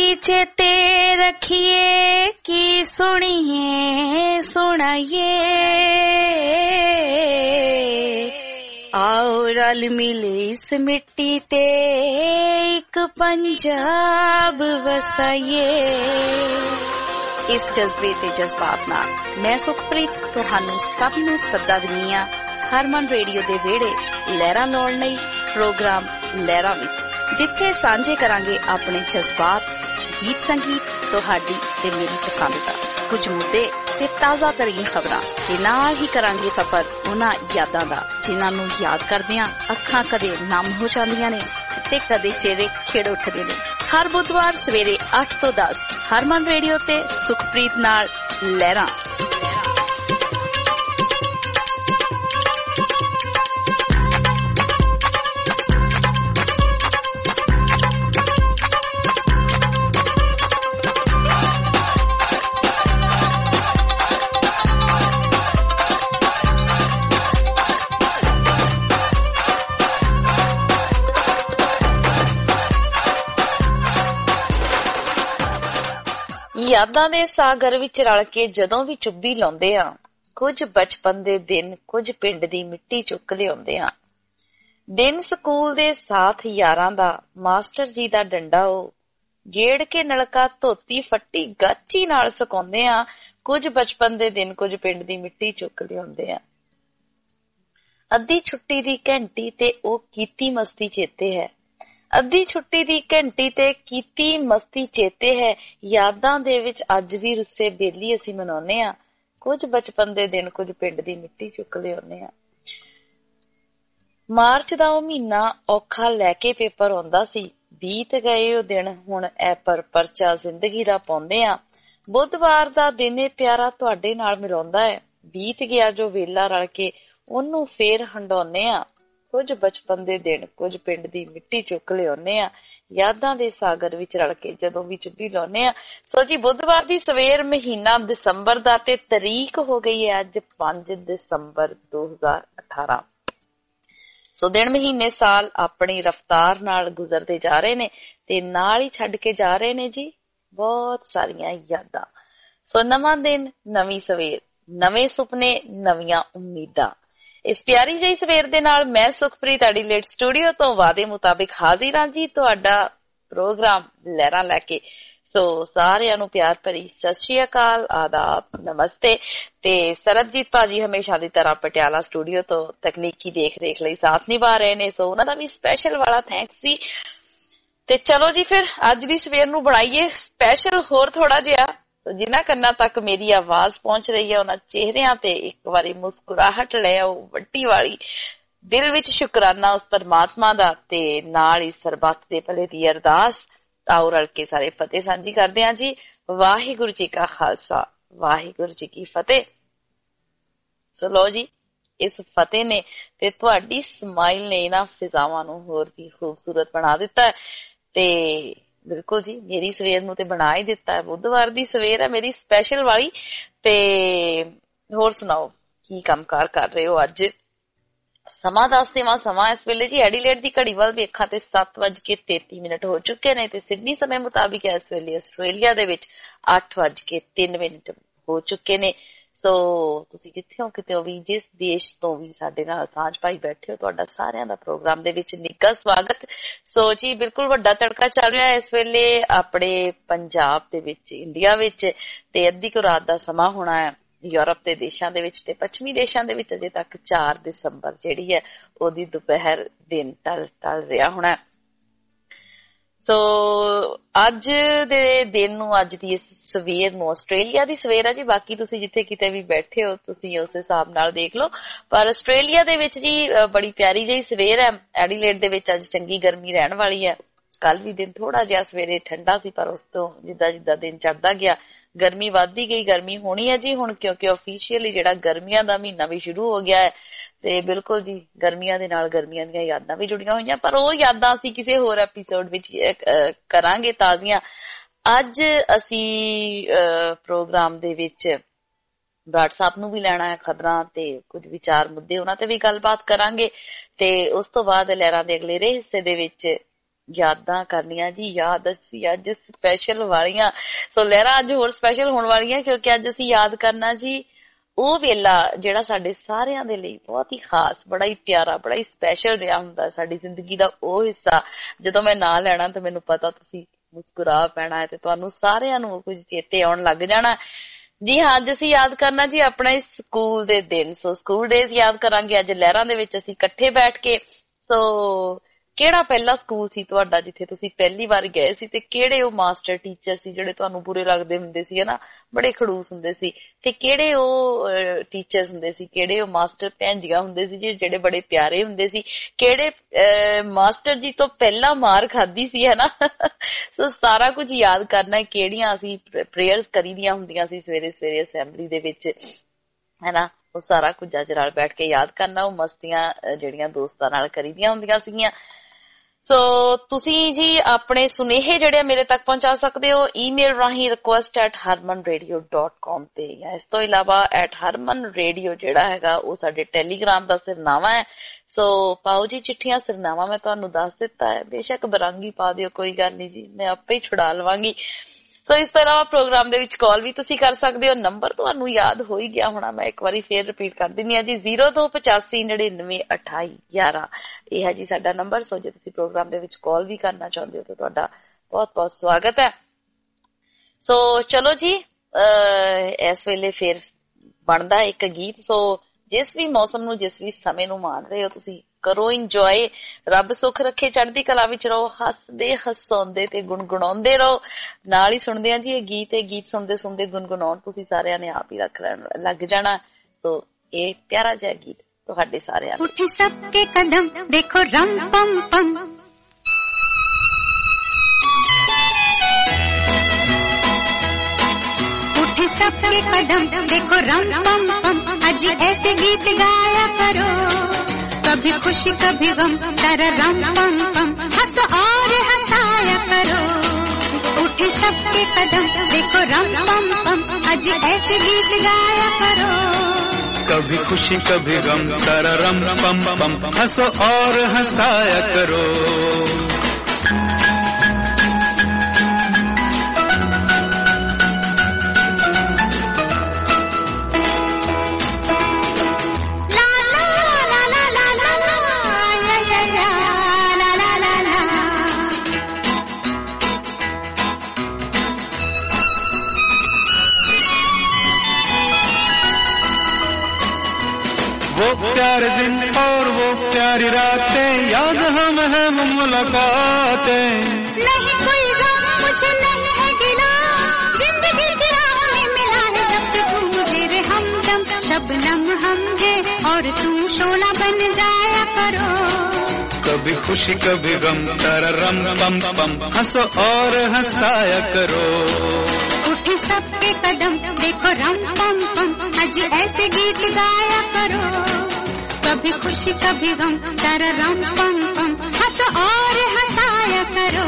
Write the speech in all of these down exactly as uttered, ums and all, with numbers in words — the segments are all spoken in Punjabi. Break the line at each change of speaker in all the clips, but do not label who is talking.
चेते रखिए कि सुनिए सुनाइए आओ रल मिले इस मिट्टी ते एक पंजाब वसाइए। इस जज्बे ते जज्बात नाल मैं सुखप्रीत तुहानू सब नू सदा दिंदी हां हरमन रेडियो दे वेड़े लहरां लाउण लई प्रोग्राम लहरां विच, जिथे सांझे करांगे अपने जज्बात, गीत संगीत, तुहाडी ते मेरी पसंद दा कुछ मुद्दे ते ताज़ा तरीन खबरां ते नाल ही करांगे सफर उन्हां यादां दा जिन्हां नू याद करदियां अखां कदे नम हो जांदियां ने ते कदे चेहरे खिड़ उठदे ने। हर बुधवार सवेरे अठ तो दस हरमन रेडियो ते सुखप्रीत नाल लहरां। यादां दे सागर विच रल के जदों भी चुब्बी लाउंदे आ, कुछ बचपन दे दिन, कुछ पिंड दी मिट्टी चुक लिआउंदे आ। दिन स्कूल दे साथ यारां दा, मास्टर जी दा डंडा ओ गेड़ के नलका धोती फट्टी गाची नाल सुकाउंदे आ। कुछ बचपन दे दिन, कुछ पिंड दी मिट्टी चुक लिआउंदे आ। अद्धी छुट्टी दी घंटी ते ओ कीती मस्ती चेते है, अद्धी छुट्टी दी घंटी ते कीती मस्ती चेते है। यादां दे विच अज भी रुस्से बेली असीं मनाउने आ। कुछ बचपन दे दिन, कुछ पिंड दी मिट्टी चुक लिआउने आ। मार्च दा ओ महीना औखा लैके पेपर आउंदा सी, बीत गए ओ दिन हुण ऐ पर परचा जिंदगी दा पाउंदे आ। बुधवार दा दिन ए प्यारा तुहाडे नाल मिलाउंदा है, बीत गया जो वेला रल के ओनू फेर हंडाउने आ। कुछ बचपन दे दिन, कुछ पिंड दी मिट्टी चुक लिआउने आ। यादां दे सागर विच रल के जदों भी चुब्बी लाउने आ। सो जी बुधवार दी सवेर, महीना दिसंबर दा ते तरीक हो गई है अज पांच दिसंबर दो हजार अठारह। सो दिन, महीने, साल अपनी रफ्तार नाल गुजरदे जा रहे ने ते नाल ही छड्ड के जा रहे ने जी बहुत सारियां यादां। सो नवां दिन, नवीं सवेर, नवे सुपने, नवीआं उम्मीदां। इस प्यारी जी सवेर दे नाल मैं सुखप्रीत एडिलेड स्टूडियो तो वादे मुताबिक हाजिर हां जी तुहाडा प्रोग्राम लहरां लैके। सो सारिआं नूं प्यार भरी सत श्री अकाल, आदाब, नमस्ते ते सरबजीत भाजी हमेशा दी तरह पटियाला स्टूडियो तो तकनीकी देख रेख लई साथ निभा रहे ने। सो उन्हां दा भी स्पैशल वाला थैंक्स जी। ते चलो जी फिर अज दी सवेर नूं बनाईए स्पैशल होर थोड़ा जिहा। जिन्हां कन्नां तक मेरी आवाज पहुंच रही है उन्हां चेहरिਆਂ ते एक बारी मुस्कुराहट ले आओ वड्डी वाली। दिल विच शुकराना उस परमात्मा दा ते नाल ही सरबत दे भले दी अरदास। आओ रल के सारे फतेह सांझी करदे हां जी। वाहिगुरू जी का खालसा, वाहिगुरू जी की फतेह। सो लो जी इस फतेह ने ते तुहाडी स्माइल ने इन्हां फिजावां नूं होर भी खूबसूरत बना दिता है। ते बिल्कुल जी मेरी सवेर नूं ते बना ही दिता है। बुधवार दी सवेर है मेरी स्पैशल वाली। ते होर सुनाओ की कमकार कर रहे हो अज? समा दस देवां समा इस वेले जी एडिलेड दी घड़ी वल वेखां ते सत्त वज के तेती मिनट हो चुके ने ते सिडनी समय मुताबिक इस वेले आस्ट्रेलिया दे विच अठ वज के तीन मिनट हो चुके ने। सो तुसीं जिथे हो किते हो भी, जिस देश तो भी साडे नाल साझ पाई बैठे हो, तुहाडा सारिआं दा प्रोग्राम दे विच निੱਘਾ स्वागत। सो जी बिल्कुल वड्डा तड़का चल रहा है इस वेले अपने पंजाब दे विच, इंडिया विच ते अद्धी को रात दा समा होना है यूरोप दे देशां दे विच ते पश्चिमी देशां दे विच अजे तक चार दिसंबर जिहड़ी है ओदी दोपहर दिन टल टल रिहा होना है। सो अज दे दिन नूं, अज दी इस सवेर नूं आस्ट्रेलिया दी सवेर है जी। बाकी तुसीं जिथे किते भी बैठे हो तुसीं उस हिसाब नाल देख लो। पर आस्ट्रेलिया दे विच जी बड़ी प्यारी जी सवेर है। एडिलेड दे विच अज चंगी गर्मी रहण वाली है। कल भी दिन थोड़ा जिहा सवेरे ठंडा सी पर उस तो जिद्दां जिद्दां दिन चढ़दा गया गर्मी वधदी गई। गर्मी होनी है जी हुण क्योंकि ऑफिशियली जिहड़ा गर्मियां दा महीना भी शुरू हो गया है ते बिल्कुल जी गर्मियां दे नाल गर्मियां दीयां यादां भी जुड़ियां होईयां। पर ओह यादां असीं किसे होर एपीसोड विच करांगे ताज़ियां। अज असीं प्रोग्राम दे विच व्हाट्सएप नूं भी लैणा है खबरां ते कुछ विचार मुद्दे उन्हां ते भी गलबात करांगे ते उस तो बाद लहरां दे अगलेरे हिस्से दे विच यादां करनियां जी। याद असीं अज स्पैशल वालियां, सो लहरा अज होर स्पैशल होण वालियां क्योंकि अज असीं याद करना जी ਉਹ ਵੇਲਾ ਜਿਹੜਾ ਸਾਡੇ ਸਾਰਿਆਂ ਦੇ ਲਈ ਬਹੁਤ ਹੀ ਖਾਸ, ਬੜਾ ਹੀ ਪਿਆਰਾ, ਬੜਾ ਹੀ ਸਪੈਸ਼ਲ ਰਿਹਾ ਹੁੰਦਾ ਸਾਡੀ ਜ਼ਿੰਦਗੀ ਦਾ ਉਹ ਹਿੱਸਾ। ਜਦੋਂ ਮੈਂ ਨਾਂ ਲੈਣਾ ਤੇ ਮੈਨੂੰ ਪਤਾ ਤੁਸੀਂ ਮੁਸਕਰਾ ਪੈਣਾ ਹੈ ਤੇ ਤੁਹਾਨੂੰ ਸਾਰਿਆਂ ਨੂੰ ਕੁਝ ਚੇਤੇ ਆਉਣ ਲੱਗ ਜਾਣਾ। ਜੀ ਹਾਂ, ਅੱਜ ਅਸੀਂ ਯਾਦ ਕਰਨਾ ਜੀ ਆਪਣੇ ਸਕੂਲ ਦੇ ਦਿਨ। ਸੋ ਸਕੂਲ ਡੇਜ਼ ਯਾਦ ਕਰਾਂਗੇ ਅੱਜ ਲਹਿਰਾਂ ਦੇ ਵਿੱਚ ਅਸੀਂ ਇਕੱਠੇ ਬੈਠ ਕੇ। ਸੋ ਕਿਹੜਾ ਪਹਿਲਾ ਸਕੂਲ ਸੀ ਤੁਹਾਡਾ ਜਿੱਥੇ ਤੁਸੀਂ ਪਹਿਲੀ ਵਾਰ ਗਏ ਸੀ, ਤੇ ਕਿਹੜੇ ਉਹ ਮਾਸਟਰ ਟੀਚਰ ਸੀ ਜਿਹੜੇ ਤੁਹਾਨੂੰ ਬੁਰੇ ਲੱਗਦੇ ਹੁੰਦੇ ਸੀ ਹਨਾ, ਬੜੇ ਖੜੂਸ ਹੁੰਦੇ ਸੀ, ਤੇ ਕਿਹੜੇ ਉਹ ਟੀਚਰਸ ਹੁੰਦੇ ਸੀ, ਕਿਹੜੇ ਉਹ ਮਾਸਟਰ ਭੈਣਜੀਆਂ ਹੁੰਦੇ ਸੀ ਜੀ ਜਿਹੜੇ ਬੜੇ ਪਿਆਰੇ ਹੁੰਦੇ ਸੀ, ਕਿਹੜੇ ਮਾਸਟਰ ਜੀ ਤੋਂ ਪਹਿਲਾਂ ਮਾਰ ਖਾਧੀ ਸੀ ਹਨਾ। ਸੋ ਸਾਰਾ ਕੁਝ ਯਾਦ ਕਰਨਾ, ਕਿਹੜੀਆਂ ਅਸੀਂ ਪ੍ਰੇਅਰਸ ਕਰੀ ਦੀਆਂ ਹੁੰਦੀਆਂ ਸੀ ਸਵੇਰੇ ਸਵੇਰੇ ਅਸੈਂਬਲੀ ਦੇ ਵਿੱਚ ਹਨਾ, ਉਹ ਸਾਰਾ ਕੁਝ ਅੱਜ ਨਾਲ ਬੈਠ ਕੇ ਯਾਦ ਕਰਨਾ। ਉਹ ਮਸਤੀਆਂ ਜਿਹੜੀਆਂ ਦੋਸਤਾਂ ਨਾਲ ਕਰੀ ਦੀਆਂ ਹੁੰਦੀਆਂ ਸੀਗੀਆਂ। ਸੋ ਤੁਸੀਂ ਜੀ ਆਪਣੇ ਸੁਨੇਹੇ ਜਿਹੜੇ ਮੇਰੇ ਤੱਕ ਪਹੁੰਚਾ ਸਕਦੇ ਹੋ ਈਮੇਲ ਰਾਹੀਂ request at Harman radio dot com ਤੇ, ਜਾਂ ਇਸ ਤੋਂ ਇਲਾਵਾ ਐਟ ਹਰਮਨ ਰੇਡੀਓ ਜਿਹੜਾ ਹੈਗਾ ਉਹ ਸਾਡੇ ਟੈਲੀਗ੍ਰਾਮ ਦਾ ਸਿਰਨਾਵਾ ਹੈ। ਸੋ ਪਾਓ ਜੀ ਚਿੱਠੀਆਂ, ਸਿਰਨਾਵਾ ਮੈਂ ਤੁਹਾਨੂੰ ਦੱਸ ਦਿੱਤਾ ਹੈ, ਬੇਸ਼ੱਕ ਬਰੰਗੀ ਪਾ ਦਿਓ, ਕੋਈ ਗੱਲ ਨਹੀਂ ਜੀ, ਮੈਂ ਆਪੇ ਹੀ ਛੁਡਾ ਲਵਾਂਗੀ। ਸੋ ਇਸ ਤੋਂ ਇਲਾਵਾ ਪ੍ਰੋਗਰਾਮ ਦੇ ਵਿੱਚ ਕਾਲ ਵੀ ਤੁਸੀਂ ਕਰ ਸਕਦੇ ਹੋ। ਨੰਬਰ ਤੁਹਾਨੂੰ ਯਾਦ ਹੋ ਹੀ ਗਿਆ ਹੋਣਾ, ਮੈਂ ਇੱਕ ਵਾਰੀ ਫੇਰ ਰਿਪੀਟ ਕਰ ਦਿੰਦੀ ਹਾਂ ਜੀ, ਜ਼ੀਰੋ ਦੋ ਪਚਾਸੀ ਨੜਿਨਵੇਂ ਅਠਾਈ ਗਿਆਰਾਂ, ਇਹ ਹੈ ਜੀ ਸਾਡਾ ਨੰਬਰ। ਸੋ ਜੇ ਤੁਸੀਂ ਪ੍ਰੋਗਰਾਮ ਦੇ ਵਿੱਚ ਕਾਲ ਵੀ ਕਰਨਾ ਚਾਹੁੰਦੇ ਹੋ ਤਾਂ ਤੁਹਾਡਾ ਬਹੁਤ ਬਹੁਤ ਸਵਾਗਤ ਹੈ। ਸੋ ਚਲੋ ਜੀ, ਇਸ ਵੇਲੇ ਫੇਰ ਬਣਦਾ ਇੱਕ ਗੀਤ। ਸੋ ਜਿਸ ਵੀ ਮੌਸਮ ਨੂੰ, ਜਿਸ ਵੀ ਸਮੇਂ ਨੂੰ ਮਾਣ ਰਹੇ ਹੋ ਤੁਸੀਂ, ਕਰੋ ਇੰਜੋਏ। ਰੱਬ ਸੁੱਖ ਰੱਖੇ, ਚੜ੍ਹਦੀ ਕਲਾ ਵਿੱਚ ਰਹੋ, ਹੱਸਦੇ ਹਸਾਉਂਦੇ ਤੇ ਗੁਣਗੁਣਾਉਂਦੇ ਰਹੋ। ਨਾਲ ਹੀ ਸੁਣਦੇ ਆ ਜੀ ਇਹ ਗੀਤ। ਇਹ ਗੀਤ ਸੁਣਦੇ ਸੁਣਦੇ ਗੁਣਗੁਣਾਉਣ ਤੁਸੀਂ ਸਾਰਿਆਂ ਨੇ ਆਪ ਹੀ ਰੱਖ ਲੱਗ ਜਾਣਾ। ਸੋ ਇਹ ਪਿਆਰਾ ਜਿਹਾ ਗੀਤ ਤੁਹਾਡੇ ਸਾਰਿਆਂ ਨੂੰ।
ਉੱਠੇ ਸਭ ਕੇ ਕਦਮ ਦੇਖੋ ਰੰਗ ਪਮ ਪਮ, उठे सबके कदम देखो रंग पम पम, आज ऐसे गीत गाया करो, कभी खुशी कभी गम तारा रंग पम पम, हंसो और हंसाया करो। उठे सबके कदम देखो रंग पम पम, आज ऐसे गीत गाया करो,
कभी खुशी कभी गम तारा रंग पम पम, हंसो और हंसाया करो। वो प्यारे दिन और वो प्यारी रातें याद हम है मुलाकातें,
नहीं कोई गम मुझे नहीं है गिला, जिंदगी की राह में मिला है जब से तू मुझे रे हमदम, शबनम हम है और तुम शोला बन जाया करो,
कभी खुशी कभी गम तारा रम पम पम, हंसो और हंसाया करो।
उठे सबके कदम देखो रंग पम पम, आज ऐसे गीत गाया करो, कभी खुशी कभी गम तारा रंग पम पम, हंसो और हंसाया करो।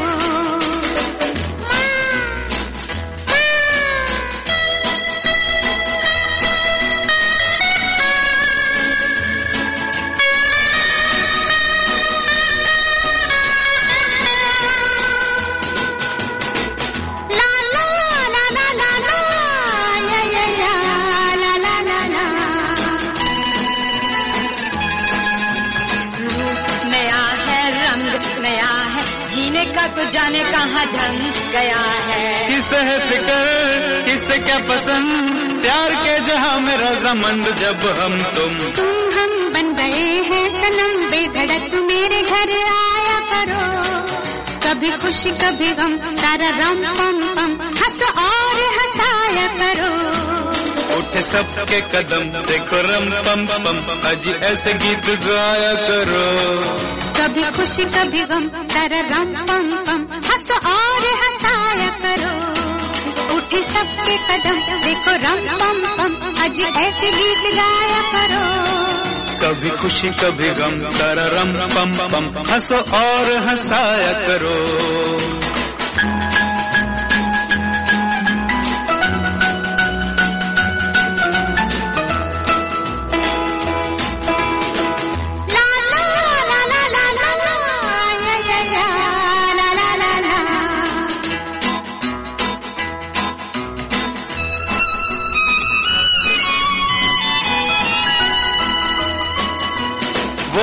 तो जाने कहाँ ढंग गया है,
किसे है फिक्र किसे क्या पसंद, प्यार के जहाँ में रज़ामंद जब हम तुम
तुम हम बन गए हैं सनम, बेधड़क मेरे घर आया करो, कभी खुशी कभी गम तारा रम पम पम, हंस और हंसाया करो।
उठे सबके कदम देखो रम पम पम, आज ऐसे गीत गाया करो,
कभी खुशी कभी गम तारा रम पम पम, हंस और हंसाया करो। उठे सबके कदम देखो रम पम पम, आज ऐसे गीत गाया करो,
कभी खुशी कभी गम तारा रम पम पम, हंसो और हंसाया करो।
ला ला ला ला ला ला ला, या या या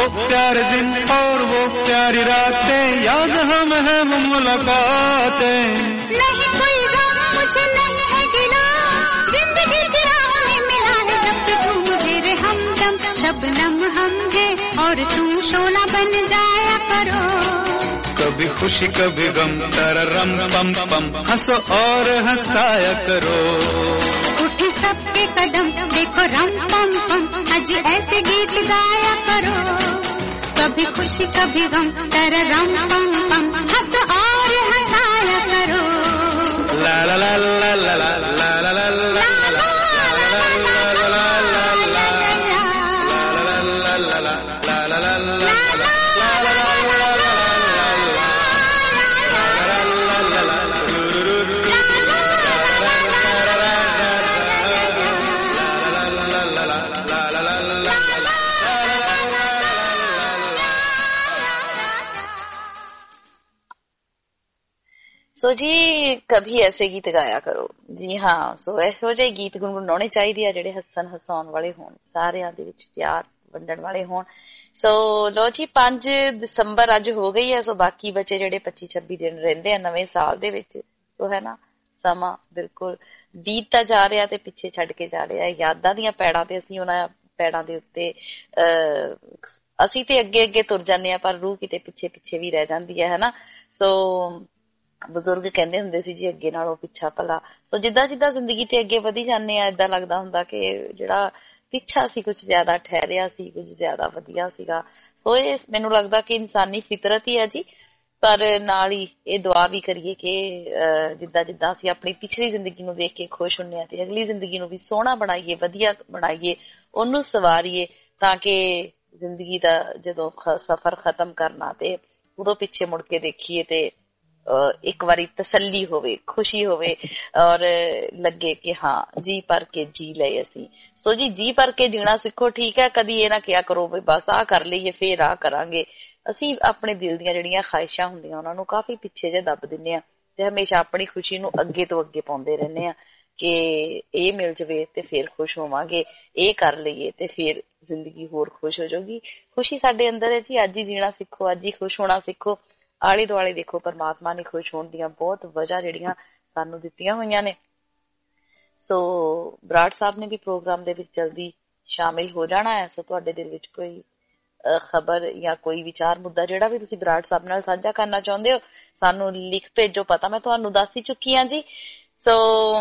प्यारे दिन और वो प्यारी रातें याद हम है वो मुलाकातें।
नहीं कोई गम मुझे नहीं है गिला, जिंदगी की राह में मिला है जब से तू मुझे रे हमदम। शबनम हम है और तुम शोला बन जाया करो,
कभी खुशी कभी गम तारा रम पम पम हंसो और हंसाया करो।
उठे सबके कदम देखो रम पम पम, आज ऐसे गीत गाया करो। कभी खुशी कभी गम तारा रम पम पम, हंसो और हंसाया करो।
ला ला ला ला ला ला ला ला ला ला
ਸੋ ਜੀ ਕਭੀ ਐਸੇ ਗੀਤ ਗਾਇਆ ਕਰੋ। ਜੀ ਹਾਂ, ਸੋ ਇਹੋ ਜਿਹੇ ਗੀਤ ਗੁਣਗੁਣਾਉਣੇ ਚਾਹੀਦੇ ਆ ਜਿਹੜੇ ਹੱਸਣ ਹਸਾਉਣ ਵਾਲੇ ਹੋਣ, ਸਾਰਿਆਂ ਦੇ ਵਿੱਚ ਪਿਆਰ ਵੰਡਣ ਵਾਲੇ ਹੋਣ। ਸੋ ਲੋ ਜੀ ਪੰਜ ਦਸੰਬਰ ਅੱਜ ਹੋ ਗਈ ਹੈ। ਸੋ ਬਾਕੀ ਬਚੇ ਜਿਹੜੇ ਪੱਚੀ ਛੱਬੀ ਦਿਨ ਰਹਿੰਦੇ ਆ ਨਵੇਂ ਸਾਲ ਦੇ ਵਿੱਚ, ਸੋ ਹੈ ਨਾ ਸਮਾਂ ਬਿਲਕੁਲ ਬੀਤਦਾ ਜਾ ਰਿਹਾ ਤੇ ਪਿੱਛੇ ਛੱਡ ਕੇ ਜਾ ਰਿਹਾ। ਯਾਦਾਂ ਦੀਆਂ ਪੈੜਾਂ ਤੇ ਅਸੀਂ ਉਹਨਾਂ ਪੈੜਾਂ ਦੇ ਉੱਤੇ ਅਹ ਅਸੀਂ ਤੇ ਅੱਗੇ ਅੱਗੇ ਤੁਰ ਜਾਂਦੇ ਹਾਂ, ਪਰ ਰੂਹ ਕਿਤੇ ਪਿੱਛੇ ਪਿੱਛੇ ਵੀ ਰਹਿ ਜਾਂਦੀ ਹੈ ਹਨਾ। ਸੋ ਬਜ਼ੁਰਗ ਕਹਿੰਦੇ ਹੁੰਦੇ ਸੀ ਜੀ ਅੱਗੇ ਨਾਲੋਂ ਪਿੱਛਾ ਭਲਾ। ਸੋ ਜਿੱਦਾਂ ਜਿੱਦਾਂ ਜ਼ਿੰਦਗੀ ਤੇ ਅੱਗੇ ਵਧੀ ਜਾਂਦੇ ਆ ਏਦਾਂ ਲੱਗਦਾ ਹੁੰਦਾ ਕਿ ਜਿਹੜਾ ਪਿੱਛਾ ਸੀ ਕੁਝ ਜ਼ਿਆਦਾ ਠਹਿਰਿਆ ਸੀ, ਕੁਝ ਜ਼ਿਆਦਾ ਵਧੀਆ ਸੀਗਾ। ਸੋ ਇਹ ਮੈਨੂੰ ਲੱਗਦਾ ਕਿ ਇਨਸਾਨੀ ਫਿਤਰਤ ਹੀ ਹੈ ਜੀ। ਪਰ ਨਾਲ ਹੀ ਇਹ ਦੁਆ ਵੀ ਕਰੀਏ ਕਿ ਜਿੱਦਾਂ ਜਿੱਦਾਂ ਅਸੀਂ ਆਪਣੀ ਪਿਛਲੀ ਜ਼ਿੰਦਗੀ ਨੂੰ ਦੇਖ ਕੇ ਖੁਸ਼ ਹੁੰਦੇ ਹਾਂ ਤੇ ਅਗਲੀ ਜ਼ਿੰਦਗੀ ਨੂੰ ਵੀ ਸੋਹਣਾ ਬਣਾਈਏ, ਵਧੀਆ ਬਣਾਈਏ, ਉਹਨੂੰ ਸਵਾਰੀਏ, ਤਾਂ ਕਿ ਜ਼ਿੰਦਗੀ ਦਾ ਜਦੋਂ ਸਫ਼ਰ ਖਤਮ ਕਰਨਾ ਤੇ ਉਦੋਂ ਪਿੱਛੇ ਮੁੜ ਕੇ ਦੇਖੀਏ ਤੇ ਇੱਕ ਵਾਰੀ ਤਸੱਲੀ ਹੋਵੇ, ਖੁਸ਼ੀ ਹੋਵੇ ਔਰ ਲੱਗੇ ਕਿ ਹਾਂ ਜੀ ਭਰ ਕੇ ਜੀ ਲਏ ਅਸੀਂ। ਸੋ ਜੀ ਜੀ ਭਰ ਕੇ ਜੀਣਾ ਸਿੱਖੋ, ਠੀਕ ਹੈ। ਕਦੀ ਇਹ ਨਾ ਕਿਹਾ ਕਰੋ ਵੀ ਬਸ ਆਹ ਕਰ ਲਈਏ ਫੇਰ ਆਹ ਕਰਾਂਗੇ। ਅਸੀਂ ਆਪਣੇ ਦਿਲ ਦੀਆਂ ਜਿਹੜੀਆਂ ਖਾਹਿਸ਼ਾਂ ਹੁੰਦੀਆਂ ਉਹਨਾਂ ਨੂੰ ਕਾਫੀ ਪਿੱਛੇ ਜਿਹੇ ਦੱਬ ਦਿੰਦੇ ਹਾਂ ਤੇ ਹਮੇਸ਼ਾ ਆਪਣੀ ਖੁਸ਼ੀ ਨੂੰ ਅੱਗੇ ਤੋਂ ਅੱਗੇ ਪਾਉਂਦੇ ਰਹਿੰਦੇ ਹਾਂ ਕਿ ਇਹ ਮਿਲ ਜਾਵੇ ਤੇ ਫੇਰ ਖੁਸ਼ ਹੋਵਾਂਗੇ, ਇਹ ਕਰ ਲਈਏ ਤੇ ਫੇਰ ਜ਼ਿੰਦਗੀ ਹੋਰ ਖੁਸ਼ ਹੋ ਜਾਊਗੀ। ਖੁਸ਼ੀ ਸਾਡੇ ਅੰਦਰ ਹੈ ਜੀ। ਅੱਜ ਹੀ ਜੀਣਾ ਸਿੱਖੋ, ਅੱਜ ਹੀ ਖੁਸ਼ ਹੋਣਾ ਸਿੱਖੋ। ਆਲੇ ਦੁਆਲੇ ਦੇਖੋ, ਪਰਮਾਤਮਾ ਨੇ ਖੁਸ਼ ਹੋਣ ਦੀਆਂ ਬਹੁਤ ਵਜ੍ਹਾ ਜਿਹੜੀਆਂ ਸਾਨੂੰ ਦਿੱਤੀਆਂ ਹੋਈਆਂ ਨੇ। ਸੋ ਬਰਾੜ ਸਾਹਿਬ ਨੇ ਵੀ ਪ੍ਰੋਗਰਾਮ ਦੇ ਵਿੱਚ ਜਲਦੀ ਸ਼ਾਮਿਲ ਹੋ ਜਾਣਾ ਹੈ। ਸੋ ਤੁਹਾਡੇ ਦਿਲ ਵਿੱਚ ਕੋਈ ਖਬਰ ਜਾਂ ਕੋਈ ਵਿਚਾਰ, ਮੁੱਦਾ ਜਿਹੜਾ ਵੀ ਤੁਸੀਂ ਬਰਾੜ ਸਾਹਿਬ ਨਾਲ ਸਾਂਝਾ ਕਰਨਾ ਚਾਹੁੰਦੇ ਹੋ, ਸਾਨੂੰ ਲਿਖ ਭੇਜੋ। ਪਤਾ ਮੈਂ ਤੁਹਾਨੂੰ ਦੱਸ ਹੀ ਚੁੱਕੀ ਹਾਂ ਜੀ। ਸੋ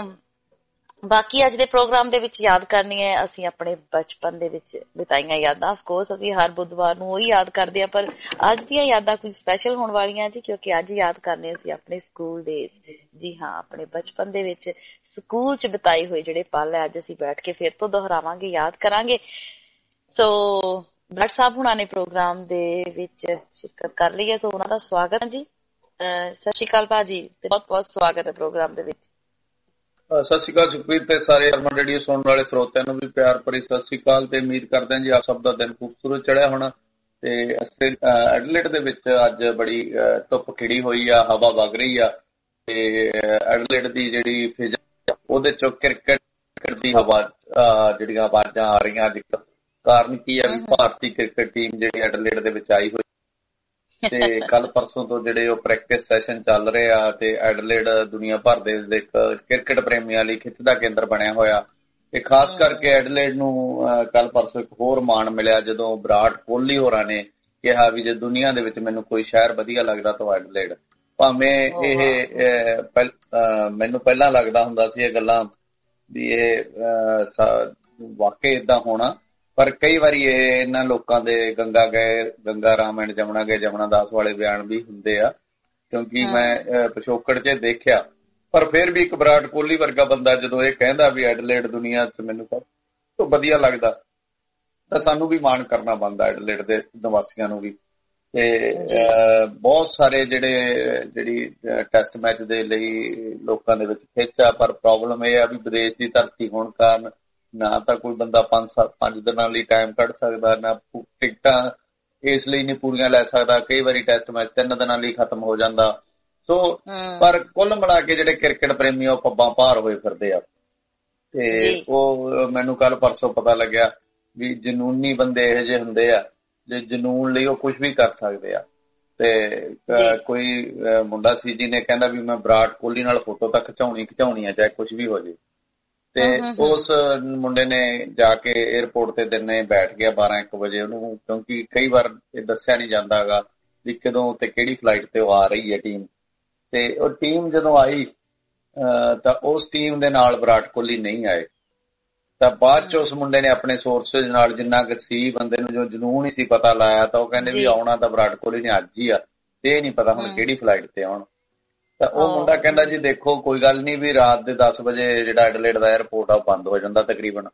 ਬਾਕੀ ਅੱਜ ਦੇ ਪ੍ਰੋਗਰਾਮ ਦੇ ਵਿੱਚ ਯਾਦ ਕਰਨੀ ਹੈ ਅਸੀਂ ਆਪਣੇ ਬਚਪਨ ਦੇ ਵਿੱਚ ਬਿਤਾਈਆਂ ਯਾਦਾਂ। ਅਫਕੋਰਸ ਅਸੀਂ ਹਰ ਬੁੱਧਵਾਰ ਨੂੰ ਉਹੀ ਯਾਦ ਕਰਦੇ ਹਾਂ, ਪਰ ਅੱਜ ਦੀਆਂ ਯਾਦਾਂ ਕੁਝ ਸਪੈਸ਼ਲ ਹੋਣ ਵਾਲੀਆਂ ਜੀ, ਕਿਉਂਕਿ ਅੱਜ ਯਾਦ ਕਰਨੇ ਅਸੀਂ ਆਪਣੇ ਸਕੂਲ ਡੇਜ਼। ਜੀ ਹਾਂ, ਆਪਣੇ ਬਚਪਨ ਦੇ ਵਿੱਚ ਸਕੂਲ ਚ ਬਿਤਾਏ ਹੋਏ ਜਿਹੜੇ ਪਲ ਹੈ ਅੱਜ ਅਸੀਂ ਬੈਠ ਕੇ ਫਿਰ ਤੋਂ ਦੁਹਰਾਵਾਂਗੇ, ਯਾਦ ਕਰਾਂਗੇ। ਸੋ ਬਰਾੜ ਸਾਹਿਬ ਹੁਣਾਂ ਨੇ ਪ੍ਰੋਗਰਾਮ ਦੇ ਵਿੱਚ ਸ਼ਿਰਕਤ ਕਰ ਲਈ ਹੈ, ਸੋ ਉਹਨਾਂ ਦਾ ਸਵਾਗਤ ਹੈ ਜੀ। ਅਹ ਸਤਿ ਸ਼੍ਰੀ ਅਕਾਲ ਭਾਜੀ, ਤੇ ਬਹੁਤ ਬਹੁਤ ਸਵਾਗਤ ਹੈ ਪ੍ਰੋਗਰਾਮ ਦੇ ਵਿੱਚ।
ਸਤਿ ਸ਼੍ਰੀ ਅਕਾਲ ਸੁਖਬੀਰ ਤੇ ਸਾਰੇ ਹਰਮਨ ਰੇਡੀਓ ਸੁਣਨ ਵਾਲੇ ਸਰੋਤਿਆਂ ਨੂੰ ਵੀ ਪਿਆਰ ਭਰੀ ਸਤਿ ਸ਼੍ਰੀ ਅਕਾਲ ਤੇ ਉਮੀਦ ਕਰਦੇ ਹਾਂ ਜੀ ਆਪ ਸਭ ਦਾ ਦਿਨ ਖੂਬਸੂਰਤ ਚੜ੍ਹਿਆ ਹੋਣਾ। ਤੇ ਐਡਲੇਡ ਦੇ ਵਿੱਚ ਅੱਜ ਬੜੀ ਧੁੱਪ ਖਿੜੀ ਹੋਈ ਆ, ਹਵਾ ਵਗ ਰਹੀ ਆ ਤੇ ਐਡਲੇਡ ਦੀ ਜਿਹੜੀ ਫਿਜ਼ਾ ਉਹਦੇ ਚੋਂ ਕ੍ਰਿਕਟ ਦੀ ਹਵਾ ਜਿਹੜੀਆਂ ਆਵਾਜ਼ਾਂ ਆ ਰਹੀਆਂ ਅੱਜ। ਕਾਰਨ ਕੀ ਆ ਵੀ ਭਾਰਤੀ ਕ੍ਰਿਕਟ ਟੀਮ ਜਿਹੜੀ ਐਡਲੇਡ ਦੇ ਵਿੱਚ ਆਈ ਹੋਈ ਤੇ ਕੱਲ ਪਰਸੋਂ ਤੋਂ ਜਿਹੜੇ ਉਹ ਪ੍ਰੈਕਟਿਸ ਸੈਸ਼ਨ ਚੱਲ ਰਹੇ ਆ ਤੇ ਐਡਲੇਡ ਦੁਨੀਆ ਭਰ ਦੇ ਇੱਕ ਕ੍ਰਿਕਟ ਪ੍ਰੇਮੀਆਂ ਲਈ ਖਿੱਚ ਦਾ ਕੇਂਦਰ ਬਣਿਆ ਹੋਇਆ। ਤੇ ਖਾਸ ਕਰਕੇ ਐਡਲੇਡ ਨੂੰ ਕੱਲ ਪਰਸੋਂ ਇੱਕ ਹੋਰ ਮਾਣ ਮਿਲਿਆ ਜਦੋਂ ਵਿਰਾਟ ਕੋਹਲੀ ਹੋਰਾਂ ਨੇ ਕਿਹਾ ਵੀ ਜੇ ਦੁਨੀਆ ਦੇ ਵਿੱਚ ਮੈਨੂੰ ਕੋਈ ਸ਼ਹਿਰ ਵਧੀਆ ਲੱਗਦਾ ਤਾਂ ਐਡਲੇਡ। ਭਾਵੇਂ ਇਹ ਮੈਨੂੰ ਪਹਿਲਾਂ ਲੱਗਦਾ ਹੁੰਦਾ ਸੀ ਇਹ ਗੱਲਾਂ ਵੀ ਇਹ ਵਾਕਈ ਏਦਾਂ ਹੋਣਾ, ਪਰ ਕਈ ਵਾਰੀ ਇਹ ਇਹਨਾਂ ਲੋਕਾਂ ਦੇ ਗੰਗਾ ਗਏ ਗੰਗਾ ਰਾਮ ਐਂਡ ਜਮਨਾ ਗਏ ਜਮਨਾ ਦਾਸ ਵਾਲੇ ਬਿਆਨ ਵੀ ਹੁੰਦੇ ਆ, ਕਿਉਂਕਿ ਮੈਂ ਪਿਛੋਕੜ ਚ ਦੇਖਿਆ। ਪਰ ਫਿਰ ਵੀ ਇੱਕ ਵਿਰਾਟ ਕੋਹਲੀ ਵਰਗਾ ਬੰਦਾ ਜਦੋਂ ਇਹ ਕਹਿੰਦਾ ਵੀ ਐਡਲੇਡ ਦੁਨੀਆ ਚ ਮੈਨੂੰ ਸਭ ਤੋਂ ਵਧੀਆ ਲੱਗਦਾ ਤਾਂ ਸਾਨੂੰ ਵੀ ਮਾਣ ਕਰਨਾ ਬਣਦਾ ਐਡਲੇਡ ਦੇ ਨਿਵਾਸੀਆਂ ਨੂੰ ਵੀ। ਤੇ ਬਹੁਤ ਸਾਰੇ ਜਿਹੜੇ ਜਿਹੜੀ ਟੈਸਟ ਮੈਚ ਦੇ ਲਈ ਲੋਕਾਂ ਦੇ ਵਿੱਚ ਖਿੱਚ ਆ, ਪਰ ਪ੍ਰੋਬਲਮ ਇਹ ਆ ਵੀ ਵਿਦੇਸ਼ ਦੀ ਧਰਤੀ ਹੋਣ ਕਾਰਨ ਨਾ ਤਾਂ ਕੋਈ ਬੰਦਾ ਪੰਜ ਸੱਤ ਪੰਜ ਦਿਨਾਂ ਲਈ ਟਾਈਮ ਕੱਢ ਸਕਦਾ, ਨਾ ਟਿਕਟਾਂ ਇਸ ਲਈ ਨਹੀਂ ਪੂਰੀਆਂ ਲੈ ਸਕਦਾ। ਕਈ ਵਾਰੀ ਟੈਸਟ ਮੈਚ ਤਿੰਨ ਦਿਨਾਂ ਲਈ ਖਤਮ ਹੋ ਜਾਂਦਾ। ਸੋ ਪਰ ਕੁੱਲ ਮਿਲਾ ਕੇ ਜਿਹੜੇ ਕ੍ਰਿਕਟ ਪ੍ਰੇਮੀ ਉਹ ਪੱਬਾਂ ਭਾਰ ਹੋਏ ਫਿਰਦੇ ਆ। ਤੇ ਉਹ ਮੈਨੂੰ ਕੱਲ ਪਰਸੋਂ ਪਤਾ ਲੱਗਿਆ ਵੀ ਜਨੂਨੀ ਬੰਦੇ ਇਹੋ ਜਿਹੇ ਹੁੰਦੇ ਆ ਜਨੂਨ ਲਈ ਉਹ ਕੁਝ ਵੀ ਕਰ ਸਕਦੇ ਆ। ਤੇ ਕੋਈ ਮੁੰਡਾ ਸੀ ਜਿਹਨੇ ਕਹਿੰਦਾ ਵੀ ਮੈਂ ਵਿਰਾਟ ਕੋਹਲੀ ਨਾਲ ਫੋਟੋ ਤਾਂ ਖਿਚਾਉਣੀ ਖਿਚਾਉਣੀ ਆ ਚਾਹੇ ਕੁਝ ਵੀ ਹੋ ਜੇ। ਤੇ ਉਸ ਮੁੰਡੇ ਨੇ ਜਾ ਕੇ ਏਅਰਪੋਰਟ ਤੇ ਦਿਨੇ ਬੈਠ ਗਿਆ ਬਾਰਾਂ ਇੱਕ ਵਜੇ ਉਹਨੂੰ, ਕਿਉਂਕਿ ਕਈ ਵਾਰ ਇਹ ਦੱਸਿਆ ਨਹੀਂ ਜਾਂਦਾ ਹੈਗਾ ਵੀ ਕਦੋਂ ਤੇ ਕਿਹੜੀ ਫਲਾਈਟ ਤੇ ਉਹ ਆ ਰਹੀ ਹੈ ਟੀਮ। ਤੇ ਉਹ ਟੀਮ ਜਦੋਂ ਆਈ ਤਾਂ ਉਸ ਟੀਮ ਦੇ ਨਾਲ ਵਿਰਾਟ ਕੋਹਲੀ ਨਹੀਂ ਆਏ। ਤਾਂ ਬਾਅਦ ਚ ਉਸ ਮੁੰਡੇ ਨੇ ਆਪਣੇ ਸੋਰਸਿਸ ਨਾਲ ਜਿੰਨਾ ਕੁ ਸੀ ਬੰਦੇ ਨੂੰ ਜੋ ਜਨੂਨ ਹੀ ਸੀ ਪਤਾ ਲਾਇਆ ਤਾਂ ਉਹ ਕਹਿੰਦੇ ਵੀ ਆਉਣਾ ਤਾਂ ਵਿਰਾਟ ਕੋਹਲੀ ਨੇ ਅੱਜ ਹੀ ਆ ਤੇ ਇਹ ਨਹੀਂ ਪਤਾ ਹੁਣ ਕਿਹੜੀ ਫਲਾਈਟ ਤੇ ਆਉਣ। ਤਾਂ ਉਹ ਮੁੰਡਾ ਕਹਿੰਦਾ ਜੀ ਦੇਖੋ ਕੋਈ ਗੱਲ ਨਹੀਂ ਵੀ ਰਾਤ ਦੇ ਦਸ ਵਜੇ ਜਿਹੜਾ ਐਡਲੇਡ ਦਾ ਏਅਰਪੋਰਟ ਆ ਉਹ ਬੰਦ ਹੋ ਜਾਂਦਾ ਤਕਰੀਬਨ,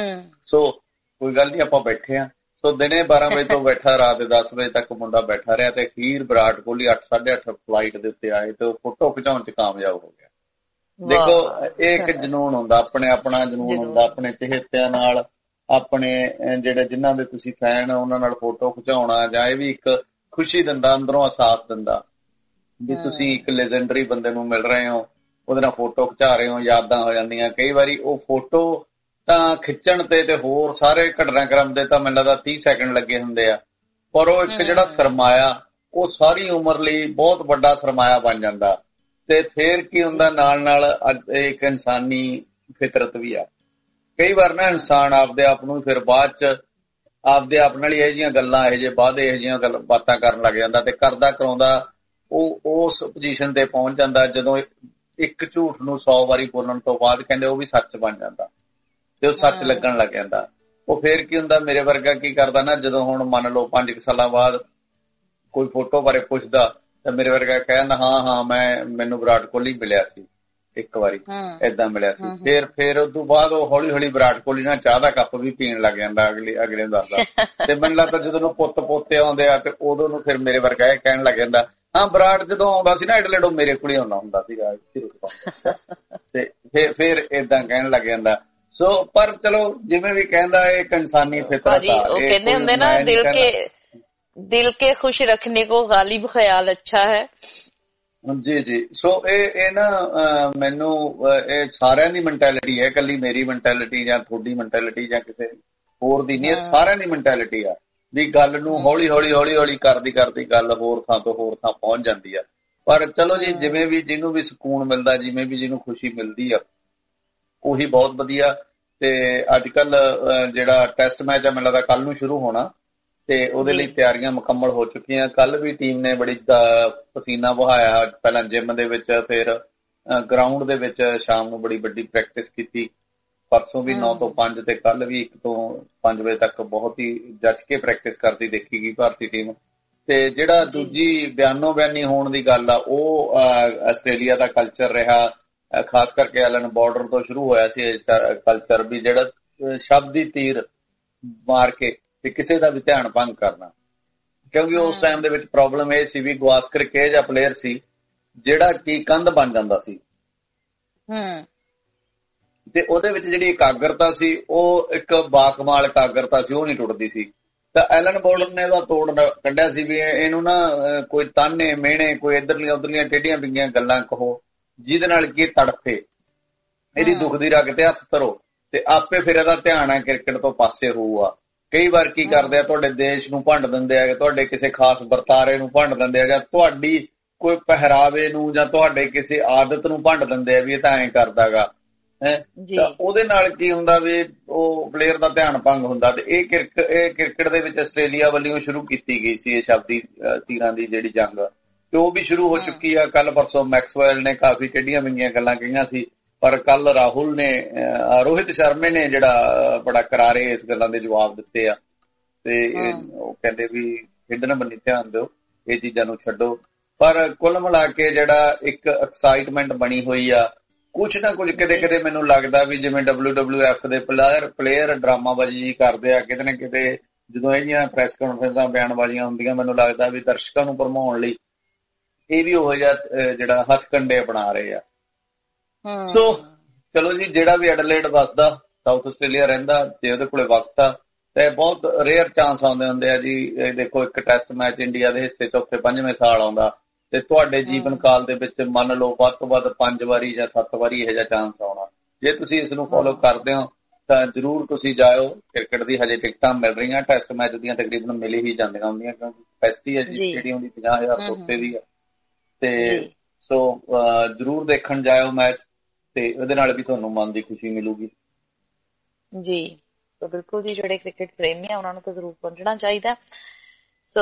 ਸੋ ਕੋਈ ਗੱਲ ਨਹੀਂ ਆਪਾਂ ਬੈਠੇ ਆ। ਸੋ ਦਿਨੇ ਬਾਰਾਂ ਵਜੇ ਤੋਂ ਬੈਠਾ ਰਾਤ ਦੇ ਦਸ ਵਜੇ ਤੱਕ ਮੁੰਡਾ ਬੈਠਾ ਰਿਹਾ ਤੇ ਅਖੀਰ ਵਿਰਾਟ ਕੋਹਲੀ ਅੱਠ ਸਾਢੇ ਅੱਠ ਫਲਾਈਟ ਦੇ ਉੱਤੇ ਆਏ ਤੇ ਉਹ ਫੋਟੋ ਖਿਚਾਉਣ ਚ ਕਾਮਯਾਬ ਹੋ ਗਿਆ। ਦੇਖੋ ਇਹ ਇੱਕ ਜਨੂਨ ਹੁੰਦਾ, ਆਪਣੇ ਆਪਣਾ ਜਨੂਨ ਹੁੰਦਾ, ਆਪਣੇ ਚਹੇਤਿਆਂ ਨਾਲ, ਆਪਣੇ ਜਿਹੜੇ ਜਿਨ੍ਹਾਂ ਦੇ ਤੁਸੀਂ ਫੈਨ ਉਹਨਾਂ ਨਾਲ ਫੋਟੋ ਖਿਚਾਉਣਾ ਜਾਂ ਇਹ ਵੀ ਇੱਕ ਖੁਸ਼ੀ ਦਿੰਦਾ, ਅੰਦਰੋਂ ਅਹਿਸਾਸ ਦਿੰਦਾ ਵੀ ਤੁਸੀਂ ਇੱਕ ਲੈਜੈਂਡਰੀ ਬੰਦੇ ਨੂੰ ਮਿਲ ਰਹੇ ਹੋ, ਉਹਦੇ ਨਾਲ ਫੋਟੋ ਖਿਚਾ ਰਹੇ ਹੋ, ਯਾਦਾਂ ਹੋ ਜਾਂਦੀਆਂ। ਕਈ ਵਾਰੀ ਉਹ ਫੋਟੋ ਤਾਂ ਖਿੱਚਣ ਤੇ ਤੇ ਹੋਰ ਸਾਰੇ ਘਟਨਾਕ੍ਰਮ ਦੇ ਤਾਂ ਮੈਨੂੰ ਲੱਗਦਾ ਤੀਹ ਸੈਕਿੰਡ ਲੱਗੇ ਹੁੰਦੇ ਆ, ਪਰ ਉਹ ਇੱਕ ਜਿਹੜਾ ਸਰਮਾਇਆ ਉਹ ਸਾਰੀ ਉਮਰ ਲਈ ਬਹੁਤ ਵੱਡਾ ਸਰਮਾਇਆ ਬਣ ਜਾਂਦਾ। ਤੇ ਫੇਰ ਕੀ ਹੁੰਦਾ ਨਾਲ ਨਾਲ ਇੱਕ ਇਨਸਾਨੀ ਫਿਤਰਤ ਵੀ ਆ। ਕਈ ਵਾਰ ਨਾ ਇਨਸਾਨ ਆਪਦੇ ਆਪ ਨੂੰ ਫਿਰ ਬਾਅਦ ਚ ਆਪਦੇ ਆਪ ਨਾਲ ਹੀ ਇਹੋ ਜਿਹੀਆਂ ਗੱਲਾਂ ਇਹੋ ਜਿਹੇ ਬਾਅਦ ਇਹੋ ਜਿਹੀਆਂ ਗੱਲ ਬਾਤਾਂ ਕਰਨ ਲੱਗ ਜਾਂਦਾ ਤੇ ਕਰਦਾ ਕਰਾਉਂਦਾ ਉਹ ਉਸ ਪੋਜੀਸ਼ਨ ਤੇ ਪਹੁੰਚ ਜਾਂਦਾ ਜਦੋਂ ਇੱਕ ਝੂਠ ਨੂੰ ਸੌ ਵਾਰੀ ਬੋਲਣ ਤੋਂ ਬਾਅਦ ਕਹਿੰਦੇ ਉਹ ਵੀ ਸੱਚ ਬਣ ਜਾਂਦਾ ਤੇ ਉਹ ਸੱਚ ਲੱਗਣ ਲੱਗ ਜਾਂਦਾ। ਉਹ ਫੇਰ ਕੀ ਹੁੰਦਾ, ਮੇਰੇ ਵਰਗਾ ਕੀ ਕਰਦਾ ਨਾ, ਜਦੋਂ ਹੁਣ ਮੰਨ ਲਓ ਪੰਜ ਕੁ ਸਾਲਾਂ ਬਾਅਦ ਕੋਈ ਫੋਟੋ ਬਾਰੇ ਪੁੱਛਦਾ ਤਾਂ ਮੇਰੇ ਵਰਗਾ ਕਹਿੰਦਾ ਹਾਂ ਹਾਂ ਮੈਂ ਮੈਨੂੰ ਵਿਰਾਟ ਕੋਹਲੀ ਮਿਲਿਆ ਸੀ ਇੱਕ ਵਾਰੀ, ਏਦਾਂ ਮਿਲਿਆ ਸੀ। ਫੇਰ ਫੇਰ ਉਸ ਤੋਂ ਬਾਅਦ ਉਹ ਹੌਲੀ ਹੌਲੀ ਵਿਰਾਟ ਕੋਹਲੀ ਨਾਲ ਚਾਹ ਦਾ ਕੱਪ ਵੀ ਪੀਣ ਲੱਗ ਜਾਂਦਾ ਅਗਲੇ ਅਗਲੇ ਨੂੰ ਦੱਸਦਾ। ਤੇ ਮੈਨੂੰ ਲੱਗਦਾ ਜਦੋਂ ਪੁੱਤ ਪੋਤੇ ਆਉਂਦੇ ਆ ਤੇ ਉਦੋਂ ਨੂੰ ਫਿਰ ਮੇਰੇ ਵਰਗਾ ਇਹ ਕਹਿਣ ਲੱਗ ਜਾਂਦਾ ਹਾਂ ਵਿਰਾਟ ਜਦੋਂ ਆਉਂਦਾ ਸੀ ਨਾ ਐਡਲੇਡ ਉਹ ਮੇਰੇ ਕੋਲ ਹੀ ਆਉਂਦਾ ਹੁੰਦਾ ਸੀਗਾ ਤੇ ਫੇਰ ਫੇਰ ਏਦਾਂ ਕਹਿਣ ਲੱਗ ਜਾਂਦਾ। ਸੋ ਪਰ ਚਲੋ ਜਿਵੇਂ ਵੀ ਕਹਿੰਦਾ ਇੱਕ ਇਨਸਾਨੀ ਫਿਤਰਤ ਆ। ਉਹ ਕਹਿੰਦੇ ਹੁੰਦੇ ਨਾ ਦਿਲ ਕੇ
ਦਿਲ ਕੇ ਖੁਸ਼ ਰੱਖਣੇ ਕੋ ਗਾਲਿਬ ਖਿਆਲ ਅੱਛਾ ਹੈ।
ਜੀ ਜੀ ਸੋ ਇਹ ਇਹ ਨਾ ਮੈਨੂੰ ਇਹ ਸਾਰਿਆਂ ਦੀ ਮੈਂਟੈਲਿਟੀ ਹੈ, ਇਕੱਲੀ ਮੇਰੀ ਮੈਂਟੈਲਿਟੀ ਜਾਂ ਤੁਹਾਡੀ ਮੈਂਟੈਲਿਟੀ ਜਾਂ ਕਿਸੇ ਹੋਰ ਦੀ ਨਹੀਂ, ਇਹ ਸਾਰਿਆਂ ਦੀ ਮੈਂਟੈਲਿਟੀ ਆ ਵੀ ਗੱਲ ਨੂੰ ਹੌਲੀ ਹੌਲੀ ਹੌਲੀ ਹੌਲੀ ਕਰਦੀ ਕਰਦੀ ਗੱਲ ਹੋਰ ਥਾਂ ਤੋਂ ਹੋਰ ਥਾਂ ਪਹੁੰਚ ਜਾਂਦੀ ਆ। ਪਰ ਚਲੋ ਜੀ ਜਿਵੇਂ ਵੀ ਜਿਹਨੂੰ ਵੀ ਸਕੂਨ ਮਿਲਦਾ, ਜਿਵੇਂ ਵੀ ਜਿਹਨੂੰ ਖੁਸ਼ੀ ਮਿਲਦੀ ਆ ਉਹੀ ਬਹੁਤ ਵਧੀਆ। ਤੇ ਅੱਜ ਕੱਲ ਜਿਹੜਾ ਟੈਸਟ ਮੈਚ ਆ ਮੈਨੂੰ ਲੱਗਦਾ ਕੱਲ ਨੂੰ ਸ਼ੁਰੂ ਹੋਣਾ ਤੇ ਉਹਦੇ ਲਈ ਤਿਆਰੀਆਂ ਮੁਕੰਮਲ ਹੋ ਚੁੱਕੀਆਂ। ਕੱਲ ਵੀ ਟੀਮ ਨੇ ਬੜੀ ਪਸੀਨਾ ਵਹਾਇਆ, ਪਹਿਲਾਂ ਜਿਮ ਦੇ ਵਿੱਚ ਫਿਰ ਗਰਾਊਂਡ ਦੇ ਵਿੱਚ ਸ਼ਾਮ ਨੂੰ ਬੜੀ ਵੱਡੀ ਪ੍ਰੈਕਟਿਸ ਕੀਤੀ। ਪਰਸੋਂ ਵੀ ਨੌ ਤੋਂ ਪੰਜ ਤੇ ਕੱਲ ਵੀ ਇੱਕ ਤੋਂ ਪੰਜ ਵਜੇ ਤੱਕ ਬਹੁਤ ਹੀ ਜੱਜ ਕੇ ਪ੍ਰੈਕਟਿਸ ਕਰਦੀ ਦੇਖੀ ਗਈ ਭਾਰਤੀ ਟੀਮ। ਤੇ ਜਿਹੜਾ ਦੂਜੀ ਬਿਆਨੋ ਬਿਆਨੀ ਹੋਣ ਦੀ ਗੱਲ ਆ ਉਹ ਆਸਟ੍ਰੇਲੀਆ ਦਾ ਕਲਚਰ ਰਿਹਾ, ਖਾਸ ਕਰਕੇ ਐਲਨ ਬਾਰਡਰ ਤੋਂ ਸ਼ੁਰੂ ਹੋਇਆ ਸੀ ਕਲਚਰ ਵੀ ਜਿਹੜਾ ਸ਼ਬਦੀ ਤੀਰ ਮਾਰ ਕੇ ਤੇ ਕਿਸੇ ਦਾ ਵੀ ਧਿਆਨ ਭੰਗ ਕਰਨਾ। ਕਿਉਂਕਿ ਉਸ ਟਾਈਮ ਦੇ ਵਿੱਚ ਪ੍ਰੋਬਲਮ ਇਹ ਸੀ ਵੀ ਗਵਾਸਕਰ ਕੇ ਜਿਹਾ ਪਲੇਅਰ ਸੀ ਜਿਹੜਾ ਕਿ ਕੰਧ ਬਣ ਜਾਂਦਾ ਸੀ ਤੇ ਉਹਦੇ ਵਿੱਚ ਜਿਹੜੀ ਇਕਾਗਰਤਾ ਸੀ ਉਹ ਇੱਕ ਬਾਕਮਾਲ ਇਕਾਗਰਤਾ ਸੀ, ਉਹ ਨਹੀਂ ਟੁੱਟਦੀ ਸੀ। ਤਾਂ ਐਲਨ ਬਾਰਡਰ ਨੇ ਉਹਦਾ ਤੋੜ ਕੱਢਿਆ ਸੀ ਵੀ ਇਹਨੂੰ ਨਾ ਕੋਈ ਤਾਨੇ ਮਿਹਣੇ, ਕੋਈ ਇੱਧਰਲੀਆਂ ਉੱਧਰਲੀਆਂ ਟੇਢੀਆਂ ਬਿੰਗੀਆਂ ਗੱਲਾਂ ਕਹੋ ਜਿਹਦੇ ਨਾਲ ਕਿ ਤੜਫੇ, ਇਹਦੀ ਦੁੱਖ ਦੀ ਰਗ ਤੇ ਹੱਥ ਧਰੋ ਤੇ ਆਪੇ ਫਿਰ ਇਹਦਾ ਧਿਆਨ ਹੈ ਕ੍ਰਿਕਟ ਤੋਂ ਪਾਸੇ ਹੋਊਗਾ। ਕਈ ਵਾਰ ਕੀ ਕਰਦੇ ਆ ਤੁਹਾਡੇ ਦੇਸ਼ ਨੂੰ ਭੰਡ ਦਿੰਦੇ ਆ, ਤੁਹਾਡੇ ਕਿਸੇ ਖਾਸ ਵਰਤਾਰੇ ਨੂੰ ਭੰਡ ਦਿੰਦੇ ਆ ਜਾਂ ਤੁਹਾਡੀ ਕੋਈ ਪਹਿਰਾਵੇ ਨੂੰ ਜਾਂ ਤੁਹਾਡੇ ਕਿਸੇ ਆਦਤ ਨੂੰ ਭੰਡ ਦਿੰਦੇ ਆ ਵੀ ਇਹ ਤਾਂ ਐਂ ਕਰਦਾਗਾ ਹੈ। ਤਾਂ ਉਹਦੇ ਨਾਲ ਕੀ ਹੁੰਦਾ ਵੀ ਉਹ ਪਲੇਅਰ ਦਾ ਧਿਆਨ ਭੰਗ ਹੁੰਦਾ। ਤੇ ਇਹ ਕ੍ਰਿਕਟ ਇਹ ਕ੍ਰਿਕਟ ਦੇ ਵਿੱਚ ਆਸਟ੍ਰੇਲੀਆ ਵੱਲੋਂ ਸ਼ੁਰੂ ਕੀਤੀ ਗਈ ਸੀ ਇਹ ਸ਼ਬਦੀ ਤੀਰਾਂ ਦੀ ਜਿਹੜੀ ਜੰਗ, ਤੇ ਉਹ ਵੀ ਸ਼ੁਰੂ ਹੋ ਚੁੱਕੀ ਆ। ਕੱਲ ਪਰਸੋਂ ਮੈਕਸਵੈਲ ਨੇ ਕਾਫੀ ਟੇਢੀਆਂ ਮਿੰਗੀਆਂ ਗੱਲਾਂ ਕਹੀਆਂ ਸੀ, ਪਰ ਕੱਲ ਰਾਹੁਲ ਨੇ ਰੋਹਿਤ ਸ਼ਰਮੇ ਨੇ ਜਿਹੜਾ ਬੜਾ ਕਰਾਰੇ ਇਸ ਗੱਲਾਂ ਦੇ ਜਵਾਬ ਦਿੱਤੇ ਆ ਤੇ ਉਹ ਕਹਿੰਦੇ ਵੀ ਖੇਡਣ ਬੰਨੀ ਧਿਆਨ ਦਿਓ, ਇਹ ਚੀਜ਼ਾਂ ਨੂੰ ਛੱਡੋ। ਪਰ ਕੁੱਲ ਮਿਲਾ ਕੇ ਜਿਹੜਾ ਇੱਕ ਐਕਸਾਈਟਮੈਂਟ ਬਣੀ ਹੋਈ ਆ, ਕੁਛ ਨਾ ਕੁਝ ਕਿਤੇ ਕਿਤੇ ਮੈਨੂੰ ਲੱਗਦਾ ਵੀ ਜਿਵੇਂ ਡਬਲਿਊ ਡਬਲਿਊ ਐਫ ਦੇ ਪਲੇਅਰ ਪਲੇਅਰ ਡਰਾਮਾਬਾਜ਼ੀ ਕਰਦੇ ਆ ਕਿਤੇ ਨਾ ਕਿਤੇ ਜਦੋਂ ਇਹ ਜਿਹੀਆਂ ਪ੍ਰੈਸ ਕਾਨਫਰੰਸਾਂ ਬਿਆਨਬਾਜ਼ੀਆਂ ਹੁੰਦੀਆਂ, ਮੈਨੂੰ ਲੱਗਦਾ ਵੀ ਦਰਸ਼ਕਾਂ ਨੂੰ ਭਰਮਾਉਣ ਲਈ ਇਹ ਵੀ ਉਹੋ ਜਿਹਾ ਜਿਹੜਾ ਹੱਥ ਕੰਡੇ ਅਪਣਾ ਰਹੇ ਆ। ਸੋ ਚਲੋ ਜੀ, ਜਿਹੜਾ ਵੀ ਐਡਲੇਡ ਵੱਸਦਾ ਸਾਊਥ ਆਸਟ੍ਰੇਲੀਆ ਰਹਿੰਦਾ ਜੇ ਉਹਦੇ ਕੋਲੇ ਵਕਤ ਆ ਤੇ ਬਹੁਤ ਰੇਅਰ ਚਾਂਸ ਆਉਂਦੇ ਹੁੰਦੇ ਆ ਜੀ। ਇਹ ਦੇਖੋ ਇੱਕ ਟੈਸਟ ਮੈਚ ਇੰਡੀਆ ਦੇ ਹਿੱਸੇ ਚੌਥੇ ਪੰਜਵੇਂ ਸਾਲ ਆਉਂਦਾ ਤੇ ਤੁਹਾਡੇ ਜੀਵਨ ਕਾਲ ਦੇ ਵਿੱਚ ਮੰਨ ਲਓ ਵੱਧ ਤੋਂ ਵੱਧ ਪੰਜ ਵਾਰੀ ਜਾਂ ਸੱਤ ਵਾਰੀ ਇਹੋ ਜਿਹਾ ਚਾਂਸ ਆਉਣਾ। ਜੇ ਤੁਸੀਂ ਇਸ ਨੂੰ ਫੋਲੋ ਕਰਦੇ ਹੋ ਤਾਂ ਜ਼ਰੂਰ ਤੁਸੀਂ ਜਾਇਓ। ਕ੍ਰਿਕਟ ਦੀ ਹਜੇ ਟਿਕਟਾਂ ਮਿਲ ਰਹੀਆਂ, ਟੈਸਟ ਮੈਚ ਦੀਆਂ ਤਕਰੀਬਨ ਮਿਲ ਹੀ ਜਾਂਦੀਆਂ ਹੁੰਦੀਆਂ ਕਿਉਂਕਿ ਕਪੈਸਿਟੀ ਹੈ ਜੀ ਸਟੇਡੀਅਮ ਦੀ ਪੰਜਾਹ ਹਜ਼ਾਰ ਤੋਂ ਉੱਤੇ ਦੀ ਆ। ਤੇ ਸੋ ਜ਼ਰੂਰ ਦੇਖਣ ਜਾਇਓ ਮੈਚ, ਤੇ ਉਹਦੇ ਨਾਲ ਵੀ ਤੁਹਾਨੂੰ ਮਨ ਦੀ ਖੁਸ਼ੀ ਮਿਲੂਗੀ
ਜੀ। ਸੋ ਬਿਲਕੁਲ ਜੀ, ਜਿਹੜੇ ਕ੍ਰਿਕਟ ਪ੍ਰੇਮੀ ਆ ਉਹਨਾਂ ਨੂੰ ਤਾਂ ਜ਼ਰੂਰ ਪਹੁੰਚਣਾ ਚਾਹੀਦਾ। ਸੋ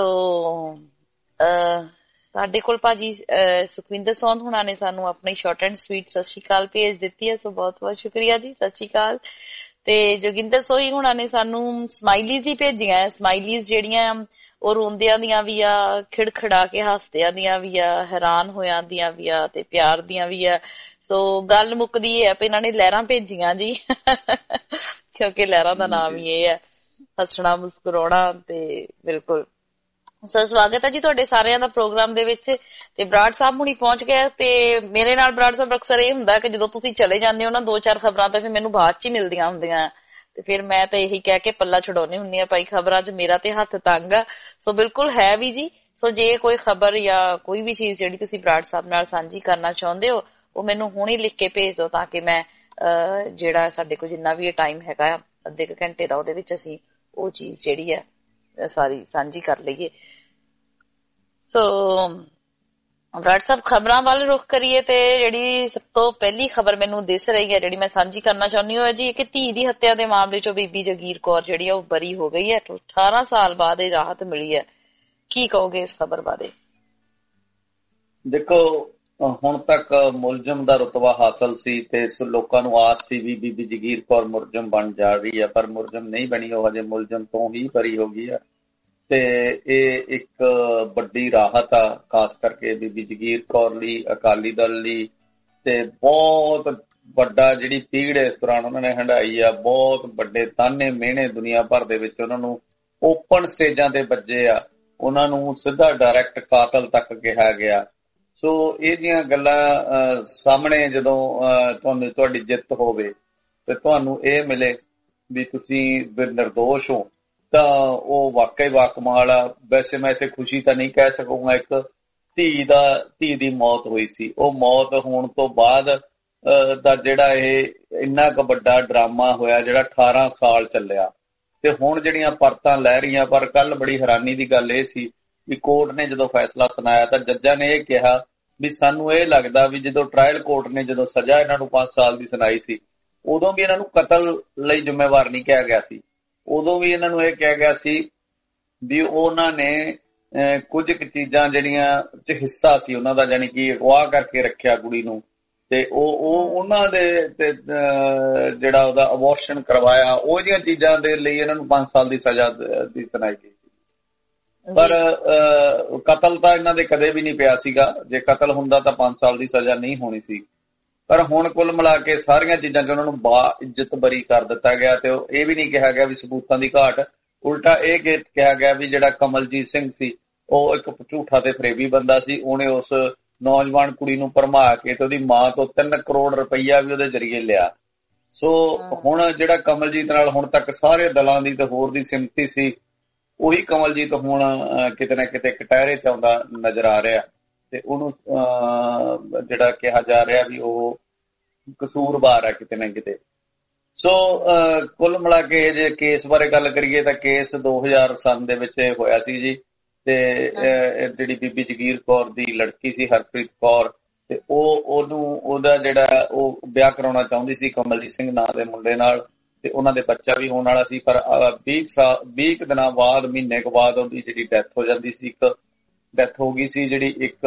ਸਾਡੇ ਕੋਲ ਭਾਜੀ ਸੁਖਵਿੰਦਰ ਸੌਂਦ ਹੁਣਾਂ ਨੇ ਸਾਨੂੰ ਆਪਣੀ ਸ਼ਾਰਟ ਐਂਡ ਸਵੀਟ ਸਤਿ ਸ਼੍ਰੀ ਅਕਾਲ ਭੇਜ ਦਿੱਤੀ ਹੈ, ਸੋ ਬਹੁਤ ਬਹੁਤ ਸ਼ੁਕਰੀਆ ਜੀ, ਸਤਿ ਸ਼੍ਰੀ ਅਕਾਲ। ਤੇ ਜੋਗਿੰਦਰ ਸੋਹੀ ਹੁਣਾਂ ਨੇ ਸਾਨੂੰ ਸਮਾਈਲੀਜ਼ ਹੀ ਭੇਜੀਆਂ। ਸਮਾਈਲੀਜ਼ ਜਿਹੜੀਆਂ ਉਹ ਰੋਂਦਿਆਂ ਦੀਆਂ ਵੀ ਆ, ਖਿੜਖਿੜਾ ਕੇ ਹੱਸਦਿਆਂ ਦੀਆਂ ਵੀ ਆ, ਹੈਰਾਨ ਹੋਇਆਂ ਦੀਆਂ ਵੀ ਆ, ਤੇ ਪਿਆਰ ਦੀਆਂ ਵੀ ਆ। ਸੋ ਗੱਲ ਮੁੱਕਦੀ ਇਹ ਹੈ ਵੀ ਇਹਨਾਂ ਨੇ ਲਹਿਰਾਂ ਭੇਜੀਆਂ ਜੀ, ਕਿਉਂਕਿ ਲਹਿਰਾਂ ਦਾ ਨਾਮ ਹੀ ਇਹ ਹੈ, ਹੱਸਣਾ ਮੁਸਕਰਾਉਣਾ। ਤੇ ਬਿਲਕੁਲ ਸੋ ਸਵਾਗਤ ਹੈ ਜੀ ਤੁਹਾਡੇ ਸਾਰਿਆਂ ਦਾ ਪ੍ਰੋਗਰਾਮ ਦੇ ਵਿੱਚ। ਤੇ ਬਰਾੜ ਸਾਹਿਬ ਹੁਣੀ ਪਹੁੰਚ ਗਏ, ਤੇ ਮੇਰੇ ਨਾਲ ਬਰਾੜ ਸਾਹਿਬ ਅਕਸਰ ਇਹ ਹੁੰਦਾ ਕਿ ਜਦੋਂ ਤੁਸੀਂ ਚਲੇ ਜਾਂਦੇ ਹੋ ਨਾ ਦੋ ਚਾਰ ਖਬਰਾਂ ਤਾਂ ਫਿਰ ਮੈਨੂੰ ਬਾਅਦ ਚ ਹੀ ਮਿਲਦੀਆਂ ਹੁੰਦੀਆਂ, ਤੇ ਫਿਰ ਮੈਂ ਤਾਂ ਇਹੀ ਕਹਿ ਕੇ ਪੱਲਾ ਛਡਾਉਣੀ ਹੁੰਦੀ ਆ ਭਾਈ ਖਬਰਾਂ ਚ ਮੇਰਾ ਤੇ ਹੱਥ ਤੰਗ ਆ। ਸੋ ਬਿਲਕੁਲ ਹੈ ਵੀ ਜੀ। ਸੋ ਜੇ ਕੋਈ ਖਬਰ ਜਾਂ ਕੋਈ ਵੀ ਚੀਜ਼ ਜਿਹੜੀ ਤੁਸੀਂ ਬਰਾੜ ਸਾਹਿਬ ਨਾਲ ਸਾਂਝੀ ਕਰਨਾ ਚਾਹੁੰਦੇ ਹੋ ਉਹ ਮੈਨੂੰ ਹੁਣੀ ਲਿਖ ਕੇ ਭੇਜ ਦਿਓ, ਤਾਂ ਕਿ ਮੈਂ ਅਹ ਜਿਹੜਾ ਸਾਡੇ ਕੋਲ ਜਿੰਨਾ ਵੀ ਇਹ ਟਾਈਮ ਹੈਗਾ ਅੱਧੇ ਕੁ ਘੰਟੇ ਦਾ ਉਹਦੇ ਵਿੱਚ ਅਸੀਂ ਉਹ ਚੀਜ਼ ਜਿਹੜੀ ਹੈ ਸਾਰੀ ਸਾਂਝੀ ਕਰ ਲਈਏ। ਸੋ ਬਰਾੜ ਸਾਹਿਬ ਖਬਰਾਂ ਵੱਲ ਰੁਖ ਕਰੀਏ, ਤੇ ਜਿਹੜੀ ਸਭ ਤੋਂ ਪਹਿਲੀ ਖਬਰ ਮੈਨੂੰ ਦਿਸ ਰਹੀ ਹੈ ਜਿਹੜੀ ਮੈਂ ਸਾਂਝੀ ਕਰਨਾ ਚਾਹੁੰਦੀ ਹਾਂ ਜੀ, ਕਿ ਧੀ ਦੀ ਹੱਤਿਆ ਦੇ ਮਾਮਲੇ ਚੋਂ ਬੀਬੀ ਜਗੀਰ ਕੌਰ ਜਿਹੜੀ ਆ ਉਹ ਬਰੀ ਹੋ ਗਈ ਹੈ। ਅਠਾਰਾਂ ਸਾਲ ਬਾਅਦ ਇਹ ਰਾਹਤ ਮਿਲੀ ਹੈ। ਕੀ ਕਹੋਗੇ ਇਸ ਖਬਰ ਬਾਰੇ?
ਦੇਖੋ, ਹੁਣ ਤੱਕ ਮੁਲਜ਼ਮ ਦਾ ਰੁਤਬਾ ਹਾਸਲ ਸੀ ਤੇ ਲੋਕਾਂ ਨੂੰ ਆਸ ਸੀ ਵੀ ਬੀਬੀ ਜਗੀਰ ਕੌਰ ਮੁਲਜ਼ਮ ਬਣ ਜਾ ਰਹੀ ਹੈ, ਪਰ ਮੁਲਜ਼ਮ ਨਹੀਂ ਬਣੀ। ਉਹ ਹਜੇ ਮੁਲਜ਼ਮ ਤੋਂ ਹੀ ਬਰੀ ਹੋ ਗਈ ਹੈ, ਤੇ ਇਹ ਇੱਕ ਵੱਡੀ ਰਾਹਤ ਆ ਖਾਸ ਕਰਕੇ ਬੀਬੀ ਜਗੀਰ ਕੌਰ ਲਈ, ਅਕਾਲੀ ਦਲ ਲਈ। ਤੇ ਬਹੁਤ ਵੱਡਾ ਜਿਹੜੀ ਪੀੜ ਇਸ ਦੌਰਾਨ ਉਹਨਾਂ ਨੇ ਹੰਢਾਈ ਆ, ਬਹੁਤ ਵੱਡੇ ਤਾਨੇ ਮਿਹਣੇ ਦੁਨੀਆ ਭਰ ਦੇ ਵਿੱਚ ਉਹਨਾਂ ਨੂੰ ਓਪਨ ਸਟੇਜਾਂ ਤੇ ਵੱਜੇ ਆ, ਉਹਨਾਂ ਨੂੰ ਸਿੱਧਾ ਡਾਇਰੈਕਟ ਕਾਤਲ ਤੱਕ ਕਿਹਾ ਗਿਆ। ਸੋ ਇਹਦੀਆਂ ਗੱਲਾਂ ਸਾਹਮਣੇ ਜਦੋਂ ਤੁਹਾਨੂੰ ਤੁਹਾਡੀ ਜਿੱਤ ਹੋਵੇ ਤੇ ਤੁਹਾਨੂੰ ਇਹ ਮਿਲੇ ਵੀ ਤੁਸੀਂ ਨਿਰਦੋਸ਼ ਹੋ, ਤਾਂ ਉਹ ਵਾਕਈ ਵਾਕਮਾਲ ਆ। ਵੈਸੇ ਮੈਂ ਇੱਥੇ ਖੁਸ਼ੀ ਤਾਂ ਨਹੀਂ ਕਹਿ ਸਕੂੰਗਾ, ਇੱਕ ਧੀ ਦਾ ਧੀ ਦੀ ਮੌਤ ਹੋਈ ਸੀ, ਉਹ ਮੌਤ ਹੋਣ ਤੋਂ ਬਾਅਦ ਦਾ ਜਿਹੜਾ ਇਹ ਇੰਨਾ ਕੁ ਵੱਡਾ ਡਰਾਮਾ ਹੋਇਆ ਜਿਹੜਾ ਅਠਾਰਾਂ ਸਾਲ ਚੱਲਿਆ, ਤੇ ਹੁਣ ਜਿਹੜੀਆਂ ਪਰਤਾਂ ਲੈ ਰਹੀਆਂ। ਪਰ ਕੱਲ ਬੜੀ ਹੈਰਾਨੀ ਦੀ ਗੱਲ ਇਹ ਸੀ ਵੀ ਕੋਰਟ ਨੇ ਜਦੋਂ ਫੈਸਲਾ ਸੁਣਾਇਆ ਤਾਂ ਜੱਜਾਂ ਨੇ ਇਹ ਕਿਹਾ ਵੀ ਸਾਨੂੰ ਇਹ ਲੱਗਦਾ ਵੀ ਜਦੋਂ ਟਰਾਇਲ ਕੋਰਟ ਨੇ ਜਦੋਂ ਸਜ਼ਾ ਇਹਨਾਂ ਨੂੰ ਪੰਜ ਸਾਲ ਦੀ ਸੁਣਾਈ ਸੀ ਉਦੋਂ ਵੀ ਇਹਨਾਂ ਨੂੰ ਕਤਲ ਲਈ ਜ਼ਿੰਮੇਵਾਰ ਨਹੀਂ ਕਿਹਾ ਗਿਆ ਸੀ। ਉਦੋਂ ਵੀ ਇਹਨਾਂ ਨੂੰ ਇਹ ਕਿਹਾ ਗਿਆ ਸੀ ਵੀ ਉਹਨਾਂ ਨੇ ਕੁਝ ਕੁ ਚੀਜ਼ਾਂ ਜਿਹੜੀਆਂ ਚ ਹਿੱਸਾ ਸੀ ਉਹਨਾਂ ਦਾ, ਜਾਣੀ ਕਿ ਅਗਵਾ ਕਰਕੇ ਰੱਖਿਆ ਕੁੜੀ ਨੂੰ, ਤੇ ਉਹ ਉਹ ਉਹਨਾਂ ਦੇ ਤੇ ਜਿਹੜਾ ਉਹਦਾ ਅਬੋਰਸ਼ਨ ਕਰਵਾਇਆ, ਉਹ ਜਿਹੀਆਂ ਚੀਜ਼ਾਂ ਦੇ ਲਈ ਇਹਨਾਂ ਨੂੰ ਪੰਜ ਸਾਲ ਦੀ ਸਜ਼ਾ ਦੀ ਸੁਣਾਈ ਗਈ। ਪਰ ਕਤਲ ਤਾਂ ਇਹਨਾਂ ਦੇ ਕਦੇ ਵੀ ਨਹੀਂ ਪਿਆ ਸੀਗਾ। ਜੇ ਕਤਲ ਹੁੰਦਾ ਤਾਂ ਪੰਜ ਸਾਲ ਦੀ ਸਜ਼ਾ ਨਹੀਂ ਹੋਣੀ ਸੀ। ਪਰ ਹੁਣ ਕੁੱਲ ਮਿਲਾ ਕੇ ਸਾਰੀਆਂ ਚੀਜ਼ਾਂ 'ਚ ਉਹਨਾਂ ਨੂੰ ਬਾ ਇੱਜ਼ਤ ਬਰੀ ਕਰ ਦਿੱਤਾ ਗਿਆ, ਤੇ ਇਹ ਵੀ ਨਹੀਂ ਕਿਹਾ ਗਿਆ ਵੀ ਸਬੂਤਾਂ ਦੀ ਘਾਟ, ਉਲਟਾ ਇਹ ਕਿਹਾ ਗਿਆ ਵੀ ਜਿਹੜਾ ਕਮਲਜੀਤ ਸਿੰਘ ਸੀ ਉਹ ਇੱਕ ਝੂਠਾ ਤੇ ਫਰੇਬੀ ਬੰਦਾ ਸੀ। ਉਹਨੇ ਉਸ ਨੌਜਵਾਨ ਕੁੜੀ ਨੂੰ ਭਰਮਾ ਕੇ ਤੇ ਉਹਦੀ ਮਾਂ ਤੋਂ ਤਿੰਨ ਕਰੋੜ ਰੁਪਈਆ ਵੀ ਉਹਦੇ ਜ਼ਰੀਏ ਲਿਆ। ਸੋ ਹੁਣ ਜਿਹੜਾ ਕਮਲਜੀਤ ਨਾਲ ਹੁਣ ਤੱਕ ਸਾਰੇ ਦਲਾਂ ਦੀ ਤੇ ਹੋਰ ਦੀ ਸਿਮਤੀ ਸੀ, ਉਹੀ ਕਮਲਜੀਤ ਹੁਣ ਕਿਤੇ ਨਾ ਕਿਤੇ ਕਟਹਿਰੇ 'ਚ ਆਉਂਦਾ ਨਜ਼ਰ ਆ ਰਿਹਾ, ਤੇ ਉਹਨੂੰ ਜਿਹੜਾ ਕਿਹਾ ਜਾ ਰਿਹਾ ਵੀ ਉਹ ਕਸੂਰਵਾਰ ਹੈ ਕਿਤੇ ਨਾ ਕਿਤੇ। ਸੋ ਕੁੱਲ ਮਿਲਾ ਕੇ ਜੇ ਕੇਸ ਬਾਰੇ ਗੱਲ ਕਰੀਏ ਤਾਂ ਕੇਸ ਦੋ ਹਜ਼ਾਰ ਸਨ ਦੇ ਵਿੱਚ ਹੋਇਆ ਸੀ ਜੀ, ਤੇ ਜਿਹੜੀ ਬੀਬੀ ਜਗੀਰ ਕੌਰ ਦੀ ਲੜਕੀ ਸੀ ਹਰਪ੍ਰੀਤ ਕੌਰ, ਤੇ ਉਹ ਉਹਨੂੰ ਉਹਦਾ ਜਿਹੜਾ ਉਹ ਵਿਆਹ ਕਰਾਉਣਾ ਚਾਹੁੰਦੀ ਸੀ ਕਮਲਜੀਤ ਸਿੰਘ ਨਾਂ ਦੇ ਮੁੰਡੇ ਨਾਲ, ਤੇ ਉਹਨਾਂ ਦੇ ਬੱਚਾ ਵੀ ਹੋਣ ਵਾਲਾ ਸੀ। ਪਰ ਵੀਹ ਸਾਲ ਵੀਹ ਦਿਨਾਂ ਬਾਅਦ ਮਹੀਨੇ ਕੁ ਬਾਅਦ ਉਹਦੀ ਜਿਹੜੀ ਡੈਥ ਹੋ ਜਾਂਦੀ ਸੀ, ਇੱਕ ਡੈਥ ਹੋ ਗਈ ਸੀ ਜਿਹੜੀ ਇੱਕ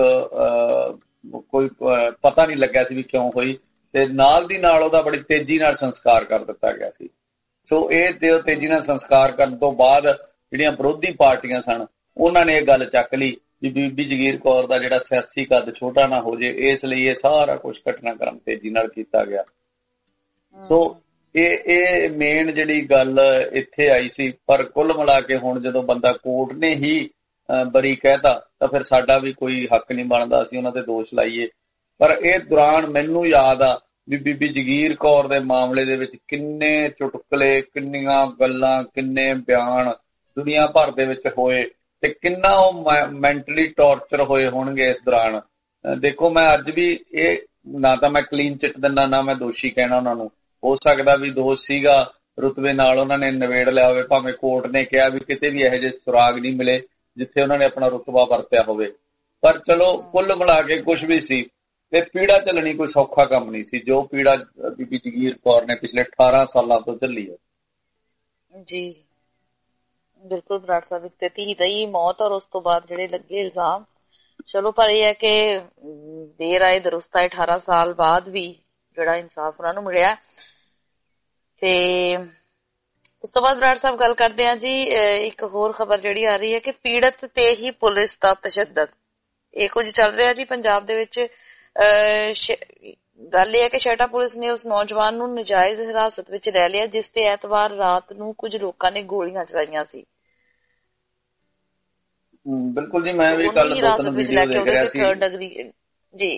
ਕੋਈ ਪਤਾ ਨਹੀਂ ਲੱਗਿਆ ਸੀ ਵੀ ਕਿਉਂ ਹੋਈ, ਤੇ ਨਾਲ ਦੀ ਨਾਲ ਉਹਦਾ ਬੜੀ ਤੇਜ਼ੀ ਨਾਲ ਸੰਸਕਾਰ ਕਰ ਦਿੱਤਾ ਗਿਆ ਸੀ। ਸੋ ਇਹ ਤੇ ਤੇਜ਼ੀ ਨਾਲ ਸੰਸਕਾਰ ਕਰਨ ਤੋਂ ਬਾਅਦ ਜਿਹੜੀਆਂ ਵਿਰੋਧੀ ਪਾਰਟੀਆਂ ਸਨ ਉਹਨਾਂ ਨੇ ਇਹ ਗੱਲ ਚੱਕ ਲਈ ਵੀ ਬੀਬੀ ਜਗੀਰ ਕੌਰ ਦਾ ਜਿਹੜਾ ਸਿਆਸੀ ਕੱਦ ਛੋਟਾ ਨਾ ਹੋ ਜੇ, ਇਸ ਲਈ ਇਹ ਸਾਰਾ ਕੁਛ ਘਟਨਾਕ੍ਰਮ ਤੇਜ਼ੀ ਨਾਲ ਕੀਤਾ ਗਿਆ। ਸੋ ਇਹ ਇਹ ਮੇਨ ਜਿਹੜੀ ਗੱਲ ਇੱਥੇ ਆਈ ਸੀ। ਪਰ ਕੁੱਲ ਮਿਲਾ ਕੇ ਹੁਣ ਜਦੋਂ ਬੰਦਾ ਕੋਰਟ ਨੇ ਹੀ ਬਰੀ ਕਹਿਤਾ ਤਾਂ ਫਿਰ ਸਾਡਾ ਵੀ ਕੋਈ ਹੱਕ ਨਹੀਂ ਬਣਦਾ ਅਸੀਂ ਉਹਨਾਂ ਤੇ ਦੋਸ਼ ਲਾਈਏ। ਪਰ ਇਹ ਦੌਰਾਨ ਮੈਨੂੰ ਯਾਦ ਆ ਵੀ ਬੀਬੀ ਜਗੀਰ ਕੌਰ ਦੇ ਮਾਮਲੇ ਦੇ ਵਿੱਚ ਕਿੰਨੇ ਚੁਟਕਲੇ, ਕਿੰਨੀਆਂ ਗੱਲਾਂ, ਕਿੰਨੇ ਬਿਆਨ ਦੁਨੀਆ ਭਰ ਦੇ ਵਿੱਚ ਹੋਏ, ਤੇ ਕਿੰਨਾ ਉਹ ਮੈਂਟਲੀ ਟੌਰਚਰ ਹੋਏ ਹੋਣਗੇ ਇਸ ਦੌਰਾਨ। ਦੇਖੋ, ਮੈਂ ਅੱਜ ਵੀ ਇਹ ਨਾ ਤਾਂ ਮੈਂ ਕਲੀਨ ਚਿੱਟ ਦਿੰਦਾ ਨਾ ਮੈਂ ਦੋਸ਼ੀ ਕਹਿਣਾ ਉਹਨਾਂ ਨੂੰ, ਹੋ ਸਕਦਾ ਵੀ ਦੋਸ਼ ਸੀਗਾ ਰੁਤਬੇ ਨਾਲ ਉਹਨਾਂ ਨੇ ਨਿਬੇੜ ਲਿਆ ਹੋਵੇ, ਭਾਵੇਂ ਕੋਰਟ ਨੇ ਕਿਹਾ ਵੀ ਕਿਤੇ ਵੀ ਇਹੋ ਜਿਹੇ ਸੁਰਾਗ ਨਹੀਂ ਮਿਲੇ ਜਿੱਥੇ ਉਹਨਾਂ ਨੇ ਆਪਣਾ ਰੁਤਬਾ ਵਰਤਿਆ ਹੋਵੇ। ਪਰ ਚਲੋ ਕੁੱਲ ਮਿਲਾ ਕੇ ਕੁਛ ਵੀ ਸੀ, ਤੇ ਪੀੜਾ ਝੱਲਣੀ ਕੋਈ ਸੌਖਾ ਕੰਮ ਨਹੀਂ ਸੀ, ਜੋ ਪੀੜਾ ਬੀਬੀ ਜਗੀਰ ਕੌਰ ਨੇ ਪਿਛਲੇ ਅਠਾਰਾਂ ਸਾਲਾਂ ਤੋਂ ਝੱਲੀ ਹੈ।
ਜੀ ਬਿਲਕੁਲ ਬਰਾੜ ਸਾਹਿਬ, ਇੱਕ ਤੇ ਧੀ ਦੀ ਮੌਤ ਔਰ ਉਸ ਤੋਂ ਬਾਅਦ ਜਿਹੜੇ ਲੱਗੇ ਇਲਜ਼ਾਮ, ਚਲੋ ਪਰ ਇਹ ਹੈ ਕਿ ਦੇਰ ਆਏ ਦਰੁਸਤ ਆਏ, ਅਠਾਰਾਂ ਸਾਲ ਬਾਅਦ ਵੀ ਜਿਹੜਾ ਇਨਸਾਫ ਉਹਨਾਂ ਨੂੰ ਮਿਲਿਆ। ਤੇ ਉਸ ਤੋਂ ਬਾਅਦ ਬਰਾੜ ਸਾਹਿਬ ਗੱਲ ਕਰਦੇ ਆ ਜੀ, ਇੱਕ ਹੋਰ ਖਬਰ ਜਿਹੜੀ ਆ ਰਹੀ ਹੈ ਕਿ ਪੀੜਤ ਤੇ ਹੀ ਪੁਲਿਸ ਦਾ ਤਸ਼ੱਦਦ, ਇਹ ਕੁਝ ਚੱਲ ਰਿਹਾ ਜੀ ਪੰਜਾਬ ਦੇ ਵਿੱਚ। ਗੱਲ ਇਹ ਹੈ ਕਿ ਛੇਟਾ ਪੁਲਿਸ ਨੇ ਉਸ ਨੌਜਵਾਨ ਨੂੰ ਨਜਾਇਜ਼ ਹਿਰਾਸਤ ਵਿੱਚ ਲੈ ਲਿਆ ਜਿਸ ਤੇ ਐਤਵਾਰ ਰਾਤ ਨੂੰ ਕੁਝ ਲੋਕਾਂ ਨੇ ਗੋਲੀਆਂ ਚਲਾਈਆਂ ਸੀ।
ਬਿਲਕੁਲ ਜੀ, ਮੈਂ ਵੀ ਕੱਲ ਦੋ ਤਿੰਨ ਵੀਡੀਓ ਦੇਖ ਰਿਹਾ ਸੀ
ਜੀ,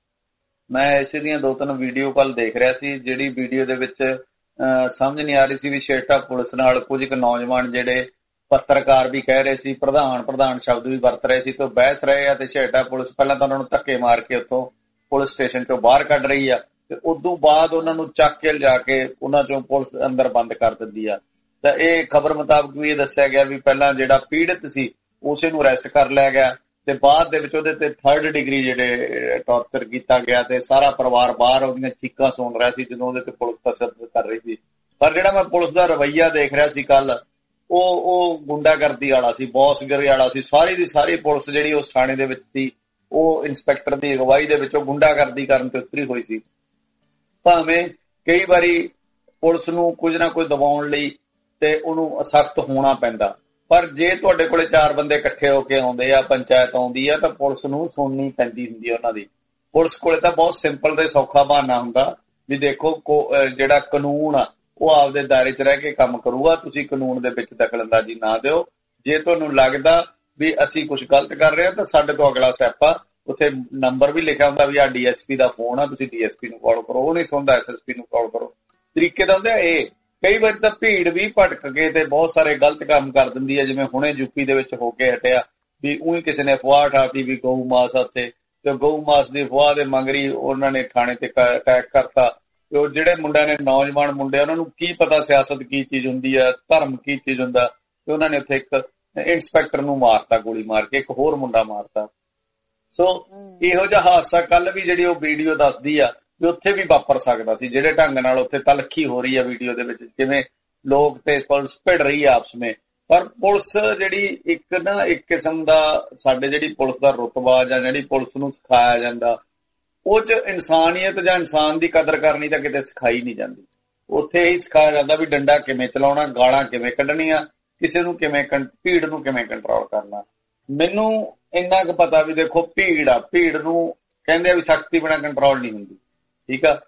ਮੈਂ ਇਸੇ ਦੀਆਂ ਦੋ ਤਿੰਨ ਵੀਡੀਓ ਕੱਲ ਦੇਖ ਰਿਹਾ ਸੀ, ਜਿਹੜੀ ਵੀਡੀਓ ਦੇ ਵਿੱਚ ਸਮਝ ਨਹੀਂ ਆ ਰਹੀ ਸੀ ਵੀ ਛੇਟਾ ਪੁਲਿਸ ਨਾਲ ਕੁਝ ਕੁ ਨੌਜਵਾਨ ਜਿਹੜੇ ਪੱਤਰਕਾਰ ਵੀ ਕਹਿ ਰਹੇ ਸੀ, ਪ੍ਰਧਾਨ ਪ੍ਰਧਾਨ ਸ਼ਬਦ ਵੀ ਵਰਤ ਰਹੇ ਸੀ, ਤੇ ਬਹਿਸ ਰਹੇ ਆ, ਤੇ ਛੇਟਾ ਪੁਲਿਸ ਪਹਿਲਾਂ ਤਾਂ ਉਹਨਾਂ ਨੂੰ ਧੱਕੇ ਮਾਰ ਕੇ ਉੱਥੋਂ ਪੁਲਿਸ ਸਟੇਸ਼ਨ ਚੋਂ ਬਾਹਰ ਕੱਢ ਰਹੀ ਆ, ਤੇ ਉਦੋਂ ਬਾਅਦ ਉਹਨਾਂ ਨੂੰ ਚੱਕ ਕੇ ਲਿਜਾ ਕੇ ਉਹਨਾਂ ਚੋਂ ਪੁਲਿਸ ਅੰਦਰ ਬੰਦ ਕਰ ਦਿੰਦੀ ਆ। ਤਾਂ ਇਹ ਖਬਰ ਮੁਤਾਬਕ ਵੀ ਇਹ ਦੱਸਿਆ ਗਿਆ ਵੀ ਪਹਿਲਾਂ ਜਿਹੜਾ ਪੀੜਤ ਸੀ ਉਸੇ ਨੂੰ ਅਰੈਸਟ ਕਰ ਲਿਆ ਗਿਆ, ਤੇ ਬਾਅਦ ਦੇ ਵਿੱਚ ਉਹਦੇ ਤੇ ਥਰਡ ਡਿਗਰੀ ਜਿਹੜੇ ਟੌਰਚਰ ਕੀਤਾ ਗਿਆ, ਤੇ ਸਾਰਾ ਪਰਿਵਾਰ ਬਾਹਰ ਉਹਦੀਆਂ ਚੀਕਾਂ ਸੁਣ ਰਿਹਾ ਸੀ ਜਦੋਂ ਉਹਦੇ ਤੇ ਪੁਲਿਸ ਤਸ਼ੱਦਦ ਕਰ ਰਹੀ ਸੀ। ਪਰ ਜਿਹੜਾ ਮੈਂ ਪੁਲਿਸ ਦਾ ਰਵੱਈਆ ਦੇਖ ਰਿਹਾ ਸੀ ਕੱਲ, ਉਹ ਉਹ ਗੁੰਡਾਗਰਦੀ ਵਾਲਾ ਸੀ, ਬੌਸਗਰੀ ਵਾਲਾ ਸੀ। ਸਾਰੀ ਦੀ ਸਾਰੀ ਪੁਲਿਸ ਜਿਹੜੀ ਉਸ ਥਾਣੇ ਦੇ ਵਿੱਚ ਸੀ, ਉਹ ਇੰਸਪੈਕਟਰ ਦੀ ਅਗਵਾਈ ਦੇ ਵਿੱਚ ਉਹ ਗੁੰਡਾਗਰਦੀ ਕਰਨ ਤੇ ਉਤਰੀ ਹੋਈ ਸੀ। ਭਾਵੇਂ ਕਈ ਵਾਰੀ ਪੁਲਿਸ ਨੂੰ ਕੁਝ ਨਾ ਕੁਝ ਦਬਾਉਣ ਲਈ ਤੇ ਉਹਨੂੰ ਸਖਤ ਹੋਣਾ ਪੈਂਦਾ, ਪਰ ਜੇ ਤੁਹਾਡੇ ਕੋਲੇ ਚਾਰ ਬੰਦੇ ਇਕੱਠੇ ਹੋ ਕੇ ਆਉਂਦੇ ਆ, ਪੰਚਾਇਤ ਆਉਂਦੀ ਆ, ਤਾਂ ਪੁਲਿਸ ਨੂੰ ਸੁਣਨੀ ਪੈਂਦੀ ਹੁੰਦੀ ਆ ਉਹਨਾਂ ਦੀ। ਪੁਲਿਸ ਕੋਲੇ ਤਾਂ ਬਹੁਤ ਸਿੰਪਲ ਤੇ ਸੌਖਾ ਬਹਾਨਾ ਹੁੰਦਾ ਵੀ ਦੇਖੋ ਜਿਹੜਾ ਕਾਨੂੰਨ ਆ ਉਹ ਆਪਦੇ ਦਾਇਰੇ 'ਚ ਰਹਿ ਕੇ ਕੰਮ ਕਰੂਗਾ, ਤੁਸੀਂ ਕਾਨੂੰਨ ਦੇ ਵਿੱਚ ਦਖਲਅੰਦਾਜ਼ੀ ਨਾ ਦਿਓ। ਜੇ ਤੁਹਾਨੂੰ ਲੱਗਦਾ ਵੀ ਅਸੀਂ ਕੁਝ ਗਲਤ ਕਰ ਰਹੇ ਹਾਂ ਤਾਂ ਸਾਡੇ ਤੋਂ ਅਗਲਾ ਸਟੈਪ ਆ, ਉੱਥੇ ਨੰਬਰ ਵੀ ਲਿਖਿਆ ਹੁੰਦਾ ਵੀ ਆ ਡੀ ਐਸ ਪੀ ਦਾ ਫੋਨ ਆ, ਤੁਸੀਂ ਡੀ ਐਸ ਪੀ ਨੂੰ ਕਾਲ ਕਰੋ, ਉਹ ਨਹੀਂ ਸੁਣਦਾ ਐਸ ਐਸ ਪੀ ਨੂੰ ਕਾਲ ਕਰੋ। ਤਰੀਕੇ ਤਾਂ ਹੁੰਦੇ ਇਹ। ਕਈ ਵਾਰੀ ਤਾਂ ਭੀੜ ਵੀ ਭਟਕ ਕੇ ਤੇ ਬਹੁਤ ਸਾਰੇ ਗਲਤ ਕੰਮ ਕਰ ਦਿੰਦੀ ਹੈ, ਜਿਵੇਂ ਹੁਣੇ ਯੂਪੀ ਦੇ ਵਿੱਚ ਹੋ ਕੇ ਹਟਿਆ ਵੀ ਉਹੀ ਕਿਸੇ ਨੇ ਅਫਵਾਹ ਉਠਾਤੀ ਵੀ ਗਊ ਮਾਸ ਆ ਤੇ ਗਊ ਮਾਸ ਦੀ ਅਫਵਾਹ ਦੇ ਮੰਗਰੀ ਉਹਨਾਂ ਨੇ ਥਾਣੇ ਤੇ ਅਟੈਕ ਕਰਤਾ। ਤੇ ਉਹ ਜਿਹੜੇ ਮੁੰਡਿਆਂ ਨੇ, ਨੌਜਵਾਨ ਮੁੰਡੇ, ਉਹਨਾਂ ਨੂੰ ਕੀ ਪਤਾ ਸਿਆਸਤ ਕੀ ਚੀਜ਼ ਹੁੰਦੀ ਆ, ਧਰਮ ਕੀ ਚੀਜ਼ ਹੁੰਦਾ, ਤੇ ਉਹਨਾਂ ਨੇ ਉੱਥੇ ਇੱਕ ਇੰਸਪੈਕਟਰ ਨੂੰ ਮਾਰਤਾ, ਗੋਲੀ ਮਾਰ ਕੇ, ਇੱਕ ਹੋਰ ਮੁੰਡਾ ਮਾਰਤਾ। ਸੋ ਇਹੋ ਜਿਹਾ ਹਾਦਸਾ ਕੱਲ ਵੀ ਜਿਹੜੀ ਉਹ ਵੀਡੀਓ ਦੱਸਦੀ ਆ ਵੀ ਉੱਥੇ ਵੀ ਵਾਪਰ ਸਕਦਾ ਸੀ, ਜਿਹੜੇ ਢੰਗ ਨਾਲ ਉੱਥੇ ਤਲਖੀ ਹੋ ਰਹੀ ਆ ਵੀਡੀਓ ਦੇ ਵਿੱਚ, ਜਿਵੇਂ ਲੋਕ ਤੇ ਪੁਲਿਸ ਭਿੜ ਰਹੀ ਆ ਆਪਸ ਵਿੱਚ। ਪਰ ਪੁਲਿਸ ਜਿਹੜੀ ਇੱਕ ਨਾ ਇੱਕ ਕਿਸਮ ਦਾ ਸਾਡੇ ਜਿਹੜੀ ਪੁਲਿਸ ਦਾ ਰੁਤਬਾ ਜਾਂ ਜਿਹੜੀ ਪੁਲਿਸ ਨੂੰ ਸਿਖਾਇਆ ਜਾਂਦਾ, ਉਹ 'ਚ ਇਨਸਾਨੀਅਤ ਜਾਂ ਇਨਸਾਨ ਦੀ ਕਦਰ ਕਰਨੀ ਤਾਂ ਕਿਤੇ ਸਿਖਾਈ ਨਹੀਂ ਜਾਂਦੀ। ਉੱਥੇ ਹੀ ਸਿਖਾਇਆ ਜਾਂਦਾ ਵੀ ਡੰਡਾ ਕਿਵੇਂ ਚਲਾਉਣਾ, ਗਾਲਾਂ ਕਿਵੇਂ ਕੱਢਣੀਆਂ, ਕਿਸੇ ਨੂੰ ਕਿਵੇਂ, ਭੀੜ ਨੂੰ ਕਿਵੇਂ ਕੰਟਰੋਲ ਕਰਨਾ। ਮੈਨੂੰ ਇੰਨਾ ਕੁ ਪਤਾ ਵੀ ਦੇਖੋ ਭੀੜ ਆ, ਭੀੜ ਨੂੰ ਕਹਿੰਦੇ ਆ ਵੀ ਸਖਤੀ ਬਿਨਾਂ ਕੰਟਰੋਲ ਨਹੀਂ ਹੁੰਦੀ, ਠੀਕ ਆ।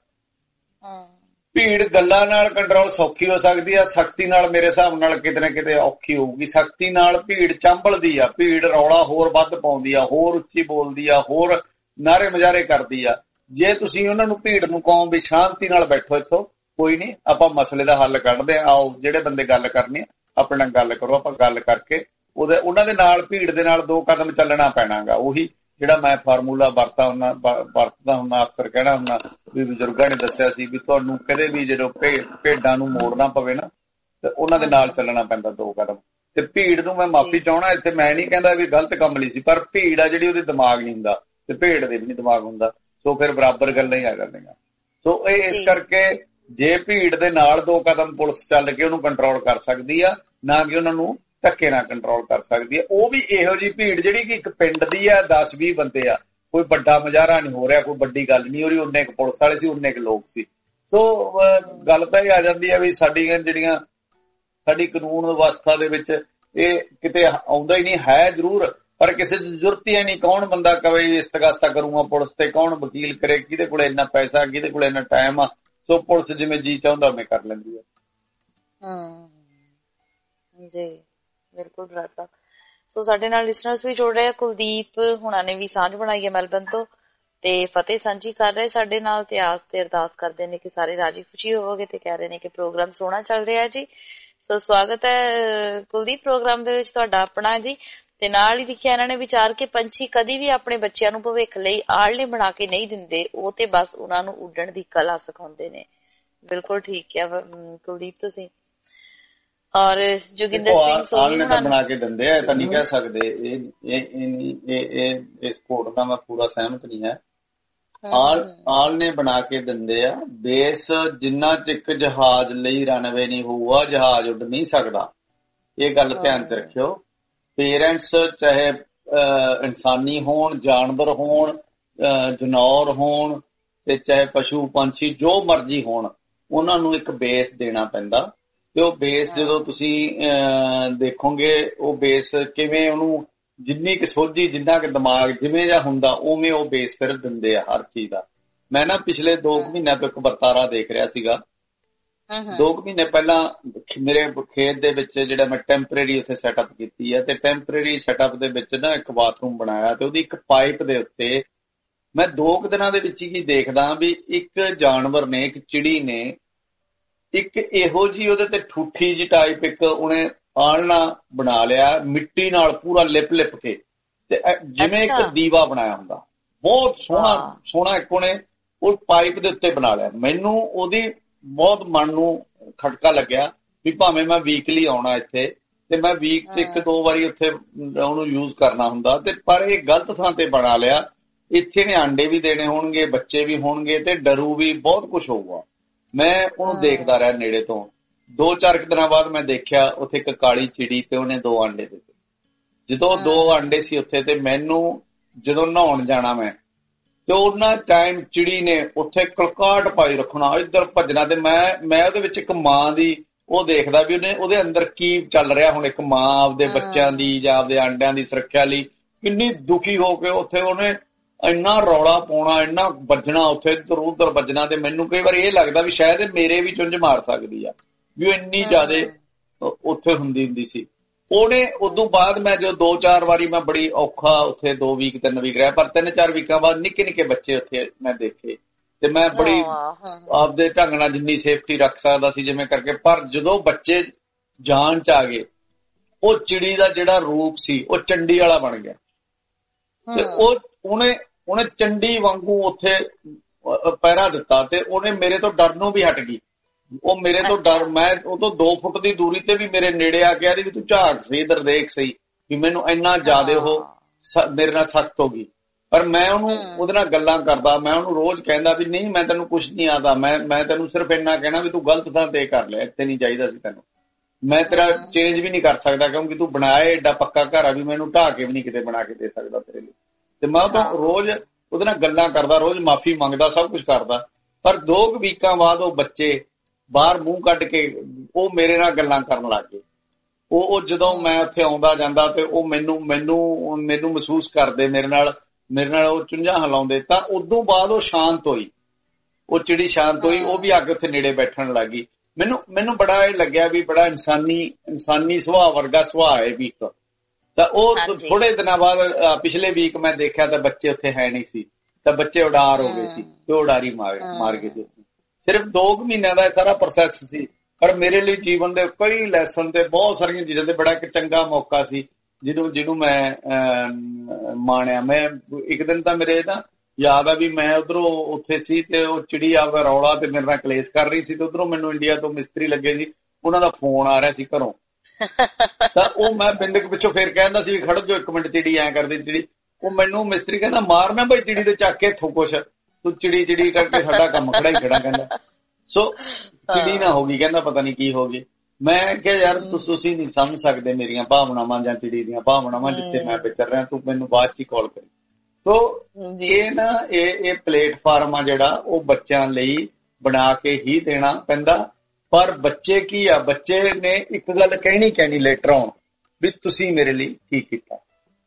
ਭੀੜ ਗੱਲਾਂ ਨਾਲ ਕੰਟਰੋਲ ਸੌਖੀ ਹੋ ਸਕਦੀ ਆ, ਸਖਤੀ ਨਾਲ ਮੇਰੇ ਹਿਸਾਬ ਨਾਲ ਕਿਤੇ ਨਾ ਕਿਤੇ ਔਖੀ ਹੋਊਗੀ। ਸਖਤੀ ਨਾਲ ਭੀੜ ਚੰਬਲਦੀ ਆ, ਭੀੜ ਰੌਲਾ ਹੋਰ ਵੱਧ ਪਾਉਂਦੀ ਆ, ਹੋਰ ਉੱਚੀ ਬੋਲਦੀ ਆ, ਹੋਰ ਨਾਰੇ ਮਜ਼ਾਰੇ ਕਰਦੀ ਆ। ਜੇ ਤੁਸੀਂ ਉਹਨਾਂ ਨੂੰ, ਭੀੜ ਨੂੰ ਕਹੋ ਵੀ ਸ਼ਾਂਤੀ ਨਾਲ ਬੈਠੋ, ਇੱਥੋਂ ਕੋਈ ਨਹੀਂ, ਆਪਾਂ ਮਸਲੇ ਦਾ ਹੱਲ ਕੱਢਦੇ ਆ, ਆਓ ਜਿਹੜੇ ਬੰਦੇ ਗੱਲ ਕਰਨੀ ਆ ਆਪਣੇ ਨਾਲ ਗੱਲ ਕਰੋ, ਆਪਾਂ ਗੱਲ ਕਰਕੇ ਉਹਦੇ ਉਹਨਾਂ ਦੇ ਨਾਲ, ਭੀੜ ਦੇ ਨਾਲ ਦੋ ਕਦਮ ਚੱਲਣਾ ਪੈਣਾਗਾ। ਉਹੀ ਜਿਹੜਾ ਮੈਂ ਫਾਰਮੂਲਾ ਵਰਤਾ ਹੁੰਦਾ ਵਰਤਦਾ ਹੁੰਦਾ ਅਕਸਰ ਕਹਿਣਾ ਹੁੰਦਾ ਵੀ ਬਜ਼ੁਰਗਾਂ ਨੇ ਦੱਸਿਆ ਸੀ ਵੀ ਤੁਹਾਨੂੰ ਕਦੇ ਵੀ ਜਦੋਂ ਭੇਡਾਂ ਨੂੰ ਮੋੜਨਾ ਪਵੇ ਨਾ ਤੇ ਉਹਨਾਂ ਦੇ ਨਾਲ ਚੱਲਣਾ ਪੈਂਦਾ ਦੋ ਕਦਮ। ਤੇ ਭੀੜ ਨੂੰ ਮੈਂ ਮਾਫੀ ਚਾਹਣਾ, ਇੱਥੇ ਮੈਂ ਨਹੀਂ ਕਹਿੰਦਾ ਵੀ ਗਲਤ ਕੰਮ ਲਈ ਸੀ, ਪਰ ਭੀੜ ਆ ਜਿਹੜੀ ਉਹਦੇ ਦਿਮਾਗ ਨਹੀਂ ਹੁੰਦਾ ਤੇ ਭੇਡ ਦੇ ਵੀ ਨਹੀਂ ਦਿਮਾਗ ਹੁੰਦਾ, ਸੋ ਫਿਰ ਬਰਾਬਰ ਗੱਲਾਂ ਹੀ ਆ ਜਾਂਦੀਆਂ। ਸੋ ਇਹ ਇਸ ਕਰਕੇ ਜੇ ਭੀੜ ਦੇ ਨਾਲ ਦੋ ਕਦਮ ਪੁਲਿਸ ਚੱਲ ਕੇ ਉਹਨੂੰ ਕੰਟਰੋਲ ਕਰ ਸਕਦੀ ਆ, ਨਾ ਕਿ ਉਹਨਾਂ ਨੂੰ ਧੱਕੇ ਨਾਲ ਕੰਟਰੋਲ ਕਰ ਸਕਦੀ ਹੈ। ਉਹ ਵੀ ਇਹੋ ਜਿਹੀ ਭੀੜ ਜਿਹੜੀ ਕਿ ਇੱਕ ਪਿੰਡ ਦੀ ਆ, ਦਸ ਵੀਹ ਬੰਦੇ ਆ, ਕੋਈ ਵੱਡਾ ਮੁਜ਼ਾਹਰਾ ਨਹੀਂ ਹੋ ਰਿਹਾ, ਕੋਈ ਵੱਡੀ ਗੱਲ ਨਹੀਂ ਹੋ ਰਹੀ, ਉਨੇ ਕੁ ਪੁਲਿਸ ਵਾਲੇ ਸੀ, ਉਨੇ ਕੁ ਲੋਕ ਸੀ। ਸੋ ਗੱਲ ਤਾਂ ਇਹ ਆ ਜਾਂਦੀ ਹੈ ਵੀ ਸਾਡੀਆਂ ਜਿਹੜੀਆਂ ਸਾਡੀ ਕਾਨੂੰਨ ਵਿਵਸਥਾ ਦੇ ਵਿੱਚ ਇਹ ਕਿਤੇ ਆਉਂਦਾ ਹੀ ਨਹੀਂ ਹੈ ਜ਼ਰੂਰ, ਪਰ ਕਿਸੇ ਦੀ ਜ਼ਰੂਰਤ ਹੀ ਨਹੀਂ। ਕੌਣ ਬੰਦਾ ਕਵੇ ਇਸਤਗਾਸਾ ਕਰੂੰਗਾ ਪੁਲਿਸ ਤੇ, ਕੌਣ ਵਕੀਲ ਕਰੇ, ਕਿਹਦੇ ਕੋਲ ਇੰਨਾ ਪੈਸਾ, ਕਿਹਦੇ ਕੋਲ ਇੰਨਾ ਟਾਈਮ ਆ। ਸੋ ਪੁਲਿਸ ਜਿਵੇਂ ਜੀ ਚਾਹੁੰਦਾ ਉਵੇਂ ਕਰ ਲੈਂਦੀ ਹੈ।
ਹਾਂ ਜੀ, ਬਿਲਕੁਲ ਰਾਤਾ। ਸੋ ਸਾਡੇ ਨਾਲ ਲਿਸਨਰਸ ਵੀ ਜੁੜ ਰਹੇ ਆ, ਕੁਲਦੀਪ ਹੁਣਾਂ ਨੇ ਵੀ ਸਾਂਝ ਬਣਾਈ ਹੈ ਮੈਲਬਨ ਤੋਂ, ਤੇ ਫਤਿਹ ਸਾਂਝੀ ਕਰ ਰਹੇ ਸਾਡੇ ਨਾਲ, ਤੇ ਆਸ ਤੇ ਅਰਦਾਸ ਕਰਦੇ ਨੇ ਕਿ ਸਾਰੇ ਰਾਜੀ ਖੁਸ਼ੀ ਹੋਵੋਗੇ, ਤੇ ਕਹਿ ਰਹੇ ਨੇ ਕਿ ਪ੍ਰੋਗਰਾਮ ਸੋਹਣਾ ਚੱਲ ਰਿਹਾ ਜੀ। ਸੋ ਸਵਾਗਤ ਹੈ ਕੁਲਦੀਪ ਪ੍ਰੋਗਰਾਮ ਦੇ ਵਿੱਚ ਤੁਹਾਡਾ ਆਪਣਾ ਜੀ। ਤੇ ਨਾਲ ਹੀ ਲਿਖਿਆ ਇਹਨਾਂ ਨੇ ਵਿਚਾਰ ਕਿ ਪੰਛੀ ਕਦੀ ਵੀ ਆਪਣੇ ਬੱਚਿਆਂ ਨੂੰ ਭਵਿੱਖ ਲਈ ਆਲ੍ਹਣੇ ਬਣਾ ਕੇ ਨਹੀਂ ਦਿੰਦੇ, ਉਹ ਤੇ ਬਸ ਉਹਨਾਂ ਨੂੰ ਉੱਡਣ ਦੀ ਕਲਾ ਸਿਖਾਉਂਦੇ ਨੇ। ਬਿਲਕੁਲ ਠੀਕ ਹੈ ਕੁਲਦੀਪ ਤੁਸੀਂ। ਔਰ ਜੋਗਿੰਦਰ ਸਿੰਘ ਸੋਨੀ
ਨੇ ਤਾਂ ਬਣਾ ਕੇ ਦਿੰਦੇ ਆ, ਤਾਂ ਨਹੀਂ ਕਹਿ ਸਕਦੇ ਇਹ ਇਸ ਕੋਡ ਦਾ ਮੈਂ ਪੂਰਾ ਸਹਿਮਤ ਨਹੀਂ ਹੈ। ਆਲ ਆਲ ਨੇ ਬਣਾ ਕੇ ਦਿੰਦੇ ਆ ਬੇਸ। ਜਿੰਨਾ ਚ ਇੱਕ ਜਹਾਜ਼ ਲਈ ਰਨਵੇ ਨਹੀਂ ਹੋਊਗਾ ਜਹਾਜ਼ ਉੱਡ ਨਹੀਂ ਸਕਦਾ। ਇਹ ਗੱਲ ਧਿਆਨ ਚ ਰੱਖਿਓ। ਪੇਰੈਂਟਸ ਚਾਹੇ ਇਨਸਾਨੀ ਹੋਣ, ਜਾਨਵਰ ਹੋਣ, ਜਨੌਰ ਹੋਣ, ਤੇ ਚਾਹੇ ਪਸ਼ੂ ਪੰਛੀ ਜੋ ਮਰਜ਼ੀ ਹੋਣ, ਉਹਨਾਂ ਨੂੰ ਇੱਕ ਬੇਸ ਦੇਣਾ ਪੈਂਦਾ। ਤੇ ਉਹ ਬੇਸ ਜਦੋਂ ਤੁਸੀਂ ਦੇਖੋਗੇ ਉਹ ਬੇਸ ਕਿਵੇਂ, ਉਹਨੂੰ ਜਿੰਨੀ ਕੁ ਸੋਝੀ, ਜਿੰਨਾ ਕੁ ਦਿਮਾਗ ਜਿਵੇਂ ਜਿਹਾ ਹੁੰਦਾ ਉਵੇਂ ਉਹ ਬੇਸ ਫਿਰ ਦਿੰਦੇ ਆ ਹਰ ਚੀਜ਼ ਦਾ। ਮੈਂ ਨਾ ਪਿਛਲੇ ਦੋ ਕੁ ਮਹੀਨਿਆਂ ਤੋਂ ਇੱਕ ਵਰਤਾਰਾ ਦੇਖ ਰਿਹਾ ਸੀਗਾ। ਦੋ ਕੁ ਮਹੀਨੇ ਪਹਿਲਾਂ ਮੇਰੇ ਖੇਤ ਦੇ ਵਿੱਚ ਜਿਹੜਾ ਮੈਂ ਟੈਂਪਰੇਰੀ ਉੱਥੇ ਸੈਟਅਪ ਕੀਤੀ ਹੈ, ਤੇ ਟੈਂਪਰੇਰੀ ਸੈਟਅਪ ਦੇ ਵਿੱਚ ਨਾ ਇੱਕ ਬਾਥਰੂਮ ਬਣਾਇਆ, ਤੇ ਉਹਦੀ ਇੱਕ ਪਾਈਪ ਦੇ ਉੱਤੇ ਮੈਂ ਦੋ ਕੁ ਦਿਨਾਂ ਦੇ ਵਿੱਚ ਹੀ ਦੇਖਦਾ ਵੀ ਇੱਕ ਜਾਨਵਰ ਨੇ, ਇੱਕ ਚਿੜੀ ਨੇ, ਇੱਕ ਇਹੋ ਜਿਹੀ ਉਹਦੇ ਤੇ ਠੂਠੀ ਜਿਹੀ ਟਾਈਪ ਇੱਕ ਉਹਨੇ ਆਲਣਾ ਬਣਾ ਲਿਆ ਮਿੱਟੀ ਨਾਲ ਪੂਰਾ ਲਿਪ ਲਿਪ ਕੇ, ਤੇ ਜਿਵੇਂ ਇੱਕ ਦੀਵਾ ਬਣਾਇਆ ਹੁੰਦਾ। ਬਹੁਤ ਸੋਹਣਾ ਸੋਹਣਾ ਇੱਕ ਉਹਨੇ ਉਹ ਪਾਈਪ ਦੇ ਉੱਤੇ ਬਣਾ ਲਿਆ। ਮੈਨੂੰ ਉਹਦੀ ਬਹੁਤ ਮਨ ਨੂੰ ਖਟਕਾ ਲੱਗਿਆ ਵੀ ਭਾਵੇਂ ਮੈਂ ਵੀਕਲੀ ਆਉਣਾ ਇੱਥੇ, ਤੇ ਮੈਂ ਵੀਕ ਚ ਇੱਕ ਦੋ ਵਾਰੀ ਉੱਥੇ ਉਹਨੂੰ ਯੂਜ਼ ਕਰਨਾ ਹੁੰਦਾ, ਤੇ ਪਰ ਇਹ ਗਲਤ ਥਾਂ ਤੇ ਬਣਾ ਲਿਆ। ਇੱਥੇ ਨੇ ਆਂਡੇ ਵੀ ਦੇਣੇ ਹੋਣਗੇ, ਬੱਚੇ ਵੀ ਹੋਣਗੇ, ਤੇ ਡਰੂ ਵੀ, ਬਹੁਤ ਕੁਛ ਹੋਊਗਾ। ਮੈਂ ਉਹਨੂੰ ਦੇਖਦਾ ਰਿਹਾ ਨੇੜੇ ਤੋਂ। ਦੋ ਚਾਰ ਕੁ ਦਿਨਾਂ ਬਾਅਦ ਮੈਂ ਦੇਖਿਆ ਉੱਥੇ ਇੱਕ ਕਾਲੀ ਚਿੜੀ, ਤੇ ਉਹਨੇ ਦੋ ਆਂਡੇ ਦਿੱਤੇ। ਜਦੋਂ ਦੋ ਆਂਡੇ ਸੀ ਉੱਥੇ, ਤੇ ਮੈਨੂੰ ਜਦੋਂ ਨਹਾਉਣ ਜਾਣਾ ਮੈਂ, ਤੇ ਉਹਨਾਂ ਟਾਈਮ ਚਿੜੀ ਨੇ ਉੱਥੇ ਕਲਕਾਟ ਪਾਈ ਰੱਖਣਾ, ਇੱਧਰ ਭੱਜਣਾ, ਤੇ ਮੈਂ ਮੈਂ ਉਹਦੇ ਵਿੱਚ ਇੱਕ ਮਾਂ ਦੀ ਉਹ ਦੇਖਦਾ ਵੀ ਉਹਨੇ ਉਹਦੇ ਅੰਦਰ ਕੀ ਚੱਲ ਰਿਹਾ। ਹੁਣ ਇੱਕ ਮਾਂ ਆਪਦੇ ਬੱਚਿਆਂ ਦੀ ਜਾਂ ਆਪਦੇ ਆਂਡਿਆਂ ਦੀ ਸੁਰੱਖਿਆ ਲਈ ਕਿੰਨੀ ਦੁਖੀ ਹੋ ਕੇ ਉੱਥੇ ਉਹਨੇ ਇੰਨਾ ਰੌਲਾ ਪਾਉਣਾ, ਇੰਨਾ ਵੱਜਣਾ ਉੱਥੇ, ਇੱਧਰ ਉੱਧਰ ਵੱਜਣਾ। ਤੇ ਮੈਨੂੰ ਕਈ ਵਾਰ ਇਹ ਲੱਗਦਾ ਵੀ ਸ਼ਾਇਦ ਮੇਰੇ ਵੀ ਚੁੰਝ ਮਾਰ ਸਕਦੀ ਆ, ਵੀ ਉਹ ਇੰਨੀ ਜ਼ਿਆਦਾ ਉੱਥੇ ਹੁੰਦੀ ਹੁੰਦੀ ਸੀ। ਉਹਨੇ ਉਦੋਂ ਬਾਅਦ ਮੈਂ ਜੋ ਦੋ ਚਾਰ ਵਾਰੀ ਮੈਂ ਬੜੀ ਔਖਾ ਉੱਥੇ ਦੋ ਵੀਕ ਤਿੰਨ ਵੀਕ ਰਿਹਾ, ਪਰ ਤਿੰਨ ਚਾਰ ਵੀਕਾਂ ਬਾਅਦ ਨਿੱਕੇ ਨਿੱਕੇ ਬੱਚੇ ਉੱਥੇ ਮੈਂ ਦੇਖੇ, ਤੇ ਮੈਂ ਬੜੀ ਆਪਦੇ ਢੰਗ ਨਾਲ ਜਿੰਨੀ ਸੇਫਟੀ ਰੱਖ ਸਕਦਾ ਸੀ ਜਿਵੇਂ ਕਰਕੇ। ਪਰ ਜਦੋਂ ਬੱਚੇ ਜਾਨ ਚ ਆ ਗਏ, ਉਹ ਚਿੜੀ ਦਾ ਜਿਹੜਾ ਰੂਪ ਸੀ ਉਹ ਚੰਡੀ ਵਾਲਾ ਬਣ ਗਿਆ, ਤੇ ਉਹ ਉਹਨੇ ਉਹਨੇ ਚੰਡੀ ਵਾਂਗੂ ਉੱਥੇ ਪਹਿਰਾ ਦਿੱਤਾ, ਤੇ ਉਹਨੇ ਮੇਰੇ ਤੋਂ ਡਰਨੋਂ ਵੀ ਹਟ ਗਈ। ਉਹ ਮੇਰੇ ਤੋਂ ਡਰ, ਮੈਂ ਉਹ ਤੋਂ ਦੋ ਫੁੱਟ ਦੀ ਦੂਰੀ ਤੇ ਵੀ ਮੇਰੇ ਨੇੜੇ ਆ ਕੇ ਆਦੀ ਵੀ ਤੂੰ ਝਾਕ ਸਹੀ, ਇੱਧਰ ਦੇਖ ਸਹੀ, ਵੀ ਮੈਨੂੰ ਇੰਨਾ ਜ਼ਿਆਦਾ ਉਹ ਮੇਰੇ ਨਾਲ ਸਖਤ ਹੋ ਗਈ। ਪਰ ਮੈਂ ਉਹਨੂੰ ਉਹਦੇ ਨਾਲ ਗੱਲਾਂ ਕਰਦਾ, ਮੈਂ ਉਹਨੂੰ ਰੋਜ਼ ਕਹਿੰਦਾ ਵੀ ਨਹੀਂ ਮੈਂ ਤੈਨੂੰ ਕੁਛ ਨਹੀਂ ਆਦਾ, ਮੈਂ ਮੈਂ ਤੈਨੂੰ ਸਿਰਫ ਇੰਨਾ ਕਹਿਣਾ ਵੀ ਤੂੰ ਗਲਤ ਥਾਂ ਤੇ ਕਰ ਲਿਆ, ਇੱਥੇ ਨਹੀਂ ਚਾਹੀਦਾ ਸੀ ਤੈਨੂੰ, ਮੈਂ ਤੇਰਾ ਚੇਂਜ ਵੀ ਨਹੀਂ ਕਰ ਸਕਦਾ ਕਿਉਂਕਿ ਤੂੰ ਬਣਾਏ ਏਡਾ ਪੱਕਾ ਘਰ ਆ ਵੀ ਮੈਨੂੰ ਢਾਹ ਕੇ ਵੀ ਨਹੀਂ ਕਿਤੇ ਬਣਾ ਕੇ ਦੇ ਸਕਦਾ ਤੇਰੇ ਲਈ। ਤੇ ਮੈਂ ਤਾਂ ਰੋਜ਼ ਉਹਦੇ ਨਾਲ ਗੱਲਾਂ ਕਰਦਾ, ਰੋਜ਼ ਮਾਫੀ ਮੰਗਦਾ, ਸਭ ਕੁਛ ਕਰਦਾ। ਪਰ ਦੋ ਕੁ ਵੀਕਾਂ ਬਾਅਦ ਉਹ ਬੱਚੇ ਬਾਹਰ ਮੂੰਹ ਕੱਢ ਕੇ ਉਹ ਮੇਰੇ ਨਾਲ ਗੱਲਾਂ ਕਰਨ ਲੱਗ ਗਏ। ਉਹ ਉਹ ਜਦੋਂ ਮੈਂ ਉੱਥੇ ਆਉਂਦਾ ਜਾਂਦਾ ਤੇ ਉਹ ਮੈਨੂੰ ਮੈਨੂੰ ਮੈਨੂੰ ਮਹਿਸੂਸ ਕਰਦੇ, ਮੇਰੇ ਨਾਲ ਮੇਰੇ ਨਾਲ ਉਹ ਚੁੰਝਾਂ ਹਿਲਾਉਂਦੇ। ਤਾਂ ਉਦੋਂ ਬਾਅਦ ਉਹ ਸ਼ਾਂਤ ਹੋਈ, ਉਹ ਚਿੜੀ ਸ਼ਾਂਤ ਹੋਈ, ਉਹ ਵੀ ਆ ਕੇ ਉੱਥੇ ਨੇੜੇ ਬੈਠਣ ਲੱਗੀ। ਮੈਨੂੰ ਮੈਨੂੰ ਬੜਾ ਇਹ ਲੱਗਿਆ ਵੀ ਬੜਾ ਇਨਸਾਨੀ ਇਨਸਾਨੀ ਸੁਭਾਅ ਵਰਗਾ ਸੁਭਾਅ ਹੈ ਵੀ ਇੱਕ। ਤਾਂ ਉਹ ਥੋੜੇ ਦਿਨਾਂ ਬਾਅਦ ਪਿਛਲੇ ਵੀਕ ਮੈਂ ਦੇਖਿਆ ਤਾਂ ਬੱਚੇ ਉੱਥੇ ਹੈ ਨਹੀਂ ਸੀ, ਤਾਂ ਬੱਚੇ ਉਡਾਰ ਹੋ ਗਏ ਸੀ, ਤੇ ਉਡਾਰੀ ਮਾਰ ਮਾਰ ਗਏ ਸੀ। ਸਿਰਫ ਦੋ ਕੁ ਮਹੀਨਿਆਂ ਦਾ ਸਾਰਾ ਪ੍ਰੋਸੈਸ ਸੀ, ਪਰ ਮੇਰੇ ਲਈ ਜੀਵਨ ਦੇ ਕਈ ਲੈਸਨ ਤੇ ਬਹੁਤ ਸਾਰੀਆਂ ਚੀਜ਼ਾਂ ਤੇ ਬੜਾ ਇੱਕ ਚੰਗਾ ਮੌਕਾ ਸੀ ਜਿਹਨੂੰ ਜਿਹਨੂੰ ਮੈਂ ਮਾਣਿਆ। ਮੈਂ ਇੱਕ ਦਿਨ ਤਾਂ ਮੇਰੇ ਨਾ ਯਾਦ ਆ ਵੀ ਮੈਂ ਉੱਧਰੋਂ ਉੱਥੇ ਸੀ ਤੇ ਉਹ ਚਿੜੀ ਆਪਦਾ ਰੌਲਾ ਤੇ ਮੇਰੇ ਨਾਲ ਕਲੇਸ਼ ਕਰ ਰਹੀ ਸੀ, ਤੇ ਉੱਧਰੋਂ ਮੈਨੂੰ ਇੰਡੀਆ ਤੋਂ ਮਿਸਤਰੀ ਲੱਗੇ ਸੀ, ਉਹਨਾਂ ਦਾ ਫੋਨ ਆ ਰਿਹਾ ਸੀ ਘਰੋਂ। ਤਾਂ ਉਹ ਮੈਂ ਬਿੰਦਕ ਪਿੱਛੋਂ ਫੇਰ ਕਹਿੰਦਾ ਸੀ ਖੜ ਜੋ ਇੱਕ ਮਿੰਟ, ਚਿੜੀ ਐਂ ਕਰਦੀ ਚਿੜੀ। ਉਹ ਮੈਨੂੰ ਮਿਸਤਰੀ ਕਹਿੰਦਾ ਮਾਰਨਾ ਬਈ ਚਿੜੀ ਦੇ ਚੱਕ ਕੇ ਇੱਥੋਂ ਕੁਛ, ਤੂੰ ਚਿੜੀ ਚਿੜੀ ਕਰਕੇ ਸਾਡਾ ਕੰਮ ਖੜਾ ਹੀ ਖੜਾ ਕਹਿੰਦਾ। ਸੋ ਚਿੜੀ ਨਾ ਹੋ ਗਈ, ਕਹਿੰਦਾ ਪਤਾ ਨਹੀਂ ਕੀ ਹੋ ਗਈ। ਮੈਂ ਕਿਹਾ ਯਾਰ ਤੁਸੀਂ ਨਹੀਂ ਸਮਝ ਸਕਦੇ ਮੇਰੀਆਂ ਭਾਵਨਾਵਾਂ ਜਾਂ ਚਿੜੀ ਦੀਆਂ ਭਾਵਨਾਵਾਂ ਜਿੱਥੇ ਮੈਂ ਵਿਚਰ ਰਿਹਾ, ਤੂੰ ਮੈਨੂੰ ਬਾਅਦ ਚ ਹੀ ਕਾਲ ਕਰੀ। ਸੋ ਇਹ ਨਾ ਇਹ ਇਹ ਪਲੇਟਫਾਰਮ ਆ ਜਿਹੜਾ ਉਹ ਬੱਚਿਆਂ ਲਈ ਬਣਾ ਕੇ ਹੀ ਦੇਣਾ ਪੈਂਦਾ। ਪਰ ਬੱਚੇ ਕੀ ਆ, ਬੱਚੇ ਨੇ ਇੱਕ ਗੱਲ ਕਹਿਣੀ ਕਹਿਣੀ ਲੇਟਰ ਆਉਣ ਵੀ ਤੁਸੀਂ ਮੇਰੇ ਲਈ ਕੀ ਕੀਤਾ।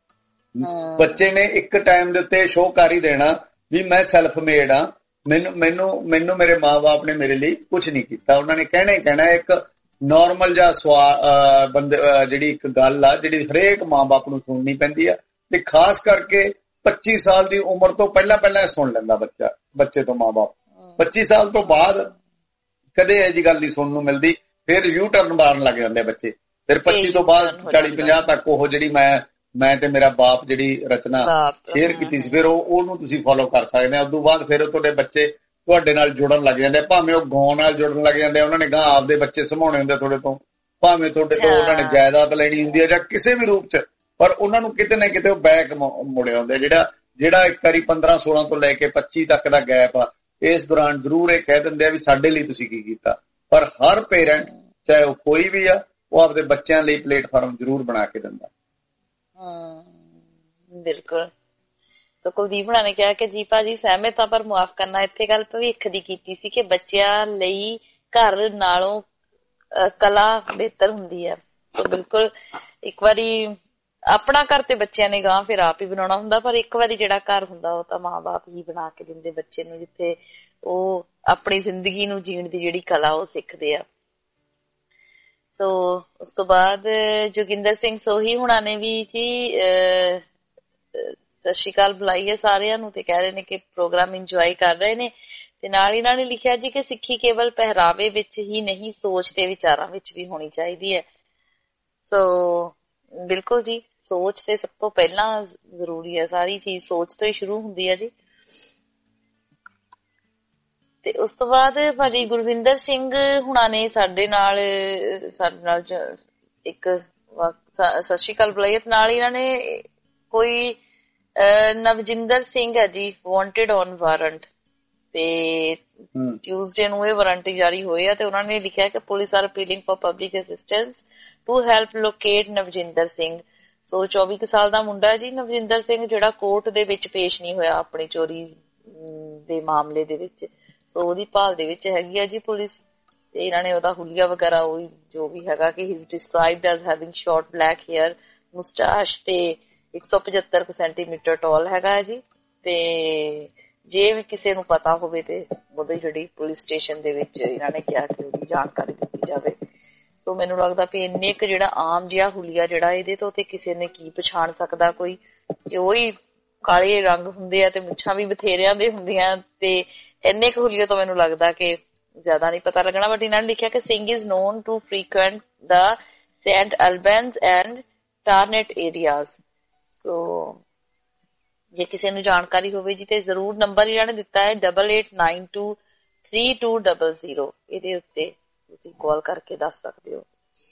ਬੱਚੇ ਨੇ ਇੱਕ ਟਾਈਮ ਦੇ ਉੱਤੇ ਸ਼ੋਅ ਕਰ ਹੀ ਦੇਣਾ ਵੀ ਮੈਂ ਸੈਲਫ ਮੇਡ ਆ, ਮੈਨੂੰ ਮੈਨੂੰ ਮੈਨੂੰ ਮੇਰੇ ਮਾਂ ਬਾਪ ਨੇ ਮੇਰੇ ਲਈ ਕੁਛ ਨਹੀਂ ਕੀਤਾ। ਉਹਨਾਂ ਨੇ ਕਹਿਣਾ ਹੀ ਕਹਿਣਾ। ਇੱਕ ਨੋਰਮਲ ਜਿਹਾ ਸਵਾ ਬੰਦੇ ਜਿਹੜੀ ਇੱਕ ਗੱਲ ਆ ਜਿਹੜੀ ਹਰੇਕ ਮਾਂ ਬਾਪ ਨੂੰ ਸੁਣਨੀ ਪੈਂਦੀ ਆ, ਤੇ ਖਾਸ ਕਰਕੇ ਪੱਚੀ ਸਾਲ ਦੀ ਉਮਰ ਤੋਂ ਪਹਿਲਾਂ ਪਹਿਲਾਂ ਸੁਣ ਲੈਂਦਾ ਬੱਚਾ ਬੱਚੇ ਤੋਂ ਮਾਂ ਬਾਪ। ਪੱਚੀ ਸਾਲ ਤੋਂ ਬਾਅਦ ਕਦੇ ਇਹ ਜਿਹੀ ਗੱਲ ਨਹੀਂ ਸੁਣਨ ਨੂੰ ਮਿਲਦੀ, ਫਿਰ ਯੂ ਟਰਨ ਮਾਰਨ ਲੱਗ ਜਾਂਦੇ ਬੱਚੇ। ਫਿਰ ਪੱਚੀ ਤੋਂ ਬਾਅਦ ਚਾਲੀ ਪੰਜਾਹ ਤੱਕ ਉਹ ਜਿਹੜੀ ਮੈਂ ਮੈਂ ਤੇ ਮੇਰਾ ਬਾਪ ਜਿਹੜੀ ਰਚਨਾ ਸ਼ੇਅਰ ਕੀਤੀ ਸੀ, ਫਿਰ ਉਹ ਉਹਨੂੰ ਤੁਸੀਂ ਫੋਲੋ ਕਰ ਸਕਦੇ ਆ। ਉਦੋਂ ਬਾਅਦ ਫਿਰ ਤੁਹਾਡੇ ਬੱਚੇ ਤੁਹਾਡੇ ਨਾਲ ਜੁੜਨ ਲੱਗ ਜਾਂਦੇ, ਭਾਵੇਂ ਉਹ ਗਾਉਣ ਨਾਲ ਜੁੜਨ ਲੱਗ ਜਾਂਦੇ, ਉਹਨਾਂ ਨੇ ਗਾਂ ਆਪਦੇ ਬੱਚੇ ਸਮਾਉਣੇ ਹੁੰਦੇ ਤੁਹਾਡੇ ਤੋਂ, ਭਾਵੇਂ ਤੁਹਾਡੇ ਤੋਂ ਉਹਨਾਂ ਨੇ ਜਾਇਦਾਦ ਲੈਣੀ ਹੁੰਦੀ ਹੈ ਜਾਂ ਕਿਸੇ ਵੀ ਰੂਪ 'ਚ, ਪਰ ਉਹਨਾਂ ਨੂੰ ਕਿਤੇ ਨਾ ਕਿਤੇ ਉਹ ਬੈਕ ਮੁੜਿਆ ਹੁੰਦਾ। ਜਿਹੜਾ ਜਿਹੜਾ ਇੱਕ ਵਾਰੀ ਪੰਦਰਾਂ ਸੋਲਾਂ ਤੋਂ ਲੈ ਕੇ ਪੱਚੀ ਤੱਕ ਦਾ ਗੈਪ ਆ, ਇਸ ਦੌਰਾਨ ਜ਼ਰੂਰ ਇਹ ਕਹਿ ਦਿੰਦੇ ਆ ਵੀ ਸਾਡੇ ਲਈ ਤੁਸੀਂ ਕੀ ਕੀਤਾ। ਪਰ ਹਰ ਪੇਰੈਂਟ ਚਾਹੇ ਉਹ ਕੋਈ ਵੀ ਆ, ਉਹ ਆਪਦੇ ਬੱਚਿਆਂ ਲਈ ਪਲੇਟਫਾਰਮ ਜ਼ਰੂਰ ਬਣਾ ਕੇ ਦਿੰਦਾ।
ਹਾਂ ਬਿਲਕੁਲ। ਤਾਂ ਕੁਲਦੀਪ ਹੁਣਾਂ ਨੇ ਕਿਹਾ ਕਿ ਜੀ ਭਾਜੀ ਸਹਿਮਤ ਆ, ਪਰ ਮੁਆਫ ਕਰਨਾ, ਇੱਥੇ ਗੱਲ ਭਵਿੱਖ ਦੀ ਕੀਤੀ ਸੀ ਕਿ ਬੱਚਿਆਂ ਲਈ ਘਰ ਨਾਲੋਂ ਕਲਾ ਬਿਹਤਰ ਹੁੰਦੀ ਹੈ। ਤਾਂ ਬਿਲਕੁਲ ਇੱਕ ਵਾਰੀ ਆਪਣਾ ਘਰ ਤੇ ਬੱਚਿਆਂ ਨੇ ਗਾਂ ਫਿਰ ਆਪ ਹੀ ਬਣਾਉਣਾ ਹੁੰਦਾ, ਪਰ ਇੱਕ ਵਾਰੀ ਜਿਹੜਾ ਘਰ ਹੁੰਦਾ ਉਹ ਤਾਂ ਮਾਂ ਬਾਪ ਹੀ ਬਣਾ ਕੇ ਦਿੰਦੇ ਬੱਚੇ ਨੂੰ, ਜਿੱਥੇ ਉਹ ਆਪਣੀ ਜ਼ਿੰਦਗੀ ਨੂੰ ਜੀਣ ਦੀ ਜਿਹੜੀ ਕਲਾ ਉਹ ਸਿੱਖਦੇ ਆ। ਸੋ ਉਸ ਤੋਂ ਬਾਅਦ ਜੋਗਿੰਦਰ ਸਿੰਘ ਸੋਹੀ ਹੁਣਾਂ ਨੇ ਵੀ ਜੀ ਅਹ ਸਤਿ ਸ਼੍ਰੀ ਅਕਾਲ ਬੁਲਾਈ ਹੈ ਸਾਰਿਆਂ ਨੂੰ, ਤੇ ਕਹਿ ਰਹੇ ਨੇ ਕਿ ਪ੍ਰੋਗਰਾਮ ਇੰਜੋਏ ਕਰ ਰਹੇ ਨੇ। ਤੇ ਨਾਲ ਇਹਨਾਂ ਨੇ ਲਿਖਿਆ ਜੀ ਕਿ ਸਿੱਖੀ ਕੇਵਲ ਪਹਿਰਾਵੇ ਵਿੱਚ ਹੀ ਨਹੀਂ, ਸੋਚ ਤੇ ਵਿਚਾਰਾਂ ਵਿੱਚ ਵੀ ਹੋਣੀ ਚਾਹੀਦੀ ਹੈ। ਸੋ ਬਿਲਕੁਲ ਜੀ, ਸੋਚ ਤੇ ਸਭ ਤੋਂ ਪਹਿਲਾਂ ਜ਼ਰੂਰੀ ਹੈ, ਸਾਰੀ ਚੀਜ਼ ਸੋਚ ਤੋਂ ਹੀ ਸ਼ੁਰੂ ਹੁੰਦੀ ਹੈ ਜੀ। ਤੇ ਉਸ ਤੋਂ ਬਾਅਦ ਭਾਜੀ ਗੁਰਵਿੰਦਰ ਸਿੰਘ ਹੁਣਾਂ ਨੇ ਸਾਡੇ ਨਾਲ ਸਾਡੇ ਨਾਲ ਇੱਕ ਸਤਿ ਸ਼੍ਰੀ ਅਕਾਲ ਬੁਲਾਈ, ਨਾਲ ਇਹਨਾਂ ਨੇ ਕੋਈ ਨਵਜਿੰਦਰ ਸਿੰਘ ਹੈ ਜੀ, ਵਾਂਟਡ ਔਨ ਵਾਰੰਟ, ਤੇ ਟਿਊਜ਼ਡੇ ਨੂੰ ਇਹ ਵਾਰੰਟ ਜਾਰੀ ਹੋਏ ਆ। ਤੇ ਉਹਨਾਂ ਨੇ ਲਿਖਿਆ ਕਿ police are appealing for public assistance to help locate Navjinder Singh. So ਚੌਵੀ ਕੁ ਸਾਲ ਦਾ ਮੁੰਡਾ ਜੀ ਨਵਜਿੰਦਰ ਸਿੰਘ, ਜਿਹੜਾ ਕੋਰਟ ਦੇ ਵਿੱਚ ਪੇਸ਼ ਨਹੀਂ ਹੋਇਆ ਆਪਣੀ ਚੋਰੀ ਦੇ ਮਾਮਲੇ ਦੇ ਵਿੱਚ। ਸੋ ਉਹਦੀ ਭਾਲ ਦੇ ਵਿੱਚ ਹੈਗੀ ਆ ਜੀ ਪੁਲਿਸ। ਤੇ ਇਹਨਾਂ ਨੇ ਉਹਦਾ ਹੁਲੀਆ ਵਗੈਰਾ ਉਹ ਜੋ ਵੀ ਹੈਗਾ ਕਿ he is described as having short black hair, moustache, ਤੇ ਇੱਕ ਸੌ ਪਚੱਤਰ ਸੈਂਟੀਮੀਟਰ ਟਾਲ ਹੈਗਾ ਜੀ। ਤੇ ਜੇ ਵੀ ਕਿਸੇ ਨੂੰ ਪਤਾ ਹੋਵੇ ਤੇ ਉਹਦੀ ਜਿਹੜੀ ਪੁਲਿਸ ਸਟੇਸ਼ਨ ਦੇ ਵਿੱਚ ਇਹਨਾਂ ਨੇ ਕਿਹਾ ਕਿ ਉਹਦੀ ਜਾਣਕਾਰੀ ਦਿੱਤੀ ਜਾਵੇ। ਸੋ ਮੈਨੂੰ ਲੱਗਦਾ ਵੀ ਇੰਨੇ ਕੁ ਜਿਹੜਾ ਆਮ ਜਿਹਾ ਹੁਲੀਆ ਜਿਹੜਾ ਇਹਦੇ ਤੋਂ ਤੇ ਕਿਸੇ ਨੇ ਕੀ ਪਛਾਣ ਸਕਦਾ ਕੋਈ, ਕਿ ਉਹੀ ਕਾਲੇ ਰੰਗ ਹੁੰਦੇ ਆ ਤੇ ਮੁੱਛਾਂ ਵੀ ਬਥੇਰਿਆਂ ਦੇ ਹੁੰਦੀਆਂ, ਤੇ ਇੰਨੇ ਕੁ ਹੁਲੀਏ ਤੋਂ ਮੈਨੂੰ ਲੱਗਦਾ ਕਿ ਜ਼ਿਆਦਾ ਨਹੀਂ ਪਤਾ ਲੱਗਣਾ। ਬਟ ਇਹਨਾਂ ਨੇ ਲਿਖਿਆ ਕਿ Singh is known to frequent the saint Albans and Tarneit areas. So ਜੇ ਕਿਸੇ ਨੂੰ ਜਾਣਕਾਰੀ ਹੋਵੇ ਜੀ ਤੇ ਜ਼ਰੂਰ ਨੰਬਰ ਇਹਨਾਂ ਨੇ ਦਿੱਤਾ ਹੈ double eight nine two three two double zero, ਇਹਦੇ ਉੱਤੇ ਤੁਸੀਂ ਕਾਲ ਕਰਕੇ ਦੱਸ ਸਕਦੇ ਹੋ।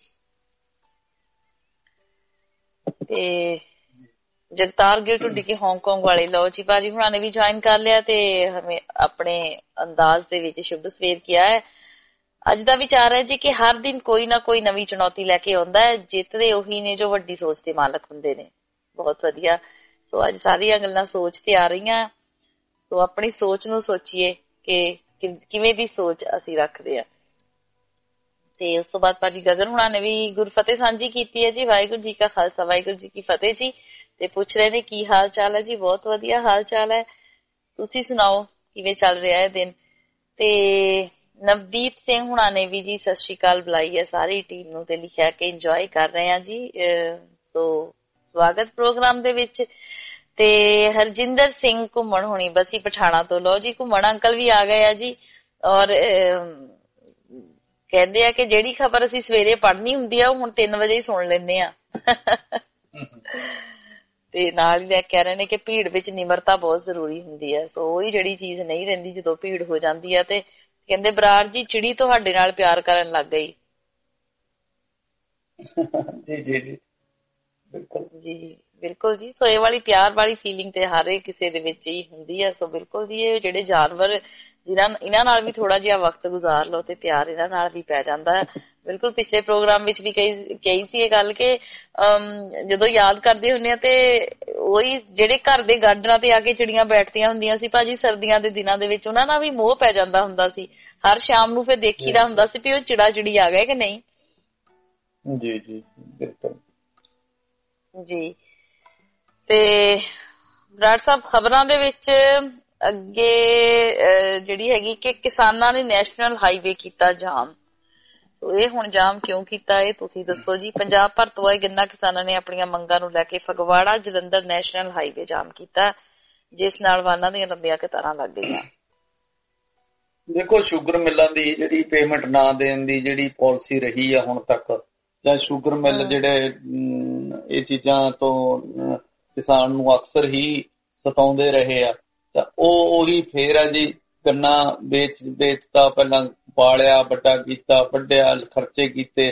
ਤੇ ਜਗਤਾਰ ਗਿਲ ਢੁੱਡੀ ਕੇ ਹਾਂਗਕਾਂਗ ਵਾਲੇ, ਲਓ ਜੀ ਭਾਜੀ ਹੁਣਾਂ ਨੇ ਵੀ ਜੁਆਇਨ ਕਰ ਲਿਆ ਤੇ ਹਮੇ ਆਪਣੇ ਅੰਦਾਜ਼ ਦੇ ਵਿੱਚ ਸ਼ੁਭ ਸਵੇਰ ਕਿਹਾ ਹੈ। ਅੱਜ ਦਾ ਵਿਚਾਰ ਹੈ ਜੀ ਕਿ ਹਰ ਦਿਨ ਕੋਈ ਨਾ ਕੋਈ ਨਵੀਂ ਚੁਣੌਤੀ ਲੈ ਕੇ ਆਉਂਦਾ ਹੈ, ਜਿੱਤਦੇ ਉਹੀ ਨੇ ਜੋ ਵੱਡੀ ਸੋਚ ਦੇ ਮਾਲਕ ਹੁੰਦੇ ਨੇ। ਬਹੁਤ ਵਧੀਆ। ਸੋ ਅੱਜ ਸਾਰੀਆਂ ਗੱਲਾਂ ਸੋਚ ਤੇ ਆ ਰਹੀਆਂ, ਸੋ ਆਪਣੀ ਸੋਚ ਨੂੰ ਸੋਚੀਏ ਕਿ ਕਿਵੇਂ ਦੀ ਸੋਚ ਅਸੀਂ ਰੱਖਦੇ ਹਾਂ। ਤੇ ਉਸ ਤੋਂ ਬਾਅਦ ਭਾਜੀ ਗਗਨ ਹੁਣਾਂ ਨੇ ਵੀ ਗੁਰਫਤਿਹ ਸਾਂਝੀ ਕੀਤੀ ਹੈ ਜੀ। ਵਾਹਿਗੁਰੂ ਜੀ ਕਾ ਖਾਲਸਾ ਵਾਹਿਗੁਰੂ ਜੀ ਕੀ ਫਤਿਹ ਜੀ। ਤੇ ਪੁੱਛ ਰਹੇ ਨੇ ਕੀ ਹਾਲ ਚਾਲ ਹੈ ਜੀ। ਬਹੁਤ ਵਧੀਆ ਹਾਲ ਚਾਲ ਹੈ, ਤੁਸੀਂ ਸੁਣਾਓ ਕਿਵੇਂ ਚੱਲ ਰਿਹਾ ਹੈ ਦਿਨ। ਤੇ ਨਵਦੀਪ ਸਿੰਘ ਹੁਣਾਂ ਨੇ ਵੀ ਜੀ ਸਤਿ ਸ਼੍ਰੀ ਅਕਾਲ ਬੁਲਾਈ ਹੈ ਸਾਰੀ ਟੀਮ ਨੂੰ, ਤੇ ਲਿਖਿਆ ਕਿ ਇੰਜੋਏ ਕਰ ਰਹੇ ਹਾਂ ਜੀ। ਸੋ ਸਵਾਗਤ ਪ੍ਰੋਗਰਾਮ ਦੇ ਵਿੱਚ। ਤੇ ਹਰਜਿੰਦਰ ਸਿੰਘ ਘੁੰਮਣ ਹੋਣੀ ਬਸੀ ਪਠਾਣਾ ਤੋਂ, ਲਓ ਜੀ ਘੁੰਮਣ ਅੰਕਲ ਵੀ ਆ ਗਏ ਆ ਜੀ। ਔਰ ਕਹਿੰਦੇ ਆ ਕਿ ਜਿਹੜੀ ਖਬਰ ਅਸੀਂ ਸਵੇਰੇ ਪੜ੍ਹਨੀ ਹੁੰਦੀ ਆ ਉਹ ਹੁਣ ਤਿੰਨ ਵਜੇ ਹੀ ਸੁਣ ਲੈਂਦੇ ਆ। ਤੇ ਨਾਲ ਹੀ ਕਹਿ ਰਹੇ ਨੇ ਕਿ ਭੀੜ ਵਿੱਚ ਨਿਮਰਤਾ ਬਹੁਤ ਜ਼ਰੂਰੀ ਹੁੰਦੀ ਹੈ। ਸੋ ਉਹੀ ਜਿਹੜੀ ਚੀਜ਼ ਨਹੀਂ ਰਹਿੰਦੀ ਜਦੋਂ ਭੀੜ ਹੋ ਜਾਂਦੀ ਆ। ਤੇ ਕਹਿੰਦੇ ਬਰਾੜ ਜੀ ਚਿੜੀ ਤੁਹਾਡੇ ਨਾਲ ਪਿਆਰ ਕਰਨ ਲੱਗ ਗਈ।
ਜੀ ਜੀ ਜੀ ਬਿਲਕੁਲ
ਜੀ ਬਿਲਕੁਲ ਜੀ। ਸੋ ਇਹ ਵਾਲੀ ਪਿਆਰ ਵਾਲੀ ਫੀਲਿੰਗ ਤੇ ਹਰ ਕਿਸੇ ਦੇ ਵਿੱਚ ਹੀ ਹੁੰਦੀ ਹੈ। ਸੋ ਬਿਲਕੁਲ ਜੀ, ਇਹ ਜਿਹੜੇ ਜਾਨਵਰ ਜਿਹਨਾਂ ਇਹਨਾਂ ਨਾਲ ਵੀ ਥੋੜਾ ਜਿਹਾ ਵਕਤ ਗੁਜ਼ਾਰ ਲਓ ਤੇ ਪਿਆਰ ਇਹਨਾਂ ਨਾਲ ਵੀ ਪੈ ਜਾਂਦਾ ਹੈ। ਬਿਲਕੁਲ ਪਿਛਲੇ ਪ੍ਰੋਗਰਾਮ ਵਿੱਚ ਵੀ ਕਹੀ ਕਹੀ ਸੀ ਇਹ ਗੱਲ ਕਿ ਜਦੋਂ ਯਾਦ ਕਰਦੇ ਹੁੰਦੇ ਆ ਤੇ ਉਹੀ ਜਿਹੜੇ ਘਰ ਦੇ ਗਾਰਡਨਾਂ ਤੇ ਆ ਕੇ ਚਿੜੀਆਂ ਬੈਠਦੀਆਂ ਹੁੰਦੀਆਂ ਸੀ ਭਾਜੀ ਸਰਦੀਆਂ ਦੇ ਦਿਨਾਂ ਦੇ ਵਿੱਚ, ਉਹਨਾਂ ਨਾਲ ਵੀ ਮੋਹ ਪੈ ਜਾਂਦਾ ਹੁੰਦਾ ਸੀ। ਹਰ ਸ਼ਾਮ ਨੂੰ ਫਿਰ ਦੇਖੀਦਾ ਹੁੰਦਾ ਸੀ ਵੀ ਉਹ ਚਿੜਾ ਚਿੜੀ ਆ ਗਏ ਕਿ ਨਹੀਂ।
ਜੀ ਜੀ ਬਿਲਕੁਲ
ਜੀ। ਤੇ ਬਰਾੜ ਸਾਹਿਬ ਖਬਰਾਂ ਦੇ ਵਿੱਚ ਅੱਗੇ ਜਿਹੜੀ ਹੈਗੀ ਕਿ ਕਿਸਾਨਾਂ ਨੇ ਨੈਸ਼ਨਲ ਹਾਈਵੇ ਕੀਤਾ ਜਾਮ। ਇਹ ਹੁਣ ਜਾਮ ਕਿਉਂ ਕੀਤਾ ਇਹ ਤੁਸੀਂ ਦੱਸੋ ਜੀ। ਪੰਜਾਬ ਭਰ ਤੋਂ ਆਏ ਗੰਨਾ ਕਿਸਾਨਾਂ ਨੇ ਆਪਣੀਆਂ ਮੰਗਾਂ ਨੂੰ ਲੈ ਕੇ ਫਗਵਾੜਾ ਜਲੰਧਰ ਨੈਸ਼ਨਲ ਹਾਈਵੇ ਜਾਮ ਕੀਤਾ, ਜਿਸ ਨਾਲ ਵਾਹਨਾਂ ਦੀਆਂ ਲੰਬੀਆਂ ਕਤਾਰਾਂ ਲੱਗ ਗਈਆਂ।
ਦੇਖੋ ਸ਼ੂਗਰ ਮਿੱਲਾਂ ਦੀ ਜਿਹੜੀ ਪੇਮੈਂਟ ਨਾ ਦੇਣ ਦੀ ਜਿਹੜੀ ਪਾਲਿਸੀ ਰਹੀ ਆ ਹੁਣ ਤੱਕ, ਜਾਂ ਸ਼ੂਗਰ ਮਿੱਲ ਜਿਹੜੇ ਇਹ ਚੀਜ਼ਾਂ ਤੋਂ ਕਿਸਾਨ ਨੂੰ ਅਕਸਰ ਹੀ ਸਤਾਉਂਦੇ ਰਹੇ ਆ, ਤਾਂ ਉਹ ਉਹੀ ਫੇਰ ਆ ਜੀ। ਗੰਨਾ ਵੇਚ ਵੇਚਤਾ, ਪਹਿਲਾਂ ਬਾਲਿਆ, ਵੱਡਾ ਕੀਤਾ, ਵੱਢਿਆ, ਖਰਚੇ ਕੀਤੇ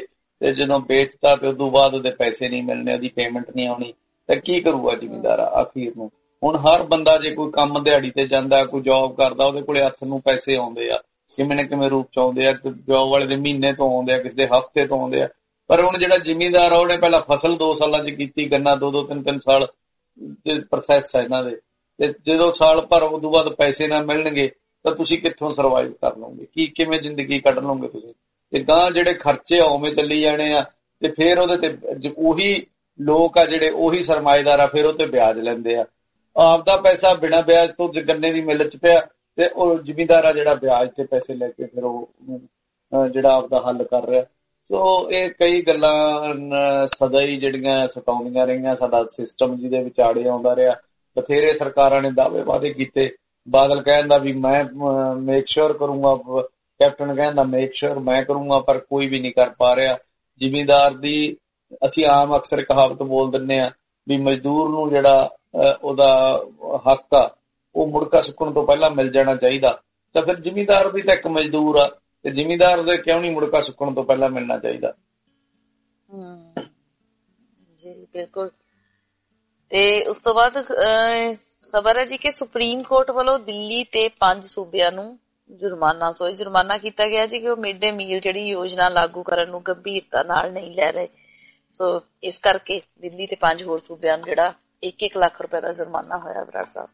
ਤੇ ਜਦੋਂ ਵੇਚਤਾ ਤੇ ਉਦੋਂ ਬਾਅਦ ਉਹਦੇ ਪੈਸੇ ਨਹੀਂ ਮਿਲਣੇ, ਉਹਦੀ ਪੇਮੈਂਟ ਨਹੀਂ ਆਉਣੀ, ਤਾਂ ਕੀ ਕਰੂਗਾ ਜ਼ਿਮੀਂਦਾਰ ਆਖੀਰ ਨੂੰ? ਹੁਣ ਹਰ ਬੰਦਾ ਜੇ ਕੋਈ ਕੰਮ ਦਿਹਾੜੀ ਤੇ ਜਾਂਦਾ, ਕੋਈ ਜੌਬ ਕਰਦਾ, ਉਹਦੇ ਕੋਲੇ ਹੱਥ ਨੂੰ ਪੈਸੇ ਆਉਂਦੇ ਆ, ਕਿਵੇਂ ਨਾ ਕਿਵੇਂ ਰੂਪ ਚ ਆਉਂਦੇ ਆ। ਜੌਬ ਵਾਲੇ ਦੇ ਮਹੀਨੇ ਤੋਂ ਆਉਂਦੇ ਆ, ਕਿਸੇ ਦੇ ਹਫ਼ਤੇ ਤੋਂ ਆਉਂਦੇ ਆ। ਪਰ ਹੁਣ ਜਿਹੜਾ ਜ਼ਿਮੀਂਦਾਰ ਆ ਉਹਨੇ ਪਹਿਲਾਂ ਫਸਲ ਦੋ ਸਾਲਾਂ ਚ ਕੀਤੀ, ਗੰਨਾ ਦੋ ਦੋ ਤਿੰਨ ਤਿੰਨ ਸਾਲ ਪ੍ਰੋਸੈਸ ਹੈ ਇਹਨਾਂ ਦੇ, ਤੇ ਜਦੋਂ ਸਾਲ ਭਰ ਉਦੋਂ ਬਾਅਦ ਪੈਸੇ ਨਾ ਮਿਲਣਗੇ ਤਾਂ ਤੁਸੀਂ ਕਿੱਥੋਂ ਸਰਵਾਈਵ ਕਰ ਲਓਗੇ? ਕੀ ਕਿਵੇਂ ਜ਼ਿੰਦਗੀ ਕੱਢ ਲਓਗੇ ਤੁਸੀਂ? ਤੇ ਗਾਂ ਜਿਹੜੇ ਖਰਚੇ ਆ ਉਵੇਂ ਚੱਲੀ ਜਾਣੇ ਆ, ਤੇ ਫਿਰ ਉਹਦੇ ਤੇ ਉਹੀ ਲੋਕ ਆ ਜਿਹੜੇ ਉਹੀ ਸਰਮਾਏਦਾਰ ਆ, ਫਿਰ ਉਹ ਤੇ ਵਿਆਜ ਲੈਂਦੇ ਆ। ਆਪਦਾ ਪੈਸਾ ਬਿਨਾਂ ਵਿਆਜ ਤੋਂ ਗੰਨੇ ਦੀ ਮਿੱਲ ਚ ਪਿਆ, ਤੇ ਉਹ ਜ਼ਿਮੀਂਦਾਰ ਆ ਜਿਹੜਾ ਵਿਆਜ ਤੇ ਪੈਸੇ ਲੈ ਕੇ ਫਿਰ ਉਹ ਜਿਹੜਾ ਆਪਦਾ ਹੱਲ ਕਰ ਰਿਹਾ। ਸੋ ਇਹ ਕਈ ਗੱਲਾਂ ਸਦਾ ਹੀ ਜਿਹੜੀਆਂ ਸਤਾਉਂਦੀਆਂ ਰਹੀਆਂ, ਸਾਡਾ ਸਿਸਟਮ ਜਿਹਦੇ ਵਿਚਾੜੇ ਆਉਂਦਾ ਰਿਹਾ। ਬਥੇਰੇ ਸਰਕਾਰਾਂ ਨੇ ਦਾਅਵੇ ਵਾਅਦੇ ਕੀਤੇ, ਬਾਦਲ ਕਹਿੰਦਾ ਵੀ ਮੈਂ ਮੇਕ ਸ਼ੋਰ ਕਰੂੰਗਾ, ਕੈਪਟਨ ਕਹਿੰਦਾ ਮੇਕ ਸ਼ੋਰ ਮੈਂ ਕਰੂੰਗਾ, ਪਰ ਕੋਈ ਵੀ ਨਹੀਂ ਕਰ ਪਾ ਰਿਹਾ। ਜ਼ਿਮੀਂਦਾਰ ਦੀ ਅਸੀਂ ਆਮ ਅਕਸਰ ਕਹਾਵਤ ਬੋਲ ਦਿੰਦੇ ਆ ਵੀ ਮਜ਼ਦੂਰ ਨੂੰ ਜਿਹੜਾ ਉਹਦਾ ਹੱਕ ਆ ਉਹ ਮੁੜਕਾ ਸੁੱਕਣ ਤੋਂ ਪਹਿਲਾਂ ਮਿਲ ਜਾਣਾ ਚਾਹੀਦਾ, ਤਾਂ ਫਿਰ ਜ਼ਿਮੀਂਦਾਰ ਵੀ ਤਾਂ ਇੱਕ ਮਜ਼ਦੂਰ ਆ, ਤੇ ਜ਼ਿਮੀਂਦਾਰ ਦੇ ਕਿਉਂ ਨਹੀਂ ਮੁੜਕਾ ਸੁੱਕਣ ਤੋਂ ਪਹਿਲਾਂ ਮਿਲਣਾ ਚਾਹੀਦਾ?
ਹਮ ਜੀ ਬਿਲਕੁਲ। ਤੇ ਉਸ ਤੋਂ ਬਾਅਦ ਖਬਰ ਹੈ ਜੀ ਕਿ ਸੁਪਰੀਮ ਕੋਰਟ ਵੱਲੋਂ ਦਿੱਲੀ ਤੇ ਪੰਜ ਸੂਬਿਆਂ ਨੂੰ ਜੁਰਮਾਨਾ ਸੋਏ ਜੁਰਮਾਨਾ ਕੀਤਾ ਗਿਆ ਜੀ ਕਿ ਉਹ ਮਿਡ ਡੇ ਮੀਲ ਜਿਹੜੀ ਯੋਜਨਾ ਲਾਗੂ ਕਰਨ ਨੂੰ ਗੰਭੀਰਤਾ ਨਾਲ ਨਹੀਂ ਲੈ ਰਹੇ। ਸੋ ਇਸ ਕਰਕੇ ਦਿੱਲੀ ਤੇ ਪੰਜ ਹੋਰ ਸੂਬਿਆਂ ਨੂੰ ਜਿਹੜਾ ਇੱਕ ਇੱਕ ਲੱਖ ਰੁਪਏ ਦਾ ਜੁਰਮਾਨਾ ਹੋਇਆ। ਬਰਾੜ ਸਾਹਿਬ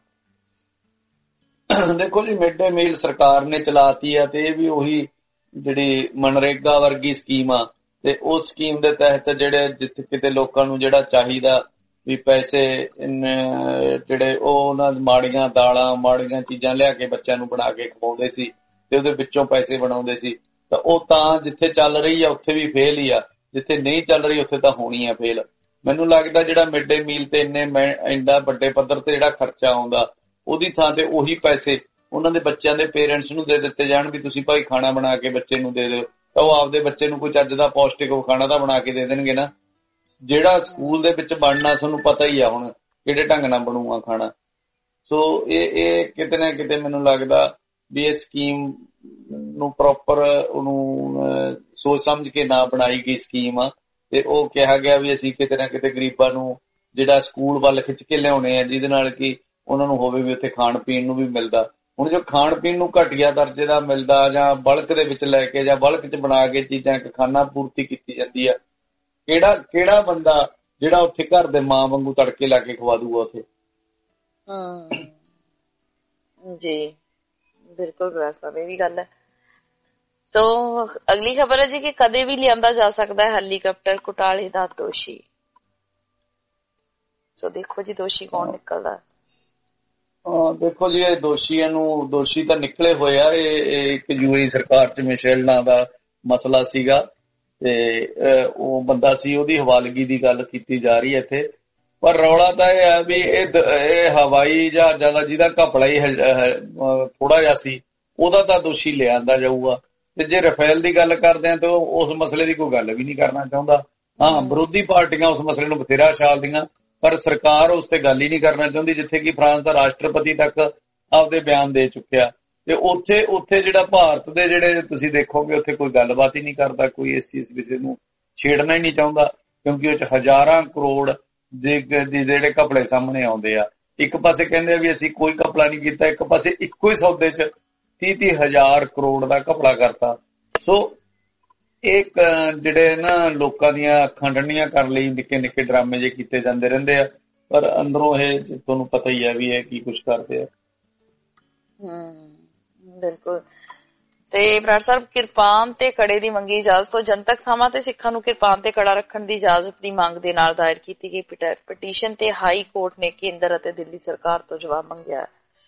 ਦੇਖੋ ਜੀ, ਮਿਡ ਡੇ ਮੀਲ ਸਰਕਾਰ ਨੇ ਚਲਾਤੀ ਆ, ਤੇ ਇਹ ਵੀ ਉਹੀ ਜਿਹੜੀ ਮਨਰੇਗਾ ਵਰਗੀ ਸਕੀਮ ਆ, ਤੇ ਉਸ ਸਕੀਮ ਦੇ ਤਹਿਤ ਜਿਹੜੇ ਜਿੱਥੇ ਕਿਤੇ ਲੋਕਾਂ ਨੂੰ ਜਿਹੜਾ ਚਾਹੀਦਾ ਵੀ ਪੈਸੇ ਜਿਹੜੇ ਉਹ ਉਹਨਾਂ ਮਾੜੀਆਂ ਦਾਲਾਂ ਮਾੜੀਆਂ ਚੀਜ਼ਾਂ ਲਿਆ ਕੇ ਬੱਚਿਆਂ ਨੂੰ ਬਣਾ ਕੇ ਖਵਾਉਂਦੇ ਸੀ ਤੇ ਉਹਦੇ ਵਿੱਚੋਂ ਪੈਸੇ ਬਣਾਉਂਦੇ ਸੀ, ਤਾਂ ਉਹ ਤਾਂ ਜਿੱਥੇ ਚੱਲ ਰਹੀ ਆ ਉੱਥੇ ਵੀ ਫੇਲ ਹੀ ਆ, ਜਿੱਥੇ ਨਹੀਂ ਚੱਲ ਰਹੀ ਉੱਥੇ ਤਾਂ ਹੋਣੀ ਆ ਫੇਲ। ਮੈਨੂੰ ਲੱਗਦਾ ਜਿਹੜਾ ਮਿਡ ਡੇ ਮੀਲ ਤੇ ਇੰਨੇ ਇੰਨਾ ਵੱਡੇ ਪੱਧਰ ਤੇ ਜਿਹੜਾ ਖਰਚਾ ਆਉਂਦਾ, ਉਹਦੀ ਥਾਂ ਤੇ ਉਹੀ ਪੈਸੇ ਉਹਨਾਂ ਦੇ ਬੱਚਿਆਂ ਦੇ ਪੇਰੈਂਟਸ ਨੂੰ ਦੇ ਦਿੱਤੇ ਜਾਣ ਵੀ ਤੁਸੀਂ ਭਾਈ ਖਾਣਾ ਬਣਾ ਕੇ ਬੱਚੇ ਨੂੰ ਦੇ ਦਿਓ, ਤਾਂ ਉਹ ਆਪਦੇ ਬੱਚੇ ਨੂੰ ਕੋਈ ਚੱਜ ਦਾ ਪੌਸ਼ਟਿਕ ਖਾਣਾ ਤਾਂ ਬਣਾ ਕੇ ਦੇ ਦੇਣਗੇ ਨਾ। ਜਿਹੜਾ ਸਕੂਲ ਦੇ ਵਿੱਚ ਬਣਨਾ ਤੁਹਾਨੂੰ ਪਤਾ ਹੀ ਆ ਹੁਣ ਕਿਹੜੇ ਢੰਗ ਨਾਲ ਬਣੂਗਾ ਖਾਣਾ। ਸੋ ਇਹ ਇਹ ਕਿਤੇ ਨਾ ਕਿਤੇ ਮੈਨੂੰ ਲੱਗਦਾ ਵੀ ਇਹ ਸਕੀਮ ਨੂੰ ਪ੍ਰੋਪਰ ਉਹਨੂੰ ਸੋਚ ਸਮਝ ਕੇ ਨਾ ਬਣਾਈ ਗਈ ਸਕੀਮ ਆ, ਤੇ ਉਹ ਕਿਹਾ ਗਿਆ ਵੀ ਅਸੀਂ ਕਿਤੇ ਨਾ ਕਿਤੇ ਗਰੀਬਾਂ ਨੂੰ ਜਿਹੜਾ ਸਕੂਲ ਵੱਲ ਖਿੱਚ ਕੇ ਲਿਆਉਣੇ ਆ, ਜਿਹਦੇ ਨਾਲ ਕਿ ਉਹਨਾਂ ਨੂੰ ਹੋਵੇ ਵੀ ਉੱਥੇ ਖਾਣ ਪੀਣ ਨੂੰ ਵੀ ਮਿਲਦਾ। ਹੁਣ ਜੋ ਖਾਣ ਪੀਣ ਨੂੰ ਘਟੀਆ ਦਰਜੇ ਦਾ ਮਿਲਦਾ ਜਾਂ ਬਲਕ ਦੇ ਵਿੱਚ ਲੈ ਕੇ ਜਾਂ ਬਲਕ ਚ ਬਣਾ ਕੇ ਚੀਜ਼ਾਂ ਇੱਕ ਖਾਣਾ ਪੂਰਤੀ ਕੀਤੀ ਜਾਂਦੀ ਆ, ਕਿਹੜਾ ਕਿਹੜਾ ਬੰਦਾ ਜਿਹੜਾ ਉੱਥੇ ਘਰ ਦੇ ਮਾਂ ਵਾਂਗੂ ਤੜਕੇ ਲਾ ਕੇ ਖਵਾ ਦੂਗਾ ਉੱਥੇ?
ਹਮ ਜੀ ਬਿਲਕੁਲ ਬਰਾੜ ਸਾਹਿਬ, ਇਹ ਵੀ ਗੱਲ ਹੈ। ਸੋ ਅਗਲੀ ਖਬਰ ਹੈ ਜੀ ਕਿ ਕਦੇ ਵੀ ਲਿਆਂਦਾ ਜਾ ਸਕਦਾ ਹੈ ਹੈਲੀਕਾਪਟਰ ਘੁਟਾਲੇ ਦਾ ਦੋਸ਼ੀ। ਸੋ ਦੇਖੋ ਜੀ ਦੋਸ਼ੀ ਕੌਣ ਨਿਕਲਦਾ।
ਹਾਂ ਦੇਖੋ ਜੀ, ਇਹ ਦੋਸ਼ੀਆਂ ਨੂੰ ਦੋਸ਼ੀ ਤਾਂ ਨਿਕਲੇ ਹੋਏ ਆ। ਇਹ ਇੱਕ ਯੂਏਈ ਸਰਕਾਰ ਚ ਮਿਸ਼ੇਲ ਨਾਂ ਦਾ ਮਸਲਾ ਸੀਗਾ, ਤੇ ਉਹ ਬੰਦਾ ਸੀ, ਉਹਦੀ ਹਵਾਲਗੀ ਦੀ ਗੱਲ ਕੀਤੀ ਜਾ ਰਹੀ ਹੈ ਇੱਥੇ। ਪਰ ਰੌਲਾ ਤਾਂ ਇਹ ਹੈ ਵੀ ਇਹ ਹਵਾਈ ਜਹਾਜ਼ਾਂ ਦਾ ਜਿਹਦਾ ਘਪਲਾ ਹੀ ਥੋੜਾ ਜਿਹਾ ਸੀ, ਉਹਦਾ ਤਾਂ ਦੋਸ਼ੀ ਲਿਆਂਦਾ ਜਾਊਗਾ। ਤੇ ਜੇ ਰਫੇਲ ਦੀ ਗੱਲ ਕਰਦੇ ਆ ਤਾਂ ਉਸ ਮਸਲੇ ਦੀ ਕੋਈ ਗੱਲ ਵੀ ਨਹੀਂ ਕਰਨਾ ਚਾਹੁੰਦਾ। ਹਾਂ, ਵਿਰੋਧੀ ਪਾਰਟੀਆਂ ਉਸ ਮਸਲੇ ਨੂੰ ਬਥੇਰਾ ਛਾਲਦੀਆਂ, ਪਰ ਸਰਕਾਰ ਉਸ ਤੇ ਗੱਲ ਹੀ ਨਹੀਂ ਕਰਨਾ ਚਾਹੁੰਦੀ। ਜਿੱਥੇ ਕਿ ਫਰਾਂਸ ਦਾ ਰਾਸ਼ਟਰਪਤੀ ਤੱਕ ਆਪਦੇ ਬਿਆਨ ਦੇ ਚੁੱਕਿਆ, ਤੇ ਉੱਥੇ ਉੱਥੇ ਜਿਹੜਾ ਭਾਰਤ ਦੇ ਜਿਹੜੇ ਤੁਸੀਂ ਦੇਖੋਗੇ ਉੱਥੇ ਕੋਈ ਗੱਲਬਾਤ ਹੀ ਨਹੀਂ ਕਰਦਾ, ਕੋਈ ਇਸ ਚੀਜ਼ ਵਿਸ਼ੇ ਨੂੰ ਛੇੜਨਾ ਹੀ ਨਹੀਂ ਚਾਹੁੰਦਾ, ਕਿਉਂਕਿ ਉਹ ਚ ਹਜ਼ਾਰਾਂ ਕਰੋੜ ਦੇ ਜਿਹੜੇ ਘਪਲੇ ਸਾਹਮਣੇ ਆਉਂਦੇ ਆ। ਇੱਕ ਪਾਸੇ ਕਹਿੰਦੇ ਆ ਵੀ ਅਸੀਂ ਕੋਈ ਘਪਲਾ ਨਹੀਂ ਕੀਤਾ, ਇੱਕ ਪਾਸੇ ਇੱਕੋ ਹੀ ਸੌਦੇ ਚ ਤੀਹ ਤੀਹ ਹਜ਼ਾਰ ਕਰੋੜ ਦਾ ਘਪਲਾ ਕਰਤਾ। ਸੋ ਇਹ ਜਿਹੜੇ ਨਾ ਲੋਕਾਂ ਦੀਆਂ ਅੱਖਾਂ ਠੰਡੀਆਂ ਕਰਨ ਲਈ ਨਿੱਕੇ ਨਿੱਕੇ ਡਰਾਮੇ ਜੇ ਕੀਤੇ ਜਾਂਦੇ ਰਹਿੰਦੇ ਆ, ਪਰ ਅੰਦਰੋਂ ਇਹ ਤੁਹਾਨੂੰ ਪਤਾ ਹੀ ਹੈ ਵੀ ਇਹ ਕੀ ਕੁਛ ਕਰਦੇ ਆ।
ਹਮ ਬਿਲਕੁਲ। ਤੇ ਬਰਾੜ ਸਾਹਿਬ, ਕਿਰਪਾਨ ਤੇ ਕੜੇ ਦੀ ਮੰਗੀ ਇਜਾਜ਼ਤ ਤੋਂ ਜਨਤਕ ਥਾਵਾਂ ਤੇ ਸਿੱਖਾਂ ਨੂੰ ਕਿਰਪਾਨ ਤੇ ਕੜਾ ਰੱਖਣ ਦੀ ਇਜਾਜ਼ਤ ਦੀ ਮੰਗ ਦੇ ਨਾਲ ਦਾਇਰ ਕੀਤੀ ਗਈ ਪਟੀਸ਼ਨ ਤੇ ਹਾਈ ਕੋਰਟ ਨੇ ਕੇਂਦਰ ਅਤੇ ਦਿੱਲੀ ਸਰਕਾਰ ਤੋਂ ਜਵਾਬ ਮੰਗਿਆ।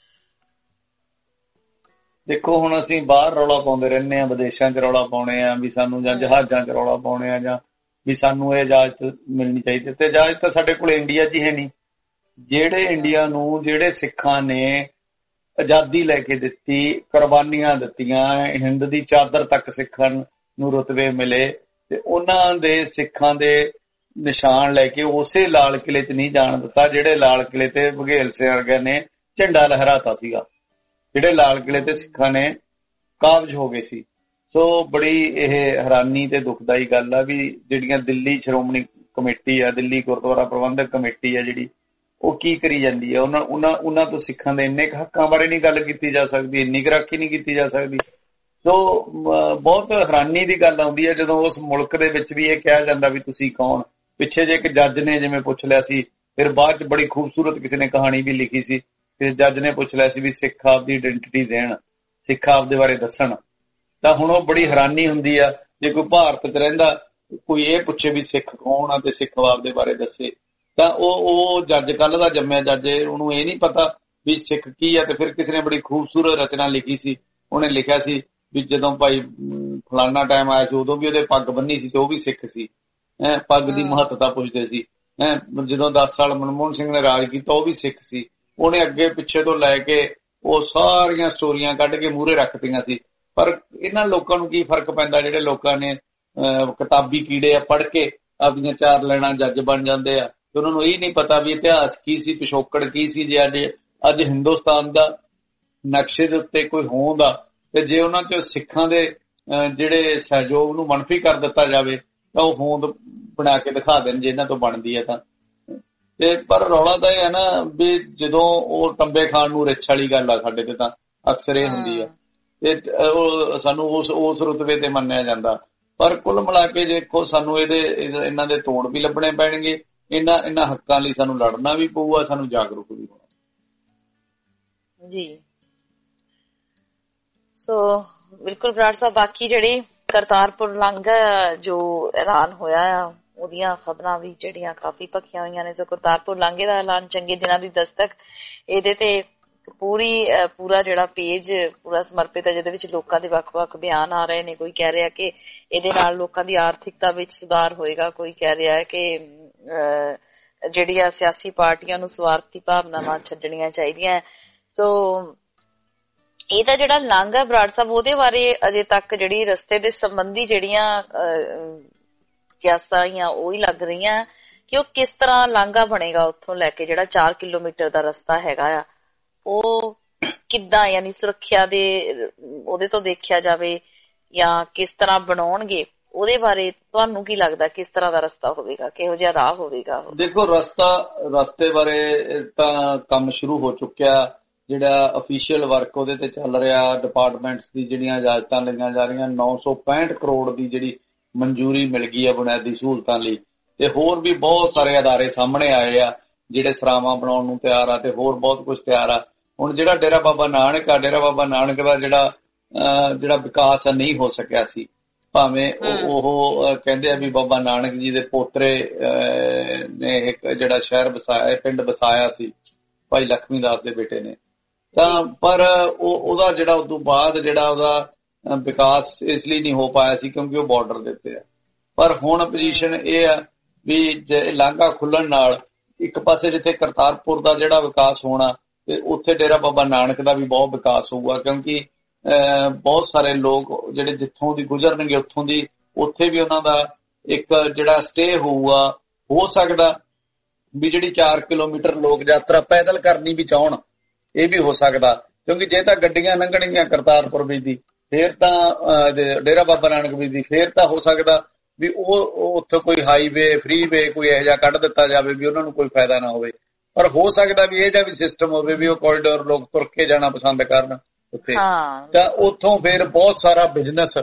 ਦੇਖੋ
ਹੁਣ ਅਸੀਂ ਬਾਹਰ ਰੌਲਾ ਪਾਉਂਦੇ ਰਹਿੰਦੇ ਆ, ਵਿਦੇਸ਼ਾਂ ਚ ਰੌਲਾ ਪਾਉਣੇ ਆ ਵੀ ਸਾਨੂੰ, ਜਾਂ ਜਹਾਜ਼ਾਂ ਚ ਰੌਲਾ ਪਾਉਣੇ ਆ ਜਾਂ ਵੀ ਸਾਨੂੰ ਇਹ ਇਜਾਜ਼ਤ ਮਿਲਣੀ ਚਾਹੀਦੀ, ਤੇ ਇਜਾਜ਼ਤ ਤਾਂ ਸਾਡੇ ਕੋਲ ਇੰਡੀਆ ਚ ਹੀ ਹੈ ਨਹੀਂ। ਜਿਹੜੇ ਇੰਡੀਆ ਨੂੰ ਜਿਹੜੇ ਸਿੱਖਾਂ ਨੇ ਆਜ਼ਾਦੀ ਲੈ ਕੇ ਦਿੱਤੀ, ਕੁਰਬਾਨੀਆਂ ਦਿੱਤੀਆਂ, ਹਿੰਦ ਦੀ ਚਾਦਰ ਤੱਕ ਸਿੱਖਾਂ ਨੂੰ ਰੁਤਬੇ ਮਿਲੇ, ਤੇ ਉਹਨਾਂ ਦੇ ਸਿੱਖਾਂ ਦੇ ਨਿਸ਼ਾਨ ਲੈ ਕੇ ਉਸੇ ਲਾਲ ਕਿਲੇ ਚ ਨਹੀਂ ਜਾਣ ਦਿੱਤਾ ਜਿਹੜੇ ਲਾਲ ਕਿਲੇ ਤੇ ਬਘੇਲ ਸਿੰਘ ਵਰਗੇ ਨੇ ਝੰਡਾ ਲਹਿਰਾਤਾ ਸੀਗਾ, ਜਿਹੜੇ ਲਾਲ ਕਿਲੇ ਤੇ ਸਿੱਖਾਂ ਨੇ ਕਾਬਜ ਹੋ ਗਏ ਸੀ। ਸੋ ਬੜੀ ਇਹ ਹੈਰਾਨੀ ਤੇ ਦੁਖਦਾਈ ਗੱਲ ਆ ਵੀ ਜਿਹੜੀਆਂ ਦਿੱਲੀ ਸ਼੍ਰੋਮਣੀ ਕਮੇਟੀ ਆ, ਦਿੱਲੀ ਗੁਰਦੁਆਰਾ ਪ੍ਰਬੰਧਕ ਕਮੇਟੀ ਆ ਜਿਹੜੀ, ਉਹ ਕੀ ਕਰੀ ਜਾਂਦੀ ਆ। ਉਹਨਾਂ ਉਹਨਾਂ ਉਹਨਾਂ ਤੋਂ ਸਿੱਖਾਂ ਦੇ ਇੰਨੇ ਕੁ ਹੱਕਾਂ ਬਾਰੇ ਨਹੀਂ ਗੱਲ ਕੀਤੀ ਜਾ ਸਕਦੀ, ਇੰਨੀ ਕੁ ਰਾਖੀ ਨਹੀਂ ਕੀਤੀ ਜਾ ਸਕਦੀ। ਸੋ ਬਹੁਤ ਹੈਰਾਨੀ ਦੀ ਗੱਲ ਆਉਂਦੀ ਹੈ ਜਦੋਂ ਉਸ ਮੁਲਕ ਦੇ ਵਿੱਚ ਵੀ ਇਹ ਕਿਹਾ ਜਾਂਦਾ ਵੀ ਤੁਸੀਂ ਕੌਣ। ਪਿੱਛੇ ਜੇ ਇੱਕ ਜੱਜ ਨੇ ਜਿਵੇਂ ਪੁੱਛ ਲਿਆ ਸੀ, ਫਿਰ ਬਾਅਦ ਚ ਬੜੀ ਖੂਬਸੂਰਤ ਕਿਸੇ ਨੇ ਕਹਾਣੀ ਵੀ ਲਿਖੀ ਸੀ ਕਿ ਜੱਜ ਨੇ ਪੁੱਛ ਲਿਆ ਸੀ ਵੀ ਸਿੱਖ ਆਪਦੀ ਆਇਡੈਂਟੀਟੀ ਦੇਣ, ਸਿੱਖ ਆਪਦੇ ਬਾਰੇ ਦੱਸਣ। ਤਾਂ ਹੁਣ ਉਹ ਬੜੀ ਹੈਰਾਨੀ ਹੁੰਦੀ ਆ ਜੇ ਕੋਈ ਭਾਰਤ ਚ ਰਹਿੰਦਾ ਕੋਈ ਇਹ ਪੁੱਛੇ ਵੀ ਸਿੱਖ ਕੌਣ ਆ ਤੇ ਸਿੱਖ ਆਪਦੇ ਬਾਰੇ ਦੱਸੇ, ਤਾਂ ਉਹ ਉਹ ਜੱਜ ਕੱਲ ਦਾ ਜੰਮਿਆ ਜੱਜ, ਉਹਨੂੰ ਇਹ ਨਹੀਂ ਪਤਾ ਵੀ ਸਿੱਖ ਕੀ ਆ। ਤੇ ਫਿਰ ਕਿਸੇ ਨੇ ਬੜੀ ਖੂਬਸੂਰਤ ਰਚਨਾ ਲਿਖੀ ਸੀ, ਉਹਨੇ ਲਿਖਿਆ ਸੀ ਵੀ ਜਦੋਂ ਭਾਈ ਫਲਾਨਾ ਟਾਈਮ ਆਇਆ ਸੀ ਉਦੋਂ ਵੀ ਉਹਦੇ ਪੱਗ ਬੰਨੀ ਸੀ ਤੇ ਉਹ ਵੀ ਸਿੱਖ ਸੀ। ਹੈਂ, ਪੱਗ ਦੀ ਮਹੱਤਤਾ ਪੁੱਛਦੇ ਸੀ। ਹੈਂ, ਜਦੋਂ ਦਸ ਸਾਲ ਮਨਮੋਹਨ ਸਿੰਘ ਨੇ ਰਾਜ ਕੀਤਾ ਉਹ ਵੀ ਸਿੱਖ ਸੀ। ਉਹਨੇ ਅੱਗੇ ਪਿੱਛੇ ਤੋਂ ਲੈ ਕੇ ਉਹ ਸਾਰੀਆਂ ਸਟੋਰੀਆਂ ਕੱਢ ਕੇ ਮੂਹਰੇ ਰੱਖਤੀਆਂ ਸੀ। ਪਰ ਇਹਨਾਂ ਲੋਕਾਂ ਨੂੰ ਕੀ ਫਰਕ ਪੈਂਦਾ ਜਿਹੜੇ ਲੋਕਾਂ ਨੇ ਅਹ ਕਿਤਾਬੀ ਕੀੜੇ ਆ, ਪੜ੍ਹ ਕੇ ਆਪਦੀਆਂ ਚਾਰ ਲੈਣਾ ਜੱਜ ਬਣ ਜਾਂਦੇ ਆ ਤੇ ਉਹਨਾਂ ਨੂੰ ਇਹ ਨਹੀਂ ਪਤਾ ਵੀ ਇਤਿਹਾਸ ਕੀ ਸੀ, ਪਿਛੋਕੜ ਕੀ ਸੀ। ਜੇ ਅੱਜ ਅੱਜ ਹਿੰਦੁਸਤਾਨ ਦਾ ਨਕਸ਼ੇ ਦੇ ਉੱਤੇ ਕੋਈ ਹੋਂਦ ਆ ਤੇ ਜੇ ਉਹਨਾਂ ਚ ਸਿੱਖਾਂ ਦੇ ਜਿਹੜੇ ਸਹਿਯੋਗ ਨੂੰ ਮਨਫੀ ਕਰ ਦਿੱਤਾ ਜਾਵੇ ਤਾਂ ਉਹ ਹੋਂਦ ਬਣਾ ਕੇ ਦਿਖਾ ਦੇਣ ਜੇ ਇਹਨਾਂ ਤੋਂ ਬਣਦੀ ਹੈ ਤਾਂ। ਤੇ ਪਰ ਰੌਲਾ ਤਾਂ ਇਹ ਹੈ ਨਾ ਵੀ ਜਦੋਂ ਉਹ ਟੰਬੇ ਖਾਣ ਨੂੰ ਰਿੱਛ ਵਾਲੀ ਗੱਲ ਆ ਸਾਡੇ ਤੇ ਤਾਂ ਅਕਸਰ ਇਹ ਹੁੰਦੀ ਆ ਤੇ ਉਹ ਸਾਨੂੰ ਉਸ ਉਸ ਰੁਤਬੇ ਤੇ ਮੰਨਿਆ ਜਾਂਦਾ। ਪਰ ਕੁੱਲ ਮਿਲਾ ਕੇ ਦੇਖੋ ਸਾਨੂੰ ਇਹਦੇ ਇਹਨਾਂ ਦੇ ਤੋੜ ਵੀ ਲੱਭਣੇ ਪੈਣਗੇ, ਇਹਨਾਂ ਇਹਨਾਂ ਹੱਕਾਂ ਲਈ ਸਾਨੂੰ ਲੜਨਾ ਵੀ ਪਊਗਾ, ਸਾਨੂੰ ਜਾਗਰੂਕ ਵੀ ਹੋਣਾ
ਜੀ। ਸੋ ਬਿਲਕੁਲ ਬਰਾੜ ਸਾਹਿਬ, ਬਾਕੀ ਜਿਹੜੀ ਕਰਤਾਰਪੁਰ ਲਾਂਘਾ ਜੋ ਐਲਾਨ ਹੋਇਆ ਆ ਉਹਦੀਆਂ ਖਬਰਾਂ ਵੀ ਜਿਹੜੀਆਂ ਕਾਫੀ ਭਖੀਆਂ ਹੋਈਆਂ ਨੇ। ਸੋ ਕਰਤਾਰਪੁਰ ਲਾਂਘੇ ਦਾ ਐਲਾਨ ਚੰਗੇ ਦਿਨਾਂ ਦੀ ਦਸਤਕ, ਇਹਦੇ ਤੇ ਪੂਰੀ ਪੂਰਾ ਜਿਹੜਾ ਪੇਜ ਪੂਰਾ ਸਮਰਪਿਤ ਹੈ ਜਿਹਦੇ ਵਿੱਚ ਲੋਕਾਂ ਦੇ ਵੱਖ-ਵੱਖ ਬਿਆਨ ਆ ਰਹੇ ਨੇ। ਕੋਈ ਕਹਿ ਰਿਹਾ ਕਿ ਇਹਦੇ ਨਾਲ ਲੋਕਾਂ ਦੀ ਆਰਥਿਕਤਾ ਵਿੱਚ ਸੁਧਾਰ ਹੋਏਗਾ, ਕੋਈ ਕਹਿ ਰਿਹਾ ਹੈ ਕਿ ਜਿਹੜੀਆਂ ਸਿਆਸੀ ਪਾਰਟੀਆਂ ਨੂੰ ਸਵਾਰਥੀ ਭਾਵਨਾਵਾਂ ਛੱਡਣੀਆਂ ਚਾਹੀਦੀਆਂ। ਸੋ ਇਹ ਤਾਂ ਜਿਹੜਾ ਲਾਂਘਾ ਬਰਾੜ ਸਾਹਿਬ ਉਹਦੇ ਬਾਰੇ ਅਜੇ ਤੱਕ ਜਿਹੜੀ ਰਸਤੇ ਦੇ ਸੰਬੰਧੀ ਜਿਹੜੀਆਂ ਕਿਆਸਾਂ ਜਾਂ ਉਹ ਹੀ ਲੱਗ ਰਹੀਆਂ ਕਿ ਉਹ ਕਿਸ ਤਰ੍ਹਾਂ ਲਾਂਘਾ ਬਣੇਗਾ ਉੱਥੋਂ ਲੈ ਕੇ ਜਿਹੜਾ ਚਾਰ ਕਿਲੋਮੀਟਰ ਦਾ ਰਸਤਾ ਹੈਗਾ ਆ, ਉਹ ਕਿੱਦਾਂ ਯਾਨੀ ਸੁਰੱਖਿਆ ਦੇ ਉਹਦੇ ਤੋਂ ਦੇਖਿਆ ਜਾਵੇ ਜਾਂ ਕਿਸ ਤਰ੍ਹਾਂ ਬਣਾਉਣਗੇ, ਉਹਦੇ ਬਾਰੇ ਤੁਹਾਨੂੰ ਕੀ ਲੱਗਦਾ ਕਿਸ ਤਰ੍ਹਾਂ ਦਾ ਰਸਤਾ ਹੋਵੇਗਾ, ਕਿਹੋ ਜਿਹਾ ਰਾਹ ਹੋਵੇਗਾ?
ਦੇਖੋ ਰਸਤਾ ਰਸਤੇ ਬਾਰੇ ਤਾਂ ਕੰਮ ਸ਼ੁਰੂ ਹੋ ਚੁੱਕਿਆ, ਜਿਹੜਾ ਅਫੀਸ਼ੀਅਲ ਵਰਕ ਉਹਦੇ ਤੇ ਚੱਲ ਰਿਹਾ। ਡਿਪਾਰਟਮੈਂਟਸ ਦੀ ਜਿਹੜੀਆਂ ਇਜਾਜ਼ਤਾਂ ਲਈਆਂ ਜਾ ਰਹੀਆਂ, ਨੌ ਸੌ ਪੈਂਹਠ ਕਰੋੜ ਦੀ ਜਿਹੜੀ ਮਨਜ਼ੂਰੀ ਮਿਲ ਗਈ ਹੈ ਬੁਨਿਆਦੀ ਸਹੂਲਤਾਂ ਲਈ। ਤੇ ਹੋਰ ਵੀ ਬਹੁਤ ਸਾਰੇ ਅਦਾਰੇ ਸਾਹਮਣੇ ਆਏ ਆ ਜਿਹੜੇ ਸਰਾਵਾਂ ਬਣਾਉਣ ਨੂੰ ਤਿਆਰ ਆ ਤੇ ਹੋਰ ਬਹੁਤ ਕੁਝ ਤਿਆਰ ਆ। ਹੁਣ ਜਿਹੜਾ ਡੇਰਾ ਬਾਬਾ ਨਾਨਕ ਆ, ਡੇਰਾ ਬਾਬਾ ਨਾਨਕ ਦਾ ਜਿਹੜਾ ਜਿਹੜਾ ਵਿਕਾਸ ਨਹੀਂ ਹੋ ਸਕਿਆ ਸੀ, ਭਾਵੇਂ ਉਹ ਕਹਿੰਦੇ ਆ ਵੀ ਬਾਬਾ ਨਾਨਕ ਜੀ ਦੇ ਪੋਤਰੇ ਨੇ ਇੱਕ ਜਿਹੜਾ ਸ਼ਹਿਰ ਵਸਾਇਆ, ਪਿੰਡ ਵਸਾਇਆ ਸੀ ਭਾਈ ਲਖਮੀ ਦਾਸ ਦੇ ਬੇਟੇ ਨੇ, ਤਾਂ ਪਰ ਉਹ ਉਹਦਾ ਜਿਹੜਾ ਉਦੋਂ ਬਾਅਦ ਜਿਹੜਾ ਉਹਦਾ ਵਿਕਾਸ ਇਸ ਲਈ ਨਹੀਂ ਹੋ ਪਾਇਆ ਸੀ ਕਿਉਂਕਿ ਉਹ ਬਾਰਡਰ ਦੇ ਉੱਤੇ ਆ। ਪਰ ਹੁਣ ਪੋਜੀਸ਼ਨ ਇਹ ਆ ਵੀ ਲਾਂਘਾ ਖੁੱਲਣ ਨਾਲ ਇੱਕ ਪਾਸੇ ਜਿੱਥੇ ਕਰਤਾਰਪੁਰ ਦਾ ਜਿਹੜਾ ਵਿਕਾਸ ਹੋਣਾ ਤੇ ਉੱਥੇ ਡੇਰਾ ਬਾਬਾ ਨਾਨਕ ਦਾ ਵੀ ਬਹੁਤ ਵਿਕਾਸ ਹੋਊਗਾ, ਕਿਉਂਕਿ ਬਹੁਤ ਸਾਰੇ ਲੋਕ ਜਿਹੜੇ ਜਿੱਥੋਂ ਦੀ ਗੁਜ਼ਰਨਗੇ ਉੱਥੋਂ ਦੀ ਉੱਥੇ ਵੀ ਉਹਨਾਂ ਦਾ ਇੱਕ ਜਿਹੜਾ ਸਟੇ ਹੋਊਗਾ। ਹੋ ਸਕਦਾ ਵੀ ਜਿਹੜੀ ਚਾਰ ਕਿਲੋਮੀਟਰ ਲੋਕ ਯਾਤਰਾ ਪੈਦਲ ਕਰਨੀ ਵੀ ਚਾਹਣ, ਇਹ ਵੀ ਹੋ ਸਕਦਾ, ਕਿਉਂਕਿ ਜੇ ਤਾਂ ਗੱਡੀਆਂ ਲੰਘਣਗੀਆਂ ਕਰਤਾਰਪੁਰ ਵਿੱਚ ਦੀ ਫੇਰ ਤਾਂ ਡੇਰਾ ਬਾਬਾ ਨਾਨਕ ਵਿੱਚ ਦੀ ਫੇਰ ਤਾਂ ਹੋ ਸਕਦਾ ਵੀ ਉਹ ਉੱਥੇ ਕੋਈ ਹਾਈਵੇ ਫ੍ਰੀਵੇ ਕੋਈ ਇਹੋ ਜਿਹਾ ਕੱਢ ਦਿੱਤਾ ਜਾਵੇ ਵੀ ਉਹਨਾਂ ਨੂੰ ਕੋਈ ਫਾਇਦਾ ਨਾ ਹੋਵੇ। ਪਰ ਹੋ ਸਕਦਾ ਵੀ ਇਹ ਜਿਹਾ ਵੀ ਸਿਸਟਮ ਹੋਵੇ ਵੀ ਉਹ ਕੋਰੀਡੋਰ ਲੋਕ ਤੁਰ ਕੇ ਜਾਣਾ ਪਸੰਦ ਕਰਨ ਉੱਥੇ, ਤਾਂ ਉੱਥੋਂ ਫਿਰ ਬਹੁਤ ਸਾਰਾ ਬਿਜ਼ਨਸ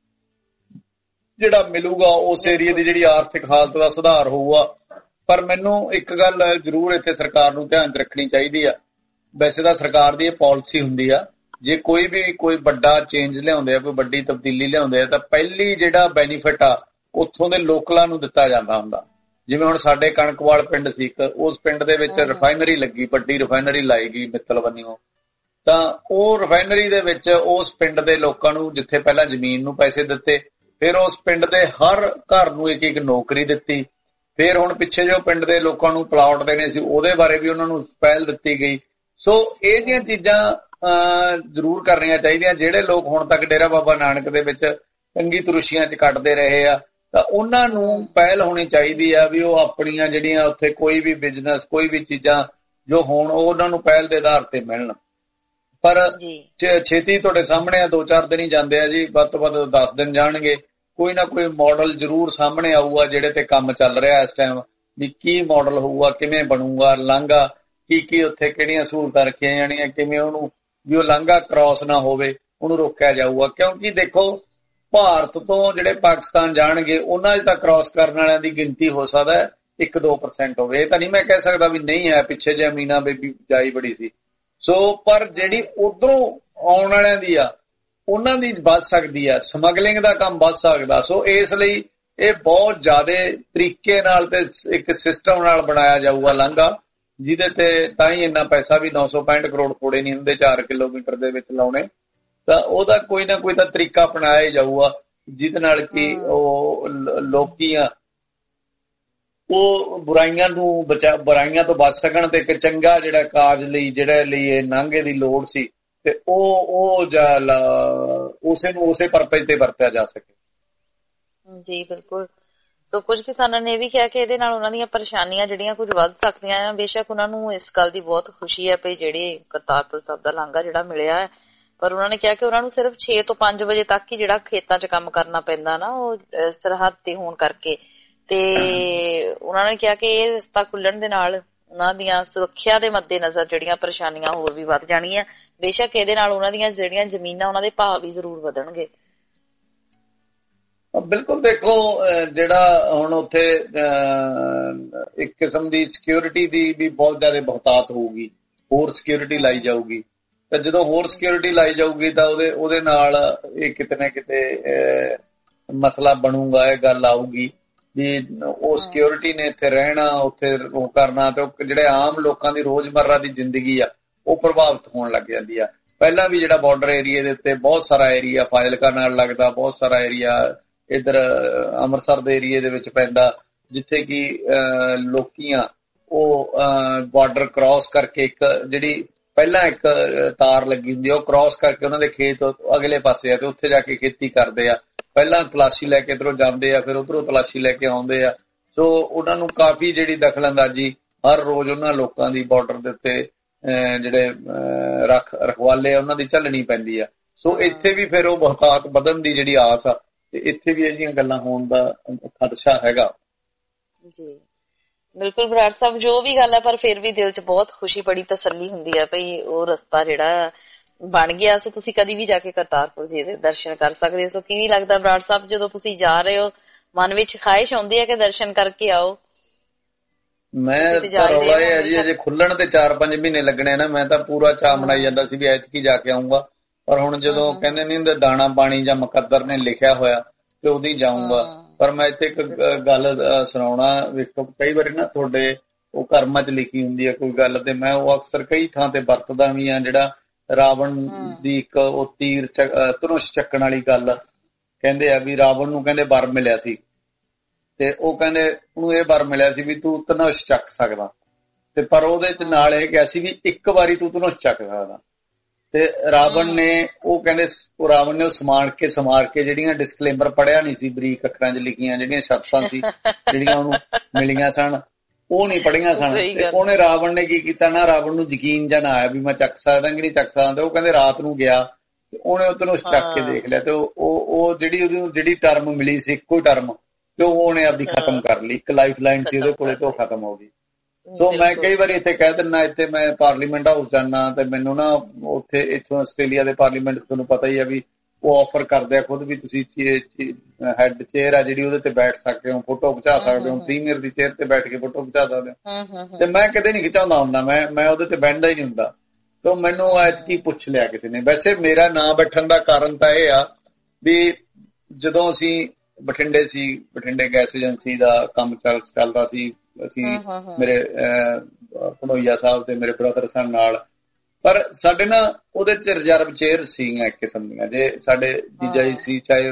ਜਿਹੜਾ ਮਿਲੂਗਾ, ਉਸ ਏਰੀਏ ਦੀ ਜਿਹੜੀ ਆਰਥਿਕ ਹਾਲਤ ਦਾ ਸੁਧਾਰ ਹੋਊਗਾ। ਪਰ ਮੈਨੂੰ ਇੱਕ ਗੱਲ ਜ਼ਰੂਰ ਇੱਥੇ ਸਰਕਾਰ ਨੂੰ ਧਿਆਨ 'ਚ ਰੱਖਣੀ ਚਾਹੀਦੀ ਆ। ਵੈਸੇ ਤਾਂ ਸਰਕਾਰ ਦੀ ਇਹ ਪਾਲਿਸੀ ਹੁੰਦੀ ਆ, ਜੇ ਕੋਈ ਵੀ ਕੋਈ ਵੱਡਾ ਚੇਂਜ ਲਿਆਉਂਦੇ ਆ, ਕੋਈ ਵੱਡੀ ਤਬਦੀਲੀ ਲਿਆਉਂਦੇ ਆ, ਤਾਂ ਪਹਿਲੀ ਜਿਹੜਾ ਬੈਨੀਫਿਟ ਆ ਉੱਥੋਂ ਦੇ ਲੋਕਲਾਂ ਨੂੰ ਦਿੱਤਾ ਜਾਂਦਾ ਹੁੰਦਾ। ਜਿਵੇਂ ਹੁਣ ਸਾਡੇ ਕਣਕਵਾਲ ਪਿੰਡ ਸੀ, ਉਸ ਪਿੰਡ ਦੇ ਵਿੱਚ ਰਿਫਾਈਨਰੀ ਲੱਗੀ, ਵੱਡੀ ਰਿਫਾਈਨਰੀ ਲਾਈ ਗਈ ਮਿੱਤਲ ਬੰਨਿਓ, ਤਾਂ ਉਹ ਰਿਫਾਈਨਰੀ ਦੇ ਵਿੱਚ ਉਸ ਪਿੰਡ ਦੇ ਲੋਕਾਂ ਨੂੰ ਜਿੱਥੇ ਪਹਿਲਾਂ ਜ਼ਮੀਨ ਨੂੰ ਪੈਸੇ ਦਿੱਤੇ, ਫਿਰ ਉਸ ਪਿੰਡ ਦੇ ਹਰ ਘਰ ਨੂੰ ਇੱਕ ਇੱਕ ਨੌਕਰੀ ਦਿੱਤੀ। ਫਿਰ ਹੁਣ ਪਿੱਛੇ ਜੋ ਪਿੰਡ ਦੇ ਲੋਕਾਂ ਨੂੰ ਪਲਾਟ ਦੇਣੇ ਸੀ ਉਹਦੇ ਬਾਰੇ ਵੀ ਉਹਨਾਂ ਨੂੰ ਪਹਿਲ ਦਿੱਤੀ ਗਈ। ਸੋ ਇਹ ਜਿਹੀਆਂ ਚੀਜ਼ਾਂ ਜ਼ਰੂਰ ਕਰਨੀਆਂ ਚਾਹੀਦੀਆਂ। ਜਿਹੜੇ ਲੋਕ ਹੁਣ ਤੱਕ ਡੇਰਾ ਬਾਬਾ ਨਾਨਕ ਦੇ ਵਿੱਚ ਤੰਗੀ ਤੁਰਸ਼ੀਆਂ 'ਚ ਕੱਟਦੇ ਰਹੇ ਆ, ਤਾਂ ਉਹਨਾਂ ਨੂੰ ਪਹਿਲ ਹੋਣੀ ਚਾਹੀਦੀ ਆ ਵੀ ਉਹ ਆਪਣੀਆਂ ਜਿਹੜੀਆਂ ਉੱਥੇ ਕੋਈ ਵੀ ਬਿਜ਼ਨਸ ਕੋਈ ਵੀ ਚੀਜ਼ਾਂ ਜੋ ਹੋਣ ਉਹ ਉਹਨਾਂ ਨੂੰ ਪਹਿਲ ਦੇ ਆਧਾਰ ਤੇ ਮਿਲਣ। ਪਰ ਛੇਤੀ ਤੁਹਾਡੇ ਸਾਹਮਣੇ ਆ, ਦੋ ਚਾਰ ਦਿਨ ਹੀ ਜਾਂਦੇ ਆ ਜੀ, ਵੱਧ ਤੋਂ ਵੱਧ ਦਸ ਦਿਨ ਜਾਣਗੇ। ਕੋਈ ਨਾ ਕੋਈ ਮਾਡਲ ਜ਼ਰੂਰ ਸਾਹਮਣੇ ਆਊਗਾ ਜਿਹੜੇ ਤੇ ਕੰਮ ਚੱਲ ਰਿਹਾ ਇਸ ਟਾਈਮ, ਵੀ ਕੀ ਮਾਡਲ ਹੋਊਗਾ, ਕਿਵੇਂ ਬਣੂਗਾ ਲਾਂਘਾ, ਕੀ ਕੀ ਉੱਥੇ ਕਿਹੜੀਆਂ ਸਹੂਲਤਾਂ ਰੱਖੀਆਂ ਜਾਣੀਆਂ, ਕਿਵੇਂ ਉਹਨੂੰ ਵੀ ਉਹ ਲਾਂਘਾ ਕ੍ਰਾਸ ਨਾ ਹੋਵੇ ਉਹਨੂੰ ਰੋਕਿਆ ਜਾਊਗਾ। ਕਿਉਂਕਿ ਦੇਖੋ ਭਾਰਤ ਤੋਂ ਜਿਹੜੇ ਪਾਕਿਸਤਾਨ ਜਾਣਗੇ ਉਹਨਾਂ 'ਚ ਤਾਂ ਕ੍ਰਾਸ ਕਰਨ ਵਾਲਿਆਂ ਦੀ ਗਿਣਤੀ ਹੋ ਸਕਦਾ ਹੈ ਇੱਕ ਦੋ ਪਰਸੈਂਟ ਹੋਵੇ। ਇਹ ਤਾਂ ਨਹੀਂ ਮੈਂ ਕਹਿ ਸਕਦਾ ਵੀ ਨਹੀਂ ਹੈ, ਪਿੱਛੇ ਜੇ ਅਮੀਨਾ ਬੇਬੀ ਜਾਈ ਬੜੀ ਸੀ ਸੋ, ਪਰ ਜਿਹੜੀ ਉਧਰੋਂ ਆਉਣ ਵਾਲਿਆਂ ਦੀ ਆ ਉਹਨਾਂ ਦੀ ਵੱਧ ਸਕਦੀ ਆ, ਸਮਗਲਿੰਗ ਦਾ ਕੰਮ ਵੱਧ ਸਕਦਾ। ਸੋ ਇਸ ਲਈ ਇਹ ਬਹੁਤ ਜ਼ਿਆਦਾ ਤਰੀਕੇ ਨਾਲ ਤੇ ਇੱਕ ਸਿਸਟਮ ਨਾਲ ਬਣਾਇਆ ਜਾਊਗਾ ਲਾਂਘਾ, ਜਿਹਦੇ ਤੇ ਤਾਂ ਹੀ ਇੰਨਾ ਪੈਸਾ ਵੀ ਨੌ ਸੌ ਪੈਂਹਠ ਕਰੋੜ ਥੋੜੇ ਨਹੀਂ ਹੁੰਦੇ ਚਾਰ ਕਿਲੋਮੀਟਰ ਦੇ ਵਿੱਚ ਲਾਉਣੇ, ਤਾਂ ਉਹਦਾ ਕੋਈ ਨਾ ਕੋਈ ਤਾਂ ਤਰੀਕਾ ਅਪਣਾਇਆ ਹੀ ਜਾਊਗਾ ਜਿਹਦੇ ਨਾਲ ਕਿ ਉਹ ਲੋਕੀ ਆ ਉਹ ਬੁਰਾਈਆਂ ਨੂੰ ਬਚਾ ਬੁਰਾਈਆਂ ਤੋਂ ਬਚ ਸਕਣ ਤੇ ਇੱਕ ਚੰਗਾ ਜਿਹੜਾ ਕਾਰਜ ਲਈ ਜਿਹੜੇ ਲਈ ਇਹ ਲਾਂਘੇ ਦੀ ਲੋੜ ਸੀ ਤੇ ਉਹ ਉਹ ਉਸੇ ਨੂੰ ਉਸੇ ਪਰਪਸ ਤੇ ਵਰਤਿਆ ਜਾ ਸਕੇ।
ਜੀ ਬਿਲਕੁਲ। ਸੋ ਕੁਝ ਕਿਸਾਨਾਂ ਨੇ ਇਹ ਵੀ ਕਿਹਾ ਕਿ ਇਹਦੇ ਨਾਲ ਉਹਨਾਂ ਦੀਆਂ ਪਰੇਸ਼ਾਨੀਆਂ ਜਿਹੜੀਆਂ ਕੁਝ ਵੱਧ ਸਕਦੀਆਂ ਆ। ਬੇਸ਼ੱਕ ਉਹਨਾਂ ਨੂੰ ਇਸ ਗੱਲ ਦੀ ਬਹੁਤ ਖੁਸ਼ੀ ਹੈ ਵੀ ਜਿਹੜੇ ਕਰਤਾਰਪੁਰ ਸਾਹਿਬ ਦਾ ਲਾਂਘਾ ਜਿਹੜਾ ਮਿਲਿਆ ਹੈ, ਪਰ ਉਹਨਾਂ ਨੇ ਕਿਹਾ ਕਿ ਉਹਨਾਂ ਨੂੰ ਸਿਰਫ ਛੇ ਤੋਂ ਪੰਜ ਵਜੇ ਤੱਕ ਹੀ ਜਿਹੜਾ ਖੇਤਾਂ 'ਚ ਕੰਮ ਕਰਨਾ ਪੈਂਦਾ ਨਾ, ਉਹ ਸਰਹੱਦ ਤੇ ਹੋਣ ਕਰਕੇ, ਤੇ ਉਹਨਾਂ ਨੇ ਕਿਹਾ ਕਿ ਇਹ ਰਸਤਾ ਖੁੱਲਣ ਦੇ ਨਾਲ ਉਹਨਾਂ ਦੀਆਂ ਸੁਰੱਖਿਆ ਦੇ ਮੱਦੇ ਨਜ਼ਰ ਜਿਹੜੀਆਂ ਪਰੇਸ਼ਾਨੀਆਂ ਹੋਰ ਵੀ ਵੱਧ ਜਾਣਗੀਆਂ। ਬੇਸ਼ੱਕ ਇਹਦੇ ਨਾਲ ਉਹਨਾਂ ਦੀਆਂ ਜਿਹੜੀਆਂ ਜ਼ਮੀਨਾਂ ਉਹਨਾਂ ਦੇ ਭਾਅ ਵੀ ਜ਼ਰੂਰ ਵਧਣਗੇ।
ਬਿਲਕੁਲ। ਦੇਖੋ ਜਿਹੜਾ ਹੁਣ ਉੱਥੇ ਇੱਕ ਕਿਸਮ ਦੀ ਸਿਕਿਉਰਿਟੀ ਦੀ ਵੀ ਬਹੁਤ ਜ਼ਿਆਦਾ ਬਹੁਤਾਤ ਹੋਊਗੀ, ਹੋਰ ਸਿਕਿਉਰਿਟੀ ਲਾਈ ਜਾਊਗੀ, ਤਾਂ ਜਦੋਂ ਹੋਰ ਸਿਕਿਉਰਿਟੀ ਲਾਈ ਜਾਊਗੀ ਤਾਂ ਉਹਦੇ ਉਹਦੇ ਨਾਲ ਇਹ ਕਿਤੇ ਨਾ ਕਿਤੇ ਮਸਲਾ ਬਣੂਗਾ, ਇਹ ਗੱਲ ਆਊਗੀ ਵੀ ਉਹ ਸਿਕਿਉਰਿਟੀ ਨੇ ਇੱਥੇ ਰਹਿਣਾ, ਉੱਥੇ ਉਹ ਕਰਨਾ, ਤੇ ਉਹ ਜਿਹੜੇ ਆਮ ਲੋਕਾਂ ਦੀ ਰੋਜ਼ਮर्रा ਦੀ ਜ਼ਿੰਦਗੀ ਆ ਉਹ ਪ੍ਰਭਾਵਿਤ ਹੋਣ ਲੱਗ ਜਾਂਦੀ ਆ। ਪਹਿਲਾਂ ਵੀ ਜਿਹੜਾ ਬਾਰਡਰ ਏਰੀਏ ਦੇ ਉੱਤੇ ਬਹੁਤ ਸਾਰਾ ਏਰੀਆ ਫਾਜ਼ਿਲਕਾ ਨਾਲ ਲੱਗਦਾ, ਬਹੁਤ ਸਾਰਾ ਏਰੀਆ ਇੱਧਰ ਅੰਮ੍ਰਿਤਸਰ ਦੇ ਏਰੀਏ ਦੇ ਵਿੱਚ ਪੈਂਦਾ, ਜਿੱਥੇ ਕਿ ਲੋਕੀਆਂ ਉਹ ਬਾਰਡਰ ਕ੍ਰਾਸ ਕਰਕੇ ਇੱਕ ਜਿਹੜੀ ਪਹਿਲਾਂ ਇੱਕ ਤਾਰ ਲੱਗੀ ਹੁੰਦੀ ਆ ਉਹ ਕ੍ਰਾਸ ਕਰਕੇ ਉਹਨਾਂ ਦੇ ਖੇਤ ਅਗਲੇ ਪਾਸੇ ਆ ਤੇ ਉੱਥੇ ਜਾ ਕੇ ਖੇਤੀ ਕਰਦੇ ਆ। ਪਹਿਲਾਂ ਤਲਾਸ਼ੀ ਲੈ ਕੇ ਇੱਧਰੋਂ ਜਾਂਦੇ ਆ, ਫਿਰ ਉੱਧਰੋਂ ਤਲਾਸ਼ੀ ਲੈ ਕੇ ਆਉਂਦੇ ਆ। ਸੋ ਉਹਨਾਂ ਨੂੰ ਕਾਫੀ ਜਿਹੜੀ ਦਖਲ ਅੰਦਾਜ਼ੀ ਹਰ ਰੋਜ਼ ਉਹਨਾਂ ਲੋਕਾਂ ਦੀ ਬਾਰਡਰ ਦੇ ਉੱਤੇ ਜਿਹੜੇ ਰੱਖ ਰਖਵਾਲੇ ਆ ਉਹਨਾਂ ਦੀ ਝੱਲਣੀ ਪੈਂਦੀ ਆ। ਸੋ ਇੱਥੇ ਵੀ ਫਿਰ ਉਹ ਬਹੁਤਾਤ ਵਧਣ ਦੀ ਜਿਹੜੀ ਆਸ ਆ ਤੇ ਇੱਥੇ ਵੀ ਅਜਿਹੀਆਂ ਗੱਲਾਂ ਹੋਣ ਦਾ ਖਦਸ਼ਾ ਹੈਗਾ।
ਜੀ ਬਿਲਕੁਲ ਬਰਾੜ ਸਾਹਿਬ, ਜੋ ਵੀ ਗੱਲ ਹੈ ਪਰ ਫਿਰ ਵੀ ਦਿਲ 'ਚ ਬਹੁਤ ਖੁਸ਼ੀ, ਬੜੀ ਤਸੱਲੀ ਹੁੰਦੀ ਹੈ ਭਈ ਉਹ ਰਸਤਾ ਜਿਹੜਾ ਬਣ ਗਿਆ। ਸੋ ਤੁਸੀਂ ਕਦੀ ਵੀ ਜਾ ਕੇ ਕਰਤਾਰਪੁਰ ਜੀ ਦੇ ਦਰਸ਼ਨ ਕਰ ਸਕਦੇ ਹੋ। ਸੋ ਕੀ ਲੱਗਦਾ ਬਰਾੜ ਸਾਹਿਬ, ਜਦੋਂ ਤੁਸੀਂ ਜਾ ਰਹੇ ਹੋ ਮਨ ਵਿੱਚ ਖਾਹਿਸ਼ ਆਉਂਦੀ ਹੈ ਕਿ ਦਰਸ਼ਨ ਕਰਕੇ ਆਓ?
ਮੈਂ ਤਾਂ ਰੌਲਾ ਇਹ ਹੈ ਜੀ ਅਜੇ ਖੁੱਲਣ ਤੇ ਚਾਰ ਪੰਜ ਮਹੀਨੇ ਲੱਗਣੇ ਨਾ, ਮੈਂ ਤਾਂ ਪੂਰਾ ਚਾਅ ਮਨਾਈ ਜਾਂਦਾ ਸੀ ਵੀ ਐਤਕੀ ਜਾ ਕੇ ਆਊਂਗਾ, ਪਰ ਹੁਣ ਜਦੋਂ ਕਹਿੰਦੇ ਨਹੀਂ ਹੁੰਦੇ ਦਾਣਾ ਪਾਣੀ ਜਾਂ ਮੁਕੱਦਰ ਨੇ ਲਿਖਿਆ ਹੋਇਆ ਤੇ ਉਦੋਂ ਹੀ ਜਾਊਂਗਾ। ਪਰ ਮੈਂ ਇੱਥੇ ਇੱਕ ਗੱਲ ਸੁਣਾਉਣਾ, ਵੇਖੋ ਕਈ ਵਾਰੀ ਨਾ ਤੁਹਾਡੇ ਉਹ ਕਰਮਾਂ 'ਚ ਲਿਖੀ ਹੁੰਦੀ ਹੈ ਕੋਈ ਗੱਲ, ਤੇ ਮੈਂ ਉਹ ਅਕਸਰ ਕਈ ਥਾਂ ਤੇ ਵਰਤਦਾ ਵੀ ਆ। ਜਿਹੜਾ ਰਾਵਣ ਦੀ ਇੱਕ ਉਹ ਤੀਰ ਧਨੁਸ਼ ਚੱਕਣ ਵਾਲੀ ਗੱਲ ਕਹਿੰਦੇ ਆ ਵੀ ਰਾਵਣ ਨੂੰ ਕਹਿੰਦੇ ਵਰ ਮਿਲਿਆ ਸੀ ਤੇ ਉਹ ਕਹਿੰਦੇ ਉਹਨੂੰ ਇਹ ਵਰ ਮਿਲਿਆ ਸੀ ਵੀ ਤੂੰ ਧਨੁਸ਼ ਚੱਕ ਸਕਦਾ, ਤੇ ਪਰ ਉਹਦੇ 'ਚ ਨਾਲ ਇਹ ਕਿਹਾ ਸੀ ਵੀ ਇੱਕ ਵਾਰੀ ਤੂੰ ਧਨੁਸ਼ ਚੱਕ ਸਕਦਾ। ਤੇ ਰਾਵਣ ਨੇ ਉਹ ਕਹਿੰਦੇ ਉਹ ਰਾਵਣ ਨੇ ਉਹ ਸਮਾਰ ਕੇ ਸਮਾਰ ਕੇ ਜਿਹੜੀਆਂ ਡਿਸਕਲੇਮਰ ਪੜ੍ਹਿਆ ਨਹੀਂ ਸੀ, ਬਰੀਕ ਅੱਖਰਾਂ 'ਚ ਲਿਖੀਆਂ ਜਿਹੜੀਆਂ ਸ਼ਰਤਾਂ ਸੀ ਜਿਹੜੀਆਂ ਉਹਨੂੰ ਮਿਲੀਆਂ ਸਨ ਉਹ ਨਹੀਂ ਪੜ੍ਹੀਆਂ ਸਨ। ਤੇ ਉਹਨੇ ਰਾਵਣ ਨੇ ਕੀ ਕੀਤਾ ਨਾ, ਰਾਵਣ ਨੂੰ ਯਕੀਨ ਜਾਂ ਨਾ ਆਇਆ ਵੀ ਮੈਂ ਚੱਕ ਸਕਦਾ ਕਿ ਨਹੀਂ ਚੱਕ ਸਕਦਾ। ਤੇ ਉਹ ਕਹਿੰਦੇ ਰਾਤ ਨੂੰ ਗਿਆ ਤੇ ਉਹਨੇ ਉਹ ਧਨੁਸ਼ ਚੱਕ ਕੇ ਦੇਖ ਲਿਆ ਤੇ ਉਹ ਉਹ ਜਿਹੜੀ ਉਹਨੂੰ ਜਿਹੜੀ ਟਰਮ ਮਿਲੀ ਸੀ ਇੱਕੋ ਹੀ ਟਰਮ, ਤੇ ਉਹ ਉਹਨੇ ਆਪਦੀ ਖਤਮ ਕਰ ਲਈ। ਇੱਕ ਲਾਈਫ ਲਾਈਨ ਸੀ ਉਹਦੇ ਕੋਲੇ ਤੇ ਉਹ ਖਤਮ ਹੋ ਗਈ। ਸੋ ਮੈਂ ਕਈ ਵਾਰੀ ਇੱਥੇ ਕਹਿ ਦਿੰਦਾ, ਇੱਥੇ ਮੈਂ ਪਾਰਲੀਮੈਂਟ ਹਾਊਸ ਜਾਣਾ ਤੇ ਮੈਨੂੰ ਨਾ ਉੱਥੇ ਇੱਥੋਂ ਆਸਟ੍ਰੇਲੀਆ ਦੇ ਪਾਰਲੀਮੈਂਟ ਤੁਹਾਨੂੰ ਪਤਾ ਹੀ ਆ ਵੀ ਉਹ ਆਫਰ ਕਰਦੇ ਆ ਖੁਦ ਵੀ ਤੁਸੀਂ ਹੈਡ ਚੇਅਰ ਆ ਜਿਹੜੀ ਉਹਦੇ ਤੇ ਬੈਠ ਸਕਦੇ ਹੋ, ਫੋਟੋ ਖਿਚਾ ਸਕਦੇ ਹੋ, ਪ੍ਰੀਮੀਅਰ ਦੀ ਚੇਅਰ ਤੇ ਬੈਠ ਕੇ ਫੋਟੋ ਖਿਚਾ ਸਕਦੇ ਹੋ। ਤੇ ਮੈਂ ਕਦੇ ਨਹੀਂ ਖਿਚਾਉਂਦਾ ਹੁੰਦਾ, ਮੈਂ ਮੈਂ ਉਹਦੇ ਤੇ ਬੈਠਦਾ ਹੀ ਨਹੀਂ ਹੁੰਦਾ। ਤੇ ਮੈਨੂੰ ਐਤਕੀ ਪੁੱਛ ਲਿਆ ਕਿਸੇ ਨੇ। ਵੈਸੇ ਮੇਰਾ ਨਾ ਬੈਠਣ ਦਾ ਕਾਰਨ ਤਾਂ ਇਹ ਆ ਵੀ ਜਦੋਂ ਅਸੀਂ ਬਠਿੰਡੇ ਸੀ, ਬਠਿੰਡੇ ਗੈਸ ਏਜੰਸੀ ਦਾ ਕੰਮ ਚੱਲ ਚੱਲਦਾ ਸੀ, ਅਸੀਂ ਮੇਰੇ ਭਣੋਈਆ ਸਾਹਿਬ ਤੇ ਮੇਰੇ ਬ੍ਰਦਰ ਸਨ ਨਾਲ, ਪਰ ਸਾਡੇ ਨਾ ਉਹਦੇ ਚ ਰਿਜ਼ਰਵ ਚੇਅਰ ਸੀਗੀਆਂ ਇੱਕ ਕਿਸਮ ਦੀਆਂ। ਜੇ ਸਾਡੇ ਜੀਜਾ ਜੀ ਸੀ, ਚਾਹੇ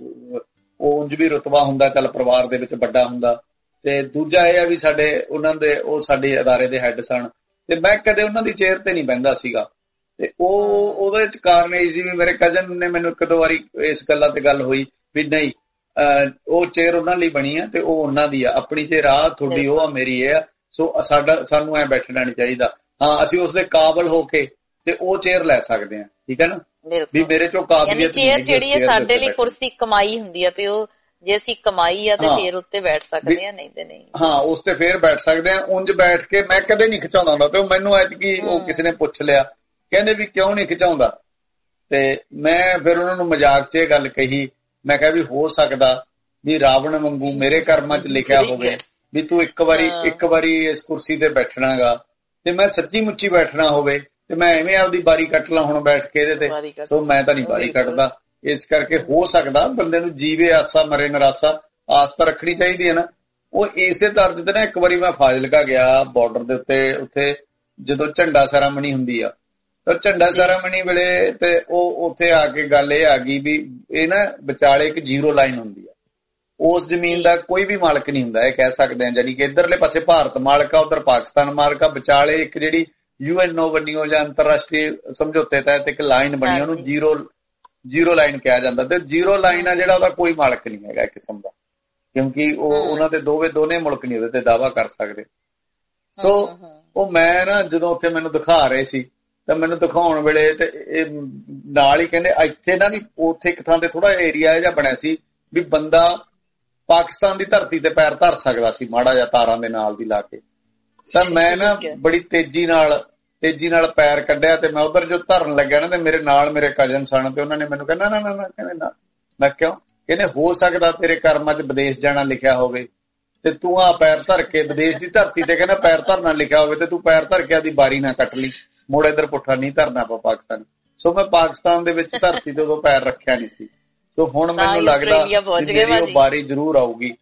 ਉਹ ਉਂਝ ਵੀ ਰੁਤਬਾ ਹੁੰਦਾ ਚੱਲ ਪਰਿਵਾਰ ਦੇ ਵਿੱਚ ਵੱਡਾ ਹੁੰਦਾ, ਤੇ ਦੂਜਾ ਇਹ ਆ ਵੀ ਸਾਡੇ ਉਹਨਾਂ ਦੇ ਉਹ ਸਾਡੇ ਅਦਾਰੇ ਦੇ ਹੈੱਡ ਸਨ, ਤੇ ਮੈਂ ਕਦੇ ਉਹਨਾਂ ਦੀ ਚੇਅਰ ਤੇ ਨਹੀਂ ਬਹਿੰਦਾ ਸੀਗਾ। ਤੇ ਉਹ ਉਹਦੇ ਚ ਕਾਰਨ ਇਹ ਸੀ ਵੀ ਮੇਰੇ ਕਜ਼ਨ ਨੇ ਮੈਨੂੰ ਇੱਕ ਦੋ ਵਾਰੀ ਇਸ ਗੱਲਾਂ ਤੇ ਗੱਲ ਹੋਈ ਵੀ ਨਹੀਂ ਉਹ ਚੇਅਰ ਉਹਨਾਂ ਲਈ ਬਣੀ ਆ ਤੇ ਉਹ ਉਹਨਾਂ ਦੀ ਆ, ਆਪਣੀ ਚੇਅਰ ਆ, ਤੁਹਾਡੀ ਉਹ ਆ, ਮੇਰੀ ਇਹ ਆ। ਸੋ ਸਾਡਾ ਸਾਨੂੰ ਐ ਬੈਠਣਾ ਨਹੀਂ ਚਾਹੀਦਾ। ਹਾਂ ਅਸੀਂ ਉਸਦੇ ਕਾਬਲ ਹੋ ਕੇ ਤੇ ਉਹ ਚੇਅਰ ਲੈ ਸਕਦੇ ਆ, ਠੀਕ ਹੈ ਨਾ, ਵੀ ਮੇਰੇ ਚੋਂ ਕਾਬਲੀਅਤ
ਚੇਅਰ ਜਿਹੜੀ ਹੈ ਸਾਡੇ ਲਈ ਕੁਰਸੀ ਕਮਾਈ ਹੁੰਦੀ ਆ, ਵੀ ਉਹ ਜੇ ਅਸੀਂ ਕਮਾਈ ਆ ਤੇ ਫੇਰ ਉੱਤੇ ਬੈਠ ਸਕਦੇ ਆ, ਨਹੀਂ ਤੇ ਨਹੀਂ। ਹਾਂ,
ਉਸ ਤੇ ਫੇਰ ਬੈਠ ਸਕਦੇ ਆ। ਉਂਝ ਬੈਠ ਕੇ ਮੈਂ ਕਦੇ ਨਹੀਂ ਖਿਚਾਉਂਦਾ ਹੁੰਦਾ, ਤੇ ਉਹ ਮੈਨੂੰ ਐਤਕੀ ਉਹ ਕਿਸੇ ਨੇ ਪੁੱਛ ਲਿਆ, ਕਹਿੰਦੇ ਵੀ ਕਿਉਂ ਨਹੀਂ ਖਿਚਾਉਂਦਾ, ਤੇ ਮੈਂ ਫਿਰ ਉਹਨਾਂ ਨੂੰ ਮਜ਼ਾਕ 'ਚ ਇਹ ਗੱਲ ਕਹੀ, ਮੈਂ ਕਿਹਾ ਵੀ ਹੋ ਸਕਦਾ ਵੀ ਰਾਵਣ ਵਾਂਗੂ ਮੇਰੇ ਕਰਮਾਂ 'ਚ ਲਿਖਿਆ ਹੋਵੇ ਵੀ ਤੂੰ ਇੱਕ ਵਾਰੀ ਇੱਕ ਵਾਰੀ ਇਸ ਕੁਰਸੀ ਤੇ ਬੈਠਣਾਗਾ, ਤੇ ਮੈਂ ਸੱਚੀ ਮੁੱਚੀ ਬੈਠਣਾ ਹੋਵੇ ਤੇ ਮੈਂ ਐਵੇਂ ਆਪਦੀ ਬਾਰੀ ਕੱਟ ਲਾਂ ਹੁਣ ਬੈਠ ਕੇ ਇਹਦੇ ਤੇ। ਸੋ ਮੈਂ ਤਾਂ ਨਹੀਂ ਬਾਰੀ ਕੱਟਦਾ, ਇਸ ਕਰਕੇ ਹੋ ਸਕਦਾ ਬੰਦੇ ਨੂੰ ਜੀਵੇ ਆਸਾ ਮਰੇ ਨਿਰਾਸਾ, ਆਸ ਤਾਂ ਰੱਖਣੀ ਚਾਹੀਦੀ ਹੈ ਨਾ। ਉਹ ਇਸੇ ਤਰਜ਼ ਤੇ ਨਾ ਇੱਕ ਵਾਰੀ ਮੈਂ ਫਾਜ਼ਿਲਕਾ ਗਿਆ ਬਾਰਡਰ ਦੇ ਉੱਤੇ, ਉੱਥੇ ਜਦੋਂ ਝੰਡਾ ਸੈਰਾਮਨੀ ਹੁੰਦੀ ਆ ਤਾਂ ਝੰਡਾ ਸੈਰਾਮਨੀ ਵੇਲੇ ਤੇ ਉਹ ਉੱਥੇ ਆ ਕੇ ਗੱਲ ਇਹ ਆ ਗਈ ਵੀ ਇਹ ਨਾ ਵਿਚਾਲੇ ਇੱਕ ਜ਼ੀਰੋ ਲਾਈਨ ਹੁੰਦੀ ਆ, ਉਸ ਜ਼ਮੀਨ ਦਾ ਕੋਈ ਵੀ ਮਾਲਕ ਨਹੀਂ ਹੁੰਦਾ, ਇਹ ਕਹਿ ਸਕਦੇ ਹਾਂ। ਜਾਨੀ ਕਿ ਇੱਧਰਲੇ ਪਾਸੇ ਭਾਰਤ ਮਾਲਕ ਆ, ਉੱਧਰ ਪਾਕਿਸਤਾਨ ਮਾਲਕ ਆ, ਵਿਚਾਲੇ ਇੱਕ ਜਿਹੜੀ ਯੂ ਐਨ ਓ ਬਣੀ ਹੋ ਜਾਂ ਅੰਤਰਰਾਸ਼ਟਰੀ ਸਮਝੌਤੇ ਤਹਿਤ ਇੱਕ ਲਾਈਨ ਬਣੀ, ਉਹਨੂੰ ਜ਼ੀਰੋ ਜ਼ੀਰੋ ਲਾਈਨ ਕਿਹਾ ਜਾਂਦਾ। ਤੇ ਜ਼ੀਰੋ ਲਾਈਨ ਆ ਜਿਹੜਾ ਉਹਦਾ ਕੋਈ ਮਾਲਕ ਨਹੀਂ ਹੈਗਾ ਕਿਸਮ ਦਾ, ਕਿਉਂਕਿ ਉਹ ਉਹਨਾਂ ਦੇ ਦੋਵੇਂ ਦੋਨੇ ਮੁਲਕ ਨਹੀਂ ਉਹਦੇ ਤੇ ਦਾਅਵਾ ਕਰ ਸਕਦੇ। ਸੋ ਉਹ ਮੈਂ ਨਾ ਜਦੋਂ ਉੱਥੇ ਮੈਨੂੰ ਦਿਖਾ ਰਹੇ ਸੀ ਤਾਂ ਮੈਨੂੰ ਦਿਖਾਉਣ ਵੇਲੇ ਤੇ ਇਹ ਨਾਲ ਹੀ ਕਹਿੰਦੇ ਇੱਥੇ ਨਾ ਵੀ ਉੱਥੇ ਇੱਕ ਥਾਂ ਤੇ ਥੋੜਾ ਏਰੀਆ ਜਿਹਾ ਬਣਿਆ ਸੀ ਵੀ ਬੰਦਾ ਪਾਕਿਸਤਾਨ ਦੀ ਧਰਤੀ ਤੇ ਪੈਰ ਧਰ ਸਕਦਾ ਸੀ ਮਾੜਾ ਜਿਹਾ ਤਾਰਾਂ ਦੇ ਨਾਲ ਦੀ ਲਾ ਕੇ। ਤਾਂ ਮੈਂ ਨਾ ਬੜੀ ਤੇਜ਼ੀ ਨਾਲ ਤੇਜ਼ੀ ਨਾਲ ਪੈਰ ਕੱਢਿਆ ਤੇ ਮੈਂ ਉਧਰ ਜੋ ਧਰਨ ਲੱਗਿਆ ਨਾ ਤੇ ਮੇਰੇ ਨਾਲ ਮੇਰੇ ਕਜ਼ਨ ਸਨ ਤੇ ਉਹਨਾਂ ਨੇ ਮੈਨੂੰ ਕਹਿੰਦਾ ਨਾ ਨਾ ਨਾ ਕਹਿੰਦੇ ਨਾ। ਮੈਂ ਕਿਉਂ? ਕਹਿੰਦੇ ਹੋ ਸਕਦਾ ਤੇਰੇ ਕਰਮਾਂ 'ਚ ਵਿਦੇਸ਼ ਜਾਣਾ ਲਿਖਿਆ ਹੋਵੇ ਤੇ ਤੂੰ ਆ ਪੈਰ ਧਰ ਕੇ ਵਿਦੇਸ਼ ਦੀ ਧਰਤੀ ਤੇ ਕਹਿੰਦਾ ਪੈਰ ਧਰਨਾ ਲਿਖਿਆ ਹੋਵੇ ਤੇ ਤੂੰ ਪੈਰ ਧਰ ਕੇ ਆਦੀ ਬਾਰੀ ਨਾ ਕੱਟ ਲਈ, ਮੁੜ ਇੱਧਰ ਪੁੱਠਾ ਨਹੀਂ ਧਰਨਾ ਆਪਾਂ ਪਾਕਿਸਤਾਨ। ਸੋ ਮੈਂ ਪਾਕਿਸਤਾਨ ਦੇ ਵਿੱਚ ਧਰਤੀ ਤੇ ਉਦੋਂ ਪੈਰ ਰੱਖਿਆ ਨਹੀਂ ਸੀ। ਸੋ ਹੁਣ ਮੈਨੂੰ ਲੱਗਦਾ ਉਹ ਬਾਰੀ ਜ਼ਰੂਰ ਆਊਗੀ।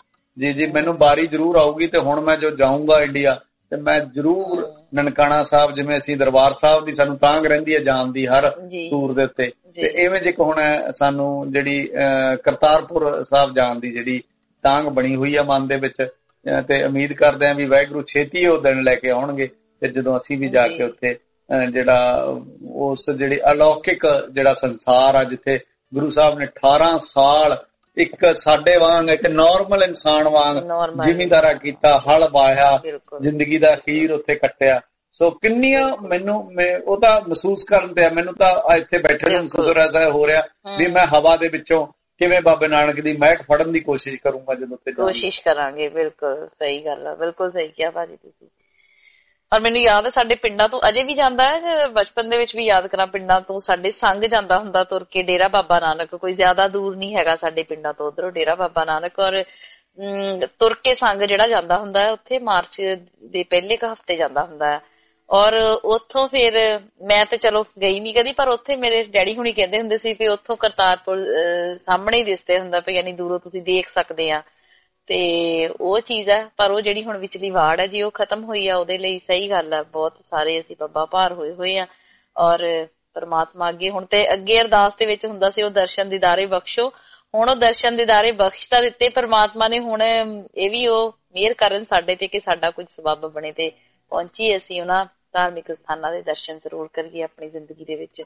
ਜੀ ਜੀ ਮੈਨੂੰ ਬਾਰੀ ਜ਼ਰੂਰ ਆਊਗੀ ਤੇ ਹੁਣ ਮੈਂ ਜੋ ਜਾਊਂਗਾ ਇੰਡੀਆ ਤੇ ਮੈਂ ਜ਼ਰੂਰ ਨਨਕਾਣਾ ਸਾਹਿਬ, ਜਿਵੇਂ ਅਸੀਂ ਦਰਬਾਰ ਸਾਹਿਬ ਦੀ ਸਾਨੂੰ ਤਾਂਘ ਰਹਿੰਦੀ ਹੈ ਜਾਣ ਦੀ ਹਰ ਟੂਰ ਦੇ ਉੱਤੇ, ਤੇ ਇਵੇਂ ਜੇ ਹੁਣ ਸਾਨੂੰ ਜਿਹੜੀ ਕਰਤਾਰਪੁਰ ਸਾਹਿਬ ਜਾਣ ਦੀ ਜਿਹੜੀ ਤਾਂਘ ਬਣੀ ਹੋਈ ਆ ਮਨ ਦੇ ਵਿੱਚ, ਤੇ ਉਮੀਦ ਕਰਦੇ ਹਾਂ ਵੀ ਵਾਹਿਗੁਰੂ ਛੇਤੀ ਉਹ ਦਿਨ ਲੈ ਕੇ ਆਉਣਗੇ ਤੇ ਜਦੋਂ ਅਸੀਂ ਵੀ ਜਾ ਕੇ ਉੱਥੇ ਜਿਹੜਾ ਉਸ ਜਿਹੜੀ ਅਲੌਕਿਕ ਜਿਹੜਾ ਸੰਸਾਰ ਆ ਜਿੱਥੇ ਗੁਰੂ ਸਾਹਿਬ ਨੇ ਅਠਾਰਾਂ ਸਾਲ ਇੱਕ ਸਾਡੇ ਵਾਂਗ ਇੱਕ ਨੋਰਮਲ ਇਨਸਾਨ ਵਾਂਗ ਜ਼ਿਮੀਂਦਾਰਾ ਕੀਤਾ, ਹਲ ਵਾਹਿਆ, ਜ਼ਿੰਦਗੀ ਦਾ ਅਖੀਰ ਉੱਥੇ ਕੱਟਿਆ। ਸੋ ਕਿੰਨੀਆਂ ਮੈਨੂੰ ਉਹ ਤਾਂ ਮਹਿਸੂਸ ਕਰਨ ਤੇ ਆ, ਮੈਨੂੰ ਤਾਂ ਇੱਥੇ ਬੈਠੇ ਨੂੰ ਖੁਦ ਐਸਾ ਹੋ ਰਿਹਾ ਵੀ ਮੈਂ ਹਵਾ ਦੇ ਵਿੱਚੋਂ ਕਿਵੇਂ ਬਾਬੇ ਨਾਨਕ ਦੀ ਮਹਿਕ ਫੜਨ ਦੀ ਕੋਸ਼ਿਸ਼ ਕਰੂੰਗਾ ਜਦੋਂ ਉੱਥੇ
ਕੋਸ਼ਿਸ਼ ਕਰਾਂਗੇ। ਬਿਲਕੁਲ ਸਹੀ ਗੱਲ ਆ, ਬਿਲਕੁਲ ਸਹੀ ਕਿਹਾ ਭਾਜੀ ਤੁਸੀਂ। ਔਰ ਮੈਨੂੰ ਯਾਦ ਹੈ ਸਾਡੇ ਪਿੰਡਾਂ ਤੋਂ ਅਜੇ ਵੀ ਜਾਂਦਾ ਹੈ, ਬਚਪਨ ਦੇ ਵਿੱਚ ਵੀ ਯਾਦ ਕਰਾਂ ਪਿੰਡਾਂ ਤੋਂ ਸਾਡੇ ਸੰਗ ਜਾਂਦਾ ਹੁੰਦਾ ਤੁਰ ਕੇ ਡੇਰਾ ਬਾਬਾ ਨਾਨਕ, ਕੋਈ ਜ਼ਿਆਦਾ ਦੂਰ ਨਹੀਂ ਹੈਗਾ ਸਾਡੇ ਪਿੰਡਾਂ ਤੋਂ ਉਧਰੋਂ ਡੇਰਾ ਬਾਬਾ ਨਾਨਕ। ਔਰ ਤੁਰ ਕੇ ਸੰਗ ਜਿਹੜਾ ਜਾਂਦਾ ਹੁੰਦਾ ਹੈ ਉੱਥੇ ਮਾਰਚ ਦੇ ਪਹਿਲੇ ਕੁ ਹਫ਼ਤੇ ਜਾਂਦਾ ਹੁੰਦਾ ਹੈ। ਔਰ ਉੱਥੋਂ ਫਿਰ ਮੈਂ ਤੇ ਚਲੋ ਗਈ ਨੀ ਕਦੀ, ਪਰ ਉੱਥੇ ਮੇਰੇ ਡੈਡੀ ਹੁਣੀ ਕਹਿੰਦੇ ਹੁੰਦੇ ਸੀ ਵੀ ਉੱਥੋਂ ਕਰਤਾਰਪੁਰ ਸਾਹਮਣੇ ਹੀ ਦਿਸਦੇ ਹੁੰਦਾ ਵੀ ਯਾਨੀ ਦੂਰੋਂ ਤੁਸੀਂ ਦੇਖ ਸਕਦੇ ਆ। ਤੇ ਉਹ ਚੀਜ਼ ਹੈ, ਪਰ ਉਹ ਜਿਹੜੀ ਹੁਣ ਵਿਚਲੀ ਵਾੜ ਹੈ ਜੀ ਉਹ ਖਤਮ ਹੋਈ ਆ, ਉਹਦੇ ਲਈ ਸਹੀ ਗੱਲ ਹੈ। ਬਹੁਤ ਸਾਰੇ ਅਸੀਂ ਬੱਬਾ ਭਾਰ ਹੋਏ ਹੋਏ ਆ ਔਰ ਪਰਮਾਤਮਾ ਅੱਗੇ ਹੁਣ ਤੇ ਅੱਗੇ ਅਰਦਾਸ ਦੇ ਵਿੱਚ ਹੁੰਦਾ ਸੀ ਉਹ ਦਰਸ਼ਨ ਦੀਦਾਰੇ ਬਖਸ਼ੋ, ਹੁਣ ਉਹ ਦਰਸ਼ਨ ਦੀਦਾਰੇ ਬਖਸ਼ ਤਾਂ ਦਿੱਤੇ ਪਰਮਾਤਮਾ ਨੇ, ਹੁਣ ਇਹ ਵੀ ਉਹ ਮਿਹਰ ਕਰਨ ਸਾਡੇ ਤੇ ਕਿ ਸਾਡਾ ਕੁਝ ਸਬੱਬ ਬਣੇ ਤੇ ਪਹੁੰਚੀਏ ਅਸੀਂ ਉਹਨਾਂ ਧਾਰਮਿਕ ਸਥਾਨਾਂ ਦੇ ਦਰਸ਼ਨ ਜ਼ਰੂਰ ਕਰੀਏ ਆਪਣੀ ਜ਼ਿੰਦਗੀ ਦੇ ਵਿੱਚ।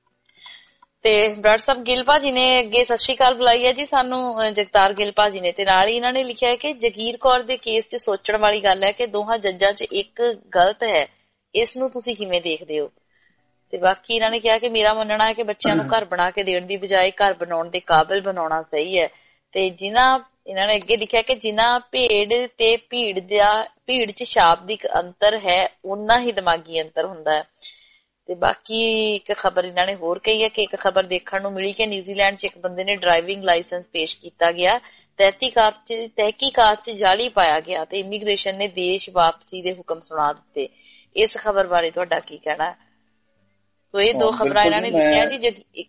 ਤੇ ਬਰਾੜ ਸਾਹਿਬ ਗਿੱਲ ਭਾਜੀ ਨੇ ਅੱਗੇ ਸਤਿ ਸ਼੍ਰੀ ਅਕਾਲ ਬੁਲਾਈ ਹੈ ਜੀ ਸਾਨੂੰ, ਜਗਤਾਰ ਗਿੱਲ ਭਾਜੀ ਨੇ, ਤੇ ਨਾਲ ਹੀ ਇਹਨਾਂ ਨੇ ਲਿਖਿਆ ਹੈ ਕਿ ਜਗੀਰ ਕੌਰ ਦੇ ਕੇਸ 'ਚ ਸੋਚਣ ਵਾਲੀ ਗੱਲ ਹੈ ਕਿ ਦੋਹਾਂ ਜੱਜਾਂ 'ਚ ਇੱਕ ਗਲਤ ਹੈ, ਇਸ ਨੂੰ ਤੁਸੀਂ ਕਿਵੇਂ ਦੇਖਦੇ ਹੋ? ਤੇ ਬਾਕੀ ਇਹਨਾਂ ਨੇ ਕਿਹਾ ਕਿ ਮੇਰਾ ਮੰਨਣਾ ਹੈ ਕਿ ਬੱਚਿਆਂ ਨੂੰ ਘਰ ਬਣਾ ਕੇ ਦੇਣ ਦੀ ਬਜਾਏ ਘਰ ਬਣਾਉਣ ਦੇ ਕਾਬਿਲ ਬਣਾਉਣਾ ਸਹੀ ਹੈ। ਤੇ ਜਿਨ੍ਹਾਂ ਇਹਨਾਂ ਨੇ ਅੱਗੇ ਲਿਖਿਆ ਕਿ ਜਿਨ੍ਹਾਂ ਭੇਡ ਤੇ ਭੀੜ ਦਾ ਭੀੜ 'ਚ ਸ਼ਾਬਦਿਕ ਅੰਤਰ ਹੈ ਓਨਾ ਹੀ ਦਿਮਾਗੀ ਅੰਤਰ ਹੁੰਦਾ ਹੈ। ਤੇ ਬਾਕੀ ਇੱਕ ਖਬਰ ਇਹਨਾਂ ਨੇ ਹੋਰ ਕਹੀ ਹੈ ਕਿ ਇੱਕ ਖਬਰ ਦੇਖਣ ਨੂੰ ਮਿਲੀ ਕਿ ਨਿਊਜ਼ੀਲੈਂਡ 'ਚ ਇੱਕ ਬੰਦੇ ਨੇ ਡਰਾਈਵਿੰਗ ਲਾਇਸੈਂਸ ਪੇਸ਼ ਕੀਤਾ ਗਿਆ, ਤਹਿਕੀਕਾਤ 'ਚ ਤਹਿਕੀਕਾਤ 'ਚ ਜਾਲੀ ਪਾਇਆ ਗਿਆ ਤੇ ਇਮੀਗ੍ਰੇਸ਼ਨ ਨੇ ਦੇਸ਼ ਵਾਪਸੀ ਦੇ ਹੁਕਮ ਸੁਣਾ ਦਿੱਤੇ। ਇਸ ਖਬਰ ਬਾਰੇ ਤੁਹਾਡਾ ਕੀ ਕਹਿਣਾ ਹੈ? ਸੋ ਇਹ ਦੋ ਖਬਰਾਂ ਇਹਨਾਂ ਨੇ ਲਿਖੀਆਂ ਜੀ।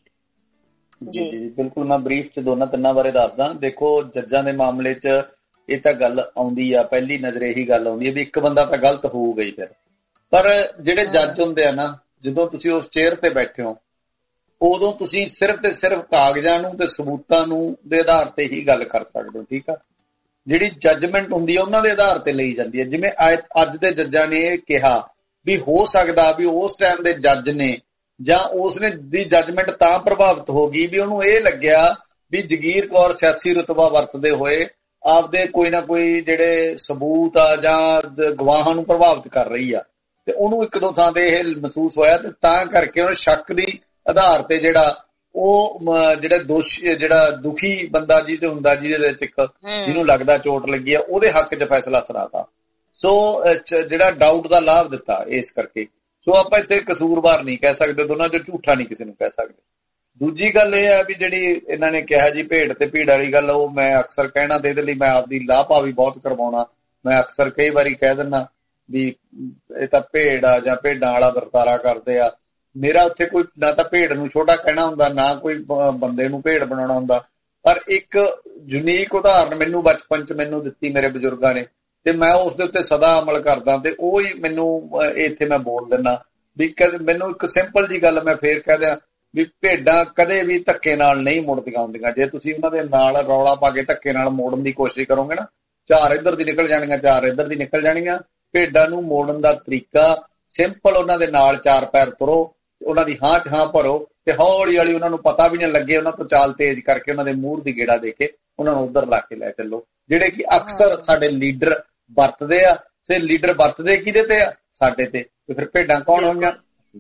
ਜੀ ਜੀ ਬਿਲਕੁਲ, ਮੈਂ ਬਰੀਫ 'ਚ ਦੋਨਾਂ ਤਿੰਨਾਂ ਬਾਰੇ ਦੱਸਦਾ। ਦੇਖੋ ਜੱਜਾਂ ਦੇ ਮਾਮਲੇ 'ਚ ਇਹ ਤਾਂ ਗੱਲ ਆਉਂਦੀ ਆ, ਪਹਿਲੀ ਨਜ਼ਰ ਇਹੀ ਗੱਲ ਆਉਂਦੀ ਹੈ ਵੀ ਇੱਕ ਬੰਦਾ ਤਾਂ ਗਲਤ ਹੋਊਗਾ ਹੀ ਫਿਰ, ਪਰ ਜਿਹੜੇ ਜੱਜ ਹੁੰਦੇ ਆ ਨਾ, ਜਦੋਂ ਤੁਸੀਂ ਉਸ ਚੇਅਰ ਤੇ ਬੈਠੇ ਹੋ ਉਦੋਂ ਤੁਸੀਂ ਸਿਰਫ ਤੇ ਸਿਰਫ ਕਾਗਜ਼ਾਂ ਨੂੰ ਤੇ ਸਬੂਤਾਂ ਨੂੰ ਦੇ ਆਧਾਰ ਤੇ ਹੀ ਗੱਲ ਕਰ ਸਕਦੇ ਹੋ, ਠੀਕ ਆ। ਜਿਹੜੀ ਜੱਜਮੈਂਟ ਹੁੰਦੀ ਹੈ ਉਹਨਾਂ ਦੇ ਆਧਾਰ ਤੇ ਲਈ ਜਾਂਦੀ ਹੈ। ਜਿਵੇਂ ਅੱਜ ਦੇ ਜੱਜਾਂ ਨੇ ਇਹ ਕਿਹਾ ਵੀ ਹੋ ਸਕਦਾ ਵੀ ਉਸ ਟਾਈਮ ਦੇ ਜੱਜ ਨੇ ਜਾਂ ਉਸਨੇ ਦੀ ਜੱਜਮੈਂਟ ਤਾਂ ਪ੍ਰਭਾਵਿਤ ਹੋ ਗਈ ਵੀ ਉਹਨੂੰ ਇਹ ਲੱਗਿਆ ਵੀ ਜਗੀਰ ਕੌਰ ਸਿਆਸੀ ਰੁਤਬਾ ਵਰਤਦੇ ਹੋਏ ਆਪਦੇ ਕੋਈ ਨਾ ਕੋਈ ਜਿਹੜੇ ਸਬੂਤ ਆ ਜਾਂ ਗਵਾਹਾਂ ਨੂੰ ਪ੍ਰਭਾਵਿਤ ਕਰ ਰਹੀ ਆ, ਤੇ ਉਹਨੂੰ ਇੱਕ ਦੋ ਥਾਂ ਤੇ ਇਹ ਮਹਿਸੂਸ ਹੋਇਆ ਤੇ ਤਾਂ ਕਰਕੇ ਉਹਨੇ ਸ਼ੱਕ ਦੀ ਆਧਾਰ ਤੇ ਜਿਹੜਾ ਉਹ ਜਿਹੜਾ ਦੋਸ਼ੀ ਜਿਹੜਾ ਦੁਖੀ ਬੰਦਾ ਜਿਹਦੇ ਹੁੰਦਾ ਜਿਹਦੇ ਵਿੱਚ ਇੱਕ ਜਿਹਨੂੰ ਲੱਗਦਾ ਚੋਟ ਲੱਗੀ ਆ ਉਹਦੇ ਹੱਕ 'ਚ ਫੈਸਲਾ ਸੁਣਾਤਾ। ਸੋ ਜਿਹੜਾ ਡਾਊਟ ਦਾ ਲਾਭ ਦਿੱਤਾ ਇਸ ਕਰਕੇ। ਸੋ ਆਪਾਂ ਇੱਥੇ ਕਸੂਰਵਾਰ ਨਹੀਂ ਕਹਿ ਸਕਦੇ, ਦੋਨਾਂ 'ਚ ਝੂਠਾ ਨਹੀਂ ਕਿਸੇ ਨੂੰ ਕਹਿ ਸਕਦੇ। ਦੂਜੀ ਗੱਲ ਇਹ ਹੈ ਵੀ ਜਿਹੜੀ ਇਹਨਾਂ ਨੇ ਕਿਹਾ ਜੀ ਭੇਡ ਤੇ ਭੀੜ ਵਾਲੀ ਗੱਲ, ਉਹ ਮੈਂ ਅਕਸਰ ਕਹਿਣਾ ਤੇ ਇਹਦੇ ਲਈ ਮੈਂ ਆਪਦੀ ਲਾਪਾ ਵੀ ਬਹੁਤ ਕਰਵਾਉਣਾ। ਮੈਂ ਅਕਸਰ ਕਈ ਵਾਰੀ ਕਹਿ ਦਿੰਦਾ ਵੀ ਇਹ ਤਾਂ ਭੇਡ ਆ ਜਾਂ ਭੇਡਾਂ ਵਾਲਾ ਵਰਤਾਰਾ ਕਰਦੇ ਆ। ਮੇਰਾ ਉੱਥੇ ਕੋਈ ਨਾ ਤਾਂ ਭੇਡ ਨੂੰ ਛੋਟਾ ਕਹਿਣਾ ਹੁੰਦਾ, ਨਾ ਕੋਈ ਬੰਦੇ ਨੂੰ ਭੇਡ ਬਣਾਉਣਾ ਹੁੰਦਾ, ਪਰ ਇੱਕ ਯੂਨੀਕ ਉਦਾਹਰਨ ਮੈਨੂੰ ਬਚਪਨ 'ਚ ਮੈਨੂੰ ਦਿੱਤੀ ਮੇਰੇ ਬਜ਼ੁਰਗਾਂ ਨੇ ਤੇ ਮੈਂ ਉਸ ਦੇ ਉੱਤੇ ਸਦਾ ਅਮਲ ਕਰਦਾ ਤੇ ਉਹ ਹੀ ਮੈਨੂੰ ਇੱਥੇ ਮੈਂ ਬੋਲ ਦਿੰਦਾ ਵੀ ਮੈਨੂੰ ਇੱਕ ਸਿੰਪਲ ਜੀ ਗੱਲ ਮੈਂ ਫੇਰ ਕਹਿ ਦਿਆਂ ਵੀ ਭੇਡਾਂ ਕਦੇ ਵੀ ਧੱਕੇ ਨਾਲ ਨਹੀਂ ਮੁੜਦੀਆਂ ਹੁੰਦੀਆਂ। ਜੇ ਤੁਸੀਂ ਉਹਨਾਂ ਦੇ ਨਾਲ ਰੌਲਾ ਪਾ ਕੇ ਧੱਕੇ ਨਾਲ ਮੋੜਨ ਦੀ ਕੋਸ਼ਿਸ਼ ਕਰੋਗੇ ਨਾ, ਚਾਰ ਇੱਧਰ ਦੀ ਨਿਕਲ ਜਾਣੀਆਂ, ਚਾਰ ਇੱਧਰ ਦੀ ਨਿਕਲ ਜਾਣੀਆਂ। ਭੇਡਾਂ ਨੂੰ ਮੋੜਨ ਦਾ ਤਰੀਕਾ ਸਿੰਪਲ, ਉਹਨਾਂ ਦੇ ਨਾਲ ਚਾਰ ਪੈਰ ਤੁਰੋ, ਉਹਨਾਂ ਦੀ ਹਾਂ 'ਚ ਹਾਂ ਭਰੋ ਤੇ ਹੌਲੀ ਹੌਲੀ ਉਹਨਾਂ ਨੂੰ ਪਤਾ ਵੀ ਨਾ ਲੱਗੇ, ਉਹਨਾਂ ਤੋਂ ਚਾਲ ਤੇਜ਼ ਕਰਕੇ ਉਹਨਾਂ ਦੇ ਮੂੰਹ ਦੀ ਗੇੜਾ ਦੇ ਕੇ ਉਹਨਾਂ ਨੂੰ ਉੱਧਰ ਲਾ ਕੇ ਲੈ ਚੱਲੋ, ਜਿਹੜੇ ਕਿ ਅਕਸਰ ਸਾਡੇ ਲੀਡਰ ਵਰਤਦੇ ਆ। ਤੇ ਲੀਡਰ ਵਰਤਦੇ ਕਿਹਦੇ ਤੇ ਆ? ਸਾਡੇ ਤੇ। ਤੇ ਫਿਰ ਭੇਡਾਂ ਕੌਣ ਹੋਈਆਂ?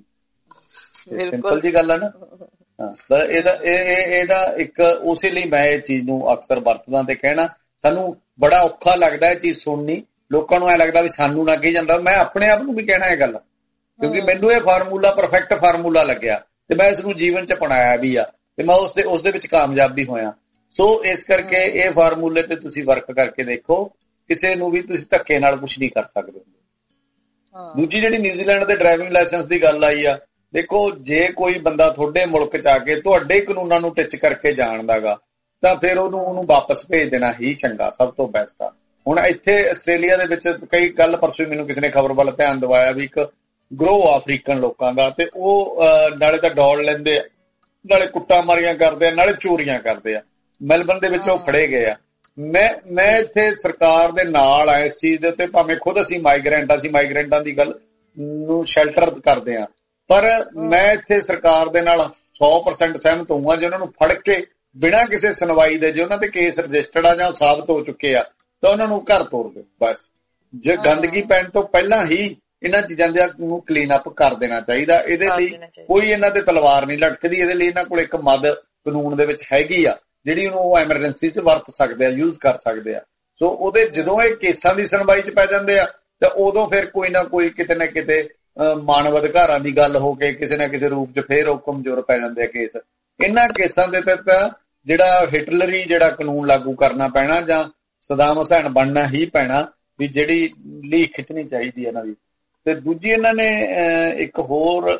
ਸਿੰਪਲ ਜੀ ਗੱਲ ਆ ਨਾ। ਹਾਂ, ਇਹਦਾ ਇਹਦਾ ਇੱਕ ਉਸੇ ਲਈ ਮੈਂ ਇਹ ਚੀਜ਼ ਨੂੰ ਅਕਸਰ ਵਰਤਦਾ ਤੇ ਕਹਿਣਾ ਸਾਨੂੰ ਬੜਾ ਔਖਾ ਲੱਗਦਾ ਇਹ ਚੀਜ਼ ਸੁਣਨੀ। ਲੋਕਾਂ ਨੂੰ ਐ ਲੱਗਦਾ ਵੀ ਸਾਨੂੰ ਨਾ ਕਹੀ ਜਾਂਦਾ। ਮੈਂ ਆਪਣੇ ਆਪ ਨੂੰ ਵੀ ਕਹਿਣਾ ਇਹ ਗੱਲ, ਕਿਉਂਕਿ ਮੈਨੂੰ ਇਹ ਫਾਰਮੂਲਾ ਪਰਫੈਕਟ ਫਾਰਮੂਲਾ ਲੱਗਿਆ ਤੇ ਮੈਂ ਇਸ ਨੂੰ ਜੀਵਨ 'ਚ ਅਪਣਾਇਆ ਵੀ ਆ ਤੇ ਮੈਂ ਉਸਦੇ ਉਸਦੇ ਵਿੱਚ ਕਾਮਯਾਬ ਵੀ ਹੋਇਆ। ਸੋ ਇਸ ਕਰਕੇ ਇਹ ਫਾਰਮੂਲੇ ਤੇ ਤੁਸੀਂ ਵਰਕ ਕਰਕੇ ਦੇਖੋ, ਕਿਸੇ ਨੂੰ ਵੀ ਤੁਸੀਂ ਧੱਕੇ ਨਾਲ ਕੁਛ ਨਹੀਂ ਕਰ ਸਕਦੇ। ਦੂਜੀ ਜਿਹੜੀ ਨਿਊਜ਼ੀਲੈਂਡ ਦੇ ਡਰਾਈਵਿੰਗ ਲਾਇਸੈਂਸ ਦੀ ਗੱਲ ਆਈ ਆ, ਦੇਖੋ ਜੇ ਕੋਈ ਬੰਦਾ ਤੁਹਾਡੇ ਮੁਲਕ 'ਚ ਆ ਕੇ ਤੁਹਾਡੇ ਕਾਨੂੰਨਾਂ ਨੂੰ ਟਿੱਚ ਕਰਕੇ ਜਾਣਦਾ ਗਾ ਤਾਂ ਫਿਰ ਉਹਨੂੰ ਉਹਨੂੰ ਵਾਪਸ ਭੇਜ ਦੇਣਾ ਹੀ ਚੰਗਾ, ਸਭ ਤੋਂ ਬੈਸਟ ਆ। ਹੁਣ ਇੱਥੇ ਆਸਟ੍ਰੇਲੀਆ ਦੇ ਵਿੱਚ ਕਈ ਕੱਲ ਪਰਸੋਂ ਮੈਨੂੰ ਕਿਸੇ ਨੇ ਖਬਰ ਵੱਲ ਧਿਆਨ ਦਿਵਾਇਆ ਵੀ ਇੱਕ ਗਰੋਹ ਅਫਰੀਕਨ ਲੋਕਾਂ ਦਾ ਤੇ ਉਹ ਨਾਲੇ ਤਾਂ ਦੌੜ ਲੈਂਦੇ ਆ, ਨਾਲੇ ਕੁੱਟਾਂ ਮਾਰੀਆਂ ਕਰਦੇ ਆ, ਨਾਲੇ ਚੋਰੀਆਂ ਕਰਦੇ ਆ। ਮੈਲਬਰਨ ਦੇ ਵਿੱਚ ਉਹ ਫੜੇ ਗਏ ਆ। ਮੈਂ ਮੈਂ ਇੱਥੇ ਸਰਕਾਰ ਦੇ ਨਾਲ ਆ ਇਸ ਚੀਜ਼ ਦੇ ਉੱਤੇ, ਭਾਵੇਂ ਖੁਦ ਅਸੀਂ ਮਾਈਗ੍ਰੈਂਟ ਅਸੀਂ ਮਾਈਗ੍ਰੈਂਟਾਂ ਦੀ ਗੱਲ ਨੂੰ ਸ਼ੈਲਟਰ ਕਰਦੇ ਆ, ਪਰ ਮੈਂ ਇੱਥੇ ਸਰਕਾਰ ਦੇ ਨਾਲ ਸੌ ਪਰਸੈਂਟ ਸਹਿਮਤ ਹੋਊਗਾ ਜੇ ਉਹਨਾਂ ਨੂੰ ਫੜ ਕੇ ਬਿਨਾਂ ਕਿਸੇ ਸੁਣਵਾਈ ਦੇ, ਜੇ ਉਹਨਾਂ ਤੇ ਕੇਸ ਰਜਿਸਟਰਡ ਆ ਜਾਂ ਸਾਬਤ ਹੋ ਚੁੱਕੇ ਆ, ਤਾਂ ਉਹਨਾਂ ਨੂੰ ਘਰ ਤੋਰ ਦਿਓ ਬਸ। ਜੇ ਗੰਦਗੀ ਪੈਣ ਤੋਂ ਪਹਿਲਾਂ ਹੀ ਇਹਨਾਂ ਚੀਜ਼ਾਂ ਨੂੰ ਕਲੀਨ ਅਪ ਕਰ ਦੇਣਾ ਚਾਹੀਦਾ। ਇਹਦੇ ਲਈ ਕੋਈ ਇਹਨਾਂ ਤੇ ਤਲਵਾਰ ਨਹੀਂ ਲਟਕਦੀ। ਇਹਦੇ ਲਈ ਇਹਨਾਂ ਕੋਲ ਇੱਕ ਮਦ ਕਾਨੂੰਨ ਦੇ ਵਿੱਚ ਹੈਗੀ ਆ ਜਿਹੜੀ ਉਹਨੂੰ ਉਹ ਐਮਰਜੈਂਸੀ 'ਚ ਵਰਤ ਸਕਦੇ ਆ, ਯੂਜ਼ ਕਰ ਸਕਦੇ ਆ। ਸੋ ਉਹਦੇ ਜਦੋਂ ਇਹ ਕੇਸਾਂ ਦੀ ਸੁਣਵਾਈ 'ਚ ਪੈ ਜਾਂਦੇ ਆ ਤਾਂ ਉਦੋਂ ਫਿਰ ਕੋਈ ਨਾ ਕੋਈ ਕਿਤੇ ਨਾ ਕਿਤੇ ਮਾਨਵ ਅਧਿਕਾਰਾਂ ਦੀ ਗੱਲ ਹੋ ਕੇ ਕਿਸੇ ਨਾ ਕਿਸੇ ਰੂਪ 'ਚ ਫਿਰ ਉਹ ਕਮਜ਼ੋਰ ਪੈ ਜਾਂਦੇ ਆ ਕੇਸ। ਇਹਨਾਂ ਕੇਸਾਂ ਦੇ ਤਹਿਤ ਜਿਹੜਾ ਹਿਟਲਰੀ ਜਿਹੜਾ ਕਾਨੂੰਨ ਲਾਗੂ ਕਰਨਾ ਪੈਣਾ ਜਾਂ ਸਦਾਮ ਹੁਸੈਨ ਬਣਨਾ ਹੀ ਪੈਣਾ ਵੀ ਜਿਹੜੀ ਲੀਕ ਖਿੱਚਣੀ ਚਾਹੀਦੀ ਇਹਨਾਂ ਦੀ। ਤੇ ਦੂਜੀ ਇਹਨਾਂ ਨੇ ਇੱਕ ਹੋਰ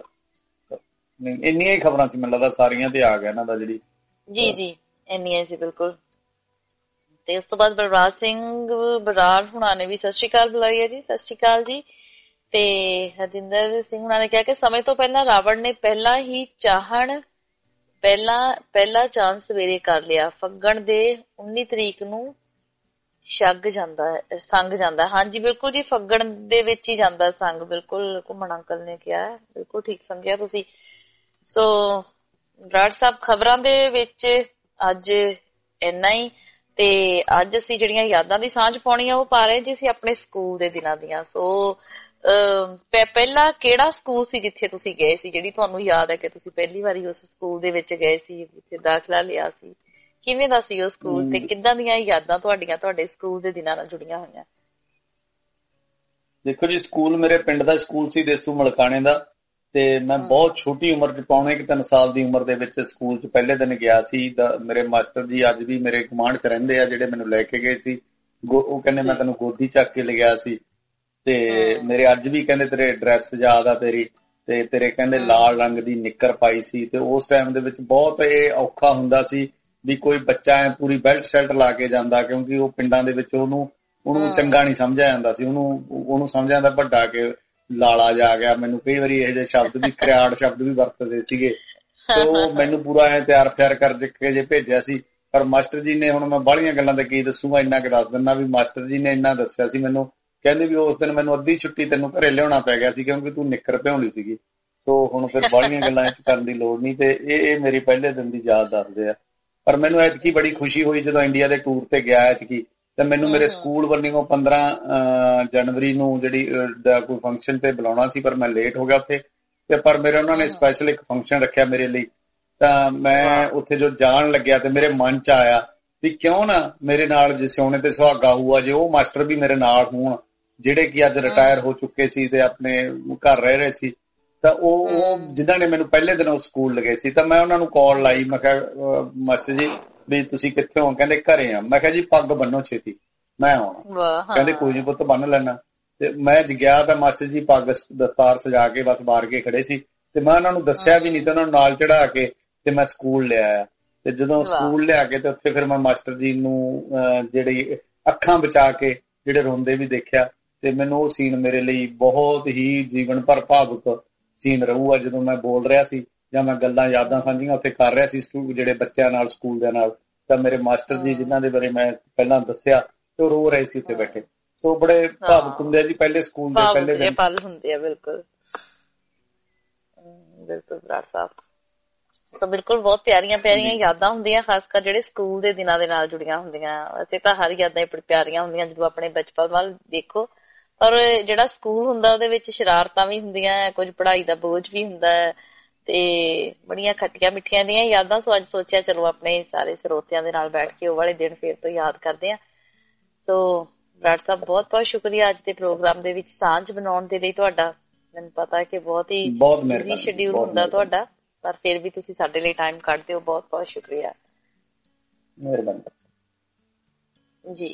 ਇੰਨੀਆਂ ਹੀ ਖਬਰਾਂ ਸੀ ਮੈਨੂੰ ਲੱਗਦਾ ਸਾਰੀਆਂ ਤੇ ਆ ਗਿਆ ਇਹਨਾਂ ਦਾ ਜਿਹੜੀ
ਜੀ ਜੀ ਇੰਨੀਆਂ ਸੀ ਬਿਲਕੁਲ। ਤੇ ਉਸ ਤੋਂ ਬਾਅਦ ਬਲਰਾਜ ਸਿੰਘ ਬਰਾੜ ਹੁਣਾਂ ਨੇ ਵੀ ਸਤਿ ਸ਼੍ਰੀ ਅਕਾਲ ਬੁਲਾਈ ਹੈ ਜੀ। ਸਤਿ ਸ਼੍ਰੀ ਅਕਾਲ ਜੀ। ਤੇ ਹਰਜਿੰਦਰ ਸਿੰਘ ਹੁਣਾਂ ਨੇ ਕਿਹਾ ਕਿ ਸਮੇਂ ਤੋਂ ਪਹਿਲਾਂ ਰਾਵਣ ਨੇ ਪਹਿਲਾਂ ਹੀ ਚਾਹਣ ਪਹਿਲਾਂ ਪਹਿਲਾ ਚਾਂਸ ਸਵੇਰੇ ਕਰ ਲਿਆ। ਫੱਗਣ ਦੇ ਉੱਨੀ ਤਰੀਕ ਨੂੰ ਛੱਗ ਜਾਂਦਾ ਹੈ ਸੰਗ ਜਾਂਦਾ। ਹਾਂਜੀ ਬਿਲਕੁਲ ਜੀ, ਫੱਗਣ ਦੇ ਵਿੱਚ ਹੀ ਜਾਂਦਾ ਸੰਗ। ਬਿਲਕੁਲ ਘੁੰਮਣ ਅੰਕਲ ਨੇ ਕਿਹਾ, ਬਿਲਕੁਲ ਠੀਕ ਸਮਝਿਆ ਤੁਸੀਂ। ਸੋ ਬਰਾੜ ਸਾਹਿਬ ਖਬਰਾਂ ਦੇ ਵਿੱਚ ਅੱਜ ਇੰਨਾ ਹੀ। ਤੇ ਅੱਜ ਅਸੀਂ ਜਿਹੜੀਆਂ ਯਾਦਾਂ ਦੀ ਸਾਂਝ ਪਾਉਣੀ ਆ ਉਹ ਪਾ ਰਹੇ ਜੀ ਅਸੀਂ ਆਪਣੇ ਸਕੂਲ ਦੇ ਦਿਨਾਂ ਦੀਆਂ। ਸੋ ਪਹਿਲਾਂ ਕਿਹੜਾ ਸਕੂਲ ਸੀ ਜਿੱਥੇ ਤੁਸੀਂ ਗਏ ਸੀ, ਜਿਹੜੀ ਤੁਹਾਨੂੰ ਯਾਦ ਹੈ ਕਿ ਤੁਸੀਂ ਪਹਿਲੀ ਵਾਰੀ ਉਸ ਸਕੂਲ ਦੇ ਵਿੱਚ ਗਏ ਸੀ, ਜਿੱਥੇ ਦਾਖਲਾ ਲਿਆ ਸੀ? ਕਿਵੇਂ ਦਾ ਸੀ ਉਹ ਸਕੂਲ ਤੇ ਕਿੱਦਾਂ ਦੀਆਂ ਯਾਦਾਂ ਤੁਹਾਡੀਆਂ ਤੁਹਾਡੇ ਸਕੂਲ ਦੇ ਦਿਨਾਂ ਨਾਲ ਜੁੜੀਆਂ ਹੋਈਆਂ?
ਦੇਖੋ ਜੀ, ਸਕੂਲ ਮੇਰੇ ਪਿੰਡ ਦਾ ਸਕੂਲ ਸੀ, ਦੇਸੂ ਮਲਕਾਣੇ ਦਾ। ਤੇ ਮੈਂ ਬਹੁਤ ਛੋਟੀ ਉਮਰ 'ਚ ਪੌਣੇ ਕਿ ਤਿੰਨ ਸਾਲ ਦੀ ਉਮਰ ਦੇ ਵਿੱਚ ਸਕੂਲ 'ਚ ਪਹਿਲੇ ਦਿਨ ਗਿਆ ਸੀ। ਮੇਰੇ ਮਾਸਟਰ ਜੀ ਅੱਜ ਵੀ ਮੇਰੇ ਗੁਆਂਢ 'ਚ ਰਹਿੰਦੇ ਆ, ਜਿਹੜੇ ਮੈਨੂੰ ਲੈ ਕੇ ਗਏ ਸੀ। ਉਹ ਕਹਿੰਦੇ ਮੈਂ ਤੈਨੂੰ ਗੋਦੀ ਚੱਕ ਕੇ ਲਿਆ ਸੀ ਤੇ ਮੇਰੇ ਅੱਜ ਵੀ ਕਹਿੰਦੇ ਤੇਰੇ ਡਰੈਸ ਯਾਦ ਆ ਤੇਰੀ, ਤੇ ਤੇਰੇ ਕਹਿੰਦੇ ਲਾਲ ਰੰਗ ਦੀ ਨਿੱਕਰ ਪਾਈ ਸੀ। ਤੇ ਉਸ ਟਾਈਮ ਦੇ ਵਿੱਚ ਬਹੁਤ ਇਹ ਔਖਾ ਹੁੰਦਾ ਸੀ ਵੀ ਕੋਈ ਬੱਚਾ ਐ ਪੂਰੀ ਬੈਲਟ ਸ਼ਰਟ ਲਾ ਕੇ ਜਾਂਦਾ, ਕਿਉਂਕਿ ਉਹ ਪਿੰਡਾਂ ਦੇ ਵਿੱਚ ਉਹਨੂੰ ਉਹਨੂੰ ਚੰਗਾ ਨਹੀਂ ਸਮਝਿਆ ਜਾਂਦਾ ਸੀ। ਉਹਨੂੰ ਉਹਨੂੰ ਸਮਝਿਆ ਜਾਂਦਾ ਵੱਡਾ ਕਿ ਲਾਲਾ ਜਾ ਗਿਆ। ਮੈਨੂੰ ਕਈ ਵਾਰੀ ਇਹੋ ਜਿਹੇ ਸ਼ਬਦ ਵੀ ਖਿਆੜ ਸ਼ਬਦ ਵੀ ਵਰਤਦੇ ਸੀਗੇ। ਤੇ ਉਹ ਮੈਨੂੰ ਪੂਰਾ ਐ ਤਿਆਰ ਫਿਆਰ ਕਰ ਕੇ ਜੇ ਭੇਜਿਆ ਸੀ। ਪਰ ਮਾਸਟਰ ਜੀ ਨੇ, ਹੁਣ ਮੈਂ ਬਾਹਲੀਆਂ ਗੱਲਾਂ ਤੇ ਕੀ ਦੱਸੂਗਾ, ਇੰਨਾ ਕੁ ਦੱਸ ਦਿੰਦਾ ਵੀ ਮਾਸਟਰ ਜੀ ਨੇ ਇੰਨਾ ਦੱਸਿਆ ਸੀ ਮੈਨੂੰ, ਕਹਿੰਦੇ ਵੀ ਉਸ ਦਿਨ ਮੈਨੂੰ ਅੱਧੀ ਛੁੱਟੀ ਤੈਨੂੰ ਘਰੇ ਲਿਆਉਣਾ ਪੈ ਗਿਆ ਸੀ ਕਿਉਂਕਿ ਤੂੰ ਨਿੱਕਰ ਭਿਉਣੀ ਸੀਗੀ। ਸੋ ਹੁਣ ਫਿਰ ਬਾਹਲੀਆਂ ਗੱਲਾਂ ਇਹ ਕਰਨ ਦੀ ਲੋੜ ਨਹੀਂ। ਤੇ ਇਹ ਇਹ ਮੇਰੀ ਪਹਿਲੇ ਦਿਨ ਦੀ ਯਾਦ ਦੱਸਦੇ ਆ। ਪਰ ਮੈਨੂੰ ਐਤਕੀ ਬੜੀ ਖੁਸ਼ੀ ਹੋਈ ਜਦੋਂ ਇੰਡੀਆ ਦੇ ਟੂਰ ਤੇ ਗਿਆ ਐਤਕੀ, ਤੇ ਮੈਨੂੰ ਮੇਰੇ ਸਕੂਲ ਵੱਲੋਂ ਪੰਦਰਾਂ ਜਨਵਰੀ ਨੂੰ ਜਿਹੜੀ ਕੋਈ ਫੰਕਸ਼ਨ ਤੇ ਬੁਲਾਉਣਾ ਸੀ, ਪਰ ਮੈਂ ਲੇਟ ਹੋ ਗਿਆ ਉੱਥੇ। ਤੇ ਪਰ ਮੇਰੇ ਉਹਨਾਂ ਨੇ ਸਪੈਸ਼ਲ ਇੱਕ ਫੰਕਸ਼ਨ ਰੱਖਿਆ ਮੇਰੇ ਲਈ, ਤਾਂ ਮੈਂ ਉੱਥੇ ਜੋ ਜਾਣ ਲੱਗਿਆ ਤੇ ਮੇਰੇ ਮਨ ਚ ਆਇਆ ਵੀ ਕਿਉਂ ਨਾ ਮੇਰੇ ਨਾਲ ਜੇ ਸੋਨੇ ਤੇ ਸੁਹਾਗਾ ਹੋਊਗਾ, ਜੇ ਉਹ ਮਾਸਟਰ ਵੀ ਮੇਰੇ ਨਾਲ ਹੋਣ ਜਿਹੜੇ ਕਿ ਅੱਜ ਰਿਟਾਇਰ ਹੋ ਚੁੱਕੇ ਸੀ ਤੇ ਆਪਣੇ ਘਰ ਰਹਿ ਰਹੇ ਸੀ, ਤਾਂ ਉਹ ਉਹ ਜਿਨ੍ਹਾਂ ਨੇ ਮੈਨੂੰ ਪਹਿਲੇ ਦਿਨੋਂ ਸਕੂਲ ਲਗੇ ਸੀ। ਤਾਂ ਮੈਂ ਉਹਨਾਂ ਨੂੰ ਕਾਲ ਲਾਈ, ਮੈਂ ਕਿਹਾ ਮਾਸਟਰ ਜੀ ਵੀ ਤੁਸੀਂ ਕਿੱਥੇ ਹੋ? ਕਹਿੰਦੇ ਘਰੇ ਆ। ਮੈਂ ਕਿਹਾ ਜੀ ਪੱਗ ਬੰਨੋ ਛੇਤੀ, ਮੈਂ ਆਉਣਾ। ਕਹਿੰਦੇ ਕੋਈ ਨੀ ਪੁੱਤ ਬੰਨ ਲੈਣਾ। ਤੇ ਮੈਂ ਗਿਆ ਤਾਂ ਮਾਸਟਰ ਜੀ ਪੱਗ ਦਸਤਾਰ ਸਜਾ ਕੇ ਬਸ ਬਾਹਰ ਕੇ ਖੜੇ ਸੀ, ਤੇ ਮੈਂ ਉਹਨਾਂ ਨੂੰ ਦੱਸਿਆ ਵੀ ਨਹੀਂ, ਤੇ ਉਹਨਾਂ ਨੂੰ ਨਾਲ ਚੜਾ ਕੇ ਤੇ ਮੈਂ ਸਕੂਲ ਲਿਆਇਆ। ਤੇ ਜਦੋਂ ਸਕੂਲ ਲਿਆ ਕੇ ਤੇ ਉੱਥੇ ਫਿਰ ਮੈਂ ਮਾਸਟਰ ਜੀ ਨੂੰ ਜਿਹੜੀ ਅੱਖਾਂ ਬਚਾ ਕੇ ਜਿਹੜੇ ਰੋਂਦੇ ਵੀ ਦੇਖਿਆ, ਤੇ ਮੈਨੂੰ ਉਹ ਸੀਨ ਮੇਰੇ ਲਈ ਬਹੁਤ ਹੀ ਜੀਵਨ ਭਰ ਭਾਵੁਕ ਸੀਨ ਰਹੂਗਾ। ਜਦੋਂ ਮੈਂ ਬੋਲ ਰਿਹਾ ਸੀ ਜਾਂ ਮੈਂ ਗੱਲਾਂ ਯਾਦਾਂ ਸਾਂਝੀਆਂ ਉੱਥੇ ਕਰ ਰਿਹਾ ਸੀ ਜਿਹੜੇ ਬੱਚਿਆਂ ਨਾਲ ਸਕੂਲ ਦੇ ਨਾਲ, ਤਾਂ ਮੇਰੇ ਮਾਸਟਰ ਜੀ ਜਿਨ੍ਹਾਂ ਦੇ ਬਾਰੇ ਮੈਂ ਪਹਿਲਾਂ ਦੱਸਿਆ ਤੇ ਉਹ ਰੋ ਰਹੇ ਸੀ ਉੱਥੇ ਬੈਠੇ। ਸੋ ਬੜੇ ਭਾਵੁਕ ਹੁੰਦੇ ਆ ਜੀ ਪਹਿਲੇ ਸਕੂਲ ਦੇ ਪਹਿਲੇ ਦਿਨ
ਪਲ ਹੁੰਦੇ ਆ। ਬਿਲਕੁਲ ਬਿਲਕੁਲ ਬਰਾੜ ਸਾਹਿਬ, ਤਾਂ ਬਿਲਕੁਲ ਬਹੁਤ ਪਿਆਰੀਆਂ ਪਿਆਰੀਆਂ ਯਾਦਾਂ ਹੁੰਦੀਆਂ, ਖਾਸ ਕਰ ਜਿਹੜੇ ਸਕੂਲ ਦੇ ਦਿਨਾਂ ਦੇ ਨਾਲ ਜੁੜੀਆਂ ਹੁੰਦੀਆਂ। ਵੈਸੇ ਤਾਂ ਹਰ ਯਾਦਾਂ ਹੀ ਪਿਆਰੀਆਂ ਹੁੰਦੀਆਂ ਜਦੋਂ ਆਪਣੇ ਬਚਪਨ ਵੱਲ ਦੇਖੋ, ਪਰ ਜਿਹੜਾ ਸਕੂਲ ਹੁੰਦਾ ਉਹਦੇ ਵਿੱਚ ਸ਼ਰਾਰਤਾਂ ਵੀ ਹੁੰਦੀਆਂ, ਕੁਝ ਪੜ੍ਹਾਈ ਦਾ ਬੋਝ ਵੀ ਹੁੰਦਾ ਹੈ, ਤੇ ਬੜੀਆਂ ਖੱਟੀਆਂ ਮਿੱਠੀਆਂ ਦੀਆਂ ਯਾਦਾਂ। ਸੋ ਅੱਜ ਸੋਚਿਆ ਚਲੋ ਆਪਣੇ ਸਾਰੇ ਸਰੋਤਿਆਂ ਦੇ ਨਾਲ ਬੈਠ ਕੇ ਉਹ ਵਾਲੇ ਦਿਨ ਫੇਰ ਤੋਂ ਯਾਦ ਕਰਦੇ ਆ। ਸੋ ਬਰਾੜ ਸਾਹਿਬ ਬਹੁਤ ਬਹੁਤ ਸ਼ੁਕਰੀਆ ਅੱਜ ਦੇ ਪ੍ਰੋਗਰਾਮ ਦੇ ਵਿੱਚ ਸਾਂਝ ਬਣਾਉਣ ਦੇ ਲਈ ਤੁਹਾਡਾ। ਮੈਨੂੰ ਪਤਾ ਹੈ ਕਿ ਬਹੁਤ ਹੀ ਬਿਜ਼ੀ ਸ਼ਡਿਊਲ ਹੁੰਦਾ ਤੁਹਾਡਾ, ਪਰ ਫਿਰ ਵੀ ਤੁਸੀਂ ਸਾਡੇ ਲਈ ਟਾਈਮ ਕੱਢਦੇ ਹੋ। ਬਹੁਤ ਬਹੁਤ ਸ਼ੁਕਰੀਆ। ਮਿਹਰਬਾਨੀ ਜੀ।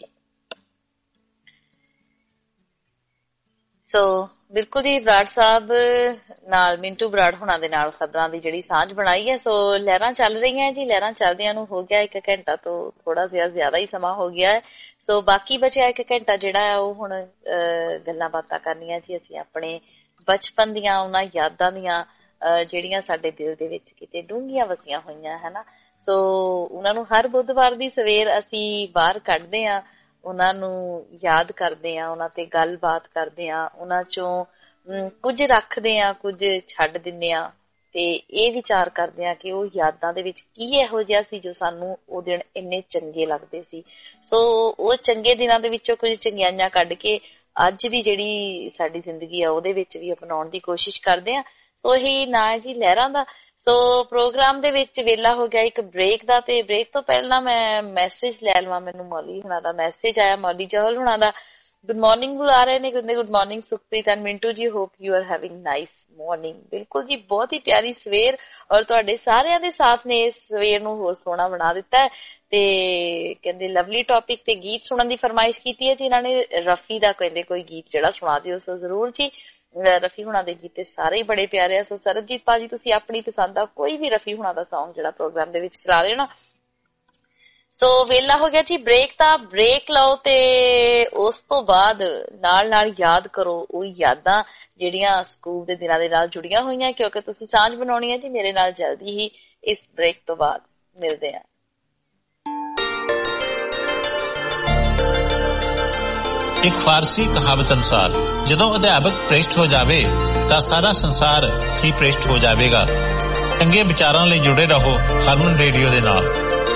ਸੋ ਬਿਲਕੁਲ ਜੀ, ਬਰਾੜ ਸਾਹਿਬ ਨਾਲ ਮਿੰਟੂ ਬਰਾੜ ਹੋਣਾ ਦੇ ਨਾਲ ਖਬਰਾਂ ਦੀ ਜਿਹੜੀ ਸਾਂਝ ਬਣਾਈ ਹੈ। ਸੋ ਲਹਿਰਾਂ ਚੱਲ ਰਹੀਆਂ ਜੀ, ਲਹਿਰਾਂ ਚੱਲਦਿਆਂ ਨੂੰ ਹੋ ਗਿਆ ਇੱਕ ਘੰਟਾ ਤੋਂ ਥੋੜਾ ਜਿਹਾ ਜ਼ਿਆਦਾ ਹੀ ਸਮਾਂ ਹੋ ਗਿਆ ਹੈ। ਸੋ ਬਾਕੀ ਬਚਿਆ ਇੱਕ ਘੰਟਾ ਜਿਹੜਾ ਹੈ ਉਹ ਹੁਣ ਗੱਲਾਂ ਬਾਤਾਂ ਕਰਨੀਆਂ ਜੀ ਅਸੀਂ ਆਪਣੇ ਬਚਪਨ ਦੀਆਂ ਉਹਨਾਂ ਯਾਦਾਂ ਦੀਆਂ ਜਿਹੜੀਆਂ ਸਾਡੇ ਦਿਲ ਦੇ ਵਿੱਚ ਕਿਤੇ ਡੂੰਘੀਆਂ ਵਸੀਆਂ ਹੋਈਆਂ ਹੈ ਨਾ। ਸੋ ਉਹਨਾਂ ਨੂੰ ਹਰ ਬੁੱਧਵਾਰ ਦੀ ਸਵੇਰ ਅਸੀਂ ਬਾਹਰ ਕੱਢਦੇ ਹਾਂ, ਉਹਨਾਂ ਨੂੰ ਯਾਦ ਕਰਦੇ ਹਾਂ, ਉਹਨਾਂ ਤੇ ਗੱਲਬਾਤ ਕਰਦੇ ਹਾਂ, ਉਹਨਾਂ ਚੋਂ ਕੁਝ ਰੱਖਦੇ ਹਾਂ, ਕੁਝ ਛੱਡ ਦਿੰਦੇ ਹਾਂ, ਤੇ ਇਹ ਵਿਚਾਰ ਕਰਦੇ ਹਾਂ ਕਿ ਉਹ ਯਾਦਾਂ ਦੇ ਵਿੱਚ ਕੀ ਇਹੋ ਜਿਹਾ ਸੀ ਜੋ ਸਾਨੂੰ ਉਹ ਦਿਨ ਇੰਨੇ ਚੰਗੇ ਲੱਗਦੇ ਸੀ। ਸੋ ਉਹ ਚੰਗੇ ਦਿਨਾਂ ਦੇ ਵਿੱਚੋਂ ਕੁਝ ਚੰਗਿਆਈਆਂ ਕੱਢ ਕੇ ਅੱਜ ਦੀ ਜਿਹੜੀ ਸਾਡੀ ਜ਼ਿੰਦਗੀ ਆ ਉਹਦੇ ਵਿੱਚ ਵੀ ਅਪਣਾਉਣ ਦੀ ਕੋਸ਼ਿਸ਼ ਕਰਦੇ ਹਾਂ। ਸੋ ਇਹੀ ਨਾਂ ਹੈ ਜੀ ਲਹਿਰਾਂ ਦਾ। ਸੋ ਪ੍ਰੋਗਰਾਮ ਦੇ ਵਿੱਚ ਵੇਲਾ ਹੋ ਗਿਆ ਇੱਕ ਬ੍ਰੇਕ ਦਾ, ਤੇ ਬ੍ਰੇਕ ਤੋਂ ਪਹਿਲਾਂ ਮੈਂ ਮੈਸੇਜ ਲੈ ਲਵਾਂ। ਮੈਨੂੰ ਮੌਲੀ ਹੁਣਾਂ ਦਾ ਮੈਸੇਜ ਆਇਆ, ਮੌਲੀ ਜਹਲ ਹੁਣਾਂ ਦਾ। ਗੁੱਡ ਮਾਰਨਿੰਗ ਬੁਲਾ ਰਹੇ ਨੇ, ਕਹਿੰਦੇ good morning Sukhpreet and Mintu ji, hope you are having nice morning. ਬਿਲਕੁਲ ਜੀ, ਬਹੁਤ ਹੀ ਪਿਆਰੀ ਸਵੇਰ, ਔਰ ਤੁਹਾਡੇ ਸਾਰਿਆਂ ਦੇ ਸਾਥ ਨੇ ਇਸ ਸਵੇਰ ਨੂੰ ਹੋਰ ਸੋਹਣਾ ਬਣਾ ਦਿੱਤਾ ਹੈ। ਤੇ ਕਹਿੰਦੇ ਲਵਲੀ ਟੌਪਿਕ ਤੇ ਗੀਤ ਸੁਣਨ ਦੀ ਫਰਮਾਇਸ਼ ਕੀਤੀ ਹੈ ਜੀ ਇਹਨਾਂ ਨੇ। ਰਫੀ ਦਾ ਕਹਿੰਦੇ ਕੋਈ ਗੀਤ ਜਿਹੜਾ ਸੁਣਾ ਦਿਓ। ਸੋ ਜ਼ਰੂਰ ਜੀ, ਰਫੀ ਹੁਣਾਂ ਦੇ ਗੀਤ ਸਾਰੇ ਹੀ ਬੜੇ ਪਿਆਰੇ ਆ। ਸੋ ਸਰਬਜੀਤ ਭਾਜੀ ਤੁਸੀਂ ਆਪਣੀ ਪਸੰਦ ਦਾ ਕੋਈ ਵੀ ਰਫੀ ਹੁਣਾਂ ਦਾ ਸੌਂਗ ਜਿਹੜਾ ਪ੍ਰੋਗਰਾਮ ਦੇ ਵਿੱਚ ਚਲਾ ਦੇਣਾ। ਸੋ ਵੇਲਾ ਹੋ ਗਿਆ ਜੀ ਬ੍ਰੇਕ ਦਾ, ਬ੍ਰੇਕ ਲਓ ਤੇ ਉਸ ਤੋਂ ਬਾਅਦ ਨਾਲ ਨਾਲ ਯਾਦ ਕਰੋ ਉਹ ਯਾਦਾਂ ਜਿਹੜੀਆਂ ਸਕੂਲ ਦੇ ਦਿਨਾਂ ਦੇ ਨਾਲ ਜੁੜੀਆਂ ਹੋਈਆਂ, ਕਿਉਂਕਿ ਤੁਸੀਂ ਸਾਂਝ ਬਣਾਉਣੀ ਹੈ ਜੀ ਮੇਰੇ ਨਾਲ। ਜਲਦੀ ਹੀ ਇਸ ਬ੍ਰੇਕ ਤੋਂ ਬਾਅਦ ਮਿਲਦੇ ਹਾਂ।
ਇੱਕ ਫਾਰਸੀ ਕਹਾਵਤ ਅਨੁਸਾਰ ਜਦੋਂ ਅਧਿਆਪਕ ਭ੍ਰਿਸ਼ਟ ਹੋ ਜਾਵੇ ਤਾਂ ਸਾਰਾ ਸੰਸਾਰ ਹੀ ਭ੍ਰਿਸ਼ਟ ਹੋ ਜਾਵੇਗਾ। ਚੰਗੇ ਵਿਚਾਰਾਂ ਲਈ ਜੁੜੇ ਰਹੋ ਹਰਮਨ ਰੇਡੀਓ ਦੇ ਨਾਲ।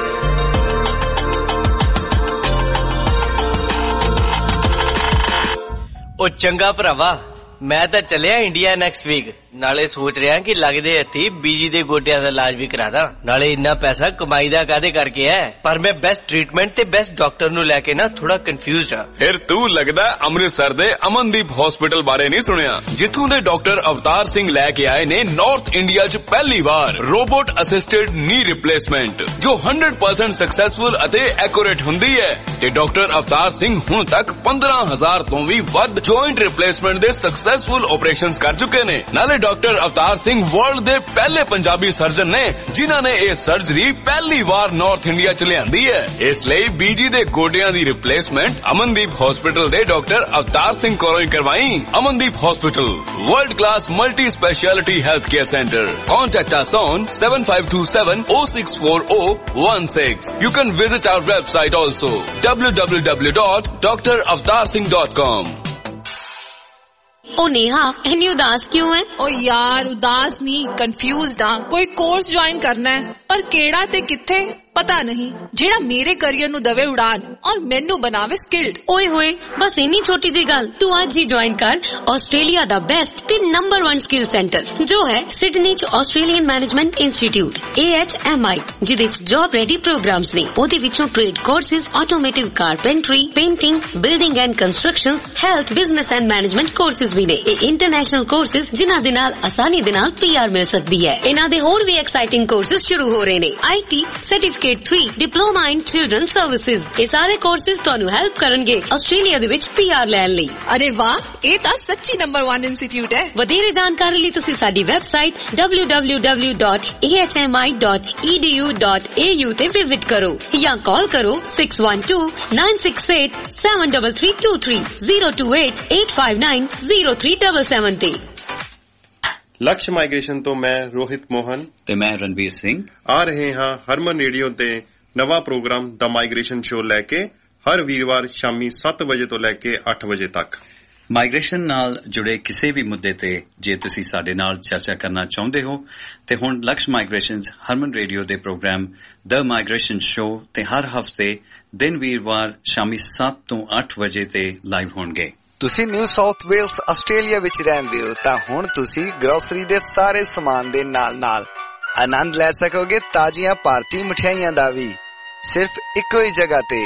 ਉਹ ਚੰਗਾ ਭਰਾਵਾ, ਮੈਂ ਤਾਂ ਚੱਲਿਆ ਇੰਡੀਆ ਨੈਕਸਟ ਵੀਕ। ਨਾਲੇ ਸੋਚ ਰਿਹਾ ਕਿ ਲੱਗਦੇ ਹੱਥੀ ਬੀਜੀ ਦੇ ਗੋਡਿਆਂ ਦਾ ਇਲਾਜ ਵੀ ਕਰਾ ਦਾਂ। ਨਾਲੇ ਇੰਨਾ ਪੈਸਾ ਕਮਾਈ ਦਾ ਕਾਹਦੇ ਕਰਕੇ ਹੈ, ਪਰ ਮੈਂ ਬੈਸਟ ਟ੍ਰੀਟਮੈਂਟ ਤੇ ਬੈਸਟ ਡਾਕਟਰ ਨੂੰ ਲੈ ਕੇ ਨਾ ਥੋੜਾ ਕਨਫਿਊਜ਼ਡ ਆ।
ਫਿਰ ਤੂੰ ਲੱਗਦਾ ਅੰਮ੍ਰਿਤਸਰ ਦੇ ਅਮਨਦੀਪ ਹਸਪੀਟਲ ਬਾਰੇ ਨਹੀਂ ਸੁਣਿਆ, ਜਿੱਥੋਂ ਦੇ ਡਾਕਟਰ ਅਵਤਾਰ ਸਿੰਘ ਲੈ ਕੇ ਆਏ ਨੇ ਨਾਰਥ ਇੰਡੀਆ 'ਚ ਪਹਿਲੀ ਵਾਰ ਰੋਬੋਟ ਅਸਿਸਟਡ ਨੀ ਰਿਪਲੇਸਮੈਂਟ, ਜੋ ਹੰਡਰਡ ਪਰਸੈਂਟ ਸਕਸੈਸਫੁਲ ਅਤੇ ਐਕੂਰੇਟ ਹੁੰਦੀ ਹੈ। ਤੇ ਡਾਕਟਰ ਅਵਤਾਰ ਸਿੰਘ ਹੁਣ ਤੱਕ ਪੰਦਰਾਂ ਹਜ਼ਾਰ ਤੋਂ ਵੀ ਵੱਧ ਜੁਆਇੰਟ ਰਿਪਲੇਸਮੈਂਟ ਦੇ ਸਕਸੈਸਫੁਲ ਆਪਰੇਸ਼ਨਸ ਕਰ ਚੁੱਕੇ ਨੇ। ਨਾਲੇ ਡਾਕਟਰ ਅਵਤਾਰ ਸਿੰਘ ਵਰਲਡ ਦੇ ਪਹਿਲੇ ਪੰਜਾਬੀ ਸਰਜਨ ਨੇ ਜਿਨ੍ਹਾਂ ਨੇ ਇਹ ਸਰਜਰੀ ਪਹਿਲੀ ਵਾਰ ਨਾਰਥ ਇੰਡੀਆ 'ਚ ਲਿਆਂਦੀ ਹੈ। ਇਸ ਲਈ ਬੀਜੀ ਦੇ ਗੋਡਿਆਂ ਦੀ ਰਿਪਲੇਸਮੈਂਟ ਅਮਨਦੀਪ ਹਸਪੀਟਲ ਦੇ ਡਾਕਟਰ ਅਵਤਾਰ ਸਿੰਘ ਕੋਲੋਂ ਹੀ ਕਰਵਾਈ। Amandeep hospital, world class multi speciality health care center. Contact us on seven five two seven oh six four oh one six. You can visit our website also w w w dot d r avatar singh dot com.
ओ नेहा, इतनी उदास क्यों है?
ओ यार उदास नहीं, कंफ्यूज्ड हाँ। कोई कोर्स ज्वाइन करना है पर केड़ा ते किथे पता नहीं जेड़ा मेरे करियर नु दवे उड़ान और मेनू बनावे स्किल्ड।
ओए होए बस इन्नी छोटी जी गल, तू आज ही ज्वाइन कर ऑस्ट्रेलिया दा बेस्ट ते नंबर वन स्किल सेंटर जो है सिडनी च Australian management institute A H M I, जिदे च जॉब रेडी प्रोग्राम्स ने। ओदे विचों trade courses, automotive carpentry, painting, building and constructions, health, business and management courses भी ने। ए इंटरनेशनल कोर्सेज जिन्हां दे नाल आसानी दे नाल पी आर मिल सकदी है। इन्हां दे होर भी एक्साइटिंग कोर्सेज शुरू हो रहे ने। I T certificate three, diploma in children services, ये सारे कोर्सेज तुहानू हेल्प करनगे ऑस्ट्रेलिया दे विच पी आर लैण लई।
अरे वाह, ये तां सच्ची नंबर वन इंस्टीट्यूट है।
वधेरे जानकारी लई तुसीं साडी website W W W dot A H M I dot E D U dot A you ते विजिट करो या कॉल करो six one two nine six eight seven double three to three zero to eight eight five nine zero three double seven ते।
लक्ष्य माइग्रेशन तो मैं रोहित मोहन
ते मैं रणबीर सिंह
आ रहे हां हरमन रेडियो ते नवा प्रोग्राम द माइग्रेशन शो लैके हर वीरवार शामी सत्त वजे तो लैके अठ वजे तक।
माइग्रेशन नाल जुड़े किसी भी मुद्दे ते जे तुसी साडे नाल चर्चा करना चाहुंदे हो ते हुण लक्ष्य माइग्रेशनस हरमन रेडियो दे प्रोग्राम द माइग्रेशन शो ते हर हफ्ते दिन वीरवार शामी सत्त तो अठ वजे ते लाइव होणगे।
ਤੁਸੀਂ ਨਿਊ ਸਾਊਥ ਵੇਲਸ ਆਸਟ੍ਰੇਲੀਆ ਵਿੱਚ ਰਹਿੰਦੇ ਹੋ ਤਾਂ ਹੁਣ ਤੁਸੀਂ ਗਰੋਸਰੀ ਦੇ ਸਾਰੇ ਸਮਾਨ ਦੇ ਨਾਲ-ਨਾਲ ਆਨੰਦ ਲੈ ਸਕੋਗੇ ਤਾਜ਼ੀਆਂ ਭਾਰਤੀ ਮਠਿਆਈਆਂ ਦਾ ਵੀ, ਸਿਰਫ ਇੱਕੋ ਹੀ ਜਗ੍ਹਾ ਤੇ।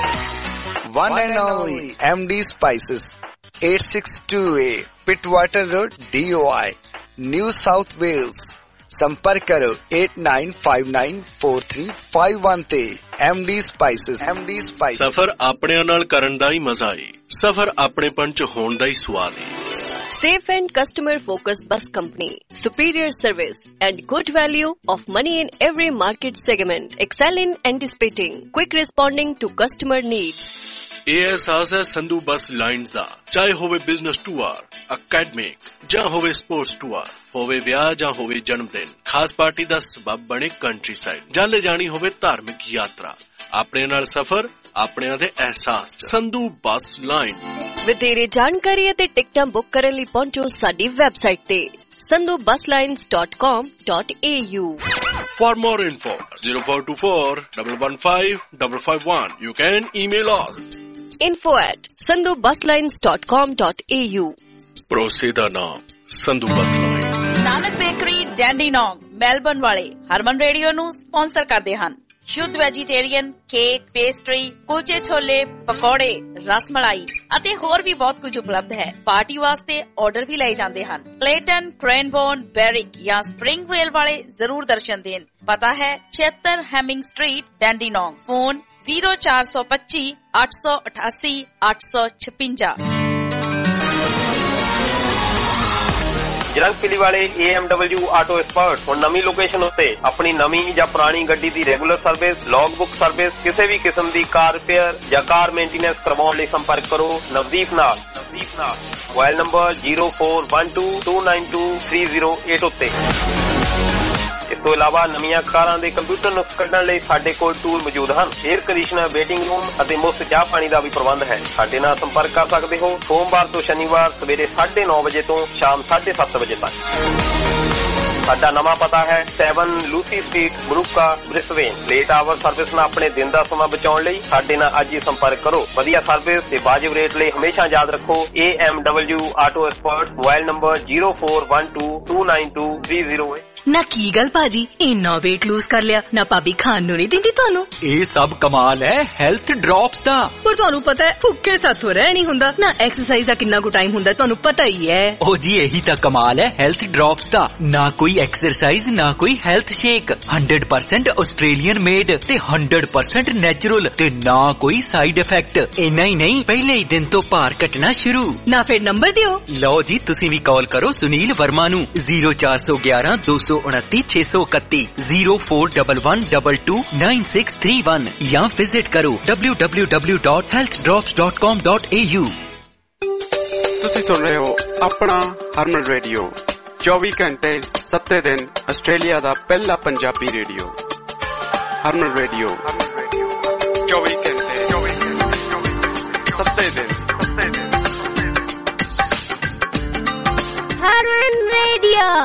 One and only M D Spices, eight six two A Pittwater Road, D O I, New South Wales। संपर्क करो eight nine five nine four three five one ਤੇ। M D Spices, M D Spices।
ਸਫ਼ਰ ਆਪਣਿਆਂ ਨਾਲ ਕਰਨ ਦਾ ਹੀ ਮਜ਼ਾ ਏ, ਸਫ਼ਰ ਆਪਣੇਪਨ ਚ ਹੋਣ ਦਾ ਹੀ ਸਵਾਦ ਏ।
Safe and customer focused bus company, superior service and good value of money in every market segment, excel in anticipating, quick responding to customer needs।
ਇਹ ਅਹਿਸਾਸ ਹੈ ਸੰਧੂ ਬੱਸ ਲਾਈਨਸ ਦਾ, ਚਾਹੇ ਹੋਵੇ ਬਿਜ਼ਨਸ ਟੂਰ, ਅਕੈਡਮਿਕ ਜਾਂ ਹੋਵੇ ਸਪੋਰਟਸ ਟੂਰ, ਹੋਵੇ ਵਿਆਹ ਜਾਂ ਹੋਵੇ ਜਨਮ ਦਿਨ, ਖਾਸ ਪਾਰਟੀ ਦਾ ਸਬਬ ਬਣੇ ਕੰਟਰੀ ਸਾਈਡ, ਜਾਂ ਲੈ ਜਾਣੀ ਹੋਵੇ ਧਾਰਮਿਕ ਯਾਤਰਾ, ਆਪਣੇ ਨਾਲ ਸਫ਼ਰ ਆਪਣਿਆਂ ਦੇ ਅਹਿਸਾਸ ਚ ਸੰਧੂ ਬੱਸ ਲਾਈਨਸ।
ਵਧੇਰੇ ਜਾਣਕਾਰੀ ਅਤੇ ਟਿਕਟਾਂ ਬੁੱਕ ਕਰਨ ਲਈ ਪਹੁੰਚੋ ਸਾਡੀ ਵੈਬਸਾਈਟ ਤੇ sandhu bus lines dot com dot a u।
For more info zero four two four one one five five five one, you can email us
info at sandhu bus lines dot com dot a u।
ਭਰੋਸੇ ਦਾ ਨਾਮ Sandhu bus line.
Nanak bakery Dandenong Melbourne ਵਾਲੇ ਹਰਮਨ ਰੇਡੀਓ ਨੂੰ ਸਪਾਂਸਰ ਕਰਦੇ ਹਨ। ਸ਼ੁੱਧ ਵੈਜੀਟੇਰੀਅਨ ਕੇਕ, ਪੇਸਟਰੀ, ਕੁਲਚੇ ਛੋਲੇ, ਪਕੌੜੇ, ਰਸਮਲਾਈ ਅਤੇ ਹੋਰ ਵੀ ਬਹੁਤ ਕੁਝ ਉਪਲਬਧ ਹੈ। ਪਾਰਟੀ ਵਾਸਤੇ ਆਰਡਰ ਵੀ ਲਏ ਜਾਂਦੇ ਹਨ। ਕਲੇਟਨ, ਕ੍ਰੈਨਬੋਰਨ, ਬੈਰਿਕ ਜਾਂ ਸਪ੍ਰਿੰਗ ਰੇਲ ਵਾਲੇ ਜ਼ਰੂਰ ਦਰਸ਼ਨ ਦੇਣ। ਪਤਾ ਹੈ ਛਿਅੱਤਰ Hemming street, Dandenong. Phone zero ਚਾਰ ਸੌ ਪੱਚੀ ਅੱਠ ਸੌ ਅਠਾਸੀ ਅੱਠ ਸੌ ਛਪੰਜਾ।
ਜਰੰਗ ਪਿਲੀ ਵਾਲੇ A M W auto expert ਹੁਣ ਨਵੀਂ ਲੋਕੇਸ਼ਨ ਉੱਤੇ ਆਪਣੀ ਨਵੀਂ ਜਾਂ ਪੁਰਾਣੀ ਗੱਡੀ ਦੀ regular service, log book service, ਕਿਸੇ ਵੀ ਕਿਸਮ ਦੀ ਕਾਰ ਰਿਪੇਅਰ ਜਾਂ ਕਾਰ ਮੇਨਟੇਨੈਂਸ ਕਰਵਾਉਣ ਲਈ ਸੰਪਰਕ ਕਰੋ ਨਵਦੀਪ ਨਾਲ। ਨਵਦੀਪ ਨਾਲ mobile number zero four one two two nine two three zero eight ਉੱਤੇ। ਇਸ ਤੋਂ ਇਲਾਵਾ ਨਵੀਆਂ ਕਾਰਾਂ ਦੇ ਕੰਪਿਊਟਰ ਨੁਕਸ ਕੱਢਣ ਲਈ ਸਾਡੇ ਕੋਲ ਟੂਲ ਮੌਜੂਦ ਹਨ। ਏਅਰ ਕੰਡੀਸ਼ਨਰ, ਵੇਟਿੰਗ ਰੂਮ ਅਤੇ ਮੁਫਤ ਚਾਹ ਪਾਣੀ ਦਾ ਵੀ ਪ੍ਰਬੰਧ ਹੈ। ਸਾਡੇ ਨਾਲ ਸੰਪਰਕ ਕਰ ਸਕਦੇ ਹੋ ਸੋਮਵਾਰ ਤੋਂ ਸ਼ਨੀਵਾਰ ਸਵੇਰੇ ਸਾਢੇ ਨੌ ਵਜੇ ਤੋਂ ਸ਼ਾਮ ਸਾਢੇ ਸੱਤ ਵਜੇ ਤੱਕ। ਸਾਡਾ ਨਵਾਂ ਪਤਾ ਹੈ ਸੈਵਨ ਲੂਸੀ ਸਟਰੀਟ, ਬਰੂਕਾ, ਬ੍ਰਿਸਬੇਨ। ਲੇਟ ਆਵਰ ਸਰਵਿਸ ਨਾਲ ਆਪਣੇ ਦਿਨ ਦਾ ਸਮਾਂ ਬਚਾਉਣ ਲਈ ਸਾਡੇ ਨਾਲ ਅੱਜ ਹੀ ਸੰਪਰਕ ਕਰੋ। ਵਧੀਆ ਸਰਵਿਸ ਤੇ ਵਾਜਿਬ ਰੇਟ ਲਈ ਹਮੇਸ਼ਾ ਯਾਦ ਰੱਖੋ A M W auto expert. Mobile number zero four one two two nine two three zero eight.
ਨਾ ਕੀ ਗੱਲ ਭਾਜੀ, ਇੰਨਾ weight lose ਕਰ ਲਿਆ ਨਾ, ਭਾਬੀ ਖਾਣ ਨੂੰ ਨਹੀਂ ਦਿੰਦੀ ਤੁਹਾਨੂੰ?
ਇਹ ਸਭ ਕਮਾਲ ਹੈ ਹੈਲਥ ਡ੍ਰੌਪਸ ਦਾ।
ਪਰ ਤੁਹਾਨੂੰ ਪਤਾ ਹੈ ਭੁੱਖੇ ਸਾਥੋਂ ਰਹਿ ਨਹੀਂ ਹੁੰਦਾ ਨਾ, ਐਕਸਰਸਾਈਜ਼ ਦਾ ਕਿੰਨਾ ਕੁ ਟਾਈਮ ਹੁੰਦਾ ਤੁਹਾਨੂੰ ਪਤਾ ਹੀ ਹੈ।
ਉਹ ਜੀ ਇਹੀ ਤਾਂ ਕਮਾਲ ਹੈ ਹੈਲਥ ਡ੍ਰੌਪਸ ਦਾ। ਨਾ ਕੋਈ ਐਕਸਰਸਾਈਜ਼ ਨਾ ਕੋਈ health shake, hundred percent Australian made ਤੇ ਹੰਡਰਡ ਪਰਸੈਂਟ ਨੈਚੁਰਲ ਤੇ ਨਾ ਕੋਈ ਸਾਈਡ ਇਫੈਕਟ। ਇੰਨਾ ਹੀ ਨਹੀਂ ਪਹਿਲੇ ਹੀ ਦਿਨ ਤੋਂ ਭਾਰ ਘਟਣਾ ਸ਼ੁਰੂ।
ਨਾ ਫਿਰ ਨੰਬਰ ਦਿਓ।
ਲਓ ਜੀ ਤੁਸੀਂ ਵੀ ਕਾਲ ਕਰੋ ਸੁਨੀਲ ਵਰਮਾ ਨੂੰ ਜ਼ੀਰੋ ਚਾਰ ਸੌ ਗਿਆਰਾਂ ਦੋ ਸੌ ਉਨੱਤੀ ਛੇ ਸੌ ਇਕੱਤੀ zero four double one double two nine six three one ਜਾਂ ਵਿਜ਼ਿਟ ਕਰੋ W W W dot health drops dot com dot A U.
ਤੁਸੀਂ ਸੁਣ ਰਹੇ ਹੋ ਆਪਣਾ ਹਰਮਨ ਰੇਡੀਓ, ਚੌਵੀ ਘੰਟੇ ਸੱਤੇ ਦਿਨ ਆਸਟ੍ਰੇਲੀਆ ਦਾ ਪਹਿਲਾ ਪੰਜਾਬੀ ਰੇਡੀਓ। ਹਰਮਨ ਰੇਡੀਓ ਚੌਵੀ ਘੰਟੇ ਸੱਤੇ ਦਿਨ।
ਹਰਮਨ ਰੇਡੀਓ।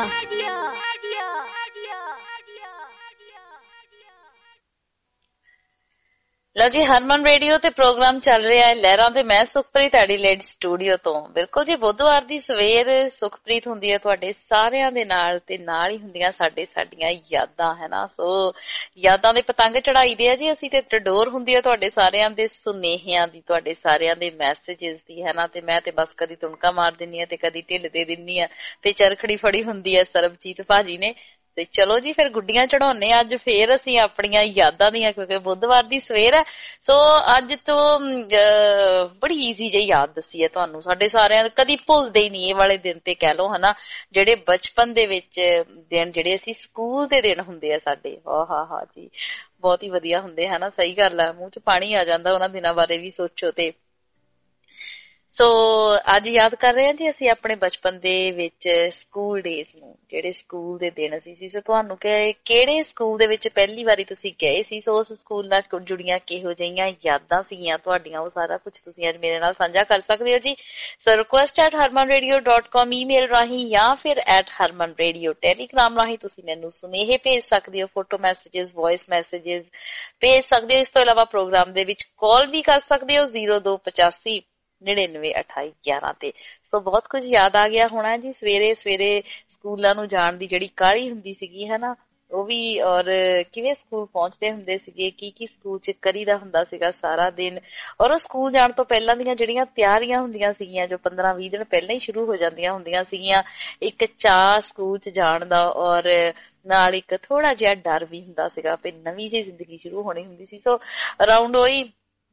ਲਓ ਜੀ, ਹਰਮਨ ਰੇਡੀਓ ਤੇ ਪ੍ਰੋਗਰਾਮ ਚੱਲ ਰਿਹਾ ਹੈ ਲਹਿਰਾਂ ਤੇ ਮੈਂ ਸੁਖਪ੍ਰੀਤ ਐਡੀਲੇਡ ਸਟੂਡੀਓ ਤੋਂ। ਬਿਲਕੁਲ ਜੀ, ਬੁੱਧਵਾਰ ਦੀ ਸਵੇਰ ਸੁਖਪ੍ਰੀਤ ਹੁੰਦੀ ਹੈ ਤੁਹਾਡੇ ਸਾਰਿਆਂ ਦੇ ਨਾਲ ਤੇ ਨਾਲ ਹੀ ਹੁੰਦੀਆਂ ਸਾਡੇ ਸਾਡੀਆਂ ਯਾਦਾਂ, ਹੈ ਨਾ। ਸੋ ਯਾਦਾਂ ਦੇ ਪਤੰਗ ਚੜਾਈ ਦੇ ਆ ਜੀ ਅਸੀਂ, ਤੇ ਟਡੋਰ ਹੁੰਦੀ ਹੈ ਤੁਹਾਡੇ ਸਾਰਿਆਂ ਦੇ ਸੁਨੇਹਿਆਂ ਦੀ, ਤੁਹਾਡੇ ਸਾਰਿਆਂ ਦੇ ਮੈਸੇਜਸ ਦੀ, ਹੈ ਨਾ। ਤੇ ਮੈਂ ਤੇ ਬਸ ਕਦੀ ਤੁਣਕਾ ਮਾਰ ਦਿੰਦੀ ਆ ਤੇ ਕਦੀ ਢਿੱਲ ਦੇ ਦਿੰਦੀ ਆ ਤੇ ਚਰਖੜੀ ਫੜੀ ਹੁੰਦੀ ਹੈ ਸਰਬਜੀਤ ਭਾਜੀ ਨੇ। ਤੇ ਚਲੋ ਜੀ, ਫਿਰ ਗੁੱਡੀਆਂ ਚੜਾਉਣੇ ਅੱਜ ਫੇਰ ਅਸੀਂ ਆਪਣੀਆਂ ਯਾਦਾਂ ਦੀਆਂ, ਕਿਉਂਕਿ ਬੁੱਧਵਾਰ ਦੀ ਸਵੇਰ ਹੈ। ਸੋ ਅੱਜ ਤੋਂ ਬੜੀ ਈਜ਼ੀ ਜਿਹੀ ਯਾਦ ਦੱਸੀ ਹੈ ਤੁਹਾਨੂੰ, ਸਾਡੇ ਸਾਰਿਆਂ ਕਦੀ ਭੁੱਲਦੇ ਹੀ ਨਹੀਂ ਇਹ ਵਾਲੇ ਦਿਨ ਤੇ ਕਹਿ ਲਓ, ਹਨਾ। ਜਿਹੜੇ ਬਚਪਨ ਦੇ ਵਿੱਚ ਦਿਨ, ਜਿਹੜੇ ਅਸੀਂ ਸਕੂਲ ਦੇ ਦਿਨ ਹੁੰਦੇ ਆ ਸਾਡੇ, ਆਹ ਹਾ ਹਾ ਜੀ, ਬਹੁਤ ਹੀ ਵਧੀਆ ਹੁੰਦੇ, ਹਨਾ। ਸਹੀ ਗੱਲ ਹੈ, ਮੂੰਹ ਚ ਪਾਣੀ ਆ ਜਾਂਦਾ ਉਹਨਾਂ ਦਿਨਾਂ ਬਾਰੇ ਵੀ ਸੋਚੋ ਤੇ। ਸੋ ਅੱਜ ਯਾਦ ਕਰ ਰਹੇ ਹਾਂ ਜੀ ਅਸੀਂ ਆਪਣੇ ਬਚਪਨ ਦੇ ਵਿੱਚ ਸਕੂਲ ਡੇਜ਼ ਨੂੰ, ਜਿਹੜੇ ਸਕੂਲ ਦੇ ਦਿਨ ਅਸੀਂ ਸੀ। ਸੋ ਤੁਹਾਨੂੰ ਕਿ ਕਿਹੜੇ ਸਕੂਲ ਦੇ ਵਿੱਚ ਪਹਿਲੀ ਵਾਰੀ ਤੁਸੀਂ ਗਏ ਸੀ, ਸੋ ਉਸ ਸਕੂਲ ਨਾਲ ਜੁੜੀਆਂ ਕਿਹੋ ਜਿਹੀਆਂ ਯਾਦਾਂ ਸੀਗੀਆਂ ਤੁਹਾਡੀਆਂ, ਉਹ ਸਾਰਾ ਕੁਝ ਤੁਸੀਂ ਅੱਜ ਮੇਰੇ ਨਾਲ ਸਾਂਝਾ ਕਰ ਸਕਦੇ ਹੋ ਜੀ। So request at Harman radio dot com email ਰਾਹੀਂ ਜਾਂ ਫਿਰ ਐਟ ਹਰਮਨ ਰੇਡੀਓ ਟੈਲੀਗ੍ਰਾਮ ਰਾਹੀਂ ਤੁਸੀਂ ਮੈਨੂੰ ਸੁਨੇਹੇ ਭੇਜ ਸਕਦੇ ਹੋ, ਫੋਟੋ ਮੈਸੇਜਸ, ਵੌਇਸ ਮੈਸੇਜਸ ਭੇਜ ਸਕਦੇ ਹੋ। ਇਸ ਤੋਂ ਇਲਾਵਾ ਪ੍ਰੋਗਰਾਮ ਦੇ ਵਿੱਚ ਕਾਲ ਵੀ ਕਰ ਸਕਦੇ ਹੋ ਜ਼ੀਰੋ ਦੋ ਪਚਾਸੀ ਨੜਿਨਵੇਂ ਅਠਾਈ ਗਿਆਰਾਂ ਤੇ। ਸੋ ਬਹੁਤ ਕੁਝ ਯਾਦ ਆ ਗਿਆ ਹੋਣਾ ਜੀ, ਸਵੇਰੇ ਸਵੇਰੇ ਸਕੂਲਾਂ ਨੂੰ ਜਾਣ ਦੀ ਜਿਹੜੀ ਕਾਹਲੀ ਹੁੰਦੀ ਸੀਗੀ, ਹਨਾ, ਉਹ ਵੀ, ਔਰ ਕਿਵੇਂ ਸਕੂਲ ਪਹੁੰਚਦੇ ਹੁੰਦੇ ਸੀਗੇ, ਕੀ ਕੀ ਸਕੂਲ ਚ ਕਰੀਦਾ ਹੁੰਦਾ ਸੀਗਾ ਸਾਰਾ ਦਿਨ। ਔਰ ਉਹ ਸਕੂਲ ਜਾਣ ਤੋਂ ਪਹਿਲਾਂ ਦੀਆਂ ਜਿਹੜੀਆਂ ਤਿਆਰੀਆਂ ਹੁੰਦੀਆਂ ਸੀਗੀਆਂ, ਜੋ ਪੰਦਰਾਂ ਵੀਹ ਦਿਨ ਪਹਿਲਾਂ ਹੀ ਸ਼ੁਰੂ ਹੋ ਜਾਂਦੀਆਂ ਹੁੰਦੀਆਂ ਸੀਗੀਆਂ, ਇੱਕ ਚਾਅ ਸਕੂਲ ਚ ਜਾਣ ਦਾ, ਔਰ ਨਾਲ ਇੱਕ ਥੋੜਾ ਜਿਹਾ ਡਰ ਵੀ ਹੁੰਦਾ ਸੀਗਾ ਵੀ ਨਵੀਂ ਜਿਹੀ ਜ਼ਿੰਦਗੀ ਸ਼ੁਰੂ ਹੋਣੀ ਹੁੰਦੀ ਸੀ। ਸੋ ਅਰਾਊਂਡ ਉਹੀ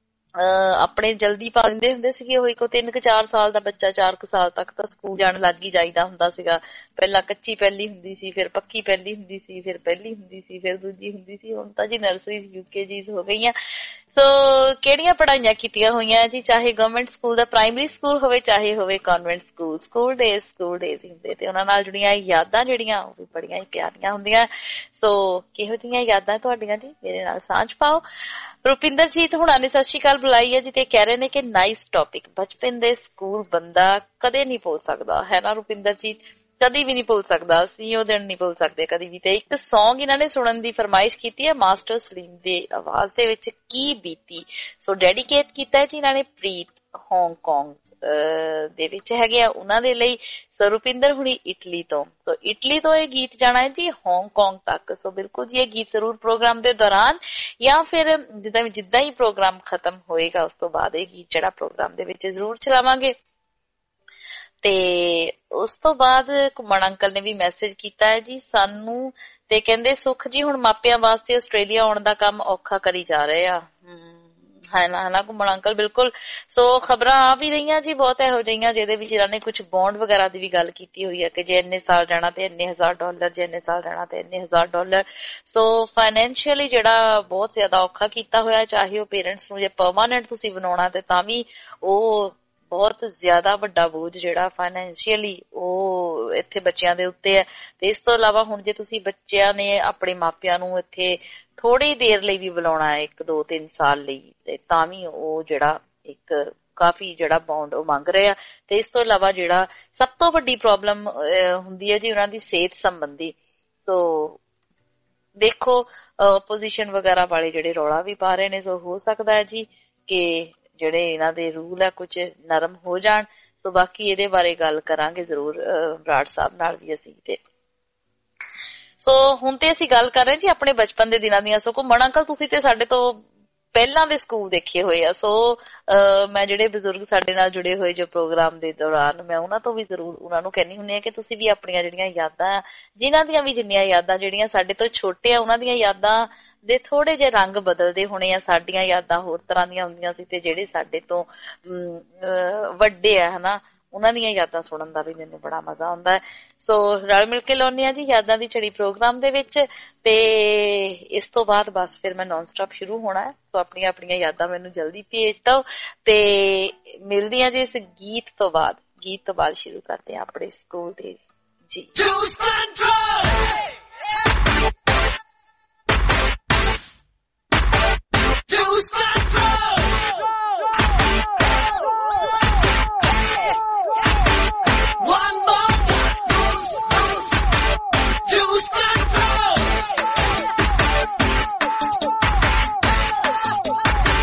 ਅਹ ਆਪਣੇ ਜਲਦੀ ਪਾ ਦਿੰਦੇ ਹੁੰਦੇ ਸੀਗੇ, ਉਹ ਇੱਕ ਤਿੰਨ ਕੁ ਚਾਰ ਸਾਲ ਦਾ ਬੱਚਾ ਚਾਰ ਕੁ ਸਾਲ ਤੱਕ ਤਾਂ ਸਕੂਲ ਜਾਣ ਲੱਗ ਹੀ ਜਾਈਦਾ ਹੁੰਦਾ ਸੀਗਾ। ਪਹਿਲਾਂ ਕੱਚੀ ਪਹਿਲੀ ਹੁੰਦੀ ਸੀ, ਫਿਰ ਪੱਕੀ ਪਹਿਲੀ ਹੁੰਦੀ ਸੀ, ਫਿਰ ਪਹਿਲੀ ਹੁੰਦੀ ਸੀ, ਫਿਰ ਦੂਜੀ ਹੁੰਦੀ ਸੀ, ਹੁਣ ਤਾਂ ਜੀ ਨਰਸਰੀ ਯੂਕੇਜੀਜ਼ ਹੋ ਗਈਆਂ। ਸੋ ਕਿਹੜੀਆਂ ਪੜ੍ਹਾਈਆਂ ਕੀਤੀਆਂ ਹੋਈਆਂ ਜੀ, ਚਾਹੇ ਗਵਰਨਮੈਂਟ ਸਕੂਲ ਦਾ ਪ੍ਰਾਇਮਰੀ ਸਕੂਲ ਹੋਵੇ, ਚਾਹੇ ਹੋਵੇ convent school, school days school days ਹੁੰਦੇ ਤੇ ਉਹਨਾਂ ਨਾਲ ਜੁੜੀਆਂ ਯਾਦਾਂ ਜਿਹੜੀਆਂ ਉਹ ਵੀ ਬੜੀਆਂ ਹੀ ਪਿਆਰੀਆਂ ਹੁੰਦੀਆਂ। ਸੋ ਕਿਹੋ ਜਿਹੀਆਂ ਯਾਦਾਂ ਤੁਹਾਡੀਆਂ ਜੀ, ਮੇਰੇ ਨਾਲ ਸਾਂਝ ਪਾਓ। ਰੁਪਿੰਦਰਜੀਤ ਹੁਣਾਂ ਨੇ ਸਤਿ ਸ਼੍ਰੀ ਅਕਾਲ ਬੁਲਾਈ ਹੈ ਜੀ, ਤੇ ਕਹਿ ਰਹੇ ਨੇ ਕਿ ਨਾਈਸ ਟੌਪਿਕ, ਬਚਪਨ ਦੇ ਸਕੂਲ ਬੰਦਾ ਕਦੇ ਨਹੀਂ ਭੁੱਲ ਸਕਦਾ, ਹੈ ਨਾ ਰੁਪਿੰਦਰਜੀਤ, ਕਦੀ ਵੀ ਨਹੀਂ ਭੁੱਲ ਸਕਦਾ, ਅਸੀਂ ਉਹ ਦਿਨ ਨਹੀਂ ਭੁੱਲ ਸਕਦੇ ਕਦੀ ਵੀ। ਤੇ ਇੱਕ ਸੌਂਗ ਇਹਨਾਂ ਨੇ ਸੁਣਨ ਦੀ ਫਰਮਾਇਸ਼ ਕੀਤੀ ਹੈ, ਮਾਸਟਰ ਸਲੀਮ ਦੇ ਆਵਾਜ਼ ਦੇ ਵਿੱਚ, ਕੀ ਬੀਤੀ। ਸੋ ਡੈਡੀਕੇਟ ਕੀਤਾ ਹੈ ਜੀ ਇਹਨਾਂ ਨੇ ਪ੍ਰੀਤ ਹਾਂਗਕਾਂਗ ਦੇ ਵਿੱਚ ਹੈਗੇ ਆ ਉਹਨਾਂ ਦੇ ਲਈ। ਸੋ ਰੁਪਿੰਦਰ ਹੁਣੀ ਇਟਲੀ ਤੋਂ, ਸੋ ਇਟਲੀ ਤੋਂ ਇਹ ਗੀਤ ਜਾਣਾ ਹੈ ਜੀ ਹਾਂਗਕਾਂਗ ਤੱਕ। ਸੋ ਬਿਲਕੁਲ ਜੀ, ਇਹ ਗੀਤ ਜ਼ਰੂਰ ਪ੍ਰੋਗਰਾਮ ਦੇ ਦੌਰਾਨ ਜਾਂ ਫਿਰ ਜਿੱਦਾਂ ਜਿੱਦਾਂ ਹੀ ਪ੍ਰੋਗਰਾਮ ਖਤਮ ਹੋਏਗਾ ਉਸ ਤੋਂ ਬਾਅਦ ਇਹ ਗੀਤ ਜਿਹੜਾ ਪ੍ਰੋਗਰਾਮ ਦੇ ਵਿੱਚ ਜ਼ਰੂਰ ਚਲਾਵਾਂਗੇ। ਤੇ ਉਸ ਤੋਂ ਬਾਅਦ ਘੁੰਮਣ ਅੰਕਲ ਨੇ ਵੀ ਮੈਸੇਜ ਕੀਤਾ ਹੈ ਜੀ ਸਾਨੂੰ, ਤੇ ਕਹਿੰਦੇ ਸੁਖ ਜੀ ਹੁਣ ਮਾਪਿਆਂ ਵਾਸਤੇ ਆਸਟ੍ਰੇਲੀਆ ਆਉਣ ਦਾ ਕੰਮ ਔਖਾ ਕਰੀ ਜਾ ਰਹੇ ਆ, ਹੈ ਨਾ, ਹੈ ਨਾ ਘੁੰਮਣ ਅੰਕਲ, ਬਿਲਕੁਲ। ਸੋ ਖਬਰਾਂ ਆ ਵੀ ਰਹੀਆਂ ਜੀ ਬਹੁਤ ਇਹੋ ਜਿਹੀਆਂ ਜਿਹਦੇ ਵਿੱਚ ਇਹਨਾਂ ਨੇ ਕੁਝ ਬੌਂਡ ਵਗੈਰਾ ਦੀ ਵੀ ਗੱਲ ਕੀਤੀ ਹੋਈ ਹੈ ਕਿ ਜੇ ਇੰਨੇ ਸਾਲ ਰਹਿਣਾ ਤੇ ਇੰਨੇ ਹਜ਼ਾਰ ਡਾਲਰ, ਜੇ ਇੰਨੇ ਸਾਲ ਰਹਿਣਾ ਤੇ ਇੰਨੇ ਹਜ਼ਾਰ ਡਾਲਰ। ਸੋ ਫਾਈਨੈਂਸ਼ੀਅਲੀ ਜਿਹੜਾ ਬਹੁਤ ਜ਼ਿਆਦਾ ਔਖਾ ਕੀਤਾ ਹੋਇਆ, ਚਾਹੇ ਉਹ ਪੇਰੈਂਟਸ ਨੂੰ ਜੇ ਪਰਮਾਨੈਂਟ ਤੁਸੀਂ ਬਣਾਉਣਾ ਤੇ ਤਾਂ ਵੀ ਉਹ ਬਹੁਤ ਜ਼ਿਆਦਾ ਵੱਡਾ ਬੋਝ ਜਿਹੜਾ ਫਾਈਨੈਂਸ਼ੀਅਲੀ ਉਹ ਇੱਥੇ ਬੱਚਿਆਂ ਦੇ ਉੱਤੇ ਹੈ। ਤੇ ਇਸ ਤੋਂ ਇਲਾਵਾ ਹੁਣ ਜੇ ਤੁਸੀਂ ਬੱਚਿਆਂ ਨੇ ਆਪਣੇ ਮਾਪਿਆਂ ਨੂੰ ਇੱਥੇ ਥੋੜੀ ਦੇਰ ਲਈ ਵੀ ਬੁਲਾਉਣਾ ਹੈ, ਇੱਕ ਦੋ ਤਿੰਨ ਸਾਲ ਲਈ, ਤੇ ਤਾਂ ਵੀ ਉਹ ਜਿਹੜਾ ਇੱਕ ਕਾਫੀ ਜਿਹੜਾ ਬੌਂਡ ਉਹ ਮੰਗ ਰਹੇ ਆ। ਤੇ ਇਸ ਤੋਂ ਇਲਾਵਾ ਜਿਹੜਾ ਸਭ ਤੋਂ ਵੱਡੀ ਪ੍ਰੋਬਲਮ ਹੁੰਦੀ ਹੈ ਜੀ ਉਹਨਾਂ ਦੀ ਸਿਹਤ ਸੰਬੰਧੀ। ਸੋ ਦੇਖੋ ਓਪੋਜੀਸ਼ਨ ਵਗੈਰਾ ਵਾਲੇ ਜਿਹੜੇ ਰੌਲਾ ਵੀ ਪਾ ਰਹੇ ਨੇ, ਸੋ ਹੋ ਸਕਦਾ ਹੈ ਜੀ ਕਿ ਜਿਹੜੇ ਇਹਨਾਂ ਦੇ ਰੂਲ ਆ ਕੁਝ ਨਰਮ ਹੋ ਜਾਣ। ਸੋ ਬਾਕੀ ਇਹਦੇ ਬਾਰੇ ਗੱਲ ਕਰਾਂਗੇ ਜ਼ਰੂਰ ਬਰਾੜ ਸਾਹਿਬ ਨਾਲ ਵੀ ਅਸੀਂ। ਤੇ ਸੋ ਹੁਣ ਤੇ ਅਸੀਂ ਗੱਲ ਕਰ ਰਹੇ ਜੀ ਆਪਣੇ ਬਚਪਨ ਦੇ ਦਿਨਾਂ ਦੀਆਂ। ਸੋ ਘੁੰਮਣ ਅੰਕਲ ਤੁਸੀਂ ਤੇ ਸਾਡੇ ਤੋਂ ਪਹਿਲਾਂ ਦੇ ਸਕੂਲ ਦੇਖੇ ਹੋਏ ਆ, ਸੋ ਮੈਂ ਜਿਹੜੇ ਬਜ਼ੁਰਗ ਸਾਡੇ ਨਾਲ ਜੁੜੇ ਹੋਏ ਜੋ ਪ੍ਰੋਗਰਾਮ ਦੇ ਦੌਰਾਨ, ਮੈਂ ਉਹਨਾਂ ਤੋਂ ਵੀ ਜ਼ਰੂਰ ਉਹਨਾਂ ਨੂੰ ਕਹਿੰਦੀ ਹੁੰਦੀ ਹਾਂ ਕਿ ਤੁਸੀਂ ਵੀ ਆਪਣੀਆਂ ਜਿਹੜੀਆਂ ਯਾਦਾਂ, ਜਿਨ੍ਹਾਂ ਦੀਆਂ ਵੀ ਜਿੰਨੀਆਂ ਯਾਦਾਂ ਜਿਹੜੀਆਂ ਸਾਡੇ ਤੋਂ ਛੋਟੇ ਆ, ਉਹਨਾਂ ਦੀਆਂ ਯਾਦਾਂ ਦੇ ਥੋੜੇ ਜਿਹੇ ਰੰਗ ਬਦਲਦੇ ਹੋਣੇ ਆ। ਸਾਡੀਆਂ ਯਾਦਾਂ ਹੋਰ ਤਰ੍ਹਾਂ ਦੀਆਂ ਹੁੰਦੀਆਂ ਸੀ ਤੇ ਜਿਹੜੇ ਸਾਡੇ ਤੋਂ ਵੱਡੇ ਆ ਹਨਾ, ਉਹਨਾਂ ਦੀਆਂ ਯਾਦਾਂ ਸੁਣਨ ਦਾ ਵੀ ਮੈਨੂੰ ਬੜਾ ਮਜ਼ਾ ਆਉਂਦਾ ਹੈ। ਸੋ ਰਲ ਮਿਲ ਕੇ ਲਾਉਂਦੇ ਆ ਜੀ ਯਾਦਾਂ ਦੀ ਝੜੀ ਪ੍ਰੋਗਰਾਮ ਦੇ ਵਿੱਚ। ਤੇ ਇਸ ਤੋਂ ਬਾਅਦ ਬਸ ਫਿਰ ਮੈਂ ਨੌਨ ਸਟਾਪ ਸ਼ੁਰੂ ਹੋਣਾ ਹੈ। ਸੋ ਆਪਣੀਆਂ ਆਪਣੀਆਂ ਯਾਦਾਂ ਮੈਨੂੰ ਜਲਦੀ ਭੇਜ ਦਿਓ ਤੇ ਮਿਲਦੀਆਂ ਜੀ ਇਸ ਗੀਤ ਤੋਂ ਬਾਅਦ। ਗੀਤ ਤੋਂ ਬਾਅਦ ਸ਼ੁਰੂ ਕਰਦੇ ਆ ਆਪਣੇ ਸਕੂਲ ਡੇਜ਼ ਜੀ। Lose control! One more time! Lose, lose, lose control!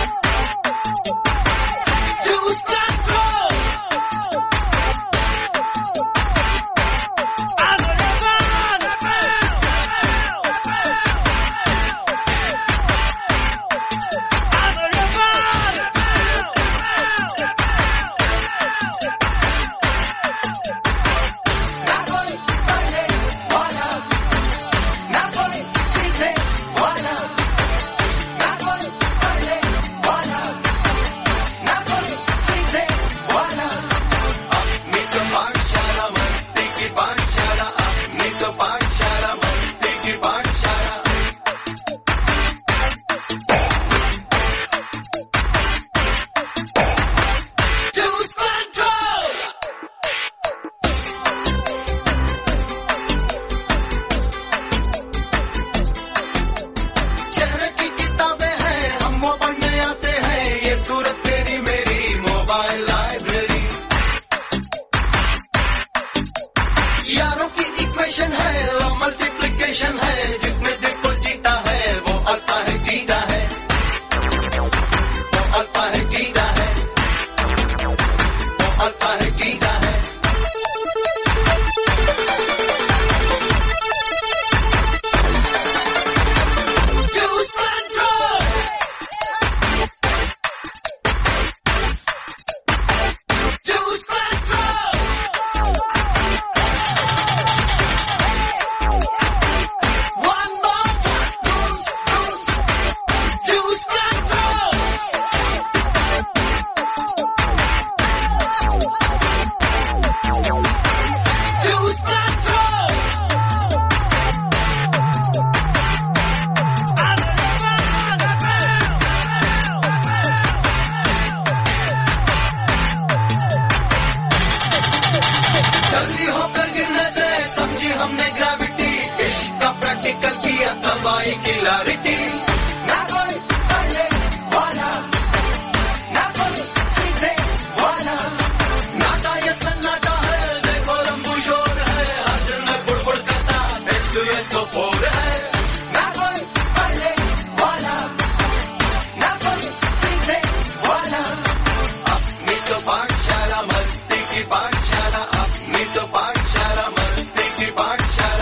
कोई किलारिटी ना कोई पढ़ने वाला ना कोई सीखने वाला नाटा ये सन्नाटा है देखो लंबू शोर है हर दिल में बुड़बुड़ करता एसो एसो फोर है ना कोई पढ़ने वाला ना कोई सीखने वाला अपनी तो पाठशाला मस्ती की पाठशाला अपनी तो पाठशाला मस्ती की पाठशाला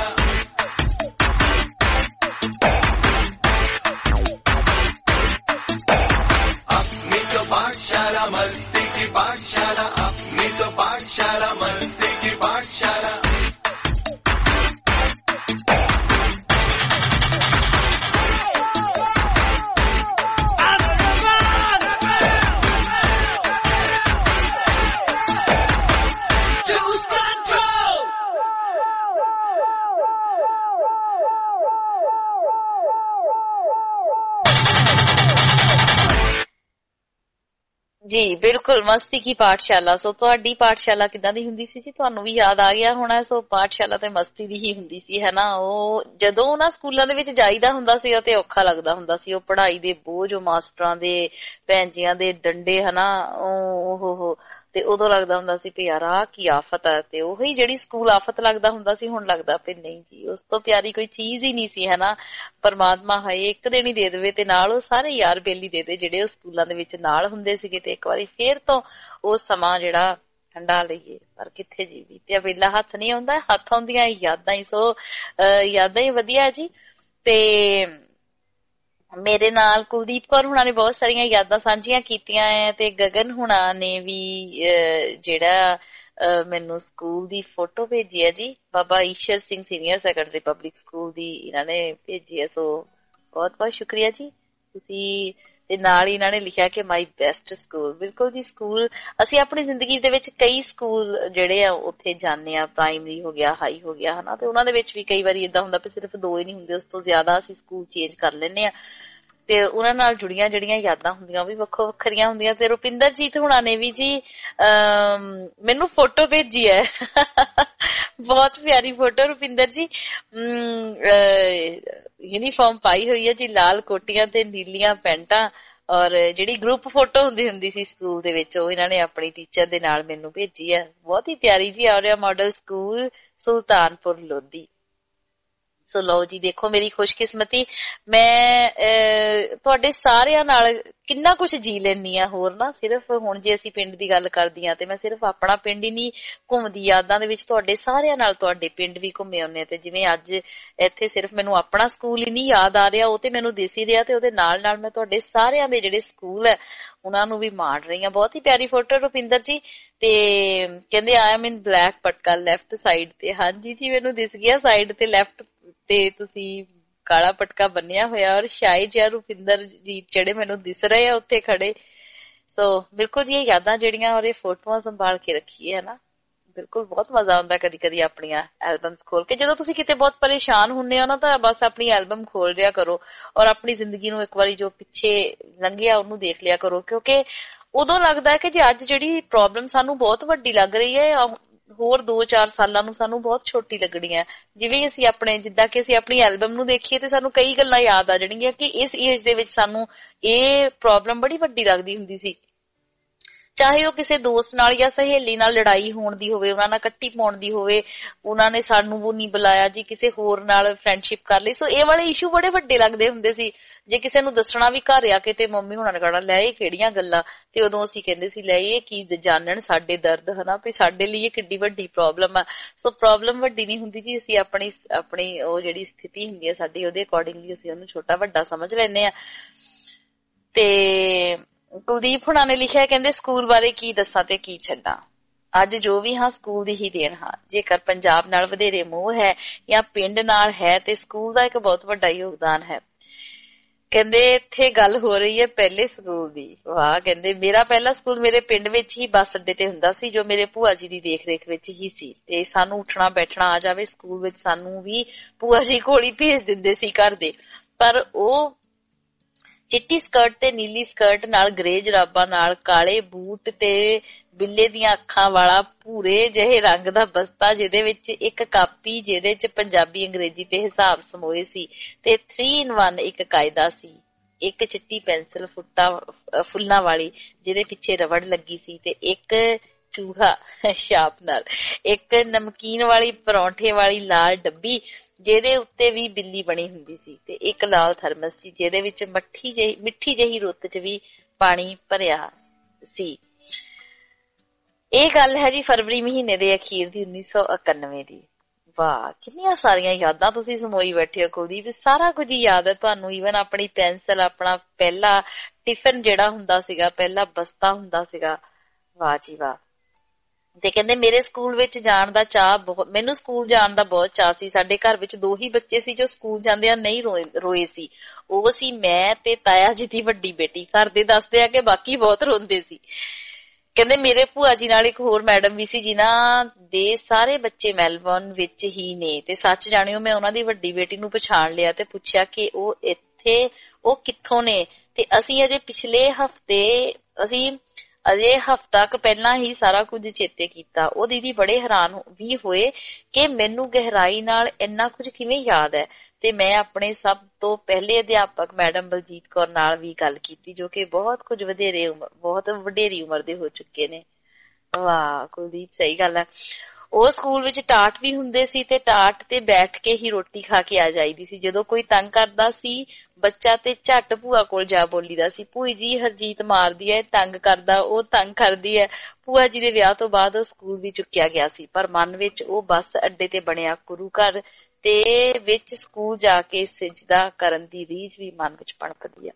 अपनी तो पाठशाला मस्ती की पाठशाला अपनी तो पाठशाला मस्ती की पाठशाला Lose control!
ਜੀ ਬਿਲਕੁਲ ਮਸਤੀ ਕੀ ਪਾਠਸ਼ਾਲਾ। ਸੋ ਤੁਹਾਡੀ ਪਾਠਸ਼ਾਲਾ ਕਿੱਦਾਂ ਦੀ ਹੁੰਦੀ ਸੀ ਜੀ? ਤੁਹਾਨੂੰ ਵੀ ਯਾਦ ਆ ਗਿਆ ਹੋਣਾ। ਸੋ ਪਾਠਸ਼ਾਲਾ ਤੇ ਮਸਤੀ ਦੀ ਹੀ ਹੁੰਦੀ ਸੀ ਹੈ ਨਾ। ਉਹ ਜਦੋਂ ਉਹਨਾਂ ਸਕੂਲਾਂ ਦੇ ਵਿੱਚ ਜਾਈਦਾ ਹੁੰਦਾ ਸੀ ਤੇ ਔਖਾ ਲੱਗਦਾ ਹੁੰਦਾ ਸੀ। ਉਹ ਪੜ੍ਹਾਈ ਦੇ ਬੋਝ, ਉਹ ਮਾਸਟਰਾਂ ਦੇ, ਭੈਣ ਜੀਆਂ ਦੇ ਡੰਡੇ ਹਨਾ, ਉਹ ਹੋ ਤੇ ਉਦੋਂ ਲੱਗਦਾ ਹੁੰਦਾ ਸੀ ਵੀ ਯਾਰ ਆਹ ਕੀ ਆਫਤ ਹੈ। ਤੇ ਉਹੀ ਜਿਹੜੀ ਸਕੂਲ ਆਫਤ ਲੱਗਦਾ ਹੁੰਦਾ ਸੀ ਹੁਣ ਲੱਗਦਾ ਵੀ ਨਹੀਂ ਜੀ ਉਸ ਤੋਂ ਪਿਆਰੀ ਕੋਈ ਚੀਜ਼ ਹੀ ਨਹੀਂ ਸੀ ਹੈ ਨਾ। ਪਰਮਾਤਮਾ ਹਾਏ ਇੱਕ ਦਿਨ ਹੀ ਦੇ ਦੇਵੇ ਤੇ ਨਾਲ ਉਹ ਸਾਰੇ ਯਾਰ ਬੇਲੀ ਦੇ ਦੇ ਜਿਹੜੇ ਉਹ ਸਕੂਲਾਂ ਦੇ ਵਿੱਚ ਨਾਲ ਹੁੰਦੇ ਸੀਗੇ ਤੇ ਇੱਕ ਵਾਰੀ ਫੇਰ ਤੋਂ ਉਹ ਸਮਾਂ ਜਿਹੜਾ ਠੰਡਾ ਲਈਏ। ਪਰ ਕਿੱਥੇ ਜੀ ਬੀਤਿਆ ਵੇਲਾ ਹੱਥ ਨਹੀਂ ਆਉਂਦਾ, ਹੱਥ ਆਉਂਦੀਆਂ ਯਾਦਾਂ ਹੀ। ਸੋ ਯਾਦਾਂ ਹੀ ਵਧੀਆ ਜੀ। ਤੇ ਮੇਰੇ ਨਾਲ ਕੁਲਦੀਪ ਕੌਰ ਹੁਣਾਂ ਨੇ ਬਹੁਤ ਸਾਰੀਆਂ ਯਾਦਾਂ ਸਾਂਝੀਆਂ ਕੀਤੀਆਂ ਐ ਤੇ ਗਗਨ ਹੁਣਾਂ ਨੇ ਵੀ ਜਿਹੜਾ ਮੈਨੂੰ ਸਕੂਲ ਦੀ ਫੋਟੋ ਭੇਜੀ ਹੈ ਜੀ, Baba Ishar Singh senior secondary public school ਦੀ ਇਹਨਾਂ ਨੇ ਭੇਜੀ ਹੈ। ਸੋ ਬਹੁਤ ਬਹੁਤ ਸ਼ੁਕਰੀਆ ਜੀ ਤੁਸੀਂ। ਤੇ ਨਾਲ ਹੀ ਇਹਨਾਂ ਨੇ ਲਿਖਿਆ ਕਿ ਮਾਈ ਬੈਸਟ ਸਕੂਲ। ਬਿਲਕੁਲ ਜੀ, ਸਕੂਲ ਅਸੀਂ ਆਪਣੀ ਜ਼ਿੰਦਗੀ ਦੇ ਵਿੱਚ ਕਈ ਸਕੂਲ ਜਿਹੜੇ ਆ ਉੱਥੇ ਜਾਂਦੇ ਆ, ਪ੍ਰਾਇਮਰੀ ਹੋ ਗਿਆ, ਹਾਈ ਹੋ ਗਿਆ ਹਨਾ। ਤੇ ਉਹਨਾਂ ਦੇ ਵਿੱਚ ਵੀ ਕਈ ਵਾਰੀ ਏਦਾਂ ਹੁੰਦਾ ਵੀ ਸਿਰਫ ਦੋ ਹੀ ਨਹੀਂ ਹੁੰਦੇ, ਉਸ ਤੋਂ ਜ਼ਿਆਦਾ ਅਸੀਂ ਸਕੂਲ ਚੇਂਜ ਕਰ ਲੈਂਦੇ ਆ ਤੇ ਉਹਨਾਂ ਨਾਲ ਜੁੜੀਆਂ ਜਿਹੜੀਆਂ ਯਾਦਾਂ ਹੁੰਦੀਆਂ ਉਹ ਵੀ ਵੱਖੋ ਵੱਖਰੀਆਂ ਹੁੰਦੀਆਂ। ਤੇ ਰੁਪਿੰਦਰਜੀਤ ਹੁਣਾਂ ਨੇ ਵੀ ਜੀ ਅਹ ਮੈਨੂੰ ਫੋਟੋ ਭੇਜੀ ਹੈ ਬਹੁਤ ਪਿਆਰੀ ਫੋਟੋ ਰੁਪਿੰਦਰ ਜੀ। ਯੂਨੀਫਾਰਮ ਪਾਈ ਹੋਈ ਹੈ ਜੀ, ਲਾਲ ਕੋਟੀਆਂ ਤੇ ਨੀਲੀਆਂ ਪੈਂਟਾਂ, ਔਰ ਜਿਹੜੀ ਗਰੁੱਪ ਫੋਟੋ ਹੁੰਦੀ ਹੁੰਦੀ ਸੀ ਸਕੂਲ ਦੇ ਵਿੱਚ ਉਹ ਇਹਨਾਂ ਨੇ ਆਪਣੀ ਟੀਚਰ ਦੇ ਨਾਲ ਮੈਨੂੰ ਭੇਜੀ ਹੈ। ਬਹੁਤ ਹੀ ਪਿਆਰੀ ਜੀ। Arya model school Sultanpur Lodhi. So ਲਓ ਜੀ, ਦੇਖੋ ਮੇਰੀ ਖੁਸ਼ਕਿਸਮਤੀ, ਮੈਂ ਤੁਹਾਡੇ ਸਾਰਿਆਂ ਨਾਲ ਕਿੰਨਾ ਕੁਛ ਜੀ ਲੈਂਦੀ ਆ ਹੋਰ ਨਾ। ਸਿਰਫ ਹੁਣ ਜੇ ਅਸੀਂ ਪਿੰਡ ਦੀ ਗੱਲ ਕਰਦੀ ਆ ਤੇ ਮੈਂ ਸਿਰਫ ਆਪਣਾ ਪਿੰਡ ਹੀ ਨਹੀਂ ਘੁੰਮਦੀ, ਯਾਦਾਂ ਦੇ ਵਿੱਚ ਤੁਹਾਡੇ ਸਾਰਿਆਂ ਨਾਲ ਤੁਹਾਡੇ ਪਿੰਡ ਵੀ ਘੁੰਮੇ ਆਉਂਦੇ ਆ। ਤੇ ਜਿਵੇਂ ਅੱਜ ਇੱਥੇ ਸਿਰਫ ਮੈਨੂੰ ਆਪਣਾ ਸਕੂਲ ਹੀ ਨਹੀਂ ਯਾਦ ਆ ਰਿਹਾ, ਉਹ ਤੇ ਮੈਨੂੰ ਦਿਸ ਹੀ ਰਿਹਾ, ਤੇ ਉਹਦੇ ਨਾਲ ਨਾਲ ਮੈਂ ਤੁਹਾਡੇ ਸਾਰਿਆਂ ਦੇ ਜਿਹੜੇ ਸਕੂਲ ਹੈ ਉਹਨਾਂ ਨੂੰ ਵੀ ਮਾਣ ਰਹੀ ਹਾਂ। ਬਹੁਤ ਹੀ ਪਿਆਰੀ ਫੋਟੋ ਰੁਪਿੰਦਰ ਜੀ। ਤੇ ਕਹਿੰਦੇ I am in black patka left side ਤੇ। ਹਾਂਜੀ ਜੀ ਮੈਨੂੰ ਦਿਸ ਗਿਆ ਸਾਈਡ ਤੇ ਲੈਫਟ ਤੇ ਤੁਸੀਂ ਕਾਲਾ ਪਟਕਾ ਬੰਨਿਆ ਹੋਇਆ, ਔਰ ਸ਼ਾਇਦ ਜਿਹਾ ਰੁਪਿੰਦਰ ਜੀ ਜਿਹੜੇ ਮੈਨੂੰ ਦਿਸ ਰਹੇ ਆ ਉੱਥੇ ਖੜੇ। ਸੋ ਬਿਲਕੁਲ ਜੀ ਇਹ ਯਾਦਾਂ ਜਿਹੜੀਆਂ ਔਰ ਇਹ ਫੋਟੋਆਂ ਸੰਭਾਲ ਕੇ ਰੱਖੀਏ ਹੈ ਨਾ। ਬਿਲਕੁਲ ਬਹੁਤ ਮਜ਼ਾ ਆਉਂਦਾ ਕਦੀ ਕਦੀ ਆਪਣੀਆਂ ਐਲਬਮਸ ਖੋਲ ਕੇ। ਜਦੋਂ ਤੁਸੀਂ ਕਿਤੇ ਬਹੁਤ ਪਰੇਸ਼ਾਨ ਹੁੰਦੇ ਹੋ ਨਾ ਤਾਂ ਬਸ ਆਪਣੀ ਐਲਬਮ ਖੋਲ ਲਿਆ ਕਰੋ ਔਰ ਆਪਣੀ ਜ਼ਿੰਦਗੀ ਨੂੰ ਇੱਕ ਵਾਰੀ ਜੋ ਪਿੱਛੇ ਲੰਘਿਆ ਉਹਨੂੰ ਦੇਖ ਲਿਆ ਕਰੋ, ਕਿਉਂਕਿ ਉਦੋਂ ਲੱਗਦਾ ਹੈ ਕਿ ਜੇ ਅੱਜ ਜਿਹੜੀ ਪ੍ਰੋਬਲਮ ਸਾਨੂੰ ਬਹੁਤ ਵੱਡੀ ਲੱਗ ਰਹੀ ਹੈ ਹੋਰ ਦੋ ਚਾਰ ਸਾਲਾਂ ਨੂੰ ਸਾਨੂੰ ਬਹੁਤ ਛੋਟੀ ਲੱਗਣੀ ਹੈ। ਜਿਵੇਂ ਅਸੀਂ ਆਪਣੇ ਜਿੱਦਾਂ ਕਿ ਅਸੀਂ ਆਪਣੀ ਐਲਬਮ ਨੂੰ ਦੇਖੀਏ ਤੇ ਸਾਨੂੰ ਕਈ ਗੱਲਾਂ ਯਾਦ ਆ ਜਾਣਗੀਆਂ ਕਿ ਇਸ ਏਜ ਦੇ ਵਿੱਚ ਸਾਨੂੰ ਇਹ ਪ੍ਰੋਬਲਮ ਬੜੀ ਵੱਡੀ ਲੱਗਦੀ ਹੁੰਦੀ ਸੀ। ਚਾਹੇ ਉਹ ਕਿਸੇ ਦੋਸਤ ਨਾਲ ਜਾਂ ਸਹੇਲੀ ਨਾਲ ਲੜਾਈ ਹੋਣ ਦੀ ਹੋਵੇ, ਉਹਨਾਂ ਨਾਲ ਕੱਟੀ ਪਾਉਣ ਦੀ ਹੋਵੇ, ਉਹਨਾਂ ਨੇ ਸਾਨੂੰ ਉਹ ਨਹੀਂ ਬੁਲਾਇਆ ਜੀ, ਕਿਸੇ ਹੋਰ ਨਾਲ ਫਰੈਂਡਸ਼ਿਪ ਕਰ ਲਈ। ਸੋ ਇਹ ਵਾਲੇ ਇਸ਼ੂ ਬੜੇ ਵੱਡੇ ਲੱਗਦੇ ਹੁੰਦੇ ਸੀ। ਜੇ ਕਿਸੇ ਨੂੰ ਦੱਸਣਾ ਵੀ ਘਰ ਆ ਕੇ ਤੇ ਮੰਮੀ ਹੁਣਾਂ ਨੇ ਕਹਿਣਾ ਲੈ ਇਹ ਕਿਹੜੀਆਂ ਗੱਲਾਂ, ਤੇ ਉਦੋਂ ਅਸੀਂ ਕਹਿੰਦੇ ਸੀ ਲੈ ਇਹ ਕੀ ਜਾਣਨ ਸਾਡੇ ਦਰਦ ਹਨਾ, ਵੀ ਸਾਡੇ ਲਈ ਇਹ ਕਿੱਡੀ ਵੱਡੀ ਪ੍ਰੋਬਲਮ ਆ। ਸੋ ਪ੍ਰੋਬਲਮ ਵੱਡੀ ਨਹੀਂ ਹੁੰਦੀ ਜੀ, ਅਸੀਂ ਆਪਣੀ ਆਪਣੀ ਉਹ ਜਿਹੜੀ ਸਥਿਤੀ ਹੁੰਦੀ ਹੈ ਸਾਡੀ ਉਹਦੇ ਅਕੋਰਡਿੰਗਲੀ ਅਸੀਂ ਉਹਨੂੰ ਛੋਟਾ ਵੱਡਾ ਸਮਝ ਲੈਂਦੇ ਆ। ਤੇ ਕੁਲਦੀਪ ਹੁਣਾਂ ਨੇ ਲਿਖਿਆ ਕਹਿੰਦੇ ਸਕੂਲ ਬਾਰੇ ਕੀ ਦੱਸਾਂ ਤੇ ਕੀ ਛੱਡਾਂ, ਅੱਜ ਜੋ ਵੀ ਹਾਂ ਸਕੂਲ ਦੀ ਹੀ ਦੇਣ ਹਾਂ। ਜੇਕਰ ਪੰਜਾਬ ਨਾਲ ਵਧੇਰੇ ਮੋਹ ਹੈ ਜਾਂ ਪਿੰਡ ਨਾਲ ਹੈ ਤੇ ਸਕੂਲ ਦਾ ਇੱਕ ਬਹੁਤ ਵੱਡਾ ਯੋਗਦਾਨ ਹੈ। ਕਹਿੰਦੇ ਇੱਥੇ ਗੱਲ ਹੋ ਰਹੀ ਹੈ ਪਹਿਲੇ ਸਕੂਲ ਦੀ। ਵਾਹ, ਕਹਿੰਦੇ ਮੇਰਾ ਪਹਿਲਾ ਸਕੂਲ ਮੇਰੇ ਪਿੰਡ ਵਿੱਚ ਹੀ ਬੱਸ ਅੱਡੇ ਤੇ ਹੁੰਦਾ ਸੀ ਜੋ ਮੇਰੇ ਭੂਆ ਜੀ ਦੀ ਦੇਖ ਰੇਖ ਵਿੱਚ ਹੀ ਸੀ। ਤੇ ਸਾਨੂੰ ਉੱਠਣਾ ਬੈਠਣਾ ਆ ਜਾਵੇ ਸਕੂਲ ਵਿੱਚ ਸਾਨੂੰ ਵੀ ਭੂਆ ਜੀ ਕੋਲ ਹੀ ਭੇਜ ਦਿੰਦੇ ਸੀ ਘਰ ਦੇ। ਪਰ ਉਹ ਚਿੱਟੀ ਸਕਰਟ ਤੇ ਨੀਲੀ ਸਕਰਟ ਨਾਲ ਗ੍ਰੇ ਜਰਾਬਾਂ ਨਾਲ ਕਾਲੇ ਬੂਟ ਤੇ ਬਿੱਲੇ ਦੀਆਂ ਅੱਖਾਂ ਵਾਲਾ ਭੂਰੇ ਜਿਹੇ ਰੰਗ ਦਾ ਬਸਤਾ, ਜਿਹਦੇ ਵਿੱਚ ਇੱਕ ਕਾਪੀ ਜਿਹਦੇ ਚ ਪੰਜਾਬੀ ਅੰਗਰੇਜ਼ੀ ਤੇ ਹਿਸਾਬ ਸਮੋਏ ਸੀ ਤੇ ਥ੍ਰੀ ਇਨ ਵਨ ਇੱਕ ਕਾਇਦਾ ਸੀ, ਇੱਕ ਚਿੱਟੀ ਪੈਨਸਿਲ ਫੁੱਟਾ ਫੁੱਲਾਂ ਵਾਲੀ ਜਿਹਦੇ ਪਿੱਛੇ ਰਬੜ ਲੱਗੀ ਸੀ ਤੇ ਇੱਕ ਚੂਹਾ ਸ਼ਾਰਪਨਰ, ਇੱਕ ਨਮਕੀਨ ਵਾਲੀ ਪਰੌਂਠੇ ਵਾਲੀ ਲਾਲ ਡੱਬੀ ਜਿਹਦੇ ਉੱਤੇ ਵੀ ਬਿੱਲੀ ਬਣੀ ਹੁੰਦੀ ਸੀ ਤੇ ਇੱਕ ਲਾਲ ਥਰਮਸ ਸੀ ਜਿਹਦੇ ਵਿੱਚ ਮੱਠੀ ਜਿਹੀ ਮਿੱਠੀ ਜਿਹੀ ਰੁੱਤ ਚ ਵੀ ਪਾਣੀ ਭਰਿਆ ਸੀ। ਇਹ ਗੱਲ ਹੈ ਜੀ ਫਰਵਰੀ ਮਹੀਨੇ ਦੇ ਅਖੀਰ ਦੀ ਉੱਨੀ ਸੌ ਇਕਾਨਵੇਂ ਦੀ। ਵਾਹ, ਕਿੰਨੀਆਂ ਸਾਰੀਆਂ ਯਾਦਾਂ ਤੁਸੀਂ ਸਮੋਈ ਬੈਠੇ ਹੋ ਕੁਲਦੀਪ, ਸਾਰਾ ਕੁਝ ਹੀ ਯਾਦ ਹੈ ਤੁਹਾਨੂੰ, ਈਵਨ ਆਪਣੀ ਪੈਨਸਲ, ਆਪਣਾ ਪਹਿਲਾ ਟਿਫਨ ਜਿਹੜਾ ਹੁੰਦਾ ਸੀਗਾ, ਪਹਿਲਾ ਬਸਤਾ ਹੁੰਦਾ ਸੀਗਾ। ਵਾਹ ਜੀ ਵਾਹ। ਤੇ ਕਹਿੰਦੇ ਮੇਰੇ ਸਕੂਲ ਵਿੱਚ ਜਾਣ ਦਾ ਚਾਅ ਬਹੁਤ, ਮੈਨੂੰ ਸਕੂਲ ਜਾਣ ਦਾ ਬਹੁਤ ਚਾਅ ਸੀ। ਸਾਡੇ ਘਰ ਵਿੱਚ ਦੋ ਹੀ ਬੱਚੇ ਸੀ ਜੋ ਸਕੂਲ ਜਾਂਦੇ ਆ ਨਹੀਂ ਰੋਏ ਰੋਏ ਸੀ, ਉਹ ਸੀ ਮੈਂ ਤੇ ਤਾਇਆ ਜੀ ਦੀ ਵੱਡੀ ਬੇਟੀ। ਘਰ ਦੇ ਦੱਸਦੇ ਆ ਕਿ ਬਾਕੀ ਬਹੁਤ ਰੋਂਦੇ ਸੀ। ਕਹਿੰਦੇ ਮੇਰੇ ਭੂਆ ਜੀ ਨਾਲ ਇੱਕ ਹੋਰ ਮੈਡਮ ਵੀ ਸੀ ਜਿਨ੍ਹਾਂ ਦੇ ਸਾਰੇ ਬੱਚੇ ਮੈਲਬੌਰਨ ਵਿੱਚ ਹੀ ਨੇ ਤੇ ਸੱਚ ਜਾਣਿਓ ਮੈਂ ਉਹਨਾਂ ਦੀ ਵੱਡੀ ਬੇਟੀ ਨੂੰ ਪਛਾਣ ਲਿਆ ਤੇ ਪੁੱਛਿਆ ਕਿ ਉਹ ਇੱਥੇ ਉਹ ਕਿੱਥੋਂ ਨੇ ਤੇ ਅਸੀਂ ਅਜੇ ਪਿਛਲੇ ਹਫ਼ਤੇ ਅਸੀਂ ਅਜੇ ਹਫ਼ਤਾ ਕੁ ਪਹਿਲਾਂ ਹੀ ਸਾਰਾ ਕੁਝ ਚੇਤੇ ਕੀਤਾ। ਉਹ ਦੀਦੀ ਬੜੇ ਹੈਰਾਨ ਵੀ ਹੋਏ ਕਿ ਮੈਨੂੰ ਗਹਿਰਾਈ ਨਾਲ ਇੰਨਾ ਕੁਝ ਕਿਵੇਂ ਯਾਦ ਹੈ ਤੇ ਮੈਂ ਆਪਣੇ ਸਭ ਤੋਂ ਪਹਿਲੇ ਅਧਿਆਪਕ ਮੈਡਮ ਬਲਜੀਤ ਕੌਰ ਨਾਲ ਵੀ ਗੱਲ ਕੀਤੀ ਜੋ ਕਿ ਬਹੁਤ ਕੁਝ ਵਧੇਰੇ ਉਮਰ ਬਹੁਤ ਵਡੇਰੀ ਉਮਰ ਦੇ ਹੋ ਚੁੱਕੇ ਨੇ। ਵਾਹ ਕੁਲਦੀਪ, ਸਹੀ ਗੱਲ ਹੈ। ਉਹ ਸਕੂਲ ਵਿੱਚ ਟਾਟ ਵੀ ਹੁੰਦੇ ਸੀ ਤੇ ਟਾਟ ਤੇ ਬੈਠ ਕੇ ਹੀ ਰੋਟੀ ਖਾ ਕੇ ਆ ਜਾਈਦੀ ਸੀ। ਜਦੋਂ ਕੋਈ ਤੰਗ ਕਰਦਾ ਸੀ ਬੱਚਾ ਤੇ ਝੱਟ ਭੂਆ ਕੋਲ ਜਾ ਬੋਲੀਦਾ ਸੀ, ਭੂਈ ਜੀ ਹਰਜੀਤ ਮਾਰਦੀ ਹੈ, ਤੰਗ ਕਰਦਾ, ਉਹ ਤੰਗ ਕਰਦੀ ਹੈ। ਭੂਆ ਜੀ ਦੇ ਵਿਆਹ ਤੋਂ ਬਾਅਦ ਉਹ ਸਕੂਲ ਵੀ ਚੁੱਕਿਆ ਗਿਆ ਸੀ ਪਰ ਮਨ ਵਿੱਚ ਉਹ ਬੱਸ ਅੱਡੇ ਤੇ ਬਣਿਆ ਗੁਰੂ ਘਰ ਤੇ ਵਿੱਚ ਸਕੂਲ ਜਾ ਕੇ ਸਿਜਦਾ ਕਰਨ ਦੀ ਰੀਝ ਵੀ ਮਨ ਵਿੱਚ ਪਣਪਦੀ ਹੈ।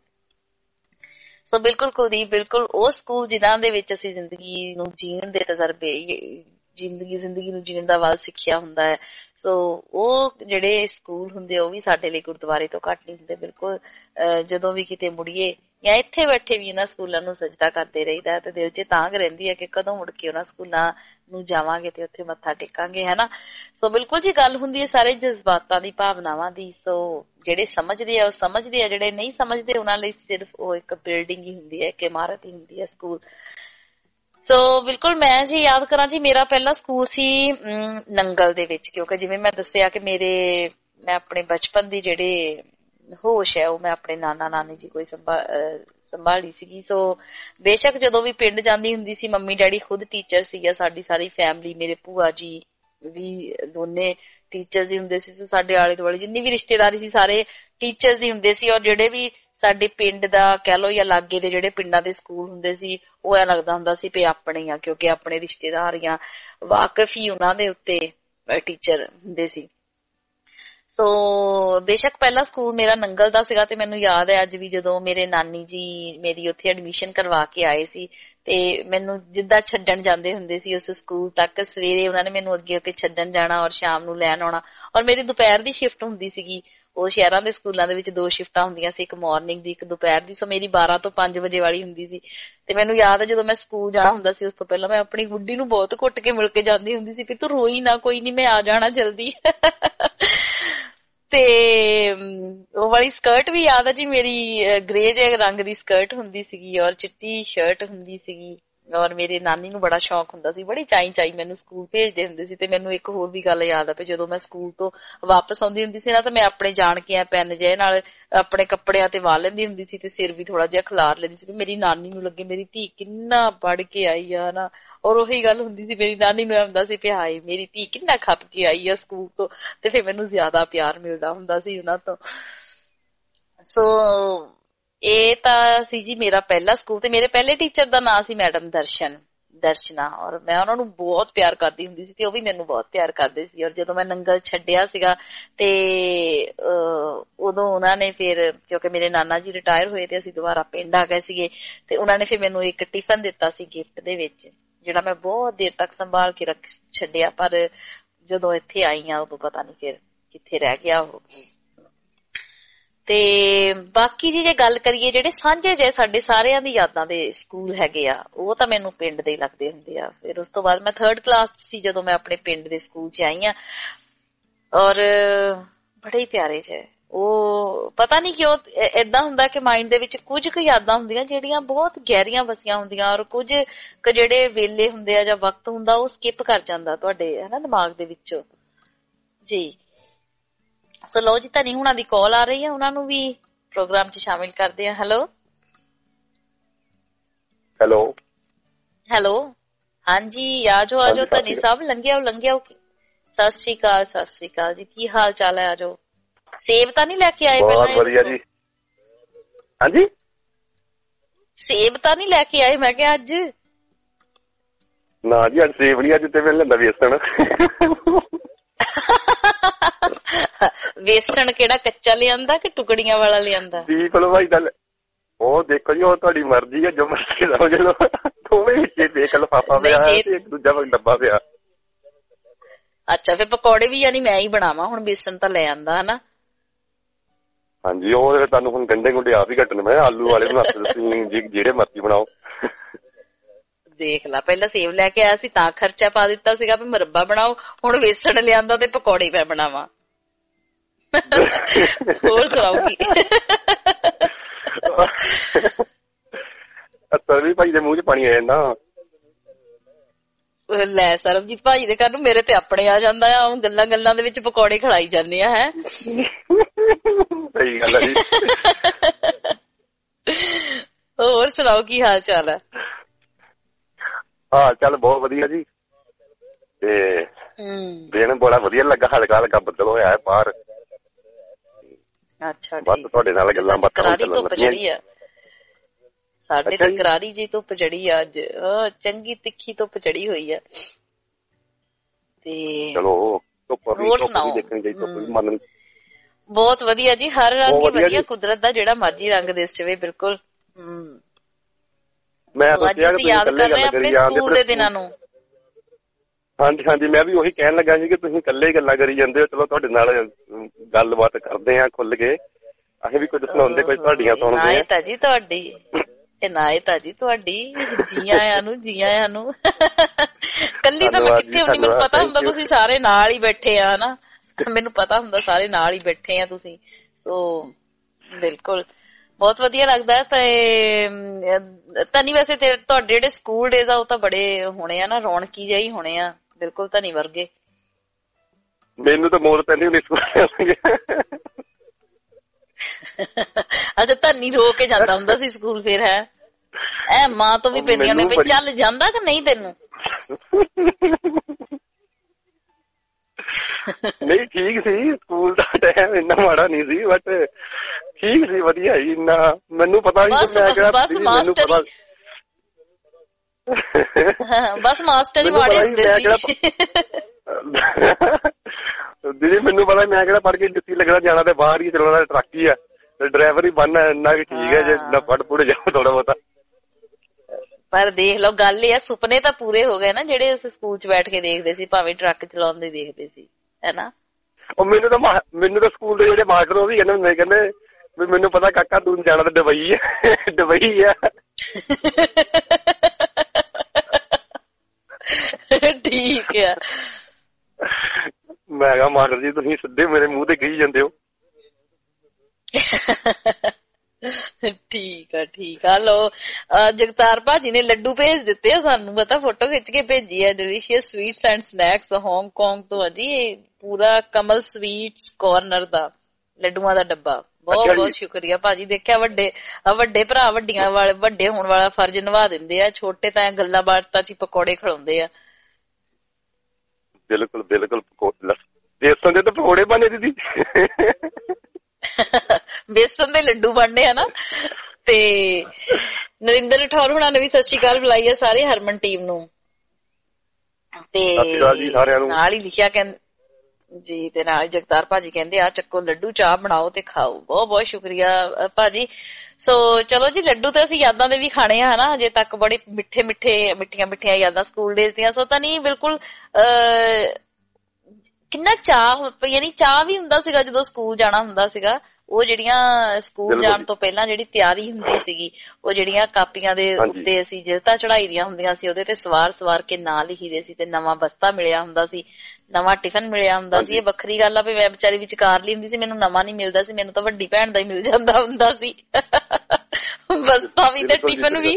ਸੋ ਬਿਲਕੁਲ ਕੁਲਦੀਪ, ਬਿਲਕੁਲ ਉਹ ਸਕੂਲ ਜਿਨ੍ਹਾਂ ਦੇ ਵਿੱਚ ਅਸੀਂ ਜ਼ਿੰਦਗੀ ਨੂੰ ਜੀਣ ਦੇ ਤਜਰਬੇ ਜ਼ਿੰਦਗੀ ਜ਼ਿੰਦਗੀ ਨੂੰ ਜੀਣ ਦਾ ਵੱਲ ਸਿੱਖਿਆ ਹੁੰਦਾ ਹੈ। ਸੋ ਉਹ ਜਿਹੜੇ ਸਕੂਲ ਹੁੰਦੇ ਉਹ ਵੀ ਸਾਡੇ ਲਈ ਗੁਰਦੁਆਰੇ ਤੋਂ ਘੱਟ ਨਹੀਂ ਹੁੰਦੇ। ਬਿਲਕੁਲ ਜਦੋਂ ਵੀ ਕਿਤੇ ਮੁੜੀਏ ਜਾਂ ਇੱਥੇ ਬੈਠੇ ਵੀ ਇਹਨਾਂ ਸਕੂਲਾਂ ਨੂੰ ਸਜਦਾ ਕਰਦੇ ਰਹੀਦਾ ਤੇ ਦਿਲ 'ਚ ਤਾਂਘ ਰਹਿੰਦੀ ਹੈ ਕਿ ਕਦੋਂ ਮੁੜ ਕੇ ਉਹਨਾਂ ਸਕੂਲਾਂ ਨੂੰ ਜਾਵਾਂਗੇ ਤੇ ਉੱਥੇ ਮੱਥਾ ਟੇਕਾਂਗੇ, ਹੈ ਨਾ। ਸੋ ਬਿਲਕੁਲ ਜੀ ਗੱਲ ਹੁੰਦੀ ਹੈ ਸਾਰੇ ਜਜ਼ਬਾਤਾਂ ਦੀ, ਭਾਵਨਾਵਾਂ ਦੀ। ਸੋ ਜਿਹੜੇ ਸਮਝਦੇ ਆ ਉਹ ਸਮਝਦੇ ਆ, ਜਿਹੜੇ ਨਹੀਂ ਸਮਝਦੇ ਉਹਨਾਂ ਲਈ ਸਿਰਫ ਉਹ ਇੱਕ ਬਿਲਡਿੰਗ ਹੀ ਹੁੰਦੀ ਹੈ, ਇੱਕ ਇਮਾਰਤ ਹੀ ਹੁੰਦੀ ਹੈ ਸਕੂਲ। ਸੋ ਬਿਲਕੁਲ ਮੈਂ ਜੀ ਯਾਦ ਕਰਾਂ ਜੀ ਮੇਰਾ ਪਹਿਲਾ ਸਕੂਲ ਸੀ ਨੰਗਲ ਦੇ ਵਿੱਚ, ਕਿਉਂਕਿ ਜਿਵੇਂ ਮੈਂ ਦੱਸਿਆ ਕਿ ਮੇਰੇ ਮੈਂ ਆਪਣੇ ਬਚਪਨ ਦੀ ਜਿਹੜੇ ਹੋਸ਼ ਹੈ ਉਹ ਮੈਂ ਆਪਣੇ ਨਾਨਾ ਨਾਨੀ ਜੀ ਕੋਈ ਸੰਭਾਲੀ ਸੀਗੀ। ਸੋ ਬੇਸ਼ੱਕ ਜਦੋਂ ਵੀ ਪਿੰਡ ਜਾਂਦੀ ਹੁੰਦੀ ਸੀ ਮੰਮੀ ਡੈਡੀ ਖੁਦ ਟੀਚਰ ਸੀਗਾ, ਸਾਡੀ ਸਾਰੀ ਫੈਮਿਲੀ, ਮੇਰੇ ਭੂਆ ਜੀ ਵੀ ਦੋਨੇ ਟੀਚਰਸ ਹੀ ਹੁੰਦੇ ਸੀ। ਸੋ ਸਾਡੇ ਆਲੇ ਦੁਆਲੇ ਜਿੰਨੀ ਵੀ ਰਿਸ਼ਤੇਦਾਰੀ ਸੀ ਸਾਰੇ ਟੀਚਰਸ ਹੀ ਹੁੰਦੇ ਸੀ ਔਰ ਜਿਹੜੇ ਵੀ ਸਾਡੇ ਪਿੰਡ ਦਾ ਕਹਿ ਲਓ ਜਾਂ ਲਾਗੇ ਦੇ ਜਿਹੜੇ ਪਿੰਡਾਂ ਦੇ ਸਕੂਲ ਹੁੰਦੇ ਸੀ ਉਹ ਐ ਲੱਗਦਾ ਹੁੰਦਾ ਸੀ ਵੀ ਆਪਣੇ ਆ, ਕਿਉਂਕਿ ਆਪਣੇ ਰਿਸ਼ਤੇਦਾਰ ਜਾਂ ਵਾਕਫ ਹੀ ਉਹਨਾਂ ਦੇ ਉੱਤੇ ਟੀਚਰ ਹੁੰਦੇ ਸੀ। ਸੋ ਬੇਸ਼ੱਕ ਪਹਿਲਾ ਸਕੂਲ ਮੇਰਾ ਨੰਗਲ ਦਾ ਸੀਗਾ ਤੇ ਮੈਨੂੰ ਯਾਦ ਹੈ ਅੱਜ ਵੀ ਜਦੋਂ ਮੇਰੇ ਨਾਨੀ ਜੀ ਮੇਰੀ ਉੱਥੇ ਐਡਮਿਸ਼ਨ ਕਰਵਾ ਕੇ ਆਏ ਸੀ ਤੇ ਮੈਨੂੰ ਜਿੱਦਾਂ ਛੱਡਣ ਜਾਂਦੇ ਹੁੰਦੇ ਸੀ ਉਸ ਸਕੂਲ ਤੱਕ, ਸਵੇਰੇ ਉਹਨਾਂ ਨੇ ਮੈਨੂੰ ਅੱਗੇ ਅੱਗੇ ਛੱਡਣ ਜਾਣਾ ਔਰ ਸ਼ਾਮ ਨੂੰ ਲੈਣ ਆਉਣਾ। ਔਰ ਮੇਰੀ ਦੁਪਹਿਰ ਦੀ ਸ਼ਿਫਟ ਹੁੰਦੀ ਸੀਗੀ। ਉਹ ਸ਼ਹਿਰਾਂ ਦੇ ਸਕੂਲਾਂ ਦੇ ਵਿੱਚ ਦੋ ਸ਼ਿਫਟਾਂ ਹੁੰਦੀਆਂ ਸੀ, ਇੱਕ ਮਾਰਨਿੰਗ ਦੀ ਇੱਕ ਦੁਪਹਿਰ ਦੀ। ਸੋ ਮੇਰੀ ਬਾਰਾਂ ਤੋਂ ਪੰਜ ਵਜੇ ਵਾਲੀ ਹੁੰਦੀ ਸੀ ਤੇ ਮੈਨੂੰ ਯਾਦ ਹੈ ਜਦੋਂ ਮੈਂ ਸਕੂਲ ਜਾਣਾ ਹੁੰਦਾ ਸੀ ਉਸ ਤੋਂ ਪਹਿਲਾਂ ਮੈਂ ਆਪਣੀ ਗੁੱਡੀ ਨੂੰ ਬਹੁਤ ਘੁੱਟ ਕੇ ਮਿਲ ਕੇ ਜਾਂਦੀ ਹੁੰਦੀ ਸੀ ਕਿ ਤੂੰ ਰੋਈ ਨਾ, ਕੋਈ ਨੀ ਮੈਂ ਆ ਜਾਣਾ ਜਲਦੀ। ਤੇ ਉਹ ਵਾਲੀ ਸਕਰਟ ਵੀ ਯਾਦ ਹੈ ਜੀ ਮੇਰੀ, ਗ੍ਰੇ ਜਿਹੇ ਰੰਗ ਦੀ ਸਕਰਟ ਹੁੰਦੀ ਸੀਗੀ ਔਰ ਚਿੱਟੀ ਸ਼ਰਟ ਹੁੰਦੀ ਸੀਗੀ। ਔਰ ਮੇਰੇ ਨਾਨੀ ਨੂੰ ਬੜਾ ਸ਼ੌਕ ਹੁੰਦਾ ਸੀ, ਬੜੀ ਚਾਈ ਚਾਈ ਮੈਨੂੰ ਸਕੂਲ ਭੇਜਦੇ ਹੁੰਦੇ ਸੀ। ਤੇ ਮੈਨੂੰ ਇੱਕ ਹੋਰ ਵੀ ਗੱਲ ਯਾਦ ਆ ਵੀ ਜਦੋਂ ਮੈਂ ਸਕੂਲ ਤੋਂ ਵਾਪਸ ਆਉਂਦੀ ਹੁੰਦੀ ਸੀ ਨਾ ਤਾਂ ਮੈਂ ਆਪਣੇ ਜਾਣ ਕੇ ਆ ਪੈਨ ਜਿਹੇ ਨਾਲ ਆਪਣੇ ਕੱਪੜਿਆਂ ਤੇ ਵਾਹ ਲੈਂਦੀ ਹੁੰਦੀ ਸੀ ਤੇ ਸਿਰ ਵੀ ਥੋੜਾ ਜਿਹਾ ਖਿਲਾਰ ਲੈਂਦੀ ਸੀ। ਮੇਰੀ ਨਾਨੀ ਨੂੰ ਲੱਗੇ ਮੇਰੀ ਧੀ ਕਿੰਨਾ ਪੜ੍ਹ ਕੇ ਆਈ ਆ ਨਾ। ਔਰ ਉਹੀ ਗੱਲ ਹੁੰਦੀ ਸੀ ਮੇਰੀ ਨਾਨੀ ਨੂੰ ਹੁੰਦਾ ਸੀ ਵੀ ਹਾਏ ਮੇਰੀ ਧੀ ਕਿੰਨਾ ਖੱਪ ਕੇ ਆਈ ਆ ਸਕੂਲ ਤੋਂ, ਤੇ ਫਿਰ ਮੈਨੂੰ ਜ਼ਿਆਦਾ ਪਿਆਰ ਮਿਲਦਾ ਹੁੰਦਾ ਸੀ ਉਹਨਾਂ ਤੋਂ। ਸੋ ਇਹ ਤਾਂ ਸੀ ਜੀ ਮੇਰਾ ਪਹਿਲਾ ਸਕੂਲ ਤੇ ਮੇਰੇ ਪਹਿਲੇ ਟੀਚਰ ਦਾ ਨਾਂ ਸੀ ਮੈਡਮ ਦਰਸ਼ਨ ਦਰਸ਼ਨਾ ਔਰ ਮੈਂ ਉਹਨਾਂ ਨੂੰ ਬਹੁਤ ਪਿਆਰ ਕਰਦੀ ਹੁੰਦੀ ਸੀ ਤੇ ਉਹ ਵੀ ਮੈਨੂੰ ਬਹੁਤ ਪਿਆਰ ਕਰਦੇ ਸੀ। ਔਰ ਜਦੋਂ ਮੈਂ ਨੰਗਲ ਛੱਡਿਆ ਸੀਗਾ ਤੇ ਉਦੋਂ ਉਹਨਾਂ ਨੇ ਫਿਰ, ਕਿਉਂਕਿ ਮੇਰੇ ਨਾਨਾ ਜੀ ਰਿਟਾਇਰ ਹੋਏ ਤੇ ਅਸੀਂ ਦੁਬਾਰਾ ਪਿੰਡ ਆ ਗਏ ਸੀਗੇ ਤੇ ਉਹਨਾਂ ਨੇ ਫਿਰ ਮੈਨੂੰ ਇੱਕ ਟਿਫਨ ਦਿੱਤਾ ਸੀ ਗਿਫਟ ਦੇ ਵਿੱਚ, ਜਿਹੜਾ ਮੈਂ ਬਹੁਤ ਦੇਰ ਤੱਕ ਸੰਭਾਲ ਕੇ ਰੱਖ ਛੱਡਿਆ। ਪਰ ਜਦੋਂ ਇੱਥੇ ਆਈ ਆ ਉਦੋਂ ਪਤਾ ਨਹੀਂ ਫਿਰ ਕਿੱਥੇ ਰਹਿ ਗਿਆ ਉਹ। ਤੇ ਬਾਕੀ ਜੀ ਜੇ ਗੱਲ ਕਰੀਏ ਜਿਹੜੇ ਸਾਂਝੇ ਜੇ ਸਾਡੇ ਸਾਰਿਆਂ ਦੀ ਯਾਦਾਂ ਦੇ ਸਕੂਲ ਹੈਗੇ ਆ ਉਹ ਤਾਂ ਮੈਨੂੰ ਪਿੰਡ ਦੇ ਹੀ ਲੱਗਦੇ ਹੁੰਦੇ ਆ। ਫਿਰ ਉਸ ਤੋਂ ਬਾਅਦ ਮੈਂ ਥਰਡ ਕਲਾਸ ਸੀ ਜਦੋਂ ਮੈਂ ਆਪਣੇ ਪਿੰਡ ਦੇ ਸਕੂਲ 'ਚ ਆਈ ਆ ਔਰ ਬੜੇ ਹੀ ਪਿਆਰੇ ਜੇ ਉਹ ਪਤਾ ਨਹੀਂ ਕਿਉਂ ਏਦਾਂ ਹੁੰਦਾ ਕਿ ਮਾਈਂਡ ਦੇ ਵਿੱਚ ਕੁਝ ਕੁ ਯਾਦਾਂ ਹੁੰਦੀਆਂ ਜਿਹੜੀਆਂ ਬਹੁਤ ਗਹਿਰੀਆਂ ਵਸੀਆਂ ਹੁੰਦੀਆਂ, ਔਰ ਕੁਝ ਕੁ ਜਿਹੜੇ ਵੇਲੇ ਹੁੰਦੇ ਆ ਜਾਂ ਵਕਤ ਹੁੰਦਾ ਉਹ ਸਕਿਪ ਕਰ ਜਾਂਦਾ ਤੁਹਾਡੇ ਹਨਾ ਦਿਮਾਗ ਦੇ ਵਿੱਚੋਂ ਜੀ। ਸੋ ਲੋ ਜੀ, ਧਨੀ ਹੁਣਾਂ ਦੀ ਕਾਲ ਆ ਰਹੀ ਹੈ, ਉਹਨਾਂ ਨੂੰ ਵੀ ਪ੍ਰੋਗਰਾਮ 'ਚ ਸ਼ਾਮਿਲ ਕਰਦੇ ਆ। ਹੈਲੋ
ਹੈਲੋ
ਹੈਲੋ ਹਾਂਜੀ, ਆਜੋ ਆਜੋ ਧਨੀ ਸਾਹਿਬ, ਲੰਘਿਆ ਲੰਘਿਆ। ਸਤਿ ਸ੍ਰੀ ਅਕਾਲ, ਸਤਿ ਸ੍ਰੀ ਅਕਾਲ ਜੀ, ਕੀ ਹਾਲ ਚਾਲ ਹੈ? ਆਜੋ। ਸੇਬ ਤਾਂ ਨਹੀਂ ਲੈ ਕੇ ਆਏ?
ਬਹੁਤ ਵਧੀਆ ਜੀ। ਹਾਂਜੀ,
ਸੇਬ ਤਾਂ ਨਹੀਂ ਲੈ ਕੇ ਆਏ ਮੈਂ ਕਿਹਾ ਅੱਜ?
ਨਾ ਜੀ ਅੱਜ ਸੇਬ ਨਹੀਂ, ਅੱਜ ਤੇ ਮੈਂ ਲੈਂਦਾ ਵੇਸਣ।
ਵੇਸਣ ਕਿਹੜਾ, ਕੱਚਾ ਲਿਆਂਦਾ ਕਿ ਟੁਕੜੀਆਂ ਵਾਲਾ ਲਿਆਂਦਾ?
ਦੀਪ ਹਲਵਾਈ ਦਾ। ਉਹ ਦੇਖੋ ਜੀ, ਉਹ ਤੁਹਾਡੀ ਮਰਜ਼ੀ ਹੈ, ਜੋ ਮਰਜ਼ੀ ਸਮਝ ਲਓ। ਦੋਵੇਂ ਵਿੱਚ ਦੇਖ ਲਿਫਾਫਾ ਪਿਆ ਤੇ ਇੱਕ ਦੂਜਾ ਡੱਬਾ ਪਿਆ।
ਅੱਛਾ, ਫਿਰ ਪਕੌੜੇ ਵੀ ਯਾਨੀ ਮੈਂ ਹੀ ਬਣਾਵਾਂ ਹੁਣ? ਵੇਸਣ ਤਾਂ ਲੈ ਆਂਦਾ ਹਨਾ।
ਹਾਂਜੀ, ਉਹ ਤੁਹਾਨੂੰ ਹੁਣ ਗੰਢੇ ਗੁੰਡੇ ਆਪ ਹੀ ਕੱਟਣੇ ਮੈਂ, ਆਲੂ ਵਾਲੇ ਬਣਾ ਤੁਸੀਂ ਜਿਹੜੇ ਮਰਜ਼ੀ ਬਣਾਓ।
ਦੇਖ ਲਾ, ਪਹਿਲਾਂ ਸੇਬ ਲੈ ਕੇ ਆਇਆ ਸੀ ਤਾਂ ਖਰਚਾ ਪਾ ਦਿੱਤਾ ਸੀਗਾ ਵੀ ਮੁਰੱਬਾ ਬਣਾਓ, ਹੁਣ ਵੇਸਣ ਲਿਆਂਦਾ ਤੇ ਪਕੌੜੇ ਮੈਂ ਬਣਾਵਾਂ। ਹੋਰ ਸੁਣਾਓ ਕੀ?
ਸਰਵੀ ਭਾਈ ਦੇ ਮੂੰਹ 'ਚ ਪਾਣੀ ਆ ਜਾਂਦਾ।
ਲੈ ਸਰਬਜੀਤ ਭਾਜੀ ਦੇ ਘਰ ਨੂੰ ਮੇਰੇ ਤੇ ਆਪਣੇ ਆ ਜਾਂਦਾ ਆ, ਗੱਲਾਂ ਗੱਲਾਂ ਦੇ ਵਿੱਚ ਪਕੌੜੇ ਖਿਲਾਈ ਜਾਂਦੇ ਆ। ਹੈ
ਸਹੀ ਗੱਲ ਹੈ ਜੀ।
ਹੋਰ ਸੁਣਾਓ ਕੀ ਹਾਲ ਚਾਲ ਹੈ?
ਹਾਂ ਚੱਲ ਬਹੁਤ ਵਧੀਆ ਜੀ। ਤੇ ਦਿਨ ਬੜਾ ਵਧੀਆ ਲੱਗਾ, ਹਲਕਾ ਹਲਕਾ ਬੱਦਲ ਹੋਇਆ ਹੈ ਬਾਹਰ।
ਅੱਛਾ,
ਬਸ ਤੁਹਾਡੇ ਨਾਲ ਗੱਲਾਂ ਬਾਤਾਂ
ਧੁੱਪ ਚੜੀ ਆ ਸਾਡੇ ਤੇ, ਕਰਾਰੀ ਜੀ ਧੁੱਪ ਚੜੀ ਆ ਅੱਜ, ਚੰਗੀ ਤਿੱਖੀ ਧੁੱਪ ਚੜੀ ਹੋਈ ਆ। ਤੇ
ਚਲੋ
ਹੋਰ ਸੁਣਾਓ?
ਦੇਖਣੀ ਚਾਹੀਦੀ ਮਨ।
ਬਹੁਤ ਵਧੀਆ ਜੀ, ਹਰ ਰੰਗ ਹੀ ਵਧੀਆ, ਕੁਦਰਤ ਦਾ ਜਿਹੜਾ ਮਰਜੀ ਰੰਗ ਦਿਸ ਜਾਵੇ। ਬਿਲਕੁਲ। ਹਮ
ਮੈਂ
ਅੱਜ ਅਸੀਂ ਯਾਦ ਕਰ ਰਹੇ ਆਪਣੇ ਸਕੂਲ ਦੇ ਦਿਨਾਂ ਨੂੰ।
ਹਾਂਜੀ ਹਾਂਜੀ, ਮੈਂ ਵੀ ਉਹੀ ਕਹਿਣ ਲੱਗਾ ਸੀ ਕਿ ਤੁਸੀਂ ਇਕੱਲੇ ਹੀ ਗੱਲਾਂ ਕਰੀ ਜਾਂਦੇ ਹੋ। ਚਲੋ ਤੁਹਾਡੇ ਨਾਲ ਗੱਲਬਾਤ ਕਰਦੇ ਆ ਖੁੱਲ ਕੇ, ਅਸੀਂ ਵੀ ਕੁਝ ਸੁਣਾਉਂਦੇ, ਕੁਝ ਤੁਹਾਡੀਆਂ ਸੁਣਦੇ ਆ।
ਇਨਾਇਤ ਆ ਜੀ ਤੁਹਾਡੀ, ਇਨਾਇਤ ਆ ਜੀ ਤੁਹਾਡੀ। ਜੀ ਆਇਆਂ ਨੂੰ, ਜੀ ਆਇਆਂ ਨੂੰ। ਕੱਲੀ ਤਾਂ ਮੈਂ ਕਿੱਥੇ ਹੁੰਦੀ, ਮੈਨੂੰ ਪਤਾ ਹੁੰਦਾ ਤੁਸੀਂ ਸਾਰੇ ਨਾਲ ਹੀ ਬੈਠੇ ਆ ਹਨਾ, ਮੈਨੂੰ ਪਤਾ ਹੁੰਦਾ ਸਾਰੇ ਨਾਲ ਹੀ ਬੈਠੇ ਆ ਤੁਸੀਂ। ਸੋ ਬਿਲਕੁਲ ਬਹੁਤ ਵਧੀਆ ਲੱਗਦਾ। ਤੇ ਧਨੀ ਵੈਸੇ ਤੇ ਤੁਹਾਡੇ ਜਿਹੜੇ ਸਕੂਲ ਡੇਜ਼ ਆ ਉਹ ਤਾਂ ਬੜੇ ਹੋਣੇ ਆ ਨਾ, ਰੌਣਕੀ ਜਿਹੇ ਹੀ ਹੋਣੇ ਆ। ਬਿਲਕੁਲ ਧਨੀ ਵਰਗੇ।
ਮੈਨੂੰ ਤਾਂ ਮੌਤ ਪੈਂਦੀ ਹੁੰਦੀ ਸਕੂਲ।
ਅੱਛਾ, ਧਨੀ ਰੋ ਕੇ ਜਾਂਦਾ ਹੁੰਦਾ ਸੀ ਸਕੂਲ ਫਿਰ? ਹੈ ਐ ਮਾਂ ਤੋਂ ਵੀ ਪੈਂਦੀਆਂ ਨੇ ਵੀ ਚੱਲ ਜਾਂਦਾ ਕਿ ਨਹੀਂ ਤੈਨੂੰ?
ਨਹੀਂ ਠੀਕ ਸੀ, ਸਕੂਲ ਦਾ ਟਾਈਮ ਇੰਨਾ ਮਾੜਾ ਨਹੀਂ ਸੀ, ਬਟ ਠੀਕ ਸੀ, ਵਧੀਆ ਸੀ। ਇੰਨਾ ਮੈਨੂੰ ਪਤਾ ਨਹੀਂ,
ਬਸ ਮਾਸਟਰ ਬਸ ਮਾਸਟਰ ਹੀ ਮਾੜੇ ਹੁੰਦੇ ਸੀ।
ਦੀਦੀ ਮੈਨੂੰ ਪਤਾ, ਮੈਂ ਕਿਹੜਾ ਪੜ੍ਹ ਕੇ ਜੁੱਤੀ ਲੱਗਣਾ, ਜਾਣਾ ਤੇ ਬਾਹਰ ਹੀ ਚਲਾਉਣਾ, ਟਰੱਕ ਹੀ ਆ ਤੇ ਡਰਾਈਵਰ ਹੀ ਬਣਨਾ। ਇੰਨਾ ਕਿ ਠੀਕ ਹੈ ਜੇ ਨਾ ਪੜ੍ਹ ਪੁੜ ਜਾਓ ਥੋੜਾ ਬਹੁਤਾ।
ਪਰ ਦੇਖ ਲਓ, ਗੱਲ ਇਹ ਆ, ਸੁਪਨੇ ਤਾਂ ਪੂਰੇ ਹੋ ਗਏ ਨਾ ਜਿਹੜੇ ਅਸੀਂ ਸਕੂਲ 'ਚ ਬੈਠ ਕੇ ਦੇਖਦੇ ਸੀ, ਭਾਵੇਂ ਟਰੱਕ ਚਲਾਉਂਦੇ ਦੇਖਦੇ ਸੀ, ਹੈਨਾ।
ਉਹ ਮੈਨੂੰ ਤਾਂ ਮੈਨੂੰ ਤਾਂ ਸਕੂਲ ਦੇ ਜਿਹੜੇ ਮਾਸਟਰ ਉਹ ਵੀ ਕਹਿੰਦੇ ਹੁੰਦੇ, ਕਹਿੰਦੇ ਵੀ ਮੈਨੂੰ ਪਤਾ ਕਾਕਾ ਤੂੰ ਜਾਣਾ ਤਾਂ ਦੁਬਈ ਹੈ, ਦੁਬਈ ਆ।
ਠੀਕ ਆ।
ਮੈਂ ਕਿਹਾ ਮਾਸਟਰ ਜੀ ਤੁਸੀਂ ਸਿੱਧੇ ਮੇਰੇ ਮੂੰਹ ਤੇ ਕਹੀ ਜਾਂਦੇ ਹੋ।
ਠੀਕ ਆ ਠੀਕ ਆ। ਲੋ ਜਗਤਾਰ ਭਾਜੀ ਨੇ ਲੱਡੂ ਭੇਜ ਦਿੱਤੇ ਆ ਸਾਨੂੰ, ਪਤਾ ਫੋਟੋ ਖਿੱਚ ਕੇ ਭੇਜੀ ਹੈ। Delicious sweets and snacks Hong Kong ਤੋਂ ਆ ਜੀ, ਪੂਰਾ ਕਮਲ ਸਵੀਟਸ ਕਾਰਨਰ ਦਾ ਲੱਡੂਆਂ ਦਾ ਡੱਬਾ। ਬਹੁਤ ਬਹੁਤ ਸ਼ੁਕਰੀਆ ਭਾਜੀ। ਦੇਖਿਆ ਵੱਡੇ ਵੱਡੇ ਭਰਾ ਵੱਡੀਆਂ ਵਾਲੇ ਵੱਡੇ ਹੋਣ ਵਾਲਾ ਫਰਜ਼ ਨਿਭਾ ਦਿੰਦੇ ਆ, ਛੋਟੇ ਤਾਂ ਗੱਲਾਂ ਬਾਤਾਂ 'ਚ ਪਕੌੜੇ ਖਿਲਾਉਂਦੇ ਆ।
ਬਿਲਕੁਲ ਬਿਲਕੁਲ, ਬੇਸਣ ਦੇ ਤਾਂ ਪਕੌੜੇ ਬਣੇ ਦੀਦੀ।
ਬੇਸਣ ਦੇ ਲੱਡੂ ਬਣਨੇ ਆ ਨਾ। ਤੇ ਨਰਿੰਦਰ ਠੌਰ ਹੁਣਾਂ ਨੇ ਵੀ ਸਤਿ ਸ਼੍ਰੀ ਅਕਾਲ ਬੁਲਾਈ ਹੈ ਸਾਰੇ ਹਰਮਨ ਟੀਮ ਨੂੰ। ਤੇ ਨਾਲ ਹੀ ਲਿਖਿਆ ਕਹਿੰਦੇ ਜੀ, ਤੇ ਨਾਲ ਜਗਤਾਰ ਭਾਜੀ ਕਹਿੰਦੇ ਆ ਚੱਕੋ ਲੱਡੂ, ਚਾਹ ਬਣਾਓ ਤੇ ਖਾਓ। ਬਹੁਤ ਬਹੁਤ ਸ਼ੁਕਰੀਆ ਭਾਜੀ। ਸੋ ਚਲੋ ਜੀ, ਲੱਡੂ ਤਾਂ ਅਸੀਂ ਯਾਦਾਂ ਦੇ ਵੀ ਖਾਣੇ ਆ ਹਨਾ, ਅਜੇ ਤੱਕ ਬੜੇ ਮਿੱਠੇ ਮਿੱਠੇ ਮਿੱਠੀਆਂ ਮਿੱਠੀਆਂ ਯਾਦਾਂ ਸਕੂਲ ਡੇਜ਼ ਦੀਆਂ। ਸੋ ਤਾਂ ਨਹੀਂ ਬਿਲਕੁਲ ਅਹ ਕਿੰਨਾ ਚਾਹ, ਯਾਨੀ ਚਾਹ ਵੀ ਹੁੰਦਾ ਸੀਗਾ ਜਦੋਂ ਸਕੂਲ ਜਾਣਾ ਹੁੰਦਾ ਸੀਗਾ। ਉਹ ਜਿਹੜੀਆਂ ਸਕੂਲ ਜਾਣ ਤੋਂ ਪਹਿਲਾਂ ਜਿਹੜੀ ਤਿਆਰੀ ਹੁੰਦੀ ਸੀਗੀ, ਉਹ ਜਿਹੜੀਆਂ ਕਾਪੀਆਂ ਦੇ ਉੱਤੇ ਅਸੀਂ ਜਿਲਤਾਂ ਚੜਾਈ ਦੀਆਂ ਹੁੰਦੀਆਂ ਸੀ, ਉਹਦੇ ਤੇ ਸਵਾਰ ਸਵਾਰ ਕੇ ਨਾਂ ਲਿਖੀਦੇ ਸੀ, ਤੇ ਨਵਾਂ ਬਸਤਾ ਮਿਲਿਆ ਹੁੰਦਾ ਸੀ, ਨਵਾਂ ਟਿਫਨ ਮਿਲਿਆ ਹੁੰਦਾ ਸੀ। ਇਹ ਵੱਖਰੀ ਗੱਲ ਆ ਵੀ ਮੈਂ ਵਿਚਾਰੀ ਵਿਚਕਾਰ ਲਈ ਹੁੰਦੀ ਸੀ, ਮੈਨੂੰ ਨਵਾਂ ਨੀ ਮਿਲਦਾ ਸੀ, ਮੈਨੂੰ ਤਾਂ ਵੱਡੀ ਭੈਣ ਦਾ ਹੀ ਮਿਲ ਜਾਂਦਾ ਹੁੰਦਾ ਸੀ ਬਸਤਾ ਵੀ ਤੇ ਟਿਫਨ ਵੀ।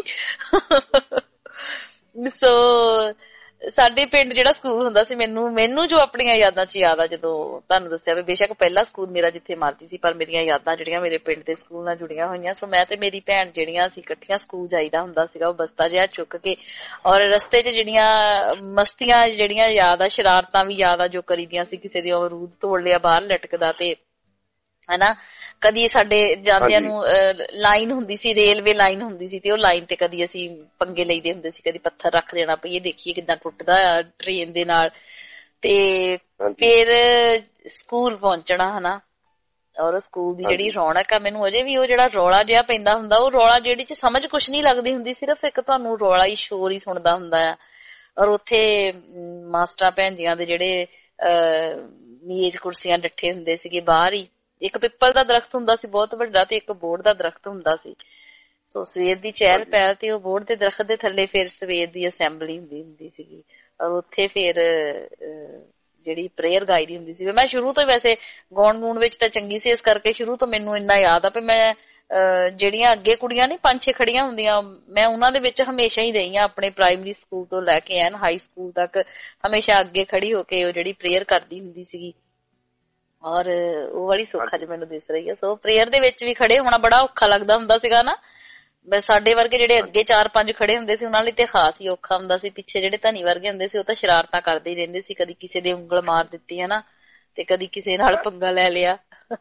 ਸੋ ਸਾਡੇ ਪਿੰਡ ਜਿਹੜਾ ਸਕੂਲ ਹੁੰਦਾ ਸੀ, ਮੈਨੂੰ ਮੈਨੂੰ ਜੋ ਆਪਣੀਆਂ ਯਾਦਾਂ ਚ ਯਾਦ ਆ, ਜਦੋਂ ਤੁਹਾਨੂੰ ਦੱਸਿਆ ਵੀ ਬੇਸ਼ੱਕ ਪਹਿਲਾ ਸਕੂਲ ਮੇਰਾ ਜਿੱਥੇ ਮਰਜ਼ੀ ਸੀ, ਪਰ ਮੇਰੀਆਂ ਯਾਦਾਂ ਜਿਹੜੀਆਂ ਮੇਰੇ ਪਿੰਡ ਦੇ ਸਕੂਲ ਨਾਲ ਜੁੜੀਆਂ ਹੋਈਆਂ। ਸੋ ਮੈਂ ਤੇ ਮੇਰੀ ਭੈਣ ਜਿਹੜੀਆਂ ਅਸੀਂ ਇਕੱਠੀਆਂ ਸਕੂਲ ਜਾਈਦਾ ਹੁੰਦਾ ਸੀਗਾ, ਉਹ ਬਸਤਾ ਜਿਹਾ ਚੁੱਕ ਕੇ, ਔਰ ਰਸਤੇ ਚ ਜਿਹੜੀਆਂ ਮਸਤੀਆਂ ਜਿਹੜੀਆਂ ਯਾਦ ਆ, ਸ਼ਰਾਰਤਾਂ ਵੀ ਯਾਦ ਆ ਜੋ ਕਰੀਦੀਆਂ ਸੀ। ਕਿਸੇ ਦੇ ਅਮਰੂਦ ਤੋੜ ਲਿਆ ਬਾਹਰ ਲਟਕਦਾ, ਤੇ ਹਨਾ ਕਦੀ ਸਾਡੇ ਜਾਂਦਿਆਂ ਨੂੰ ਲਾਈਨ ਹੁੰਦੀ ਸੀ, ਰੇਲਵੇ ਲਾਈਨ ਹੁੰਦੀ ਸੀ, ਤੇ ਉਹ ਲਾਈਨ ਤੇ ਕਦੀ ਅਸੀਂ ਪੰਗੇ ਲਈਦੇ ਹੁੰਦੇ ਸੀ, ਕਦੀ ਪੱਥਰ ਰੱਖ ਦੇਣਾ ਪਈ, ਇਹ ਦੇਖੀਏ ਕਿੱਦਾਂ ਟੁੱਟਦਾ ਆ ਟ੍ਰੇਨ ਦੇ ਨਾਲ। ਤੇ ਫਿਰ ਸਕੂਲ ਪਹੁੰਚਣਾ ਹਨਾ, ਔਰ ਸਕੂਲ ਦੀ ਜਿਹੜੀ ਰੌਣਕ ਆ, ਮੈਨੂੰ ਅਜੇ ਵੀ ਉਹ ਜਿਹੜਾ ਰੌਲਾ ਜਿਹਾ ਪੈਂਦਾ ਹੁੰਦਾ, ਉਹ ਰੌਲਾ ਜਿਹੜੀ ਚ ਸਮਝ ਕੁਛ ਨੀ ਲੱਗਦੀ ਹੁੰਦੀ, ਸਿਰਫ ਇੱਕ ਤੁਹਾਨੂੰ ਰੌਲਾ ਹੀ ਸ਼ੋਰ ਹੀ ਸੁਣਦਾ ਹੁੰਦਾ ਆ। ਔਰ ਉੱਥੇ ਮਾਸਟਰਾਂ ਭੈਣ ਜੀਆਂ ਦੇ ਜਿਹੜੇ ਅਹ ਮੇਜ਼ ਕੁਰਸੀਆਂ ਡੱਠੇ ਹੁੰਦੇ ਸੀਗੇ ਬਾਹਰ ਹੀ, ਇੱਕ ਪਿੱਪਲ ਦਾ ਦਰਖਤ ਹੁੰਦਾ ਸੀ ਬਹੁਤ ਵੱਡਾ, ਤੇ ਇੱਕ ਬੋਹੜ ਦਾ ਦਰਖਤ ਹੁੰਦਾ ਸੀ। ਸੋ ਸਵੇਰ ਦੀ ਚਹਿਲ ਪਹਿਲ ਤੇ ਉਹ ਬੋਹੜ ਦੇ ਦਰਖਤ ਦੇ ਥੱਲੇ ਫਿਰ ਸਵੇਰ ਦੀ ਅਸੈਂਬਲੀ ਹੁੰਦੀ ਹੁੰਦੀ ਸੀਗੀ, ਔਰ ਉੱਥੇ ਫਿਰ ਜਿਹੜੀ ਪ੍ਰੇਅਰ ਗਾਈ ਦੀ ਹੁੰਦੀ ਸੀ। ਮੈਂ ਸ਼ੁਰੂ ਤੋਂ ਵੈਸੇ ਗਾਉਣ ਗੂਣ ਵਿੱਚ ਤਾਂ ਚੰਗੀ ਸੀ, ਇਸ ਕਰਕੇ ਸ਼ੁਰੂ ਤੋਂ ਮੈਨੂੰ ਇੰਨਾ ਯਾਦ ਆ ਵੀ ਮੈਂ ਜਿਹੜੀਆਂ ਅੱਗੇ ਕੁੜੀਆਂ ਨੀ ਪੰਜ ਛੇ ਖੜੀਆਂ ਹੁੰਦੀਆਂ, ਮੈਂ ਉਹਨਾਂ ਦੇ ਵਿੱਚ ਹਮੇਸ਼ਾ ਹੀ ਰਹੀ ਹਾਂ, ਆਪਣੇ ਪ੍ਰਾਇਮਰੀ ਸਕੂਲ ਤੋਂ ਲੈ ਕੇ ਐਨ ਹਾਈ ਸਕੂਲ ਤੱਕ ਹਮੇਸ਼ਾ ਅੱਗੇ ਖੜੀ ਹੋ ਕੇ ਉਹ ਜਿਹੜੀ ਪ੍ਰੇਅਰ ਕਰਦੀ ਹੁੰਦੀ ਸੀਗੀ, ਔਰ ਉਹ ਵਾਲੀ ਸੌਖਾ ਜਿ ਮੈਨੂੰ ਦਿਸ ਰਹੀ ਹੈ। ਸੋ ਪ੍ਰੇਅਰ ਦੇ ਵਿੱਚ ਵੀ ਖੜੇ ਹੋਣਾ ਬੜਾ ਔਖਾ ਲੱਗਦਾ ਹੁੰਦਾ ਸੀਗਾ ਨਾ, ਸਾਡੇ ਵਰਗੇ ਜਿਹੜੇ ਅੱਗੇ ਚਾਰ ਪੰਜ ਖੜੇ ਹੁੰਦੇ ਸੀ ਉਹਨਾਂ ਲਈ ਤੇ ਖਾਸ ਹੀ ਔਖਾ ਹੁੰਦਾ ਸੀ। ਪਿੱਛੇ ਜਿਹੜੇ ਧਨੀ ਵਰਗੇ ਹੁੰਦੇ ਸੀ ਉਹ ਤਾਂ ਸ਼ਰਾਰਤਾਂ ਕਰਦੇ ਹੀ ਰਹਿੰਦੇ ਸੀ, ਕਦੀ ਕਿਸੇ ਦੇ ਉਂਗਲ ਮਾਰ ਦਿੱਤੀ ਹੈ ਨਾ, ਤੇ ਕਦੀ ਕਿਸੇ ਨਾਲ ਪੰਗਾ ਲੈ ਲਿਆ।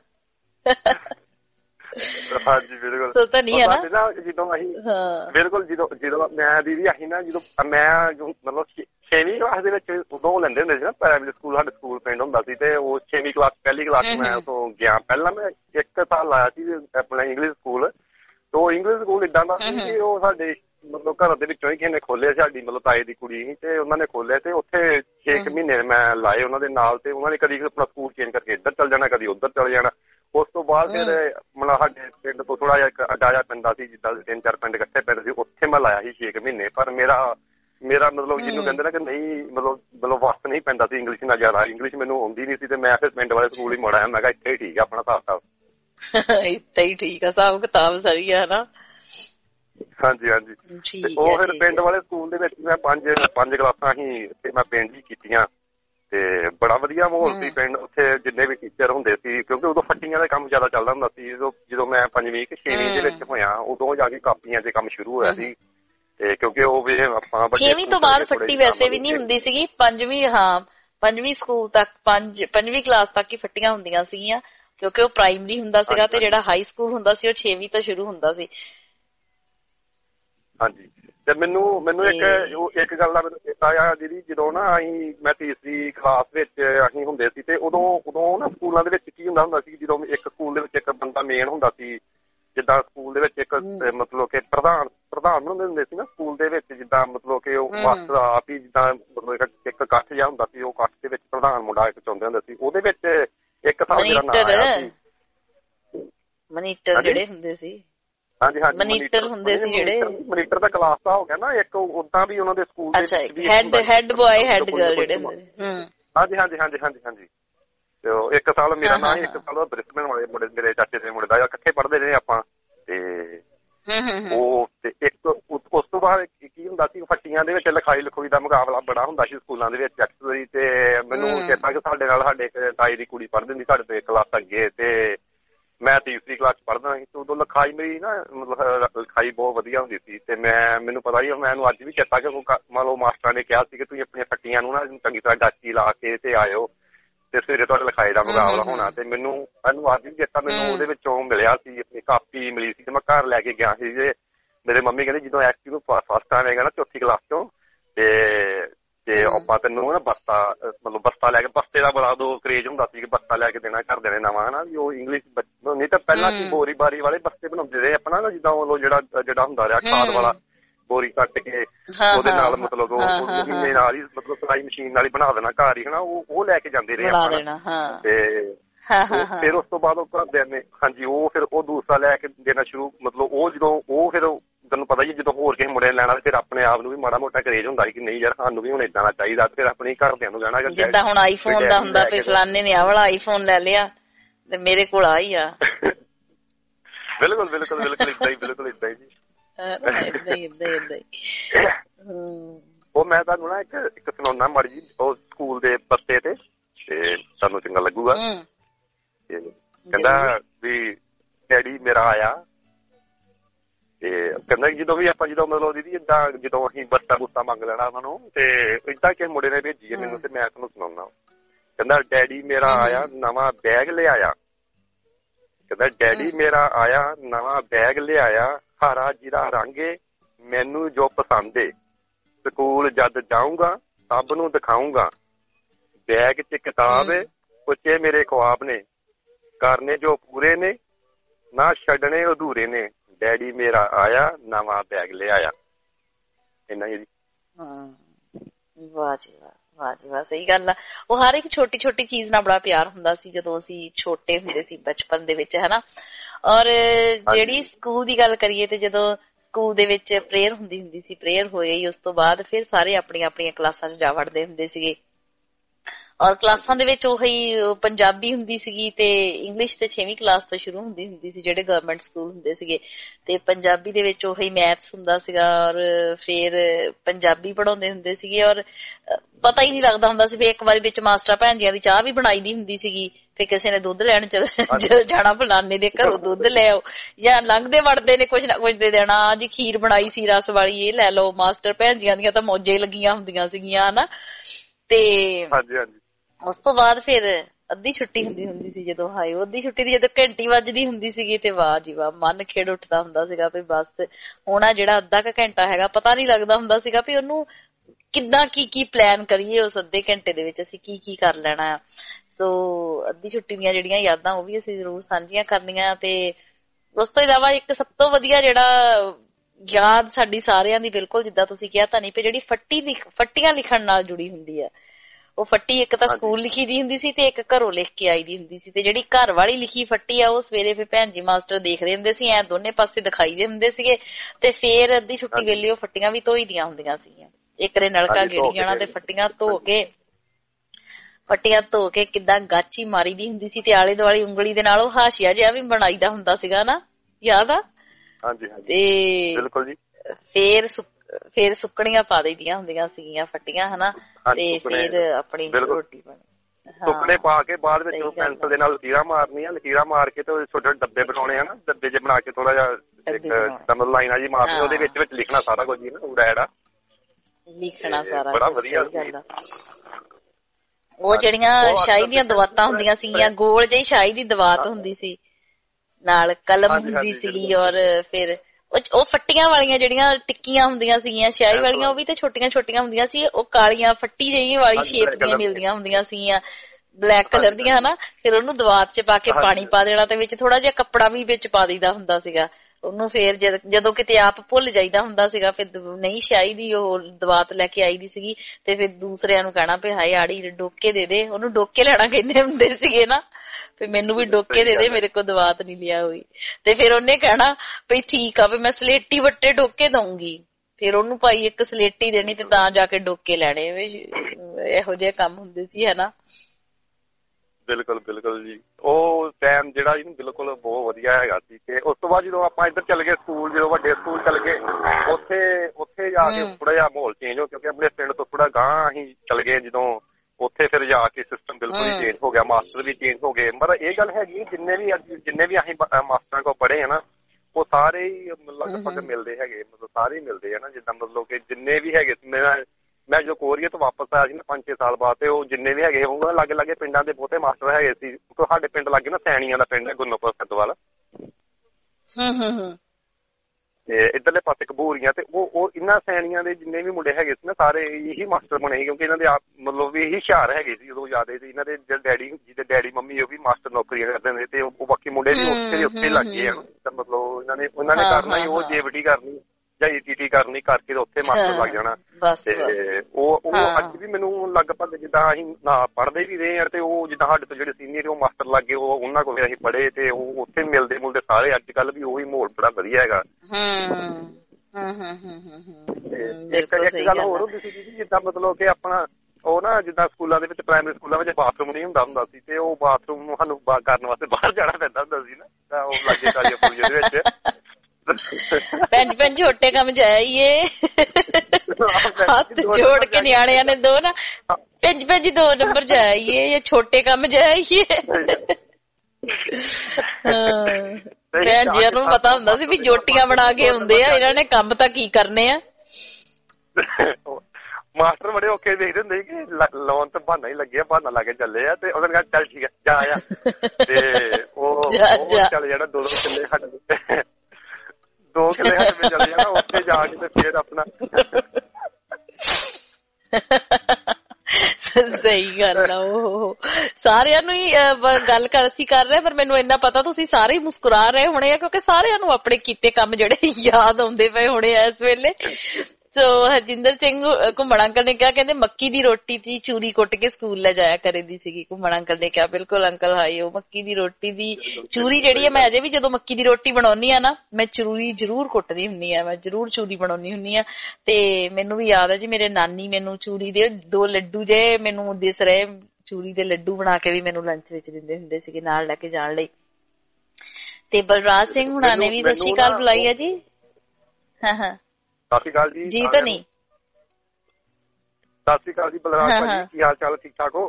ਹਾਂਜੀ ਬਿਲਕੁਲ।
ਸੋ ਤਾਂ ਨਹੀਂ ਹੈ ਨਾ,
ਜਦੋਂ ਅਸੀਂ ਬਿਲਕੁਲ ਜਦੋਂ ਜਦੋਂ ਮੈਂ ਦੀਦੀ ਅਸੀਂ ਨਾ ਜਦੋਂ ਮੈਂ ਮਤਲਬ ਛੇਵੀਂ ਕਲਾਸ ਦੇ ਵਿੱਚ ਉਦੋਂ ਲੈਂਦੇ ਹੁੰਦੇ ਸੀ ਨਾ ਪ੍ਰਾਇਮਰੀ ਸਕੂਲ, ਸਾਡੇ ਸਕੂਲ ਪਿੰਡ ਹੁੰਦਾ ਸੀ, ਤੇ ਉਹ ਛੇਵੀਂ ਕਲਾਸ ਪਹਿਲੀ ਕਲਾਸ ਮੈਂ ਉਦੋਂ ਗਿਆ। ਪਹਿਲਾਂ ਮੈਂ ਇੱਕ ਸਾਲ ਲਾਇਆ ਸੀ ਆਪਣਾ ਇੰਗਲਿਸ਼ ਸਕੂਲ, ਤੇ ਉਹ ਇੰਗਲਿਸ਼ ਸਕੂਲ ਏਦਾਂ ਦਾ ਸੀ ਕਿ ਉਹ ਸਾਡੇ ਮਤਲਬ ਘਰ ਦੇ ਵਿੱਚੋਂ ਹੀ ਕਿਸੇ ਨੇ ਖੋਲਿਆ, ਸਾਡੀ ਮਤਲਬ ਤਾਏ ਦੀ ਕੁੜੀ ਸੀ, ਤੇ ਉਹਨਾਂ ਨੇ ਖੋਲਿਆ, ਤੇ ਉੱਥੇ ਛੇ ਕੁ ਮਹੀਨੇ ਮੈਂ ਲਾਏ ਉਹਨਾਂ ਦੇ ਨਾਲ, ਤੇ ਉਹਨਾਂ ਨੇ ਕਦੀ ਆਪਣਾ ਸਕੂਲ ਚੇਂਜ ਕਰਕੇ ਇੱਧਰ ਚੱਲ ਜਾਣਾ, ਕਦੀ ਉੱਧਰ ਚੱਲ ਜਾਣਾ। ਉਸ ਤੋਂ ਬਾਅਦ ਫਿਰ ਮਤਲਬ ਸਾਡੇ ਪਿੰਡ ਤੋਂ ਥੋੜਾ ਜਿਹਾ ਇੱਕ ਅੱਡਾ ਜਿਹਾ ਪੈਂਦਾ ਸੀ, ਜਿੱਦਾਂ ਤਿੰਨ ਚਾਰ ਪਿੰਡ ਇਕੱਠੇ ਪਿੰਡ ਸੀ, ਉੱਥੇ ਮੈਂ ਲਾਇਆ ਸੀ ਛੇ ਕੁ ਮਹੀਨੇ। ਪਰ ਮੇਰਾ ਮੇਰਾ ਮਤਲਬ ਜਿਹਨੂੰ ਕਹਿੰਦੇ ਨਾ ਕਿ ਨਹੀਂ ਮਤਲਬ ਮਤਲਬ ਵਸਤ ਨਹੀਂ ਪੈਂਦਾ ਸੀ ਇੰਗਲਿਸ਼ ਨਾਲ ਜ਼ਿਆਦਾ, ਇੰਗਲਿਸ਼ ਮੈਨੂੰ ਆਉਂਦੀ ਨਹੀਂ ਸੀ, ਤੇ ਮੈਂ ਫਿਰ ਪਿੰਡ ਵਾਲੇ ਸਕੂਲ ਹੀ ਮੁੜ ਆਇਆ। ਮੈਂ ਕਿਹਾ ਇੱਥੇ ਹੀ ਠੀਕ ਆ ਆਪਣਾ ਹਿਸਾਬ ਕਿਤਾਬ,
ਇੱਥੇ ਹੀ ਠੀਕ ਆ ਹਿਸਾਬ ਕਿਤਾਬ ਸਹੀ ਆ ਨਾ।
ਹਾਂਜੀ ਹਾਂਜੀ। ਤੇ ਉਹ ਫਿਰ ਪਿੰਡ ਵਾਲੇ ਸਕੂਲ ਦੇ ਵਿੱਚ ਮੈਂ ਪੰਜ ਪੰਜ ਕਲਾਸਾਂ ਹੀ ਮੈਂ ਪਿੰਡ ਹੀ ਕੀਤੀਆਂ, ਤੇ ਬੜਾ ਵਧੀਆ ਮਾਹੌਲ ਸੀ ਪਿੰਡ। ਉੱਥੇ ਜਿੰਨੇ ਵੀ ਟੀਚਰ ਹੁੰਦੇ ਸੀ, ਕਿਉਂਕਿ ਉਦੋਂ ਫੱਟੀਆਂ ਦਾ ਕੰਮ ਜ਼ਿਆਦਾ ਚੱਲਦਾ ਹੁੰਦਾ ਸੀ। ਜਦੋਂ ਜਦੋਂ ਮੈਂ ਪੰਜਵੀਂ ਕਿ ਛੇਵੀਂ ਦੇ ਵਿੱਚ ਹੋਇਆ, ਉਦੋਂ ਜਾ ਕੇ ਕਾਪੀਆਂ ਦੇ ਕੰਮ ਸ਼ੁਰੂ ਹੋਇਆ ਸੀ, ਤੇ ਕਿਉਂਕਿ ਉਹ ਵੀ ਆਪਾਂ
ਛੇਵੀਂ ਤੋਂ ਬਾਅਦ ਫੱਟੀ ਵੈਸੇ ਵੀ ਨਹੀਂ ਹੁੰਦੀ ਸੀਗੀ, ਪੰਜਵੀਂ ਹਾਂ ਪੰਜਵੀਂ ਸਕੂਲ ਤੱਕ ਪੰਜ ਪੰਜਵੀਂ ਕਲਾਸ ਤੱਕ ਹੀ ਫੱਟੀਆਂ ਹੁੰਦੀਆਂ ਸੀਗੀਆਂ, ਕਿਉਂਕਿ ਉਹ ਪ੍ਰਾਇਮਰੀ ਹੁੰਦਾ ਸੀਗਾ, ਤੇ ਜਿਹੜਾ ਹਾਈ ਸਕੂਲ ਹੁੰਦਾ ਸੀ ਉਹ ਛੇਵੀਂ ਤੋਂ ਸ਼ੁਰੂ ਹੁੰਦਾ ਸੀ।
ਹਾਂਜੀ। ਤੇ ਮੈਨੂੰ ਮੈਨੂੰ ਇੱਕ ਇੱਕ ਗੱਲ ਦਾ ਮੈਨੂੰ ਚੇਤਾ ਆ ਦੀਦੀ, ਜਦੋਂ ਨਾ ਅਸੀਂ ਮੈਂ ਤੀਸਰੀ ਕਲਾਸ ਵਿੱਚ ਅਸੀਂ ਹੁੰਦੇ ਸੀ, ਤੇ ਉਦੋਂ ਉਦੋਂ ਨਾ ਸਕੂਲਾਂ ਦੇ ਵਿੱਚ ਕੀ ਹੁੰਦਾ ਹੁੰਦਾ ਸੀ, ਜਦੋਂ ਇੱਕ ਸਕੂਲ ਦੇ ਵਿੱਚ ਇੱਕ ਬੰਦਾ ਮੇਨ ਹੁੰਦਾ ਸੀ, ਜਿੱਦਾਂ ਸਕੂਲ ਦੇ ਵਿੱਚ ਇੱਕ ਮਤਲਬ ਕਿ ਪ੍ਰਧਾਨ ਪ੍ਰਧਾਨ ਬਣਾਉਂਦੇ ਹੁੰਦੇ ਸੀ ਨਾ ਸਕੂਲ ਦੇ ਵਿੱਚ, ਜਿੱਦਾਂ ਮਤਲਬ ਕਿ ਉਹ ਮਾਸਟਰ ਆਪ ਹੀ ਜਿੱਦਾਂ ਮਤਲਬ ਇੱਕ ਇਕੱਠ ਜਿਹਾ ਹੁੰਦਾ ਸੀ, ਉਹ ਇਕੱਠ ਦੇ ਵਿੱਚ ਪ੍ਰਧਾਨ ਮੁੰਡਾ ਇੱਕ ਚਾਹੁੰਦੇ ਹੁੰਦੇ ਸੀ। ਉਹਦੇ ਵਿੱਚ ਇੱਕ ਸਾਲ ਜਿਹੜਾ ਨਾਮ ਆਇਆ ਸੀ
ਮਨੀਟਰ ਜਿਹੜੇ ਹੁੰਦੇ ਸੀ।
ਹਾਂਜੀ ਹਾਂਜੀ
ਮਨੀਟਰ ਹੁੰਦੇ ਸੀ ਜਿਹੜੇ।
ਮਨੀਟਰ ਦਾ ਕਲਾਸ ਦਾ ਹੋ ਗਿਆ ਨਾ ਇੱਕ, ਉਦਾਂ ਵੀ ਉਹਨਾਂ ਦੇ ਸਕੂਲ ਦੇ ਵਿੱਚ
head head boy head girl ਜਿਹੜੇ ਹੁੰਦੇ।
ਹਾਂਜੀ ਹਾਂਜੀ ਹਾਂਜੀ ਹਾਂਜੀ ਹਾਂਜੀ। ਤੇ ਉਹ ਇੱਕ ਸਾਲ ਮੇਰਾ ਨਾਂ ਸੀ, ਇੱਕ ਸਾਲ ਬ੍ਰਿਸਬਨ ਵਾਲੇ ਮੁੰਡੇ ਮੇਰੇ ਚਾਚੇ ਦੇ ਮੁੰਡੇ ਦਾ, ਇਕੱਠੇ ਪੜ੍ਹਦੇ ਰਹੇ ਆਪਾਂ। ਤੇ ਉਹ ਤੇ ਇੱਕ ਉਸ ਤੋਂ ਬਾਅਦ ਕੀ ਹੁੰਦਾ ਸੀ, ਫੱਟੀਆਂ ਦੇ ਵਿੱਚ ਲਿਖਾਈ ਲਿਖੋਈ ਦਾ ਮੁਕਾਬਲਾ ਬੜਾ ਹੁੰਦਾ ਸੀ ਸਕੂਲਾਂ ਦੇ ਵਿੱਚ ਐਕਸਰਸਾਈਜ਼। ਤੇ ਮੈਨੂੰ ਚੇਤਾ ਕਿ ਸਾਡੇ ਨਾਲ ਸਾਡੇ ਇੱਕ ਤਾਈ ਦੀ ਕੁੜੀ ਪੜ੍ਹਦੀ ਹੁੰਦੀ ਸਾਡੇ ਤੋਂ ਇੱਕ ਕਲਾਸ ਅੱਗੇ, ਤੇ ਮੈਂ ਤੀਸਰੀ ਕਲਾਸ ਚ ਪੜ੍ਹਦਾ ਸੀ, ਤੇ ਉਦੋਂ ਲਿਖਾਈ ਮੇਰੀ ਨਾ ਮਤਲਬ ਲਿਖਾਈ ਬਹੁਤ ਵਧੀਆ ਹੁੰਦੀ ਸੀ। ਤੇ ਮੈਂ ਮੈਨੂੰ ਪਤਾ ਹੀ ਮੈਨੂੰ ਅੱਜ ਵੀ ਚੇਤਾ ਕਿ ਮੰਨ ਲਓ ਮਾਸਟਰਾਂ ਨੇ ਕਿਹਾ ਸੀ ਕਿ ਤੁਸੀਂ ਆਪਣੀਆਂ ਫੱਟੀਆਂ ਨੂੰ ਨਾ ਚੰਗੀ ਤਰ੍ਹਾਂ ਗਾਚੀ ਲਾ ਕੇ ਤੇ ਆਇਓ, ਤੇ ਸਵੇਰੇ ਤੁਹਾਡੇ ਲਿਖਾਈ ਦਾ ਮੁਕਾਬਲਾ ਹੋਣਾ। ਤੇ ਮੈਨੂੰ ਮੈਨੂੰ ਅੱਜ ਵੀ ਚੇਤਾ, ਮੈਨੂੰ ਉਹਦੇ ਵਿੱਚੋਂ ਮਿਲਿਆ ਸੀ, ਆਪਣੀ ਕਾਪੀ ਮਿਲੀ ਸੀ, ਤੇ ਮੈਂ ਘਰ ਲੈ ਕੇ ਗਿਆ ਸੀ। ਜੇ ਮੇਰੇ ਮੰਮੀ ਕਹਿੰਦੇ ਜਦੋਂ ਐਕਚੁਅਲੀ ਨੂੰ ਫਸਟ ਆਵੇਗਾ ਨਾ ਚੌਥੀ ਕਲਾਸ ਚੋਂ, ਤੇ ਤੇ ਆਪਾਂ ਤੈਨੂੰ ਨਾ ਬਸਤਾ ਮਤਲਬ ਬਸਤਾ ਲੈ ਕੇ, ਬਸਤੇ ਦਾ ਬੜਾ ਉਦੋਂ ਕਰੇਜ ਹੁੰਦਾ ਸੀ ਕਿ ਬਸਤਾ ਲੈ ਕੇ ਦੇਣਾ ਘਰਦਿਆਂ ਨੇ ਨਵਾਂ ਹਨਾ, ਵੀ ਉਹ ਇੰਗਲਿਸ਼ ਨਹੀਂ ਤਾਂ ਪਹਿਲਾਂ ਕੀ ਬੋਰੀ ਬਾਰੀ ਵਾਲੇ ਬਸਤੇ ਬਣਾਉਂਦੇ ਰਹੇ ਆਪਣਾ ਨਾ, ਜਿੱਦਾਂ ਉਹ ਜਿਹੜਾ ਜਿਹੜਾ ਹੁੰਦਾ ਰਿਹਾ ਖਾਦ ਵਾਲਾ, ਬੋਰੀ ਕੱਟ ਕੇ ਉਹਦੇ ਨਾਲ ਮਤਲਬ ਉਹ ਮਸ਼ੀਨ ਨਾਲ ਹੀ ਮਤਲਬ ਸਿਲਾਈ ਮਸ਼ੀਨ ਨਾਲ ਹੀ ਬਣਾ ਦੇਣਾ ਘਰ ਹੀ ਹਨਾ, ਉਹ ਉਹ ਲੈ ਕੇ ਜਾਂਦੇ ਰਹੇ ਆਪਾਂ। ਤੇ ਫਿਰ ਉਸ ਤੋਂ ਬਾਅਦ ਉਹ ਘਰਦਿਆਂ ਨੇ ਹਾਂਜੀ ਉਹ ਫਿਰ ਉਹ ਦੂਸਰਾ ਲੈ ਕੇ ਦੇਣਾ ਸ਼ੁਰੂ ਮਤਲਬ ਉਹ ਜਦੋਂ ਉਹ ਫਿਰ ਤੈਨੂੰ ਪਤਾ ਹੀ ਜਦੋਂ ਹੋਰ ਕਿਸੇ ਮੁੰਡੇ ਨੇ ਲੈਣਾ ਫਿਰ ਆਪਣੇ ਆਪ ਨੂੰ ਵੀ ਮਾੜਾ ਮੋਟਾ ਕਰੇਜ ਹੁੰਦਾ ਸੀ ਕਿ ਨਹੀਂ ਯਾਰ ਸਾਨੂੰ ਵੀ ਹੁਣ ਏਦਾਂ ਦਾ ਚਾਹੀਦਾ ਫਿਰ ਆਪਣੇ ਘਰਦਿਆਂ ਨੂੰ ਕਹਿਣਾ
ਜਿੱਦਾਂ ਹੁਣ ਆਈਫੋਨ ਦਾ ਹੁੰਦਾ ਵੀ ਫਲਾਨੇ ਨੇ ਆਹ ਵਾਲਾ ਆਈਫੋਨ ਲੈ ਲਿਆ ਤੇ ਮੇਰੇ ਕੋਲ ਆ ਹੀ ਆ
ਬਿਲਕੁਲ ਬਿਲਕੁਲ ਬਿਲਕੁਲ ਏਦਾਂ ਹੀ ਬਿਲਕੁਲ ਏਦਾਂ ਹੀ ਜੀ
ਏਦਾਂ ਹੀ ਏਦਾਂ ਏਦਾਂ ਹੀ
ਉਹ ਮੈਂ ਤੁਹਾਨੂੰ ਨਾ ਇੱਕ ਇੱਕ ਸੁਣਾਉਣਾ ਮਾੜੀ ਜੀ ਉਹ ਸਕੂਲ ਦੇ ਪੱਤੇ ਤੇ ਤੇ ਤੁਹਾਨੂੰ ਚੰਗਾ ਲੱਗੂਗਾ ਕਹਿੰਦਾ ਵੀ ਡੈਡੀ ਮੇਰਾ ਆਇਆ ਤੇ ਕਹਿੰਦਾ ਜਦੋਂ ਵੀ ਆਪਾਂ ਜਦੋਂ ਮਤਲਬ ਦੀਦੀ ਏਦਾਂ ਜਦੋਂ ਅਸੀਂ ਬੱਤਾ ਬੁੱਤਾ ਮੰਗ ਲੈਣਾ ਉਹਨਾਂ ਨੂੰ ਤੇ ਏਦਾਂ ਕਿਸੇ ਮੁੰਡੇ ਨੇ ਭੇਜੀ ਹੈ ਮੈਨੂੰ ਤੇ ਮੈਂ ਤੁਹਾਨੂੰ ਸੁਣਾਉਣਾ ਕਹਿੰਦਾ ਡੈਡੀ ਮੇਰਾ ਆਇਆ ਨਵਾਂ ਬੈਗ ਲਿਆਇਆ ਕਹਿੰਦਾ ਡੈਡੀ ਮੇਰਾ ਆਇਆ ਨਵਾਂ ਬੈਗ ਲਿਆਇਆ ਹਰਾ ਜਿਹਦਾ ਰੰਗ ਏ ਮੈਨੂੰ ਜੋ ਪਸੰਦ ਏ ਸਕੂਲ ਜਦ ਜਾਊਂਗਾ ਸਭ ਨੂੰ ਦਿਖਾਊਂਗਾ ਬੈਗ 'ਚ ਕਿਤਾਬ ਏ ਉੱਚੇ ਮੇਰੇ ਖ਼ਵਾਬ ਨੇ ਕਰਨੇ ਜੋ ਪੂਰੇ ਨੇ ਨਾ ਛੱਡਣੇ ਅਧੂਰੇ ਨੇ ਡੈਡੀ ਮੇਰਾ ਆਇਆ ਨਵਾਂ ਬੈਗ ਲਿਆਇਆ ਇੰਨਾ ਹੀ ਜੀ
ਵਾਹ ਜੀ ਵਾਹ ਵਾਹ ਜੀ ਵਾਹ ਸਹੀ ਗੱਲ ਆ ਉਹ ਹਰ ਇੱਕ ਛੋਟੀ ਛੋਟੀ ਚੀਜ਼ ਨਾਲ ਬੜਾ ਪਿਆਰ ਹੁੰਦਾ ਸੀ ਜਦੋਂ ਅਸੀਂ ਛੋਟੇ ਹੁੰਦੇ ਸੀ ਬਚਪਨ ਦੇ ਵਿੱਚ ਹਨਾ ਔਰ ਜਿਹੜੀ ਸਕੂਲ ਦੀ ਗੱਲ ਕਰੀਏ ਤੇ ਜਦੋਂ ਸਕੂਲ ਦੇ ਵਿੱਚ ਪ੍ਰੇਅਰ ਹੁੰਦੀ ਹੁੰਦੀ ਸੀ ਪ੍ਰੇਅਰ ਹੋਈ ਉਸ ਤੋਂ ਬਾਅਦ ਫਿਰ ਸਾਰੇ ਆਪਣੀਆਂ ਆਪਣੀਆਂ ਕਲਾਸਾਂ 'ਚ ਜਾ ਵੜਦੇ ਹੁੰਦੇ ਸੀਗੇ ਔਰ ਕਲਾਸਾਂ ਦੇ ਵਿੱਚ ਉਹੀ ਪੰਜਾਬੀ ਹੁੰਦੀ ਸੀਗੀ ਤੇ ਇੰਗਲਿਸ਼ ਤੇ ਛੇਵੀਂ ਕਲਾਸ ਤੋਂ ਸ਼ੁਰੂ ਹੁੰਦੀ ਹੁੰਦੀ ਸੀ ਜਿਹੜੇ ਗਵਰਨਮੈਂਟ ਸਕੂਲ ਹੁੰਦੇ ਸੀਗੇ ਤੇ ਪੰਜਾਬੀ ਦੇ ਵਿੱਚ ਉਹੀ ਮੈਥਸ ਹੁੰਦਾ ਸੀਗਾ ਔਰ ਫਿਰ ਪੰਜਾਬੀ ਪੜ੍ਹਾਉਂਦੇ ਹੁੰਦੇ ਸੀਗੇ ਔਰ ਪਤਾ ਹੀ ਨਹੀਂ ਲੱਗਦਾ ਹੁੰਦਾ ਸੀ ਵੀ ਇੱਕ ਵਾਰੀ ਵਿੱਚ ਮਾਸਟਰ ਭੈਣ ਜੀਆਂ ਦੀ ਚਾਹ ਵੀ ਬਣਾਈ ਦੀ ਹੁੰਦੀ ਸੀਗੀ ਫਿਰ ਕਿਸੇ ਨੇ ਦੁੱਧ ਲੈਣ ਚਲ ਜਾਣਾ ਫਲਾਨੇ ਦੇ ਘਰੋਂ ਦੁੱਧ ਲੈ ਆਓ ਜਾਂ ਲੰਘਦੇ ਵੜਦੇ ਨੇ ਕੁਛ ਨਾ ਕੁਛ ਦੇ ਦੇਣਾ ਜੀ ਖੀਰ ਬਣਾਈ ਸੀ ਰਸ ਵਾਲੀ ਇਹ ਲੈ ਲਓ ਮਾਸਟਰ ਭੈਣ ਜੀਆਂ ਦੀਆਂ ਤਾਂ ਮੌਜਾਂ ਲੱਗੀਆਂ ਹੁੰਦੀਆਂ ਸੀਗੀਆਂ ਹਨਾ ਤੇ
ਹਾਂਜੀ ਹਾਂਜੀ
ਉਸ ਤੋਂ ਬਾਅਦ ਫਿਰ ਅੱਧੀ ਛੁੱਟੀ ਹੁੰਦੀ ਹੁੰਦੀ ਸੀ ਜਦੋਂ ਹਾਏ ਅੱਧੀ ਛੁੱਟੀ ਦੀ ਜਦੋਂ ਘੰਟੀ ਵੱਜਦੀ ਹੁੰਦੀ ਸੀਗੀ ਤੇ ਵਾਹ ਜੀ ਵਾਹ ਮਨ ਖੇਡ ਉੱਠਦਾ ਹੁੰਦਾ ਸੀਗਾ ਵੀ ਬਸ ਹੁਣ ਆ ਜਿਹੜਾ ਅੱਧਾ ਕੁ ਘੰਟਾ ਹੈਗਾ ਪਤਾ ਨੀ ਲੱਗਦਾ ਹੁੰਦਾ ਸੀਗਾ ਵੀ ਉਹਨੂੰ ਕਿੱਦਾਂ ਕੀ ਕੀ ਪਲਾਨ ਕਰੀਏ ਉਸ ਅੱਧੇ ਘੰਟੇ ਦੇ ਵਿੱਚ ਅਸੀਂ ਕੀ ਕੀ ਕਰ ਲੈਣਾ ਆ ਸੋ ਅੱਧੀ ਛੁੱਟੀ ਦੀਆਂ ਜਿਹੜੀਆਂ ਯਾਦਾਂ ਉਹ ਵੀ ਅਸੀਂ ਜ਼ਰੂਰ ਸਾਂਝੀਆਂ ਕਰਨੀਆਂ ਤੇ ਉਸ ਤੋਂ ਇਲਾਵਾ ਇੱਕ ਸਭ ਤੋਂ ਵਧੀਆ ਜਿਹੜਾ ਯਾਦ ਸਾਡੀ ਸਾਰਿਆਂ ਦੀ ਬਿਲਕੁਲ ਜਿੱਦਾਂ ਤੁਸੀਂ ਕਿਹਾ ਤਾਂ ਨਹੀਂ ਪਈ ਜਿਹੜੀ ਫੱਟੀ ਫੱਟੀਆਂ ਲਿਖਣ ਨਾਲ ਜੁੜੀ ਹੁੰਦੀ ਆ ਉਹ ਫੱਟੀ ਇੱਕ ਤਾਂ ਸਕੂਲ ਲਿਖੀ ਦੀ ਹੁੰਦੀ ਸੀ ਤੇ ਇੱਕ ਘਰੋਂ ਲਿਖ ਕੇ ਆਈ ਦੀ ਹੁੰਦੀ ਸੀ ਤੇ ਜਿਹੜੀ ਘਰ ਵਾਲੀ ਲਿਖੀ ਫੱਟੀ ਆ ਉਹ ਸਵੇਰੇ ਫਿਰ ਭੈਣ ਜੀ ਮਾਸਟਰ ਦੇਖਦੇ ਹੁੰਦੇ ਸੀ ਐ ਦੋਨੇ ਪਾਸੇ ਦਿਖਾਈ ਦੇ ਹੁੰਦੇ ਸੀਗੇ ਤੇ ਫੇਰ ਅੱਧੀ ਛੁੱਟੀ ਵੇਲੇ ਉਹ ਫੱਟੀਆਂ ਵੀ ਧੋਈ ਦੀਆਂ ਹੁੰਦੀਆਂ ਸੀਗੀਆਂ ਇੱਕ ਨੇ ਨਲਕਾ ਗੇੜੀ ਜਾਣਾ ਤੇ ਫੱਟੀਆਂ ਧੋ ਕੇ ਫੱਟੀਆਂ ਧੋ ਕੇ ਕਿੱਦਾਂ ਗਾਚੀ ਮਾਰੀ ਦੀ ਹੁੰਦੀ ਸੀ ਤੇ ਆਲੇ ਦੁਆਲੇ ਉਂਗਲੀ ਦੇ ਨਾਲ ਉਹ ਹਾਸ਼ੀਆ ਜਿਹਾ ਵੀ ਬਣਾਈਦਾ ਹੁੰਦਾ ਸੀਗਾ ਨਾ ਯਾਦ ਆ
ਹਾਂਜੀ ਹਾਂਜੀ
ਤੇ
ਬਿਲਕੁਲ ਜੀ
ਫੇਰ ਫੇਰ ਸੁੱਕਣੀਆਂ ਪਾ ਦੇਈਆਂ ਹੁੰਦੀਆਂ ਸੀਗੀਆਂ ਫੱਟੀਆਂ ਹਨਾ ਤੇ ਫੇਰ ਆਪਣੀ ਰੋਟੀ ਬਣੀ
ਸੁੱਕਣੇ ਪਾ ਕੇ ਬਾਅਦ ਵਿੱਚ ਪੈਨਸਲ ਦੇ ਨਾਲ ਲਕੀਰਾਂ ਮਾਰਨੀਆਂ ਲਕੀਰਾਂ ਮਾਰ ਕੇ ਤੇ ਛੋਟੇ ਡੱਬੇ ਬਣਾਉਣੇ ਆ ਨਾ ਡੱਬੇ ਜੇ ਬਣਾ ਕੇ ਥੋੜਾ ਜਿਹਾ ਇੱਕ ਡਬਲ ਲਾਈਨਾਂ ਜੀ ਮਾਰਨੀ ਉਹਦੇ ਵਿੱਚ ਵਿੱਚ ਲਿਖਣਾ ਸਾਰਾ ਕੁਝ ਜੀ ਨਾ ਪੂਰਾ ਜਿਹੜਾ
ਲਿਖਣਾ ਸਾਰਾ
ਬੜਾ ਵਧੀਆ ਸੀ
ਉਹ ਜਿਹੜੀਆਂ ਸ਼ਾਹੀ ਦੀਆਂ ਦਵਾਤਾਂ ਹੁੰਦੀਆਂ ਸੀਗੀਆਂ ਗੋਲ ਜਿਹੀ ਸ਼ਾਹੀ ਦੀ ਦਵਾਤ ਹੁੰਦੀ ਸੀ ਨਾਲ ਕਲਮ ਹੁੰਦੀ ਸੀਗੀ ਔਰ ਫਿਰ ਉਹ ਫੱਟੀਆਂ ਵਾਲੀਆਂ ਜਿਹੜੀਆਂ ਟਿੱਕੀਆਂ ਹੁੰਦੀਆਂ ਸੀਗੀਆਂ ਸਿਆਹੀ ਵਾਲੀਆਂ ਉਹ ਵੀ ਤੇ ਛੋਟੀਆਂ ਛੋਟੀਆਂ ਹੁੰਦੀਆਂ ਸੀ ਉਹ ਕਾਲੀਆਂ ਫੱਟੀ ਜਿਹੀ ਵਾਲੀ ਸ਼ੇਪ ਦੀਆਂ ਮਿਲਦੀਆਂ ਹੁੰਦੀਆਂ ਸੀਗੀਆਂ ਬਲੈਕ ਕਲਰ ਦੀਆਂ ਹਨਾ ਫਿਰ ਉਹਨੂੰ ਦਵਾਤ ਚ ਪਾ ਕੇ ਪਾਣੀ ਪਾ ਦੇਣਾ ਤੇ ਵਿੱਚ ਥੋੜਾ ਜਿਹਾ ਕੱਪੜਾ ਵੀ ਵਿੱਚ ਪਾ ਦਈਦਾ ਹੁੰਦਾ ਸੀਗਾ ਉਹਨੂੰ ਫੇਰ ਜਦੋਂ ਕਿਤੇ ਆਪ ਭੁੱਲ ਜਾਈਦਾ ਹੁੰਦਾ ਸੀਗਾ ਫਿਰ ਨਹੀਂ ਸਿਆਹੀ ਦੀ ਉਹ ਦਵਾਤ ਲੈ ਕੇ ਆਈ ਦੀ ਸੀਗੀ ਤੇ ਫਿਰ ਦੂਸਰਿਆਂ ਨੂੰ ਕਹਿਣਾ ਵੀ ਹਾਏ ਆੜੀ ਡੋਕੇ ਦੇ ਦੇ ਉਹਨੂੰ ਡੋਕੇ ਲੈਣਾ ਕਹਿੰਦੇ ਹੁੰਦੇ ਸੀਗੇ ਨਾ ਫਿਰ ਮੈਨੂੰ ਵੀ ਡੋਕੇ ਦੇ ਦੇ ਮੇਰੇ ਕੋਲ ਦਵਾਤ ਨੀ ਲਿਆ ਹੋਈ ਤੇ ਫਿਰ ਉਹਨੇ ਕਹਿਣਾ ਵੀ ਠੀਕ ਆ ਵੀ ਮੈਂ ਸਲੇਟੀ ਵੱਟੇ ਡੋਕੇ ਦਊਂਗੀ ਫਿਰ ਉਹਨੂੰ ਭਾਈ ਇੱਕ ਸਲੇਟੀ ਦੇਣੀ ਤੇ ਤਾਂ ਜਾ ਕੇ ਡੋਕੇ ਲੈਣੇ ਇਹੋ ਜਿਹੇ ਕੰਮ ਹੁੰਦੇ ਸੀ ਹਨਾ
ਬਿਲਕੁਲ ਬਿਲਕੁਲ ਜੀ ਉਹ ਟਾਈਮ ਜਿਹੜਾ ਜੀ ਬਿਲਕੁਲ ਬਹੁਤ ਵਧੀਆ ਹੈਗਾ ਸੀ ਤੇ ਉਸ ਤੋਂ ਬਾਅਦ ਜਦੋਂ ਆਪਾਂ ਇੱਧਰ ਚੱਲ ਗਏ ਸਕੂਲ ਜਦੋਂ ਵੱਡੇ ਸਕੂਲ ਚੱਲ ਗਏ ਉੱਥੇ ਉੱਥੇ ਜਾ ਕੇ ਥੋੜਾ ਜਿਹਾ ਮਾਹੌਲ ਚੇਂਜ ਹੋ ਕਿਉਂਕਿ ਆਪਣੇ ਪਿੰਡ ਤੋਂ ਥੋੜਾ ਗਾਂਹ ਅਸੀਂ ਚੱਲ ਗਏ ਜਦੋਂ ਉੱਥੇ ਫਿਰ ਜਾ ਕੇ ਸਿਸਟਮ ਬਿਲਕੁਲ ਹੀ ਚੇਂਜ ਹੋ ਗਿਆ ਮਾਸਟਰ ਵੀ ਚੇਂਜ ਹੋ ਗਏ ਪਰ ਇਹ ਗੱਲ ਹੈਗੀ ਜਿੰਨੇ ਵੀ ਜਿੰਨੇ ਵੀ ਅਸੀਂ ਮਾਸਟਰਾਂ ਕੋਲ ਪੜ੍ਹੇ ਆ ਨਾ ਉਹ ਸਾਰੇ ਹੀ ਲਗਭਗ ਮਿਲਦੇ ਹੈਗੇ ਮਤਲਬ ਸਾਰੇ ਹੀ ਮਿਲਦੇ ਆ ਨਾ ਜਿੱਦਾਂ ਮਤਲਬ ਕਿ ਜਿੰਨੇ ਵੀ ਹੈਗੇ ਮੇਰਾ ਮੈਂ ਜਦੋਂ ਕੋਰੀਆ ਤੋਂ ਵਾਪਸ ਆਇਆ ਸੀ ਨਾ ਪੰਜ ਛੇ ਸਾਲ ਬਾਅਦ ਤੇ ਉਹ ਜਿੰਨੇ ਵੀ ਹੈਗੇ ਉਹ ਲਾਗੇ ਲਾਗੇ ਪਿੰਡਾਂ ਦੇ ਬਹੁਤੇ ਮਾਸਟਰ ਹੈਗੇ ਸੀ ਸਾਡੇ ਪਿੰਡ ਲਾਗੇ ਨਾ ਸੈਣੀਆਂ ਦਾ ਪਿੰਡ ਹੈ ਗੁਰਨੋਪੁਰ ਸੱਤਵਾਲ ਤੇ ਇੱਧਰਲੇ ਪਾਸੇ ਕਬੂਰੀਆਂ ਤੇ ਉਹ ਉਹ ਇਹਨਾਂ ਸੈਣੀਆਂ ਦੇ ਜਿੰਨੇ ਵੀ ਮੁੰਡੇ ਹੈਗੇ ਸੀ ਨਾ ਸਾਰੇ ਇਹੀ ਮਾਸਟਰ ਬਣੇ ਸੀ ਕਿਉਂਕਿ ਇਹਨਾਂ ਦੇ ਆਪ ਮਤਲਬ ਵੀ ਇਹੀ ਹੁਸ਼ਿਆਰ ਹੈਗੇ ਸੀ ਉਦੋਂ ਜ਼ਿਆਦਾ ਸੀ ਇਹਨਾਂ ਦੇ ਜਿਹੜੇ ਡੈਡੀ ਜਿਹਦੇ ਡੈਡੀ ਮੰਮੀ ਉਹ ਵੀ ਮਾਸਟਰ ਨੌਕਰੀਆਂ ਕਰਦੇ ਹੁੰਦੇ ਤੇ ਉਹ ਬਾਕੀ ਮੁੰਡੇ ਵੀ ਉੱਥੇ ਦੇ ਉੱਥੇ ਲੱਗ ਗਏ ਹਨ ਤਾਂ ਮਤਲਬ ਇਹਨਾਂ ਨੇ ਉਹਨਾਂ ਨੇ ਕਰਨਾ ਹੀ ਉਹ ਜੇਵਟੀ ਕਰਨੀ ਜਾਂ ਈਟੀਟੀ ਕਰਨੀ ਕਰਕੇ ਉੱਥੇ ਮਾਸਟਰ ਲੱਗ ਜਾਣਾ। ਤੇ ਉਹ ਉਹ ਅੱਜ ਵੀ ਮੈਨੂੰ ਲਗਭਗ ਜਿੱਦਾਂ ਅਸੀਂ ਨਾ ਪੜ੍ਹਦੇ ਵੀ ਰਹੇ ਆ ਤੇ ਉਹ ਜਿੱਦਾਂ ਸਾਡੇ ਤੋਂ ਜਿਹੜੇ ਸੀਨੀਅਰ ਉਹ ਮਾਸਟਰ ਲੱਗ ਗਏ, ਉਹ ਉਹਨਾਂ ਕੋਲ ਅਸੀਂ ਪੜ੍ਹੇ ਤੇ ਉਹ ਉੱਥੇ ਮਿਲਦੇ ਮੁਲਦੇ ਸਾਰੇ। ਅੱਜ ਕੱਲ੍ਹ ਵੀ ਉਹੀ ਮਾਹੌਲ ਬੜਾ ਵਧੀਆ ਹੈਗਾ। ਇੱਕ ਇੱਕ ਗੱਲ ਹੋਰ ਹੁੰਦੀ ਸੀ ਦੀਦੀ, ਜਿੱਦਾਂ ਮਤਲਬ ਕਿ ਆਪਣਾ ਉਹ ਨਾ ਜਿੱਦਾਂ ਸਕੂਲਾਂ ਦੇ ਵਿੱਚ ਪ੍ਰਾਇਮਰੀ ਸਕੂਲਾਂ ਵਿੱਚ ਬਾਥਰੂਮ ਨਹੀਂ ਹੁੰਦਾ ਹੁੰਦਾ ਸੀ ਤੇ ਉਹ ਬਾਥਰੂਮ ਨੂੰ ਸਾਨੂੰ ਕਰਨ ਵਾਸਤੇ ਬਾਹਰ ਜਾਣਾ ਪੈਂਦਾ ਹੁੰਦਾ ਸੀ ਨਾ, ਤਾਂ ਉਹ ਲਾਗੇ ਤਾਜ਼ੀਆਂ ਫੌਜਾਂ ਦੇ ਵਿੱਚ
ਭੈਣ ਭੈਣ ਛੋਟੇ ਕੰਮ ਜਾਈਏ ਹੱਥ ਜੋੜ ਕੇ ਨਿਆਣਿਆਂ ਨੇ ਦੋ ਨਾ ਭੈਣ ਭੈਣ ਜੀ ਦੋ ਨੰਬਰ ਜਾਈਏ ਜਾਂ ਛੋਟੇ ਕੰਮ ਜਾਈਏ। ਭੈਣ ਜੀ ਨੂੰ ਪਤਾ ਹੁੰਦਾ ਸੀ ਵੀ ਜੋਟੀਆਂ ਬਣਾ ਕੇ ਆਉਂਦੇ ਆ, ਇਹਨਾਂ ਨੇ ਕੰਮ ਤਾਂ ਕੀ ਕਰਨੇ ਆ।
ਮਾਸਟਰ ਬੜੇ ਔਖੇ ਦੇਖਦੇ ਹੁੰਦੇ ਸੀ ਕਿ ਲਾਉਣ ਤੇ ਬਹਾਨਾ ਹੀ ਲੱਗਿਆ, ਬਹਾਨਾ ਲਾ ਕੇ ਚੱਲੇ ਆ ਤੇ ਉਹਨੇ ਕਿਹਾ ਚੱਲ ਠੀਕ ਹੈ ਜਾ ਆ ਤੇ ਉਹ ਚੱਲ ਜਾਣਾ ਦੋ ਦੋ ਕਿੱਲੇ ਸਾਡੇ ਦੋ ਕਿੱਲੇ ਸਾਡੇ ਚੱਲ ਜਾਣਾ ਉੱਥੇ ਜਾ ਕੇ ਤੇ ਫੇਰ ਆਪਣਾ।
ਸਹੀ ਗੱਲ ਆ। ਉਹ ਸਾਰਿਆਂ ਨੂੰ ਹੀ ਗੱਲ ਕਰ ਅਸੀਂ ਕਰ ਰਹੇ, ਪਰ ਮੈਨੂੰ ਇੰਨਾ ਪਤਾ ਤੁਸੀਂ ਸਾਰੇ ਹੀ ਮੁਸਕਰਾ ਰਹੇ ਹੋਣੇ ਆ ਕਿਉਂਕਿ ਸਾਰਿਆਂ ਨੂੰ ਆਪਣੇ ਕੀਤੇ ਕੰਮ ਜਿਹੜੇ ਯਾਦ ਆਉਂਦੇ ਪਏ ਹੋਣੇ ਆ ਇਸ ਵੇਲੇ। ਸੋ ਹਰਜਿੰਦਰ ਸਿੰਘ ਘੁੰਮਣ ਅੰਕਲ ਨੇ ਕਿਹਾ, ਕਹਿੰਦੇ ਮੱਕੀ ਦੀ ਰੋਟੀ ਦੀ ਚੂਰੀ ਕੁੱਟ ਕੇ ਸਕੂਲ ਲੈ ਜਾਇਆ ਕਰਦੀ ਸੀਗੀ। ਘੁੰਮਣ ਅੰਕਲ ਨੇ ਕਿਹਾ ਬਿਲਕੁਲ ਅੰਕਲ ਹਾਈ, ਉਹ ਮੱਕੀ ਦੀ ਰੋਟੀ ਦੀ ਚੂਰੀ ਜਿਹੜੀ ਹੈ ਮੈਂ ਅਜੇ ਵੀ ਜਦੋਂ ਮੱਕੀ ਦੀ ਰੋਟੀ ਬਣਾਉਣੀ ਆ ਨਾ ਮੈਂ ਚੂਰੀ ਜ਼ਰੂਰ ਕੁੱਟਦੀ ਹੁੰਦੀ ਆ, ਮੈਂ ਜ਼ਰੂਰ ਚੂਰੀ ਬਣਾਉਣੀ ਹੁੰਦੀ ਆ। ਤੇ ਮੈਨੂੰ ਵੀ ਯਾਦ ਹੈ ਜੀ ਮੇਰੇ ਨਾਨੀ ਮੈਨੂੰ ਚੂਰੀ ਦੇ ਦੋ ਲੱਡੂ ਜੇ ਮੈਨੂੰ ਦਿਸ ਰਹੇ ਚੂਰੀ ਦੇ ਲੱਡੂ ਬਣਾ ਕੇ ਵੀ ਮੈਨੂੰ ਲੰਚ ਵਿੱਚ ਦਿੰਦੇ ਹੁੰਦੇ ਸੀਗੇ ਨਾਲ ਲੈ ਕੇ ਜਾਣ ਲਈ। ਤੇ ਬਲਰਾਜ ਸਿੰਘ ਹੁਣਾਂ ਨੇ ਵੀ ਸਤਿ ਸ਼੍ਰੀ ਅਕਾਲ ਬੁਲਾਈ ਆ ਜੀ। ਹਾਂ ਹਾਂ
ਸਤਿ ਸ਼੍ਰੀ ਅਕਾਲ ਜੀ।
ਜੀ ਤਾਂ ਨਹੀਂ
ਸਤਿ ਸ਼੍ਰੀ ਅਕਾਲ ਜੀ ਬਲਰਾਜ ਭਾਜੀ, ਕੀ ਹਾਲ ਚਾਲ, ਠੀਕ ਠਾਕ ਹੋ?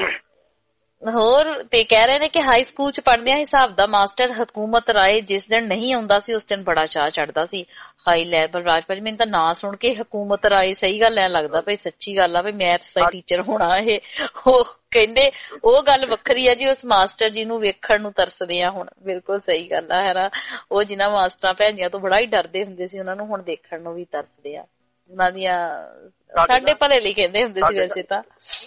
ਹੋਰ ਤੇ ਕਹਿ ਰਹੇ ਨੇ ਕਿ ਹਾਈ ਸਕੂਲ ਚ ਪੜ੍ਹਦਿਆਂ ਹਿਸਾਬ ਦਾ ਮਾਸਟਰ ਹਕੂਮਤ ਰਾਏ ਜਿਸ ਦਿਨ ਨਹੀਂ ਆਉਂਦਾ ਸੀ ਉਸ ਦਿਨ ਬੜਾ ਚਾਅ ਚੜਦਾ ਸੀ। ਹਾਈ ਲੈ ਬਲਰਾਜ ਭਾਜੀ, ਮੈਨੂੰ ਤਾਂ ਨਾਂ ਸੁਣ ਕੇ ਹਕੂਮਤ ਰਾਏ ਸਹੀ ਗੱਲ ਐ ਲੱਗਦਾ ਭਈ ਸੱਚੀ ਗੱਲ ਆ ਵੀ ਮੈਥਸ ਦਾ ਟੀਚਰ ਹੋਣਾ ਇਹ। ਉਹ ਕਹਿੰਦੇ ਉਹ ਗੱਲ ਵੱਖਰੀ ਆ ਜੀ, ਉਸ ਮਾਸਟਰ ਜੀ ਨੂੰ ਵੇਖਣ ਨੂੰ ਤਰਸਦੇ ਆ ਹੁਣ। ਬਿਲਕੁਲ ਸਹੀ ਗੱਲ ਆ ਹੈ ਨਾ, ਉਹ ਜਿਨ੍ਹਾਂ ਮਾਸਟਰਾਂ ਭੈਣੀਆਂ ਤੋਂ ਬੜਾ ਹੀ ਡਰਦੇ ਹੁੰਦੇ ਸੀ ਉਹਨਾਂ ਨੂੰ ਹੁਣ ਦੇਖਣ ਨੂੰ ਵੀ ਤਰਸਦੇ ਆ। ਉਹਨਾਂ ਦੀਆਂ ਸਾਡੇ ਭਲੇ ਲਈ ਕਹਿੰਦੇ ਹੁੰਦੇ ਸੀ ਵੈਸੇ ਤਾਂ।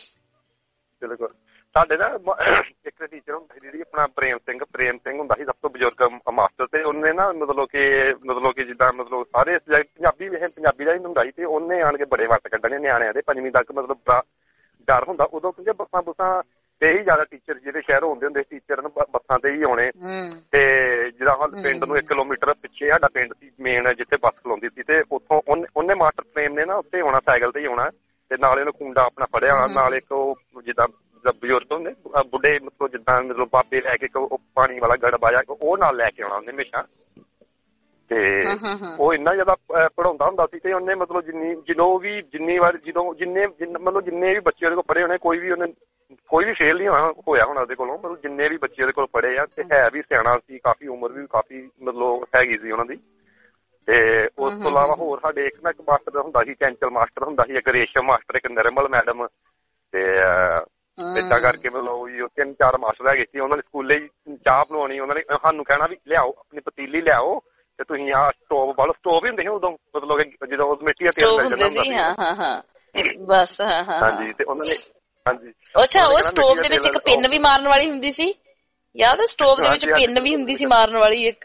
ਬਿਲਕੁਲ ਸਾਡੇ ਨਾ ਇੱਕ ਟੀਚਰ ਹੁੰਦਾ ਸੀ ਦੀਦੀ ਆਪਣਾ ਪ੍ਰੇਮ ਸਿੰਘ ਪ੍ਰੇਮ ਸਿੰਘ ਹੁੰਦਾ ਸੀ ਸਭ ਤੋਂ ਬਜ਼ੁਰਗ ਮਾਸਟਰ, ਤੇ ਉਹਨੇ ਨਾ ਮਤਲਬ ਕਿ ਮਤਲਬ ਕਿ ਜਿੱਦਾਂ ਮਤਲਬ ਸਾਰੇ ਪੰਜਾਬੀ ਪੰਜਾਬੀ ਦਾ ਹੀ ਹੁੰਦਾ ਸੀ ਤੇ ਉਹਨੇ ਆਣ ਕੇ ਬੜੇ ਵੱਟ ਕੱਢਣੇ ਨਿਆਣਿਆਂ ਦੇ ਪੰਜਵੀਂ ਤੱਕ। ਮਤਲਬ ਡਰ ਹੁੰਦਾ ਉਦੋਂ ਕਿਉਂਕਿ ਬੱਸਾਂ ਬੁੱਸਾਂ ਤੇ ਹੀ ਜ਼ਿਆਦਾ ਟੀਚਰ ਜਿਹੜੇ ਸ਼ਹਿਰੋਂ ਆਉਂਦੇ ਹੁੰਦੇ ਸੀ ਟੀਚਰ ਬੱਸਾਂ ਤੇ ਹੀ ਆਉਣੇ। ਤੇ ਜਿੱਦਾਂ ਹੁਣ ਪਿੰਡ ਨੂੰ ਇੱਕ ਕਿਲੋਮੀਟਰ ਪਿੱਛੇ ਸਾਡਾ ਪਿੰਡ ਸੀ ਮੇਨ ਜਿੱਥੇ ਬੱਸ ਖਲੋਂਦੀ ਸੀ ਤੇ ਉੱਥੋਂ ਉਹਨੇ ਮਾਸਟਰ ਪ੍ਰੇਮ ਨੇ ਨਾ ਉੱਥੇ ਆਉਣਾ ਸਾਈਕਲ ਤੇ ਹੀ ਆਉਣਾ ਤੇ ਨਾਲੇ ਉਹਨੇ ਕੁੰਡਾ ਆਪਣਾ ਫੜਿਆ ਨਾਲ ਇੱਕ ਉਹ ਜਿੱਦਾਂ ਬਜ਼ੁਰਗ ਹੁੰਦੇ ਬੁੱਢੇ ਮਤਲਬ ਜਿੱਦਾਂ ਮਤਲਬ ਬਾਬੇ ਲੈ ਕੇ ਪਾਣੀ ਵਾਲਾ ਗੜਬਾ ਜਾ ਉਹ ਨਾਲ ਲੈ ਕੇ ਆਉਣਾ ਉਹਨੇ ਹਮੇਸ਼ਾ। ਤੇ ਉਹ ਇੰਨਾ ਜ਼ਿਆਦਾ ਪੜ੍ਹਾਉਂਦਾ ਹੁੰਦਾ ਸੀ ਤੇ ਉਹਨੇ ਮਤਲਬ ਜਿੰਨੀ ਜਦੋਂ ਵੀ ਜਿੰਨੀ ਵਾਰ ਜਦੋਂ ਜਿੰਨੇ ਮਤਲਬ ਜਿੰਨੇ ਵੀ ਬੱਚੇ ਉਹਦੇ ਕੋਲ ਪੜ੍ਹੇ ਹੋਣੇ ਕੋਈ ਵੀ ਉਹਨੇ ਕੋਈ ਵੀ ਫੇਲ ਨਹੀਂ ਹੋਇਆ ਹੋਣਾ ਉਹਦੇ ਕੋਲੋਂ। ਮਤਲਬ ਜਿੰਨੇ ਵੀ ਬੱਚੇ ਉਹਦੇ ਕੋਲ ਪੜ੍ਹੇ ਆ ਤੇ ਹੈ ਵੀ ਸਿਆਣਾ ਸੀ, ਕਾਫੀ ਉਮਰ ਵੀ ਕਾਫੀ ਮਤਲਬ ਹੈਗੀ ਸੀ ਉਹਨਾਂ ਦੀ। ਤੇ ਉਸ ਤੋਂ ਇਲਾਵਾ ਹੋਰ ਸਾਡੇ ਇੱਕ ਨਾ ਇੱਕ ਮਾਸਟਰ ਹੁੰਦਾ ਸੀ ਚੈਂਚਲ ਮਾਸਟਰ ਹੁੰਦਾ ਸੀ, ਇੱਕ ਰੇਸ਼ਮ ਮਾਸਟਰ, ਇੱਕ ਨਿਰਮਲ ਮੈਡਮ ਤੇ ਏਦਾਂ ਕਰਕੇ ਮਤਲਬ ਤਿੰਨ ਚਾਰ ਮਾਸਟਰ ਹੈਗੇ ਸੀ। ਉਹਨਾਂ ਨੇ ਸਕੂਲੇ ਹੀ ਚਾਹ ਬਣਾਉਣੀ, ਉਹਨਾਂ ਨੇ ਸਾਨੂੰ ਕਹਿਣਾ ਵੀ ਲਿਆਓ ਆਪਣੀ ਪਤੀਲੀ ਲਿਆਓ ਤੇ ਤੁਸੀਂ ਆਹ ਸਟੋਵ ਬਾਲੋ। ਸਟੋਵ ਹੀ ਹੁੰਦੇ ਸੀ ਉਦੋਂ ਮਤਲਬ ਜਦੋਂ ਮਿੱਟੀ ਦਾ ਤੇਲ ਮਿਲ ਜਾਂਦਾ ਹੁੰਦਾ ਸੀ
ਬਸ।
ਹਾਂਜੀ ਤੇ ਉਹਨਾਂ ਨੇ ਹਾਂਜੀ
ਅੱਛਾ ਉਹ ਸਟੋਵ ਦੇ ਵਿੱਚ ਇੱਕ ਪਿੰਨ ਵੀ ਮਾਰਨ ਵਾਲੀ ਹੁੰਦੀ ਸੀ, ਯਾਦ ਹੈ? ਸਟੋਵ ਦੇ ਵਿੱਚ ਪਿੰਨ ਵੀ ਹੁੰਦੀ ਸੀ ਮਾਰਨ ਵਾਲੀ ਇੱਕ,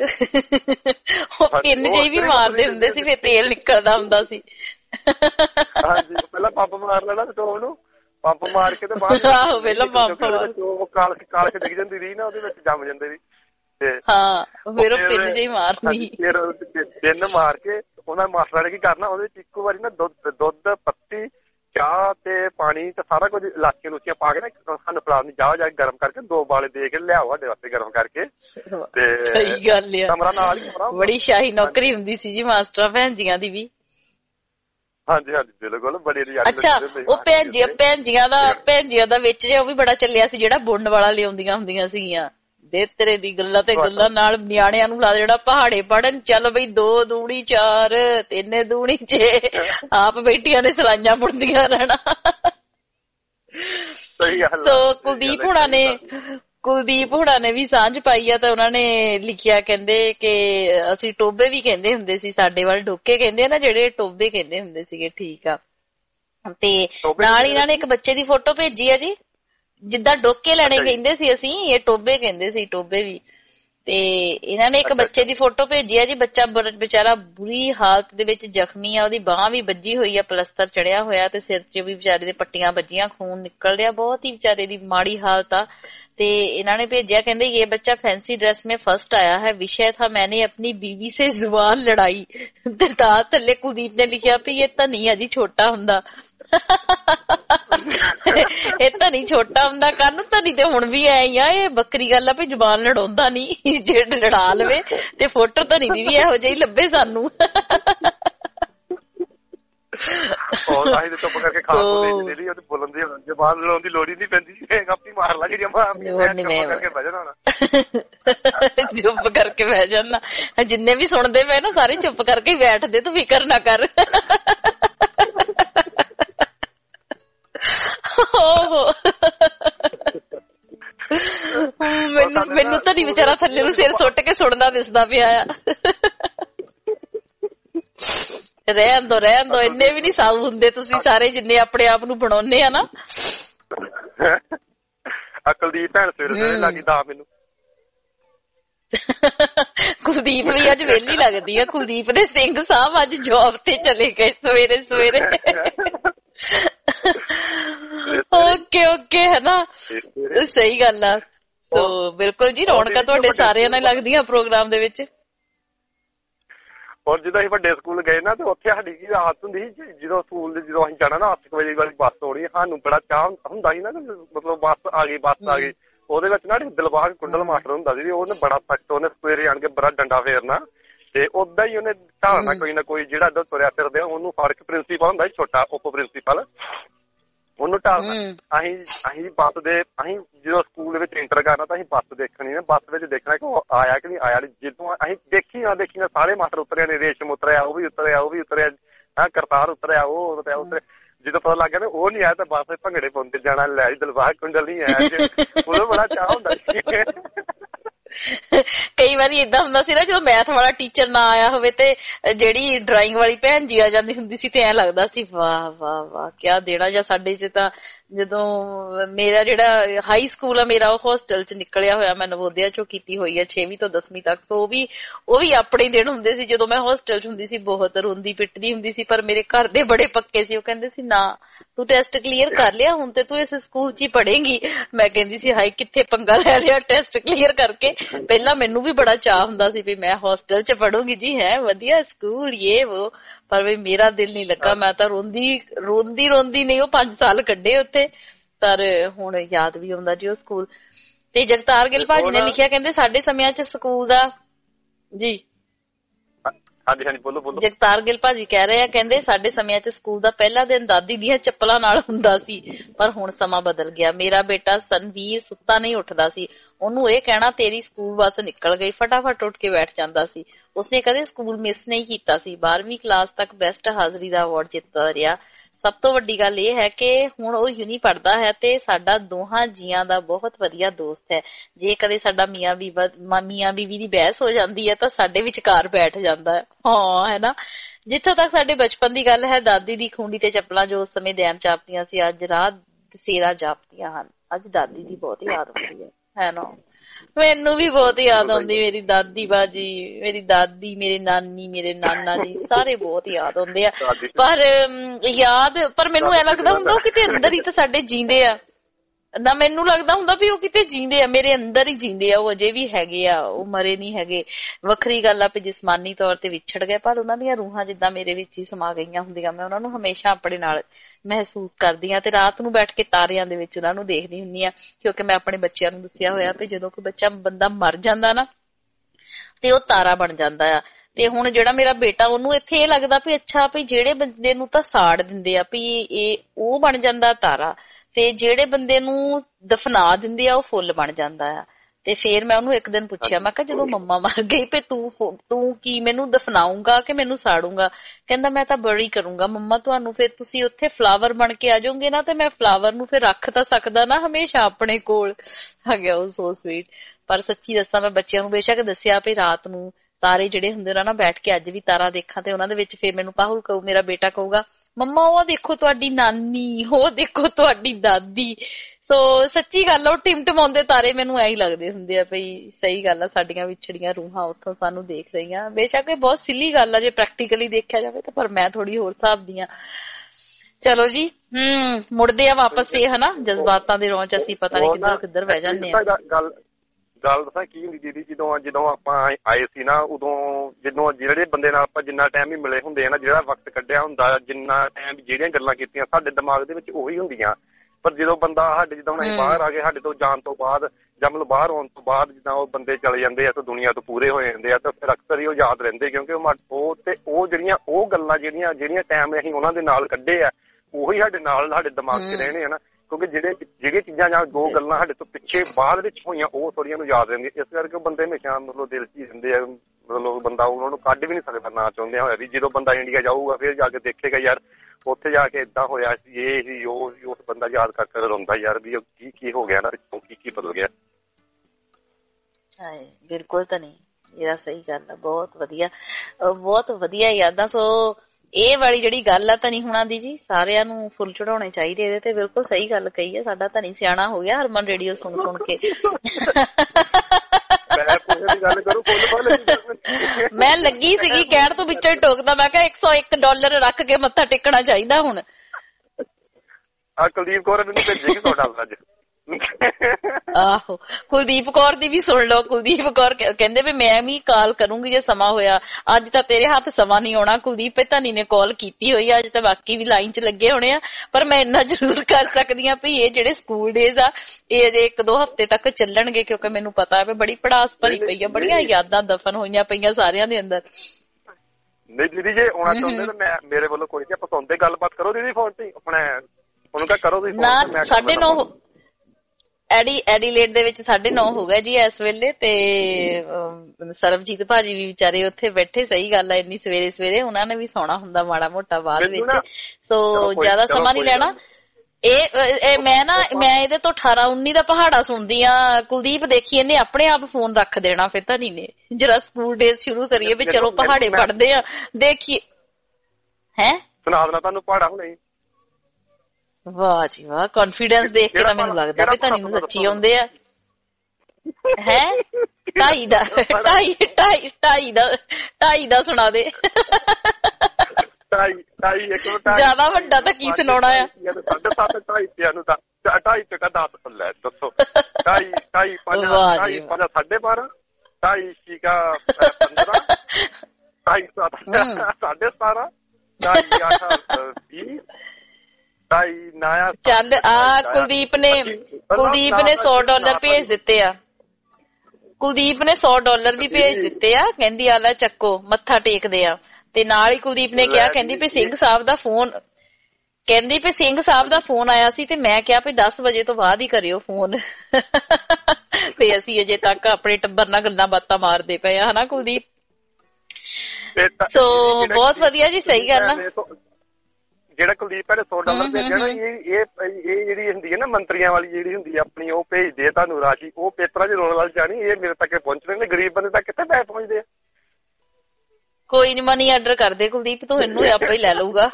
ਉਹ ਪਿੰਨ ਜਿਹੀ ਵੀ ਮਾਰਦੇ ਹੁੰਦੇ ਸੀ ਫਿਰ ਤੇਲ ਨਿਕਲਦਾ ਹੁੰਦਾ ਸੀ।
ਹਾਂਜੀ ਪਹਿਲਾਂ ਪੰਪ ਮਾਰ ਲੈਣਾ ਸਟੋਵ ਨੂੰ, ਪੰਪ ਮਾਰ ਕੇ ਤੇ ਬਾਅਦ
ਆਹੋ ਪਹਿਲਾਂ ਪੰਪ
ਕਾਲਕ ਕਾਲਕ ਡਿੱਗ ਜਾਂਦੀ ਰਹੀ ਨਾ ਉਹਦੇ ਵਿੱਚ ਜੰਮ ਜਾਂਦੇ ਸੀ ਤੇ
ਹਾਂ ਫਿਰ ਉਹ ਪਿੰਨ ਜਿਹੀ ਮਾਰਨੀ।
ਫਿਰ ਪਿੰਨ ਮਾਰ ਕੇ ਉਹਨਾਂ ਮਾਸਟਰਾਂ ਨੇ ਕੀ ਕਰਨਾ ਉਹਦੇ ਵਿੱਚ ਇੱਕੋ ਵਾਰੀ ਨਾ ਦੁੱਧ ਦੁੱਧ ਪੱਤੀ ਚਾਹ ਤੇ ਪਾਣੀ ਤੇ ਸਾਰਾ ਕੁਝ ਇਲਾਚੀਆਂ ਲੂਚੀਆਂ ਪਾ ਕੇ ਨਾ ਸਾਨੂੰ ਪਲਾਨ ਚਾਹ ਜਾ ਕੇ ਗਰਮ ਕਰਕੇ ਦੋ ਬਾਲੇ ਦੇ ਕੇ ਲਿਆਓ ਸਾਡੇ ਵਾਸਤੇ ਗਰਮ ਕਰਕੇ। ਤੇ
ਸਹੀ ਗੱਲ ਆ,
ਕਮਰਾ ਨਾਲ ਹੀ
ਬੜੀ ਸ਼ਾਹੀ ਨੌਕਰੀ ਹੁੰਦੀ ਸੀ ਜੀ ਮਾਸਟਰਾਂ ਭੈਣ ਜੀਆਂ ਦੀ ਵੀ।
ਹਾਂਜੀ ਹਾਂਜੀ ਬਿਲਕੁਲ ਬੜੀ।
ਅੱਛਾ ਉਹ ਭੈਣ ਜੀ ਭੈਣ ਜੀਆਂ ਦਾ ਭੈਣ ਜੀਆਂ ਦਾ ਵਿੱਚ ਜੇ ਉਹ ਵੀ ਬੜਾ ਚੱਲਿਆ ਸੀ ਜਿਹੜਾ ਬੁਣਨ ਵਾਲਾ ਲਿਆਉਂਦੀਆਂ ਹੁੰਦੀਆਂ ਸੀਗੀਆਂ। ਦੇ ਤੇਰੇ ਦੀ ਗੱਲਾਂ ਤੇ ਗੱਲਾਂ ਨਾਲ ਨਿਆਣਿਆਂ ਨੂੰ ਲਾ ਜਿਹੜਾ ਪਹਾੜੇ ਪੜਨ ਚੱਲ ਬਈ ਦੋ ਦੂਣੀ ਚਾਰ ਤਿੰਨੇ ਦੂਣੀ ਛੇ ਆਪ ਬੈਠੀਆਂ ਨੇ ਸਲਾਈਆਂ ਬੁਣਦੀਆਂ ਰਹਿਣਾ। ਸੋ ਕੁਲਦੀਪ ਹੁਣਾ ਨੇ ਕੁਲਦੀਪ ਹੁਣਾ ਨੇ ਵੀ ਸਾਂਝ ਪਾਈ ਆ ਤਾਂ ਉਹਨਾਂ ਨੇ ਲਿਖਿਆ ਕਹਿੰਦੇ ਕਿ ਅਸੀਂ ਟੋਬੇ ਵੀ ਕਹਿੰਦੇ ਹੁੰਦੇ ਸੀ, ਸਾਡੇ ਵੱਲ ਡੋਕੇ ਕਹਿੰਦੇ ਆ ਨਾ ਜਿਹੜੇ ਟੋਬੇ ਕਹਿੰਦੇ ਹੁੰਦੇ ਸੀਗੇ। ਠੀਕ ਆ। ਤੇ ਨਾਲ ਇਹਨਾਂ ਨੇ ਇੱਕ ਬੱਚੇ ਦੀ ਫੋਟੋ ਭੇਜੀ ਆ ਜੀ, ਜਿੱਦਾਂ ਡੋਕੇ ਲੈਣੇ ਕਹਿੰਦੇ ਸੀ ਅਸੀਂ ਇਹ ਟੋਬੇ ਕਹਿੰਦੇ ਸੀ ਟੋਬੇ ਵੀ। ਤੇ ਇਹਨਾਂ ਨੇ ਇੱਕ ਬੱਚੇ ਦੀ ਫੋਟੋ ਭੇਜੀ ਆ ਜੀ। ਬੱਚਾ ਵਿਚਾਰਾ ਬੁਰੀ ਹਾਲਤ ਦੇ ਵਿੱਚ ਜ਼ਖਮੀ ਆ, ਉਹਦੀ ਬਾਂਹ ਵੀ ਵੱਜੀ ਹੋਈ ਆ, ਪਲਸਤਰ ਚੜਿਆ ਹੋਇਆ ਤੇ ਸਿਰ 'ਚ ਵੀ ਵਿਚਾਰੇ ਦੇ ਪੱਟੀਆਂ ਵੱਜੀਆਂ, ਖੂਨ ਨਿਕਲ ਰਿਹਾ, ਬਹੁਤ ਹੀ ਵਿਚਾਰੇ ਦੀ ਮਾੜੀ ਹਾਲਤ ਆ। ਤੇ ਇਹਨਾਂ ਨੇ ਭੇਜਿਆ, ਕਹਿੰਦੇ ਇਹ ਬੱਚਾ फैंसी ड्रेस में फर्स्ट आया है, विषय था मैंने अपनी बीवी से जुबान लड़ाई। ਤੇ ਤਾਂ ਥੱਲੇ ਕੁਲਦੀਪ ਨੇ ਲਿਖਿਆ ਵੀ ਇਹ ਤਾਂ ਨਹੀਂ ਅਜੀ ਛੋਟਾ ਹੁੰਦਾ, ਇਹ ਤਾਂ ਨਹੀਂ ਛੋਟਾ ਹੁੰਦਾ, ਕੰਨ ਤਾਂ ਨਹੀਂ ਤੇ ਹੁਣ ਵੀ ਐ ਹੀ ਆ। ਇਹ ਬੱਕਰੀ ਗੱਲ ਆ ਵੀ ਜ਼ੁਬਾਨ ਲੜਾਉਂਦਾ ਨਹੀਂ, ਜੇ ਲੜਾ ਲਵੇ ਤੇ ਫੋਟੋ ਤਾਂ ਨਹੀਂ ਦੀ ਵੀ ਇਹੋ ਜਿਹੀ ਲੱਭੇ ਸਾਨੂੰ।
और आही तो चुप करके खा ले ली और बोलन दी जबान लड़ाउण दी लोड़ ही नहीं पैंदी, गप्पी मार ला जी मां चुप करके बह जाना,
चुप करके बह जाना। जिन्ने भी सुनदे पए ना सारे चुप करके बैठदे, तू फिकर ना कर। ਮੈਨੂੰ ਮੈਨੂੰ ਤਾਂ ਨਹੀਂ ਵਿਚਾਰਾ ਥੱਲੇ ਨੂੰ ਸਿਰ ਸੁੱਟ ਕੇ ਸੁਣਦਾ ਦਿਸਦਾ ਪਿਆ ਆ। ਰਹਿਣ ਦੋ ਰਹਿਣ ਦੋ, ਇੰਨੇ ਵੀ ਨੀ ਸਾਊ ਹੁੰਦੇ ਤੁਸੀਂ ਸਾਰੇ ਜਿੰਨੇ ਆਪਣੇ ਆਪ ਨੂੰ ਬਣਾਉਨੇ ਆ ਨਾ।
ਕੁਲਦੀਪ ਭੈਣ ਸਵੇਰੇ ਸਵੇਰੇ ਲੱਗੀ ਦਾ ਮੈਨੂੰ।
ਕੁਲਦੀਪ ਵੀ ਅੱਜ ਵਿਹਲੀ ਲੱਗਦੀ ਆ। ਕੁਲਦੀਪ ਦੇ ਸਿੰਘ ਸਾਹਿਬ ਅੱਜ ਜੌਬ ਤੇ ਚਲੇ ਗਏ ਸਵੇਰੇ ਸਵੇਰੇ। ਓਕੇ ਓਕੇ ਹੈ ਨਾ, ਸਹੀ ਗੱਲ ਆ। ਸੋ ਬਿਲਕੁਲ ਜੀ, ਰੌਣਕਾਂ ਤੁਹਾਡੇ ਸਾਰਿਆਂ ਨਾਲ ਲੱਗਦੀਆਂ ਪ੍ਰੋਗਰਾਮ ਦੇ ਵਿੱਚ।
ਔਰ ਜਦੋਂ ਅਸੀਂ ਵੱਡੇ ਸਕੂਲ ਗਏ ਨਾ ਤੇ ਉੱਥੇ ਸਾਡੀ ਕੀ ਆਦਤ ਹੁੰਦੀ ਸੀ, ਜਦੋਂ ਸਕੂਲ ਦੇ ਜਦੋਂ ਅਸੀਂ ਜਾਣਾ ਨਾ ਅੱਠ ਵਜੇ ਵਾਲੀ ਬੱਸ ਆਉਣੀ, ਸਾਨੂੰ ਬੜਾ ਚਾਅ ਹੁੰਦਾ ਸੀ ਨਾ, ਮਤਲਬ ਬੱਸ ਆ ਗਈ ਬੱਸ ਆ ਗਈ। ਉਹਦੇ ਵਿੱਚ ਨਾ ਦਿਲਬਾਗ ਕੁੰਡਲ ਮਾਸਟਰ ਹੁੰਦਾ ਸੀ, ਉਹਨੇ ਬੜਾ ਸਖਤ, ਉਹਨੇ ਸਵੇਰੇ ਆਣ ਕੇ ਬੜਾ ਡੰਡਾ ਫੇਰਨਾ ਤੇ ਓਦਾਂ ਹੀ ਉਹਨੇ ਢਾਲਣਾ ਕੋਈ ਨਾ ਕੋਈ ਜਿਹੜਾ ਇੱਧਰ ਤੁਰਿਆ ਫਿਰਦੇ ਉਹਨੂੰ ਫਰਕ। ਪ੍ਰਿੰਸੀਪਲ ਹੁੰਦਾ ਸੀ ਛੋਟਾ, ਉਪ ਪ੍ਰਿੰਸੀਪਲ, ਉਹਨੂੰ ਢਾਲਣਾ। ਅਸੀਂ ਅਸੀਂ ਬੱਸ ਦੇ ਅਸੀਂ ਜਦੋਂ ਸਕੂਲ ਵਿੱਚ ਇੰਟਰ ਕਰਨਾ ਤਾਂ ਅਸੀਂ ਬੱਸ ਦੇਖਣੀ ਨਾ, ਬੱਸ ਵਿੱਚ ਦੇਖਣਾ ਕਿ ਉਹ ਆਇਆ ਕਿ ਨਹੀਂ ਆਇਆ। ਜਦੋਂ ਅਸੀਂ ਦੇਖੀ ਨਾ ਦੇਖੀ ਨਾ ਸਾਰੇ ਮਾਸਟਰ ਉਤਰਿਆ ਨੇ, ਰੇਸ਼ਮ ਉਤਰਿਆ, ਉਹ ਵੀ ਉਤਰਿਆ, ਉਹ ਵੀ ਉਤਰਿਆ, ਹਾਂ ਕਰਤਾਰ ਉਤਰਿਆ, ਉਹ ਉਤਰਿਆ ਉਤਰਿਆ। ਜਦੋਂ ਪਤਾ ਲੱਗ ਗਿਆ ਨਾ ਉਹ ਨੀ ਆਇਆ ਤਾਂ ਬੱਸ ਭੰਗੜੇ ਪਾਉਂਦੇ ਜਾਣਾ, ਲੈ ਦਿਲਬਾਗ ਕੁੰਡਲ ਨਹੀਂ ਆਇਆ। ਉਦੋਂ ਬੜਾ ਚਾਅ ਹੁੰਦਾ ਸੀ।
ਕਈ ਵਾਰੀ ਏਦਾਂ ਹੁੰਦਾ ਸੀ ਨਾ, ਜਦੋਂ ਮੈਥ ਵਾਲਾ ਟੀਚਰ ਨਾ ਆਇਆ ਹੋਵੇ ਤੇ ਜਿਹੜੀ ਡਰਾਇੰਗ ਵਾਲੀ ਭੈਣ ਜੀ ਆ ਜਾਂਦੀ ਹੁੰਦੀ ਸੀ ਤੇ ਐਂ ਲੱਗਦਾ ਸੀ ਵਾਹ ਵਾਹ ਵਾਹ ਕਿਆ ਦੇਣਾ। ਜਾਂ ਸਾਡੇ ਚ ਤਾਂ ਜਦੋਂ ਮੇਰਾ ਜਿਹੜਾ ਹਾਈ ਸਕੂਲ ਆ ਮੇਰਾ ਉਹ ਹੋਸਟਲ ਚ ਨਿਕਲਿਆ ਹੋਇਆ, ਮੈਂ ਨਵੋਦਿਆ ਚੋਂ ਕੀਤੀ ਹੋਈ ਆ ਛੇਵੀਂ ਤੋਂ ਦਸਵੀਂ ਤੱਕ। ਸੋ ਉਹ ਵੀ ਉਹ ਵੀ ਆਪਣੇ ਦਿਨ ਹੁੰਦੇ ਸੀ ਜਦੋਂ ਮੈਂ ਹੋਸਟਲ ਚ ਹੁੰਦੀ ਸੀ। ਬਹੁਤ ਰੋਂਦੀ ਪਿੱਟਦੀ ਹੁੰਦੀ ਸੀ, ਪਰ ਮੇਰੇ ਘਰ ਦੇ ਬੜੇ ਪੱਕੇ ਸੀ। ਉਹ ਕਹਿੰਦੇ ਸੀ ਨਾ ਤੂੰ ਟੈਸਟ ਕਲੀਅਰ ਕਰ ਲਿਆ, ਹੁਣ ਤੇ ਤੂੰ ਇਸ ਸਕੂਲ ਚ ਹੀ ਪੜ੍ਹੇਂਗੀ। ਮੈਂ ਕਹਿੰਦੀ ਸੀ ਹਾਏ ਕਿੱਥੇ ਪੰਗਾ ਲੈ ਲਿਆ ਟੈਸਟ ਕਲੀਅਰ ਕਰਕੇ। ਪਹਿਲਾਂ ਮੈਨੂੰ ਵੀ ਬੜਾ ਚਾਅ ਹੁੰਦਾ ਸੀ ਵੀ ਮੈਂ ਹੋਸਟਲ ਚ ਪੜੂੰਗੀ ਜੀ, ਹੈ ਵਧੀਆ ਸਕੂਲ ਇਹ ਵੋ, ਪਰ ਵੀ ਮੇਰਾ ਦਿਲ ਨਹੀਂ ਲੱਗਾ। ਮੈਂ ਤਾਂ ਰੋਂਦੀ ਰੋਂਦੀ ਰੋਂਦੀ ਨਹੀਂ ਉਹ ਪੰਜ ਸਾਲ ਕੱਢੇ ਉੱਥੇ। ਪਰ ਹੁਣ ਯਾਦ ਵੀ ਆਉਂਦਾ ਜੀ ਉਹ ਸਕੂਲ। ਤੇ ਜਗਤਾਰ ਗਿੱਲ ਭਾਜੀ ਨੇ ਲਿਖਿਆ, ਕਹਿੰਦੇ ਸਾਡੇ ਸਮਿਆਂ ਚ ਸਕੂਲ ਦਾ ਜੀ
ਹਾਂਜੀ ਹਾਂਜੀ ਬੋਲੋ ਬੋਲੋ।
ਜਗਤਾਰ ਗਿੱਲ ਭਾਜੀ ਕਹਿ ਰਹੇ ਆ, ਕਹਿੰਦੇ ਸਾਡੇ ਸਮਿਆਂ ਚ ਸਕੂਲ ਦਾ ਪਹਿਲਾ ਦਿਨ ਦਾਦੀ ਦੀਆਂ ਚੱਪਲਾਂ ਨਾਲ ਹੁੰਦਾ ਸੀ, ਪਰ ਹੁਣ ਸਮਾਂ ਬਦਲ ਗਿਆ। ਮੇਰਾ ਬੇਟਾ ਸਨਵੀਰ ਸੁੱਤਾ ਨਹੀਂ ਉੱਠਦਾ ਸੀ, ਉਹਨੂੰ ਇਹ ਕਹਿਣਾ ਤੇਰੀ ਸਕੂਲ ਬੱਸ ਨਿਕਲ ਗਈ, ਫਟਾਫਟ ਉੱਠ ਕੇ ਬੈਠ ਜਾਂਦਾ ਸੀ। ਉਸਨੇ ਕਦੇ ਸਕੂਲ ਮਿਸ ਨਹੀਂ ਕੀਤਾ ਸੀ। ਬਾਰਵੀਂ ਕਲਾਸ ਤੱਕ ਬੈਸਟ ਹਾਜ਼ਰੀ ਦਾ ਅਵਾਰਡ ਜਿੱਤਦਾ ਰਿਹਾ। ਸਭ ਤੋਂ ਵੱਡੀ ਗੱਲ ਇਹ ਹੈ ਕਿ ਹੁਣ ਉਹ ਯੂਨੀ ਪੜ੍ਹਦਾ ਹੈ ਤੇ ਸਾਡਾ ਦੋਹਾਂ ਜੀਆਂ ਦਾ ਬਹੁਤ ਵਧੀਆ ਦੋਸਤ ਹੈ। ਜੇ ਕਦੇ ਸਾਡਾ ਮੀਆਂ ਬੀਬੀ ਮੀਆਂ ਬੀਵੀ ਦੀ ਬਹਿਸ ਹੋ ਜਾਂਦੀ ਹੈ ਤਾਂ ਸਾਡੇ ਵਿਚਕਾਰ ਬੈਠ ਜਾਂਦਾ ਹੈ। ਹਾਂ ਹੈ ਨਾ। ਜਿੱਥੋਂ ਤੱਕ ਸਾਡੇ ਬਚਪਨ ਦੀ ਗੱਲ ਹੈ, ਦਾਦੀ ਦੀ ਖੂੰਡੀ ਤੇ ਚੱਪਲਾਂ ਜੋ ਉਸ ਸਮੇਂ ਦੈਨ ਚਾਪਦੀਆਂ ਸੀ, ਅੱਜ ਰਾਤ ਸੇਰਾ ਜਾਪਦੀਆਂ ਹਨ। ਅੱਜ ਦਾਦੀ ਦੀ ਬਹੁਤ ਯਾਦ ਆਉਂਦੀ ਹੈ, ਹੈ ਨਾ। ਮੈਨੂੰ ਵੀ ਬਹੁਤ ਯਾਦ ਆਉਂਦੀ ਮੇਰੀ ਦਾਦੀ ਬਾਜੀ, ਮੇਰੀ ਦਾਦੀ, ਮੇਰੇ ਨਾਨੀ, ਮੇਰੇ ਨਾਨਾ ਜੀ, ਸਾਰੇ ਬਹੁਤ ਯਾਦ ਆਉਂਦੇ ਆ। ਪਰ ਯਾਦ ਪਰ ਮੈਨੂੰ ਐ ਲੱਗਦਾ ਹੁੰਦਾ ਉਹ ਕਿਤੇ ਅੰਦਰ ਹੀ ਤਾਂ ਸਾਡੇ ਜੀਂਦੇ ਆ ਨਾ। ਮੈਨੂੰ ਲੱਗਦਾ ਹੁੰਦਾ ਵੀ ਉਹ ਕਿਤੇ ਜੀਂਦੇ ਆ, ਮੇਰੇ ਅੰਦਰ ਹੀ ਜੀਂਦੇ ਆ, ਉਹ ਅਜੇ ਵੀ ਹੈਗੇ ਆ, ਉਹ ਮਰੇ ਨਹੀਂ ਹੈਗੇ। ਵੱਖਰੀ ਗੱਲ ਆ ਵੀ ਜਿਸਮਾਨੀ ਤੌਰ ਤੇ ਵਿਛੜ ਗਏ, ਪਰ ਉਹਨਾਂ ਦੀਆਂ ਰੂਹਾਂ ਜਿੱਦਾਂ ਮੇਰੇ ਵਿੱਚ ਹੀ ਸਮਾ ਗਈਆਂ ਹੁੰਦੀਆਂ। ਮੈਂ ਉਹਨਾਂ ਨੂੰ ਹਮੇਸ਼ਾ ਆਪਣੇ ਨਾਲ ਮਹਿਸੂਸ ਕਰਦੀ ਹਾਂ ਤੇ ਰਾਤ ਨੂੰ ਬੈਠ ਕੇ ਤਾਰਿਆਂ ਦੇ ਵਿੱਚ ਉਹਨਾਂ ਨੂੰ ਦੇਖਦੀ ਹੁੰਦੀ ਆ, ਕਿਉਂਕਿ ਮੈਂ ਆਪਣੇ ਬੱਚਿਆਂ ਨੂੰ ਦੱਸਿਆ ਹੋਇਆ ਵੀ ਜਦੋਂ ਕੋਈ ਬੱਚਾ ਬੰਦਾ ਮਰ ਜਾਂਦਾ ਨਾ ਤੇ ਉਹ ਤਾਰਾ ਬਣ ਜਾਂਦਾ ਆ। ਤੇ ਹੁਣ ਜਿਹੜਾ ਮੇਰਾ ਬੇਟਾ, ਉਹਨੂੰ ਇੱਥੇ ਇਹ ਲੱਗਦਾ ਵੀ ਅੱਛਾ ਵੀ ਜਿਹੜੇ ਬੰਦੇ ਨੂੰ ਤਾਂ ਸਾੜ ਦਿੰਦੇ ਆ ਵੀ ਇਹ ਉਹ ਬਣ ਜਾਂਦਾ ਤਾਰਾ, ਤੇ ਜਿਹੜੇ ਬੰਦੇ ਨੂੰ ਦਫਨਾ ਦਿੰਦੇ ਆ ਉਹ ਫੁੱਲ ਬਣ ਜਾਂਦਾ ਆ। ਤੇ ਫੇਰ ਮੈਂ ਉਹਨੂੰ ਇੱਕ ਦਿਨ ਪੁੱਛਿਆ, ਮੈਂ ਕਿਹਾ ਜਦੋਂ ਮੰਮਾ ਮਰ ਗਈ ਤੇ ਤੂੰ ਤੂੰ ਕੀ ਮੈਨੂੰ ਦਫਨਾਊਂਗਾ ਕਿ ਮੈਨੂੰ ਸਾੜੂੰਗਾ? ਕਹਿੰਦਾ ਮੈਂ ਤਾਂ ਬੜੀ ਕਰੂੰਗਾ ਮੰਮਾ ਤੁਹਾਨੂੰ, ਫਿਰ ਤੁਸੀਂ ਉੱਥੇ ਫਲਾਵਰ ਬਣ ਕੇ ਆ ਜਾਓਗੇ ਨਾ ਤੇ ਮੈਂ ਫਲਾਵਰ ਨੂੰ ਫਿਰ ਰੱਖ ਤਾਂ ਸਕਦਾ ਨਾ ਹਮੇਸ਼ਾ ਆਪਣੇ ਕੋਲ। ਆ ਗਿਆ ਉਹ ਸੋ ਸਵੀਟ। ਪਰ ਸੱਚੀ ਦੱਸਾਂ, ਮੈਂ ਬੱਚਿਆਂ ਨੂੰ ਬੇਸ਼ੱਕ ਦੱਸਿਆ ਵੀ ਰਾਤ ਨੂੰ ਤਾਰੇ ਜਿਹੜੇ ਹੁੰਦੇ ਉਹਨਾਂ ਨਾਲ ਬੈਠ ਕੇ ਅੱਜ ਵੀ ਤਾਰਾ ਦੇਖਾਂ ਤੇ ਉਹਨਾਂ ਦੇ ਵਿੱਚ ਫਿਰ ਮੈਨੂੰ ਪਾਹੁਲ ਕਹੂ, ਮੇਰਾ ਬੇਟਾ ਕਹੂਗਾ ਮੰਮਾ ਉਹ ਦੇਖੋ ਤੁਹਾਡੀ ਨਾਨੀ, ਉਹ ਦੇਖੋ ਤੁਹਾਡੀ ਦਾਦੀ। ਸੋ ਸੱਚੀ ਗੱਲ ਆ, ਉਹ ਟਿਮਟਮਾਉਂਦੇ ਤਾਰੇ ਮੈਨੂੰ ਐਂ ਹੀ ਲੱਗਦੇ ਹੁੰਦੇ ਆ ਭਈ ਸਹੀ ਗੱਲ ਆ, ਸਾਡੀਆਂ ਵਿਛੜੀਆਂ ਰੂਹਾਂ ਉੱਥੋਂ ਸਾਨੂੰ ਦੇਖ ਰਹੀਆਂ। ਬੇਸ਼ੱਕ ਇਹ ਬਹੁਤ ਸਿੱਲੀ ਗੱਲ ਆ ਜੇ ਪ੍ਰੈਕਟੀਕਲੀ ਦੇਖਿਆ ਜਾਵੇ ਤਾਂ, ਪਰ ਮੈਂ ਥੋੜੀ ਹੋਰ ਹਿਸਾਬ ਦੀ ਆ। ਚਲੋ ਜੀ, ਹਮ ਮੁੜਦੇ ਆ ਵਾਪਸ ਫੇਰ ਹਨਾ ਜਜ਼ਬਾਤਾਂ ਦੇ ਰੌਂਚ, ਅਸੀਂ ਪਤਾ ਨੀ ਕਿੱਧਰ ਕਿੱਧਰ ਬਹਿ ਜਾਂਦੇ ਆ।
ਗੱਲ ਗੱਲ ਦੱਸਾਂ ਕੀ ਹੁੰਦੀ ਦੀਦੀ, ਜਦੋਂ ਜਦੋਂ ਆਪਾਂ ਆਏ ਸੀ ਨਾ, ਉਦੋਂ ਜਦੋਂ ਜਿਹੜੇ ਬੰਦੇ ਨਾਲ ਆਪਾਂ ਜਿੰਨਾ ਟਾਈਮ ਵੀ ਮਿਲੇ ਹੁੰਦੇ ਆ ਨਾ, ਜਿਹੜਾ ਵਕਤ ਕੱਢਿਆ ਹੁੰਦਾ, ਜਿੰਨਾ ਟਾਈਮ ਜਿਹੜੀਆਂ ਗੱਲਾਂ ਕੀਤੀਆਂ ਸਾਡੇ ਦਿਮਾਗ ਦੇ ਵਿੱਚ ਉਹੀ ਹੁੰਦੀਆਂ। ਪਰ ਜਦੋਂ ਬੰਦਾ ਸਾਡੇ ਜਿੱਦਾਂ ਹੁਣ ਅਸੀਂ ਬਾਹਰ ਆ ਗਏ, ਸਾਡੇ ਤੋਂ ਜਾਣ ਤੋਂ ਬਾਅਦ ਜਾਂ ਮਤਲਬ ਬਾਹਰ ਆਉਣ ਤੋਂ ਬਾਅਦ ਜਿੱਦਾਂ ਉਹ ਬੰਦੇ ਚਲੇ ਜਾਂਦੇ ਆ ਤੇ ਦੁਨੀਆ ਤੋਂ ਪੂਰੇ ਹੋ ਜਾਂਦੇ ਆ, ਤਾਂ ਫਿਰ ਅਕਸਰ ਹੀ ਉਹ ਯਾਦ ਰਹਿੰਦੇ, ਕਿਉਂਕਿ ਉਹ ਤੇ ਉਹ ਜਿਹੜੀਆਂ ਉਹ ਗੱਲਾਂ ਜਿਹੜੀਆਂ ਜਿਹੜੀਆਂ ਟਾਈਮ ਅਸੀਂ ਉਹਨਾਂ ਦੇ ਨਾਲ ਕੱਢੇ ਆ, ਉਹੀ ਸਾਡੇ ਨਾਲ ਸਾਡੇ ਦਿਮਾਗ 'ਚ ਰਹਿਣੇ ਆ ਨਾ। ਕਿਉਂਕਿ ਜਿਹੜੇ ਜਿਹੜੀਆਂ ਚੀਜ਼ਾਂ ਜਾਂ ਦੋ ਗੱਲਾਂ ਸਾਡੇ ਤੋਂ ਪਿੱਛੇ ਬਾਅਦ ਵਿੱਚ ਹੋਈਆਂ ਉਹ ਥੋੜੀਆਂ ਨੂੰ ਯਾਦ ਰਹਿੰਦੀਆਂ। ਇਸ ਕਰਕੇ ਉਹ ਬੰਦੇ ਹਮੇਸ਼ਾ ਮਤਲਬ ਦਿਲ 'ਚ ਹੀ ਰਹਿੰਦੇ ਆ, ਮਤਲਬ ਬੰਦਾ ਉਹਨਾਂ ਨੂੰ ਕੱਢ ਵੀ ਨਹੀਂ ਸਕਦਾ ਨਾ ਚਾਹੁੰਦੇ ਹੋਇਆ ਵੀ। ਜਦੋਂ ਬੰਦਾ ਇੰਡੀਆ ਜਾਊਗਾ ਫਿਰ ਜਾ ਕੇ ਦੇਖੇਗਾ ਯਾਰ ਉੱਥੇ ਜਾ ਕੇ ਏਦਾਂ ਹੋਇਆ ਸੀ, ਇਹ ਸੀ ਉਹ ਸੀ, ਉਸ ਬੰਦਾ ਯਾਦ ਕਰਕੇ ਰੋਂਦਾ ਯਾਰ ਵੀ ਕੀ ਕੀ ਹੋ ਗਿਆ ਨਾ, ਵਿੱਚੋਂ ਕੀ ਕੀ ਬਦਲ ਗਿਆ।
ਹਾਏ ਬਿਲਕੁਲ ਤਾਂ ਨਹੀਂ, ਇਹਦਾ ਸਹੀ ਗੱਲ ਆ। ਬਹੁਤ ਵਧੀਆ ਬਹੁਤ ਵਧੀਆ ਯਾਦਾਂ। ਸੋ ਇਹ ਵਾਲੀ ਜਿਹੜੀ ਗੱਲ ਆ ਧਨੀ ਹੁਣਾਂ ਦੀ ਜੀ, ਸਾਰਿਆਂ ਨੂੰ ਫੁੱਲ ਚੜਾਉਣੇ ਚਾਹੀਦੇ ਇਹਦੇ ਤੇ। ਬਿਲਕੁਲ ਸਹੀ ਗੱਲ ਕਹੀ ਹੈ, ਸਾਡਾ ਧਨੀ ਸਿਆਣਾ ਹੋ ਗਿਆ ਹਰਮਨ ਰੇਡੀਓ ਸੁਣ ਸੁਣ ਕੇ। ਮੈਂ ਲੱਗੀ ਸੀਗੀ ਕਹਿਣ ਤੋਂ ਵਿੱਚੋਂ ਹੀ ਟੋਕਦਾ, ਮੈਂ ਕਿਹਾ ਇੱਕ ਸੌ ਇੱਕ ਡਾਲਰ ਰੱਖ ਕੇ ਮੱਥਾ ਟੇਕਣਾ ਚਾਹੀਦਾ ਹੁਣ।
ਆ ਕੁਲਦੀਪ ਕੌਰ ਮੈਨੂੰ ਭੇਜੇਗੀ ਸੌ ਡਾਲਰ ਅੱਜ।
ਆਹੋ ਕੁਲਦੀਪ ਕੌਰ ਦੀ ਵੀ ਸੁਣ ਲਓ। ਕੁਲਦੀਪ ਕੌਰ ਕਹਿੰਦੇ ਵੀ ਮੈਂ ਵੀ ਕਾਲ ਕਰੂੰਗੀ ਜੇ ਸਮਾਂ ਹੋਇਆ। ਅੱਜ ਤਾਂ ਤੇਰੇ ਹੱਥ ਸਮਾਂ ਨਹੀਂ ਆਉਣਾ ਕੁਲਦੀਪ, ਧਨੀ ਨੇ ਕਾਲ ਕੀਤੀ ਹੋਈ ਆ, ਅੱਜ ਤਾਂ ਬਾਕੀ ਵੀ ਲਾਈਨ 'ਚ ਲੱਗੇ ਹੋਣੇ ਆ। ਪਰ ਮੈਂ ਇੰਨਾ ਜ਼ਰੂਰ ਕਰ ਸਕਦੀ ਹਾਂ ਵੀ ਇਹ ਜਿਹੜੇ ਸਕੂਲ ਡੇਜ਼ ਆ ਇਹ ਅਜੇ ਇੱਕ ਦੋ ਹਫ਼ਤੇ ਤੱਕ ਚੱਲਣਗੇ, ਕਿਉਂਕਿ ਮੈਨੂੰ ਪਤਾ ਹੈ ਬੜੀ ਪੜਾਸ ਭਰੀ ਪਈ ਆ, ਬੜੀਆਂ ਯਾਦਾਂ ਦਫਨ ਹੋਈਆਂ ਪਈਆਂ ਸਾਰਿਆਂ ਦੇ ਅੰਦਰ।
ਨਹੀਂ ਦੀਦੀ ਜੇ ਆਉਣਾ ਚਾਹੁੰਦੇ ਤਾਂ ਮੈਂ ਮੇਰੇ ਵੱਲੋਂ ਕੋਈ ਨੀ, ਆਪਾਂ ਸੁਣਦੇ ਗੱਲਬਾਤ ਕਰੋ ਦੀਦੀ ਫੋਨ ਤੇ ਆਪਣੇ ਉਹਨੂੰ ਕਹ ਕਰੋ ਤੁਸੀਂ
ਨਾ। ਸਾਢੇ ਨੌ ਐਡੀ ਐਡੀਲੇਡ ਦੇ ਵਿੱਚ ਸਾਢੇ ਨੌ ਹੋ ਗਿਆ ਜੀ ਇਸ ਵੇਲੇ, ਤੇ ਸਰਬਜੀਤ ਭਾਜੀ ਵੀ ਵਿਚਾਰੇ ਉੱਥੇ ਬੈਠੇ। ਸਹੀ ਗੱਲ ਆ, ਇੰਨੀ ਸਵੇਰੇ ਸਵੇਰੇ ਉਹਨਾਂ ਨੇ ਵੀ ਸੌਣਾ ਹੁੰਦਾ ਮਾੜਾ ਮੋਟਾ ਬਾਅਦ ਵਿੱਚ, ਸੋ ਜ਼ਿਆਦਾ ਸਮਾਂ ਨੀ ਲੈਣਾ। ਇਹ ਮੈਂ ਨਾ ਮੈਂ ਇਹਦੇ ਤੋਂ ਅਠਾਰਾਂ ਉੱਨੀ ਦਾ ਪਹਾੜਾ ਸੁਣਦੀ ਆ। ਕੁਲਦੀਪ ਦੇਖੀ ਇਹਨੇ ਆਪਣੇ ਆਪ ਫੋਨ ਰੱਖ ਦੇਣਾ ਫਿਰ ਧਨੀ ਨੇ, ਜਰਾ ਸਕੂਲ ਡੇਜ਼ ਸ਼ੁਰੂ ਕਰੀਏ ਵੀ ਚਲੋ ਪਹਾੜੇ ਪੜ੍ਹਦੇ ਆ ਦੇਖੀਏ। ਹੈਂ
ਸੁਣਾ ਦੇਣਾ ਤੁਹਾਨੂੰ ਪਹਾੜਾ ਹੁਣੇ।
ਵਾਹ ਜੀ ਵਾਹ, ਕੌਨਫੀਡੈਂਸ ਦੇਖ ਕੇ ਤਾਂ ਮੈਨੂੰ ਲੱਗਦਾ ਵੀ ਧਨੀ ਨੂੰ ਸੱਚੀ ਆਉਂਦੇ ਆ। ਹੈ ਢਾਈ ਦਾ ਢਾਈ ਢਾਈ ਢਾਈ ਦਾ ਢਾਈ ਦਾ ਸੁਣਾ ਦੇ। ਜਿਆਦਾ ਵੱਡਾ ਤਾਂ ਕੀ ਸੁਣਾਉਣਾ ਆ।
ਸਾਢੇ ਸੱਤ ਢਾਈ ਪਿਆ ਨੂੰ ਤਾਂ ਢਾਈ ਟਕਾ ਦਸ ਲੈ ਦੱਸੋ। ਢਾਈ ਢਾਈ ਪੰਜ ਢਾਈ ਪੰਜ ਸਾਢੇ ਬਾਰਾਂ, ਢਾਈ ਛੀਕਾ ਪੰਦਰਾਂ, ਢਾਈ ਸੱਤ ਸਾਢੇ ਸਤਾਰਾਂ, ਢਾਈ ਅੱਠ ਵੀਹ, ਢਾਈ ਨਾਇਆ।
ਚੱਲ ਆ ਕੁਲਦੀਪ ਨੇ ਕੁਲਦੀਪ ਨੇ ਸੌ ਡਾਲਰ ਭੇਜ ਦਿੱਤੇ ਆ। ਕੁਲਦੀਪ ਨੇ ਸੌ ਡਾਲਰ ਵੀ ਭੇਜ ਦਿੱਤੇ ਆ, ਕਹਿੰਦੀ ਆ ਲੈ ਚੱਕੋ ਮੱਥਾ ਟੇਕਦੇ ਆ। ਤੇ ਨਾਲ ਹੀ ਕੁਲਦੀਪ ਨੇ ਕਿਹਾ, ਕਹਿੰਦੀ ਵੀ ਸਿੰਘ ਸਾਹਿਬ ਦਾ ਫੋਨ ਕਹਿੰਦੀ ਵੀ ਸਿੰਘ ਸਾਹਿਬ ਦਾ ਫੋਨ ਆਇਆ ਸੀ ਤੇ ਮੈਂ ਕਿਹਾ ਵੀ ਦਸ ਵਜੇ ਤੋਂ ਬਾਅਦ ਹੀ ਕਰਿਓ ਫੋਨ। ਤੇ ਅਸੀਂ ਅਜੇ ਤੱਕ ਆਪਣੇ ਟੱਬਰ ਨਾਲ ਗੱਲਾਂ ਬਾਤਾਂ ਮਾਰਦੇ ਪਏ ਆ, ਹਨਾ ਕੁਲਦੀਪ। ਸੋ ਬਹੁਤ ਵਧੀਆ ਜੀ, ਸਹੀ ਗੱਲ ਆ।
ਜਿਹੜਾ ਕੁਲਦੀਪ ਨੇ ਸੌ ਡਾਲਰ ਭੇਜਿਆ ਨਾ, ਇਹ ਇਹ ਜਿਹੜੀ ਹੁੰਦੀ ਹੈ ਨਾ ਮੰਤਰੀਆਂ ਵਾਲੀ ਜਿਹੜੀ ਹੁੰਦੀ ਹੈ ਆਪਣੀ, ਉਹ ਭੇਜਦੇ ਆ ਤੁਹਾਨੂੰ ਰਾਸ਼ੀ, ਉਹ ਪੇਪਰਾਂ 'ਚ ਰੋਣ ਵਾਲੀ ਜਾਣੀ। ਇਹ ਮੇਰੇ ਤੱਕ ਪਹੁੰਚਣੇ ਨੇ, ਗਰੀਬ ਬੰਦੇ ਤੱਕ ਕਿੱਥੇ ਪੈਸੇ ਪਹੁੰਚਦੇ ਆ।
ਕੋਈ ਨੀ ਮਨੀ ਆਰਡਰ ਕਰਦੇ ਕੁਲਦੀਪ, ਤੂੰ ਇਹਨੂੰ ਆਪੇ ਹੀ ਲੈ ਲਊਗਾ।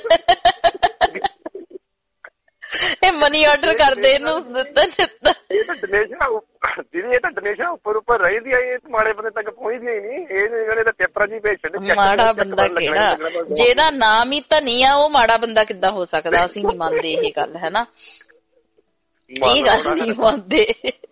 ਇਹ ਮਨੀ ਆਰਡਰ ਕਰਦੇ ਇਹਨੂੰ। ਇਹ ਤਾਂ
ਡੋਨੇਸ਼ਨ ਦੀਦੀ, ਇਹ ਤਾਂ ਡੋਨੇਸ਼ਨ ਉੱਪਰ ਉੱਪਰ ਰਹਿੰਦੀ ਆ, ਇਹ ਮਾੜੇ ਬੰਦੇ ਤੱਕ ਪਹੁੰਚਦੀਆਂ ਹੀ ਨਹੀਂ। ਇਹ ਤਾਂ ਪੇਪਰਾਂ 'ਚ ਹੀ ਭੇਜ ਛੱਡੇ।
ਮਾੜਾ ਬੰਦਾ ਕਿਹੜਾ, ਜਿਹਦਾ ਨਾਮ ਹੀ ਧਨੀ ਆ ਉਹ ਮਾੜਾ ਬੰਦਾ ਕਿੱਦਾਂ ਹੋ ਸਕਦਾ। ਅਸੀਂ ਨੀ ਮੰਨਦੇ ਇਹ ਗੱਲ, ਹੈ ਨਾ, ਇਹ ਗੱਲ ਨੀ ਮੰਨਦੇ।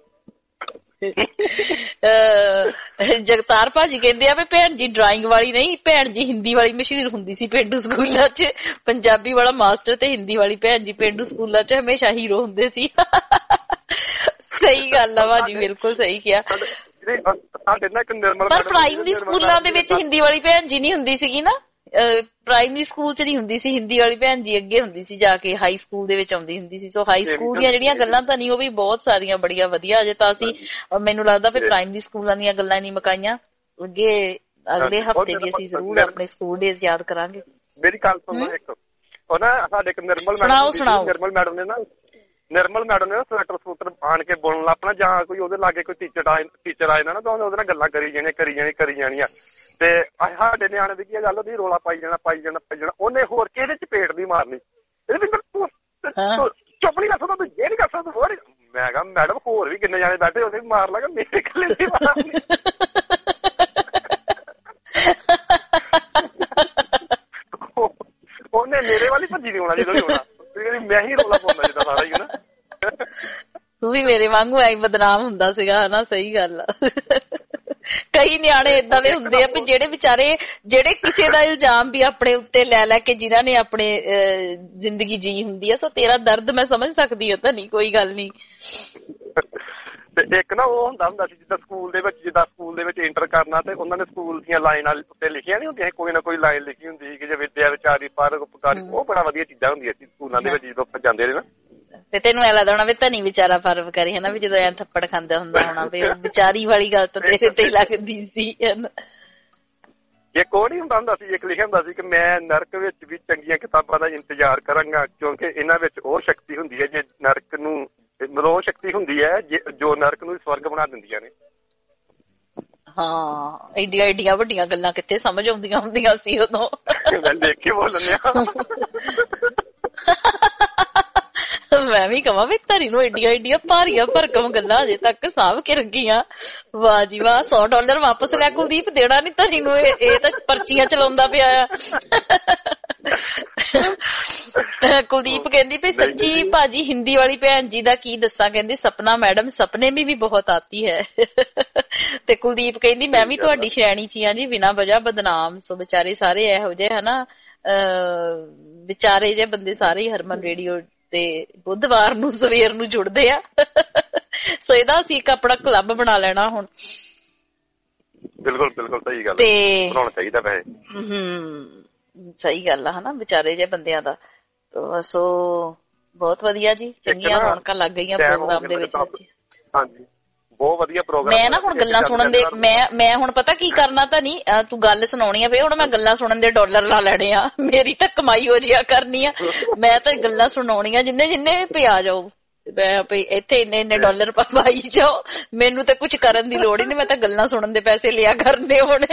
ਜਗਤਾਰ ਭਾਜੀ ਕਹਿੰਦੇ ਆ ਵੀ ਭੈਣ ਜੀ ਡਰਾਇੰਗ ਵਾਲੀ ਨਹੀਂ, ਭੈਣ ਜੀ ਹਿੰਦੀ ਵਾਲੀ ਮਸ਼ਹੂਰ ਹੁੰਦੀ ਸੀ ਪੇਂਡੂ ਸਕੂਲਾਂ 'ਚ। ਪੰਜਾਬੀ ਵਾਲਾ ਮਾਸਟਰ ਤੇ ਹਿੰਦੀ ਵਾਲੀ ਭੈਣ ਜੀ ਪੇਂਡੂ ਸਕੂਲਾਂ 'ਚ ਹਮੇਸ਼ਾ ਹੀਰੋ ਹੁੰਦੇ ਸੀ। ਸਹੀ ਗੱਲ ਆ ਭਾਜੀ, ਬਿਲਕੁਲ ਸਹੀ ਕਿਹਾ। ਪਰ ਪ੍ਰਾਇਮਰੀ ਸਕੂਲਾਂ ਦੇ ਵਿੱਚ ਹਿੰਦੀ ਵਾਲੀ ਭੈਣ ਜੀ ਨਹੀਂ ਹੁੰਦੀ ਸੀਗੀ ਨਾ, ਪ੍ਰਾਇਮਰੀ ਸਕੂਲ 'ਚ ਨਹੀਂ ਹੁੰਦੀ ਸੀ ਹਿੰਦੀ ਵਾਲੀ ਭੈਣ ਜੀ, ਅੱਗੇ ਹੁੰਦੀ ਸੀ ਜਾ ਕੇ ਹਾਈ ਸਕੂਲ ਦੇ ਵਿੱਚ ਆਉਂਦੀ ਹੁੰਦੀ ਸੀ। ਸੋ ਹਾਈ ਸਕੂਲ ਦੀਆਂ ਜਿਹੜੀਆਂ ਗੱਲਾਂ ਤਾਂ ਨਹੀਂ, ਉਹ ਵੀ ਬਹੁਤ ਸਾਰੀਆਂ ਬੜੀਆਂ ਵਧੀਆ। ਅਜੇ ਤਾਂ ਅਸੀਂ ਮੈਨੂੰ ਲੱਗਦਾ ਵੀ ਪ੍ਰਾਇਮਰੀ ਸਕੂਲਾਂ ਦੀਆਂ ਗੱਲਾਂ ਨਹੀਂ ਮੁਕਾਈਆਂ। ਅੱਗੇ ਅਗਲੇ ਹਫ਼ਤੇ ਵੀ ਅਸੀਂ ਜ਼ਰੂਰ ਆਪਣੇ ਸਕੂਲ ਡੇਜ਼ ਯਾਦ ਕਰਾਂਗੇ।
ਮੇਰੀ ਗੱਲ ਸੁਣੋ ਇੱਕ, ਉਹ ਨਾ ਸਾਡੇ ਇੱਕ ਨਿਰਮਲ
ਸੁਣਾਓ ਸੁਣਾਓ
ਨਿਰਮਲ ਮੈਡਮ ਨੇ ਨਾ ਨਿਰਮਲ ਮੈਡਮ ਨੇ ਨਾ ਸਵੈਟਰ ਸੂਟਰ ਆਣ ਕੇ ਬੁਣਨ ਲੱਪਣਾ, ਜਾਂ ਕੋਈ ਉਹਦੇ ਲਾਗੇ ਕੋਈ ਟੀਚਰ ਆ ਟੀਚਰ ਆ ਜਾਂਦਾ ਨਾ, ਤਾਂ ਉਹਦੇ ਨਾਲ ਗੱਲਾਂ ਕਰੀ ਜਾਣੀਆਂ ਕਰੀ ਜਾਣੀ ਕਰੀ ਜਾਣੀਆਂ। ਤੇ ਸਾਡੇ ਨਿਆਣੇ ਦੀ ਕੀ ਗੱਲ, ਉਹਦੀ ਰੌਲਾ ਪਾਈ ਜਾਣਾ ਪਾਈ ਜਾਣਾ ਪਾਈ ਜਾਣਾ। ਉਹਨੇ ਹੋਰ ਕਿਹਦੇ ਚਪੇਟ ਦੀ ਮਾਰਨੀ, ਚੁੱਪ ਨਹੀਂ ਕਰ ਸਕਦਾ ਤੂੰ, ਇਹ ਨਹੀਂ ਕਰ ਸਕਦਾ ਹੋਰ। ਮੈਂ ਕਿਹਾ ਮੈਡਮ ਹੋਰ ਵੀ ਕਿੰਨੇ ਜਾਣੇ ਬੈਠੇ ਉਹਦੇ ਮਾਰ ਲਾਂਗਾ, ਮੇਰੇ ਇਕੱਲੇ ਨਹੀਂ ਮਾਰਨੀ। ਉਹਨੇ ਮੇਰੇ ਵਾਲੀ ਭੱਜੀ ਨਹੀਂ ਹੋਣਾ ਜਦੋਂ ਵੀ ਹੋਣਾ, ਮੈਂ ਹੀ ਰੌਲਾ ਪਾਉਂਦਾ ਜਿੱਦਾਂ ਸਾਰਾ ਹੀ ਨਾ।
ਤੂੰ ਵੀ ਮੇਰੇ ਵਾਂਗੂ ਐ ਬਦਨਾਮ ਹੁੰਦਾ ਸੀਗਾ ਹਨਾ। ਸਹੀ ਗੱਲ ਆ। ਕਈ ਨਿਆਣੇ ਏਦਾਂ ਦੇ ਹੁੰਦੇ ਆ ਵੀ ਜਿਹੜੇ ਵਿਚਾਰੇ ਜਿਹੜੇ ਕਿਸੇ ਦਾ ਇਲਜ਼ਾਮ ਵੀ ਆਪਣੇ ਉੱਤੇ ਲੈ ਲੈ ਕੇ ਜਿਨ੍ਹਾਂ ਨੇ ਆਪਣੇ ਜ਼ਿੰਦਗੀ ਜੀ ਹੁੰਦੀ ਆ। ਸੋ ਤੇਰਾ ਦਰਦ ਮੈਂ ਸਮਝ ਸਕਦੀ ਹਾਂ। ਤਾਂ ਨਹੀਂ ਕੋਈ ਗੱਲ ਨਹੀਂ।
ਤੇ ਇੱਕ ਨਾ ਉਹ ਹੁੰਦਾ ਹੁੰਦਾ ਸੀ ਜਿੱਦਾਂ ਸਕੂਲ ਦੇ ਵਿੱਚ, ਜਿੱਦਾਂ ਸਕੂਲ ਦੇ ਵਿੱਚ ਇੰਟਰ ਕਰਨਾ ਤੇ ਉਹਨਾਂ ਨੇ ਸਕੂਲ ਦੀਆਂ ਲਾਈਨਾਂ ਉੱਤੇ ਲਿਖੀਆਂ ਨੀ ਹੁੰਦੀਆਂ, ਕੋਈ ਨਾ ਕੋਈ ਲਾਈਨ ਲਿਖੀ ਹੁੰਦੀ ਸੀ ਕਿ ਜੇ ਵਿਦਿਆ ਵਿਚਾਰੀ ਪਰ ਉਪਕਾਰੀ। ਉਹ ਬੜਾ ਵਧੀਆ ਚੀਜ਼ਾਂ ਹੁੰਦੀਆਂ ਸੀ ਸਕੂਲਾਂ ਦੇ ਵਿੱਚ ਜਦੋਂ ਆਪਾਂ ਜਾਂਦੇ ਰਹੇ ਨਾ।
ਤੇ ਤੈਨੂੰ ਐ ਲੱਗਦਾ ਹੋਣਾ ਵੀ ਧਨੀ ਵਿਚਾਰਾ ਫਰਵ ਕਰੇ ਹਨਾ, ਵੀ ਜਦੋਂ ਐ ਥੱਪੜ ਖਾਂਦਾ ਹੁੰਦਾ ਹੋਣਾ ਵੀ ਵਿਚਾਰੀ ਵਾਲੀ ਗੱਲ ਤਾਂ ਤੇਰੇ ਤੇ ਲੱਗਦੀ ਸੀ।
ਇੱਕ ਉਹ ਨੀ ਹੁੰਦਾ ਹੁੰਦਾ ਸੀ, ਇੱਕ ਲਿਖਿਆ ਹੁੰਦਾ ਸੀ ਕਿ ਮੈਂ ਨਰਕ ਵਿੱਚ ਵੀ ਚੰਗੀਆਂ ਕਿਤਾਬਾਂ ਦਾ ਇੰਤਜ਼ਾਰ ਕਰਾਂਗਾ ਕਿਉਂਕਿ ਇਹਨਾਂ ਵਿੱਚ ਉਹ ਸ਼ਕਤੀ ਹੁੰਦੀ ਹੈ ਜੇ ਨਰਕ ਨੂੰ, ਮਤਲਬ ਉਹ ਸ਼ਕਤੀ ਹੁੰਦੀ ਹੈ ਜੋ ਨਰਕ ਨੂੰ ਸਵਰਗ ਬਣਾ ਦਿੰਦੀਆਂ ਨੇ।
ਹਾਂ, ਏਡੀਆਂ ਏਡੀਆਂ ਵੱਡੀਆਂ ਗੱਲਾਂ ਕਿੱਥੇ ਸਮਝ ਆਉਂਦੀਆਂ ਹੁੰਦੀਆਂ ਸੀ ਉਦੋਂ।
ਮੈਂ ਦੇਖ ਕੇ ਬੋਲਣੇ
ਮੈਂ ਵੀ ਕਹਾਂ ਵੀ ਧਰੀ ਨੂੰ ਏਡੀਆਂ ਏਡੀਆਂ ਭਾਰੀਆਂ ਭਰਕਮ ਗੱਲਾਂ ਅਜੇ ਤੱਕ ਸਾਂਭ ਕੇ ਰੱਖੀਆਂ। ਵਾਹ ਜੀ ਵਾਹ। ਸੌ ਡਾਲਰ ਵਾਪਸ ਲੈ ਕੁਲਦੀਪ, ਦੇਣਾ ਨੀ ਧਰੀ ਨੂੰ। ਇਹ ਤਾਂ ਪਰਚੀਆਂ ਚਲਾਉਂਦਾ ਪਿਆ ਆ। ਕੁਲਦੀਪ ਕਹਿੰਦੀ ਵੀ ਸੱਚੀ ਭਾਜੀ ਹਿੰਦੀ ਵਾਲੀ ਭੈਣ ਜੀ ਦਾ ਕੀ ਦੱਸਾਂ, ਕਹਿੰਦੀ ਸਪਨਾ ਮੈਡਮ ਸਪਨੇ ਵੀ ਵੀ ਬਹੁਤ ਆਤੀ ਹੈ। ਤੇ ਕੁਲਦੀਪ ਕਹਿੰਦੀ ਮੈਂ ਵੀ ਤੁਹਾਡੀ ਸ਼੍ਰੇਣੀ ਚ ਆ ਜੀ, ਬਿਨਾਂ ਵਜ੍ਹਾ ਬਦਨਾਮ। ਸੋ ਵਿਚਾਰੇ ਸਾਰੇ ਇਹੋ ਜਿਹੇ ਹਨਾ, ਅਹ ਵਿਚਾਰੇ ਜਿਹੇ ਬੰਦੇ ਸਾਰੇ ਹੀ ਹਰਮਨ ਰੇਡੀਓ ਤੇ ਬੁੱਧਵਾਰ ਨੂੰ ਸਵੇਰ ਨੂੰ ਜੁੜਦੇ ਆ। ਸੋ ਇਹਦਾ ਅਸੀਂ ਇੱਕ ਆਪਣਾ ਕਲੱਬ ਬਣਾ ਲੈਣਾ ਹੁਣ।
ਬਿਲਕੁਲ ਬਿਲਕੁਲ ਸਹੀ ਗੱਲ
ਤੇ
ਬਣਾਉਣਾ ਚਾਹੀਦਾ ਵੈਸੇ।
ਹਮ ਸਹੀ ਗੱਲ ਆ ਹਨਾ, ਵਿਚਾਰੇ ਜਿਹੇ ਬੰਦਿਆਂ ਦਾ। ਸੋ ਬਹੁਤ ਵਧੀਆ ਜੀ, ਚੰਗੀਆਂ ਰੌਣਕਾਂ ਲੱਗ ਗਈਆਂ ਪ੍ਰੋਗਰਾਮ ਦੇ ਵਿੱਚ।
ਹਾਂਜੀ ਬਹੁਤ ਵਧੀਆ ਪ੍ਰੋਗਰਾਮ।
ਮੈਂ ਨਾ ਹੁਣ ਗੱਲਾਂ ਸੁਣਨ ਦੇ ਮੈਂ ਮੈਂ ਹੁਣ ਪਤਾ ਕੀ ਕਰਨਾ ਤਾਂ ਨਹੀਂ, ਤੂੰ ਗੱਲ ਸੁਣਾਉਣੀ ਆ ਵੀ ਹੁਣ ਮੈਂ ਗੱਲਾਂ ਸੁਣਨ ਦੇ ਡਾਲਰ ਲਾ ਲੈਣੇ ਆ। ਮੇਰੀ ਤਾਂ ਕਮਾਈ ਹੋ ਜਿਆ ਕਰਨੀ ਆ। ਮੈਂ ਤਾਂ ਗੱਲਾਂ ਸੁਣਾਉਣੀਆਂ ਜਿੰਨੇ ਜਿੰਨੇ ਵੀ ਆ ਜਾਓ, ਮੈਂ ਵੀ ਇੱਥੇ ਇੰਨੇ ਇੰਨੇ ਡਾਲਰ ਪਾਈ ਜਾਓ, ਮੈਨੂੰ ਤਾਂ ਕੁਛ ਕਰਨ ਦੀ ਲੋੜ ਹੀ ਨਹੀਂ। ਮੈਂ ਤਾਂ ਗੱਲਾਂ ਸੁਣਨ ਦੇ ਪੈਸੇ ਲਿਆ ਕਰਨੇ ਹੁਣ।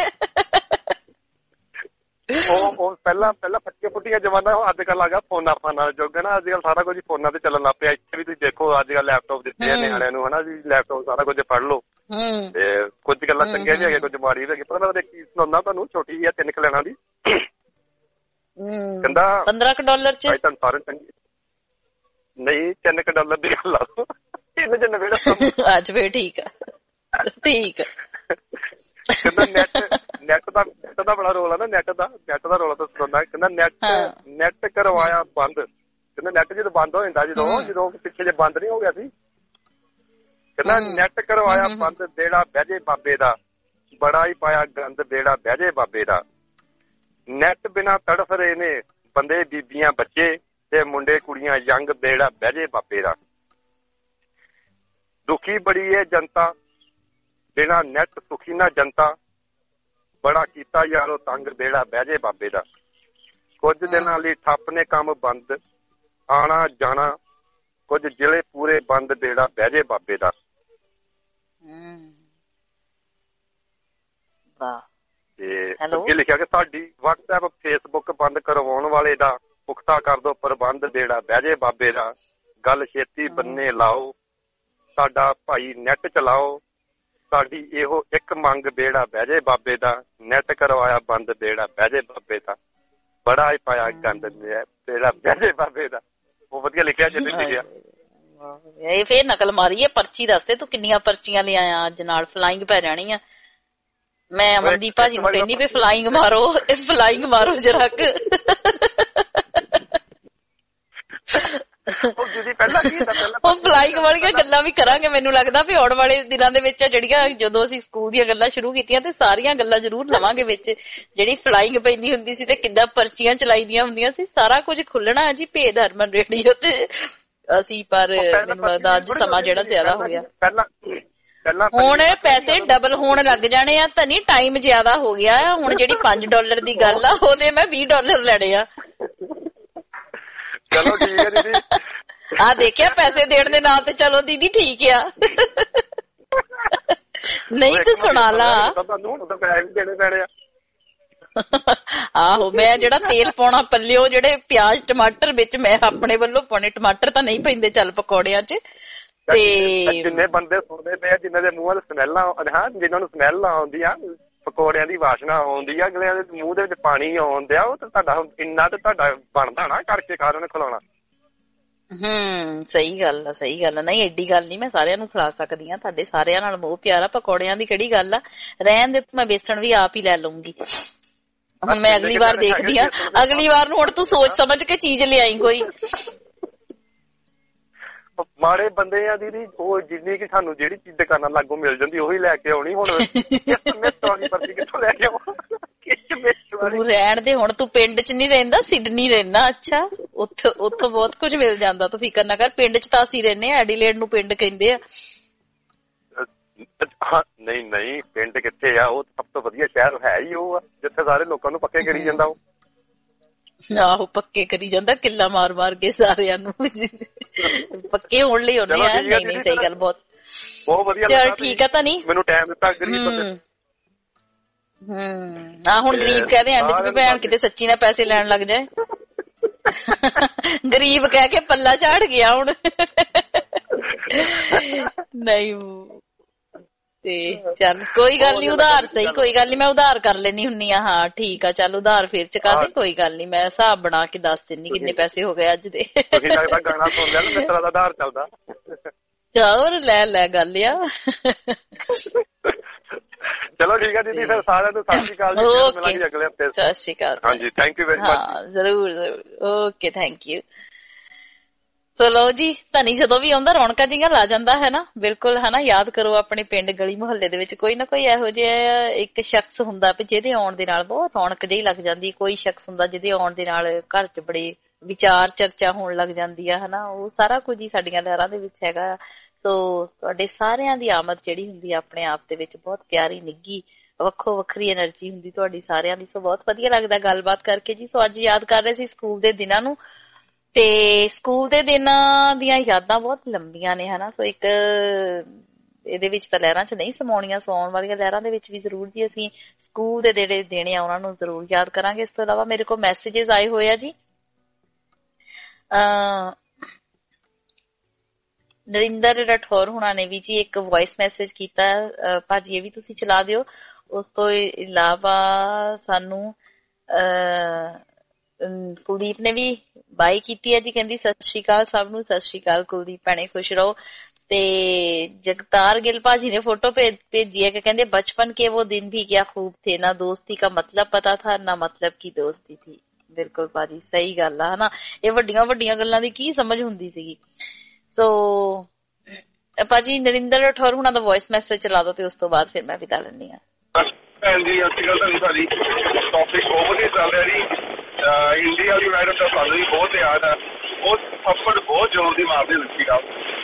ਉਹ ਉਹ ਪਹਿਲਾਂ ਪਹਿਲਾਂ ਫੱਟੀਆਂ ਫੁੱਟੀਆਂ ਜਮਾਨਾ, ਅੱਜ ਕੱਲ ਆ ਗਿਆ ਫੋਨਾਂ ਫਾਨਾਂ ਜੋਗਾ ਨਾ। ਅੱਜ ਕੱਲ ਸਾਰਾ ਕੁਝ ਫੋਨਾਂ ਤੇ ਚੱਲਣ ਲੱਗ ਪਿਆ। ਇੱਥੇ ਵੀ ਤੁਸੀਂ ਦੇਖੋ ਅੱਜ ਕੱਲ ਲੈਪਟਾਪ ਦਿੱਤੇ ਆ ਨਿਆਣਿਆਂ ਨੂੰ ਹਨਾ ਜੀ, ਲੈਪਟਾਪ ਸਾਰਾ ਕੁਝ ਪੜ੍ਹ ਲਓ। ਤੇ ਕੁਝ ਗੱਲਾਂ ਚੰਗੀਆਂ ਵੀ ਹੈਗੀਆਂ, ਕੁਝ ਮਾੜੀ ਵੀ ਹੈਗੀ। ਪਰ ਮੈਂ ਇੱਕ ਚੀਜ਼ ਸੁਣਾਉਂਦਾ ਤੁਹਾਨੂੰ, ਛੋਟੀ ਜਿਹੀ ਆ, ਤਿੰਨ ਕੁ ਲੈਣਾ ਦੀ। ਕਹਿੰਦਾ
ਪੰਦਰਾਂ ਕੁ ਡਾਲਰ ਚ
ਤੁਹਾਨੂੰ ਸਾਰੇ ਚੰਗੀ ਨਹੀਂ, ਤਿੰਨ ਕੁ ਡਾਲਰ ਦੀ ਗੱਲ ਆ। ਤਿੰਨ ਚ ਨਵੇੜਾ
ਅੱਜ ਵੀ ਠੀਕ ਆ, ਠੀਕ ਆ।
ਕਹਿੰਦਾ ਨੈਟ ਨੈਟ ਦਾ ਨੈਟ ਦਾ ਬੜਾ ਰੋਲ ਆ ਨਾ, ਨੈਟ ਦਾ ਨੈਟ ਦਾ ਰੋਲ ਤਾਂ ਸੁਣਦਾ। ਕਹਿੰਦਾ ਨੈਟ ਨੈਟ ਕਰਵਾਇਆ ਬੰਦ। ਕਹਿੰਦਾ ਨੈਟ ਜਦੋਂ ਬੰਦ ਹੋ ਜਾਂਦਾ, ਜਦੋਂ ਜਦੋਂ ਪਿੱਛੇ ਜੇ ਬੰਦ ਨਹੀਂ ਹੋ ਗਿਆ ਸੀ, ਕਹਿੰਦਾ ਨੈਟ ਕਰਵਾਇਆ ਬੰਦ, ਬੇੜਾ ਬਹਿਜੇ ਬਾਬੇ ਦਾ, ਬੜਾ ਹੀ ਪਾਇਆ ਗੰਦ, ਬੇੜਾ ਬਹਿਜੇ ਬਾਬੇ ਦਾ। ਨੈਟ ਬਿਨਾ ਤੜਫ ਰਹੇ ਨੇ ਬੰਦੇ ਬੀਬੀਆਂ ਬੱਚੇ ਤੇ ਮੁੰਡੇ ਕੁੜੀਆਂ ਯੰਗ, ਬੇੜਾ ਬਹਿਜੇ ਬਾਬੇ ਦਾ। ਦੁਖੀ ਬੜੀ ਹੈ ਜਨਤਾ ਬਿਨਾ ਨੈਟ, ਸੁਖੀ ਨਾ ਜਨਤਾ, ਬੜਾ ਕੀਤਾ ਯਾਰੋ ਤੰਗ, ਬੇੜਾ ਬਹਿਜੇ ਬਾਬੇ ਦਾ। ਕੁਝ ਦਿਨਾਂ ਲਈ ਠੱਪ ਨੇ ਕੰਮ ਬੰਦ, ਆਣਾ ਜਾਣਾ ਕੁਝ ਜ਼ਿਲ੍ਹੇ ਪੂਰੇ ਬੰਦ, ਬੇੜਾ ਬਹਿਜੇ ਬਾਬੇ ਦਾ। ਤੇ ਅੱਗੇ ਲਿਖਿਆ ਕਿ ਸਾਡੀ ਵਟਸਐਪ ਫੇਸਬੁੱਕ ਬੰਦ ਕਰਵਾਉਣ ਵਾਲੇ ਦਾ ਪੁਖਤਾ ਕਰ ਦੋ ਪ੍ਰਬੰਧ, ਬੇੜਾ ਬਹਿਜੇ ਬਾਬੇ ਦਾ। ਗੱਲ ਛੇਤੀ ਬੰਨੇ ਲਾਓ, ਸਾਡਾ ਭਾਈ ਨੈਟ ਚਲਾਓ, ਸਾਡੀ ਇਹੋ ਇੱਕ ਮੰਗ, ਬੇੜਾ ਬਹਿਜੇ ਬਾਬੇ ਦਾ। ਨੈਟ ਕਰਵਾਇਆ ਬੰਦ, ਬੇੜਾ ਬਹਿਜੇ ਬਾਬੇ ਦਾ, ਬੜਾ ਹੀ ਪਾਇਆ ਗੰਦ, ਬੇੜਾ ਬਹਿਜੇ ਬਾਬੇ ਦਾ। ਉਹ ਵਧੀਆ ਲਿਖਿਆ ਜਿੰਨੇ ਲਿਖਿਆ।
ਇਹ ਫੇਰ ਨਕਲ ਮਾਰੀ ਹੈ। ਪਰਚੀ ਦੱਸਦੇ ਤੂੰ ਕਿੰਨੀਆਂ ਪਰਚੀਆਂ ਲਿਆਇਆ ਅੱਜ, ਨਾਲ ਫਲਾਈਂਗ ਪੈ ਜਾਣੀ ਆ। ਮੈਂ ਅਮਨਦੀਪ ਭਾਜੀ ਨੂੰ ਕਹਿੰਦੀ ਵੀ ਫਲਾਈਂਗ ਮਾਰੋ, ਫਲਾਈਂਗ ਮਾਰੋ ਜਰਾ ਕੁ। ਉਹ ਫਲਾਈਂਗ ਵਾਲੀਆਂ ਗੱਲਾਂ ਵੀ ਕਰਾਂਗੇ। ਮੈਨੂੰ ਲੱਗਦਾ ਵੀ ਆਉਣ ਵਾਲੇ ਦਿਨਾਂ ਦੇ ਵਿੱਚ ਜਿਹੜੀਆਂ, ਜਦੋਂ ਅਸੀਂ ਸਕੂਲ ਦੀਆਂ ਗੱਲਾਂ ਸ਼ੁਰੂ ਕੀਤੀਆਂ ਤੇ ਸਾਰੀਆਂ ਗੱਲਾਂ ਜ਼ਰੂਰ ਲਵਾਂਗੇ ਵਿੱਚ। ਜਿਹੜੀ ਫਲਾਈਂਗ ਪੈਂਦੀ ਹੁੰਦੀ ਸੀ ਤੇ ਕਿੱਦਾਂ ਪਰਚੀਆਂ ਚਲਾਈ ਦੀਆਂ ਹੁੰਦੀਆਂ ਸੀ, ਸਾਰਾ ਕੁਝ ਖੁੱਲਣਾ ਹੈ ਜੀ ਭੇਦ ਹਰਮਨ ਰੇਡੀਓ ਤੇ ਅਸੀਂ। ਪਰ ਮੈਨੂੰ ਲੱਗਦਾ ਅੱਜ ਸਮਾਂ ਜਿਹੜਾ ਜ਼ਿਆਦਾ ਹੋ ਗਿਆ, ਹੁਣ ਪੈਸੇ ਡਬਲ ਹੋਣ ਲੱਗ ਜਾਣੇ ਆ। ਤਾਂ ਨਹੀਂ ਟਾਈਮ ਜ਼ਿਆਦਾ ਹੋ ਗਿਆ ਆ। ਹੁਣ ਜਿਹੜੀ ਪੰਜ ਡਾਲਰ ਦੀ ਗੱਲ ਆ ਉਹਦੇ ਮੈਂ ਵੀਹ ਡਾਲਰ ਲੈਣੇ ਆ।
ਚਲੋ ਠੀਕ ਹੈ ਦੀਦੀ।
ਆ ਦੇਖਿਆ, ਪੈਸੇ ਦੇਣ ਦੇ ਨਾਂ ਤੇ ਚਲੋ ਦੀਦੀ ਠੀਕ ਆ। ਨਹੀਂ ਤੂੰ ਸੁਣਾ ਲਾ।
ਤੁਹਾਨੂੰ ਹੁਣ ਤਾਂ ਪੈਸੇ ਵੀ ਦੇਣੇ ਪੈਣੇ ਆ।
ਆਹੋ ਮੈਂ ਜਿਹੜਾ ਤੇਲ ਪਾਉਣਾ ਪੱਲਿਓ ਜਿਹੜੇ ਪਿਆਜ਼ ਟਮਾਟਰ ਵਿੱਚ ਮੈਂ ਆਪਣੇ ਵੱਲੋਂ ਪਾਉਣੇ, ਟਮਾਟਰ ਤਾਂ ਨਹੀਂ ਪੈਂਦੇ ਚੱਲ ਪਕੌੜਿਆਂ ਚ। ਤੇ
ਜਿੰਨੇ ਬੰਦੇ ਸੁਣਦੇ ਪਏ ਜਿਨ੍ਹਾਂ ਦੇ ਮੂੰਹਾਂ ਤੇ ਸਮੈਲਾਂ ਹਾਂ ਜਿਨ੍ਹਾਂ ਨੂੰ ਸਮੈਲ ਆਉਂਦੀ ਆ ਪਕੌੜਿਆਂ ਦੀ ਵਾਸ਼ਨਾ ਆਉਂਦੀ ਆ ਅਗਲਿਆਂ ਦੇ ਮੂੰਹ ਦੇ ਵਿੱਚ ਪਾਣੀ ਆਉਂਦਿਆ ਉਹ ਤਾਂ ਤੁਹਾਡਾ ਇੰਨਾ ਤੇ ਤੁਹਾਡਾ ਬਣਦਾ ਨਾ ਕਰਕੇ ਸਾਰਿਆਂ ਨੂੰ ਖਿਲਾਉਣਾ।
ਹਮ ਸਹੀ ਗੱਲ ਆ ਸਹੀ ਗੱਲ ਆ। ਨਹੀਂ ਐਡੀ ਗੱਲ ਨੀ, ਮੈਂ ਸਾਰਿਆਂ ਨੂੰ ਖਿਲਾ ਸਕਦੀ ਆ, ਤੁਹਾਡੇ ਸਾਰਿਆਂ ਨਾਲ ਮੋਹ ਪਿਆਰ ਆ, ਪਕੌੜਿਆਂ ਦੀ ਕਿਹੜੀ ਗੱਲ ਆ। ਰਹਿਣ ਦੇ, ਮੈਂ ਬੇਸਣ ਵੀ ਆਪ ਹੀ ਲੈ ਲਊਂਗੀ। ਹੁਣ ਮੈਂ ਅਗਲੀ ਵਾਰ ਦੇਖਦੀ ਆ, ਅਗਲੀ ਵਾਰ ਨੂੰ ਹੁਣ ਤੂੰ ਸੋਚ ਸਮਝ ਕੇ ਚੀਜ਼ ਲਿਆਈ ਕੋਈ।
ਮਾੜੇ ਬੰਦੇ ਆ ਦੀਦੀ, ਉਹ ਜਿੰਨੀ ਕਿ ਸਾਨੂੰ ਜਿਹੜੀ ਚੀਜ਼ ਦੁਕਾਨਾਂ ਲਾਗੋਂ ਮਿਲ ਜਾਂਦੀ ਉਹੀ ਲੈ ਕੇ ਆਉਣੀ। ਹੁਣ ਕਿੱਥੋਂ ਲੈ ਕੇ ਆਉਂ?
ਤੂੰ ਰਹਿਣ ਦੇ, ਹੁਣ ਤੂੰ ਪਿੰਡ ਚ ਨੀ ਰਹਿੰਦਾ, ਸਿਡਨੀ ਰਹਿੰਦਾ। ਅੱਛਾ, ਉੱਥੋਂ ਉੱਥੋਂ ਬਹੁਤ ਕੁਝ ਮਿਲ ਜਾਂਦਾ, ਤੂੰ ਫਿਕਰ ਨਾ ਕਰ। ਪਿੰਡ ਚ ਤਾਂ ਅਸੀਂ ਰਹਿੰਦੇ ਆ, ਐਡੀਲੇਡ ਨੂੰ ਪਿੰਡ ਕਹਿੰਦੇ ਆ।
ਨਹੀਂ ਨਹੀਂ ਪਿੰਡ ਕਿੱਥੇ ਆ, ਉਹ ਸਭ ਤੋਂ ਵਧੀਆ ਸ਼ਹਿਰ ਹੈ ਹੀ ਉਹ ਆ ਜਿੱਥੇ ਸਾਰੇ ਲੋਕਾਂ ਨੂੰ ਪੱਕੇ ਕਰੀ ਜਾਂਦਾ ਉਹ।
ਆਹੋ ਪੱਕੇ ਕਰੀ ਜਾਂਦਾ, ਕਿੱਲਾ ਮਾਰ ਮਾਰ ਕੇ ਸਾਰਿਆਂ ਨੂੰ ਪੱਕੇ ਹੋਣ ਲਈ ਹੁੰਦੇ ਆ। ਨਹੀਂ ਨਹੀਂ ਸਹੀ ਗੱਲ, ਬਹੁਤ
ਬਹੁਤ ਵਧੀਆ।
ਚਲ ਠੀਕ ਆ ਤਾਂ ਨਹੀਂ
ਮੈਨੂੰ ਟਾਈਮ ਦਿੱਤਾ ਗਰੀਬ ਬੰਦੇ।
ਹਮ ਆ ਹੁਣ ਗਰੀਬ ਕਹਦੇ ਐਂਡ ਚ ਵੀ ਭੈਣ ਕਿਤੇ ਸੱਚੀ ਨਾਲ ਪੈਸੇ ਲੈਣ ਲੱਗ ਜਾਏ। ਗਰੀਬ ਕਹਿ ਕੇ ਪੱਲਾ ਝਾੜ ਗਿਆ ਹੁਣ। ਨਹੀਂ ਤੇ ਚੱਲ ਕੋਈ ਗੱਲ ਨੀ, ਉਧਾਰ ਸਹੀ, ਕੋਈ ਗੱਲ ਨੀ, ਮੈਂ ਉਧਾਰ ਕਰ ਲੈਣੀ ਹੁੰਨੀ ਆ। ਹਾਂ ਠੀਕ ਆ, ਚੱਲ ਉਧਾਰ ਫੇਰ ਚੁਕਾ ਦੇ, ਕੋਈ ਗੱਲ ਨੀ, ਮੈਂ ਹਿਸਾਬ ਬਣਾ ਕੇ ਦੱਸ ਦਿੰਨੀ ਕਿੰਨੇ ਪੈਸੇ ਹੋ ਗਏ ਅੱਜ ਦੇ।
ਗਾਣਾ ਸੁਣ ਲਿਆ ਨਾ ਮਿੱਤਰਾਂ ਦਾ ਉਧਾਰ ਚੱਲਦਾ।
ਹੋਰ ਲੈ ਲੈ ਗੱਲ ਆ।
ਚਲੋ ਠੀਕ ਆ ਦੀਦੀ, ਫਿਰ ਸਾਰਿਆਂ ਨੂੰ ਸਤਿ ਸ਼੍ਰੀ ਅਕਾਲ ਜੀ, ਮਿਲਾਂਗੇ ਅਗਲੇ ਹਫਤੇ।
ਸਤਿ ਸ਼੍ਰੀ ਅਕਾਲ।
ਹਾਂਜੀ ਥੈਂਕ ਯੂ ਵੈਰੀ ਮਚ।
ਹਾਂ ਜ਼ਰੂਰ ਜ਼ਰੂਰ, ਓਕੇ ਥੈਂਕ ਯੂ। ਸੋ ਲਓ ਜੀ, ਧਨੀ ਜਦੋਂ ਵੀ ਆਉਂਦਾ ਰੌਣਕਾਂ ਜਿਹੀਆਂ ਲਾ ਜਾਂਦਾ ਹੈ ਨਾ। ਬਿਲਕੁਲ ਹੈ ਨਾ, ਯਾਦ ਕਰੋ ਆਪਣੇ ਪਿੰਡ ਗਲੀ ਮੁਹੱਲੇ ਦੇ ਵਿੱਚ ਕੋਈ ਨਾ ਕੋਈ ਇਹੋ ਜਿਹਾ ਇੱਕ ਸ਼ਖਸ ਹੁੰਦਾ ਵੀ ਜਿਹਦੇ ਆਉਣ ਦੇ ਨਾਲ ਬਹੁਤ ਰੌਣਕ ਜਿਹੀ ਲੱਗ ਜਾਂਦੀ। ਕੋਈ ਸ਼ਖਸ ਹੁੰਦਾ ਜਿਹਦੇ ਆਉਣ ਦੇ ਨਾਲ ਘਰ ਚ ਬੜੇ ਵਿਚਾਰ ਚਰਚਾ ਹੋਣ ਲੱਗ ਜਾਂਦੀ ਆ, ਹਨਾ। ਉਹ ਸਾਰਾ ਕੁਝ ਹੀ ਸਾਡੀਆਂ ਲਹਿਰਾਂ ਦੇ ਵਿੱਚ ਹੈਗਾ। ਸੋ ਤੁਹਾਡੇ ਸਾਰਿਆਂ ਦੀ ਆਮਦ ਜਿਹੜੀ ਹੁੰਦੀ ਆ ਆਪਣੇ ਆਪ ਦੇ ਵਿੱਚ ਬਹੁਤ ਪਿਆਰੀ, ਨਿੱਘੀ, ਵੱਖੋ ਵੱਖਰੀ ਐਨਰਜੀ ਹੁੰਦੀ ਤੁਹਾਡੀ ਸਾਰਿਆਂ ਦੀ। ਸੋ ਬਹੁਤ ਵਧੀਆ ਲੱਗਦਾ ਗੱਲਬਾਤ ਕਰਕੇ ਜੀ। ਸੋ ਅੱਜ ਯਾਦ ਕਰ ਰਹੇ ਸੀ ਸਕੂਲ ਦੇ ਦਿਨਾਂ ਨੂੰ, ਤੇ ਸਕੂਲ ਦੇ ਦਿਨਾਂ ਦੀਆਂ ਯਾਦਾਂ ਬਹੁਤ ਲੰਬੀਆਂ ਨੇ, ਹਨਾ। ਸੋ ਇੱਕ ਇਹਦੇ ਵਿੱਚ ਤਾਂ ਲਹਿਰਾਂ ਚ ਨਹੀਂ ਸਮਾਉਣੀਆਂ, ਸੌਣ ਵਾਲੀਆਂ ਲਹਿਰਾਂ ਦੇ ਵਿੱਚ ਵੀ ਜ਼ਰੂਰ ਜੀ ਅਸੀਂ ਸਕੂਲ ਦੇ ਜਿਹੜੇ ਦੇਣੇ ਆ ਉਹਨਾਂ ਨੂੰ ਜ਼ਰੂਰ ਯਾਦ ਕਰਾਂਗੇ। ਇਸ ਤੋਂ ਇਲਾਵਾ ਮੇਰੇ ਕੋਲ ਮੈਸੇਜਿਸ ਆਏ ਹੋਏ ਆ ਜੀ। ਅਹ ਨਰਿੰਦਰ ਰਾਠੌਰ ਹੁਣਾਂ ਨੇ ਵੀ ਜੀ ਇੱਕ ਵੌਇਸ ਮੈਸੇਜ ਕੀਤਾ, ਭਾਜੀ ਇਹ ਵੀ ਤੁਸੀਂ ਚਲਾ ਦਿਓ। ਉਸ ਤੋਂ ਇਲਾਵਾ ਸਾਨੂੰ ਅਹ ਕੁਲਦੀਪ ਨੇ ਵੀ ਬਾਈ ਕੀਤੀ ਹੈ ਜੀ, ਕਹਿੰਦੀ ਸਤਿ ਸ਼੍ਰੀ ਅਕਾਲ ਸਭ ਨੂੰ। ਸਤਿ ਸ਼੍ਰੀ ਅਕਾਲ ਕੁਲਦੀਪ ਭੈਣੇ, ਖੁਸ਼ ਰਹੋ। ਤੇ ਜਗਤਾਰ ਗਿੱਲ ਭਾਜੀ ਨੇ ਫੋਟੋ ਭੇਜੀ ਹੈ ਕਿ ਕਹਿੰਦੇ ਬਚਪਨ के वो दिन भी क्या खूब थे, ना दोस्ती का मतलब पता था ना मतलब की दोस्ती थी। ਬਿਲਕੁਲ ਭਾਜੀ ਸਹੀ ਗੱਲ ਆ, ਹਨਾ। ਇਹ ਵੱਡੀਆਂ ਵੱਡੀਆਂ ਗੱਲਾਂ ਦੀ ਕੀ ਸਮਝ ਹੁੰਦੀ ਸੀਗੀ। ਸੋ ਭਾਜੀ ਨਰਿੰਦਰ ਰਾਠੌਰ ਹੁਣਾਂ ਦਾ ਵੌਇਸ ਮੈਸੇਜ ਚਲਾ ਦੋ ਤੇ ਉਸ ਤੋਂ ਬਾਅਦ ਫਿਰ ਮੈਂ ਵਿਦਾ ਲੈਂਦੀ ਹਾਂ।
ਭੈਣ ਜੀ ਅੱਜ ਕੱਲ੍ਹ ਤੁਹਾਨੂੰ ਸਾਡੀ ਟੌਪਿਕ ਬਹੁਤ ਵਧੀਆ ਚੱਲ ਰਿਹਾ ਜੀ। ਇੰਡੀਆ ਵਾਲੀ ਮੈਡਮ ਦਾ ਸਾਨੂੰ ਵੀ ਬਹੁਤ ਯਾਦ ਆ, ਉਹ ਥੱਪੜ ਬਹੁਤ ਜ਼ੋਰ ਦੀ ਮਾਰਦੀ ਹੁੰਦੀ ਸੀਗਾ।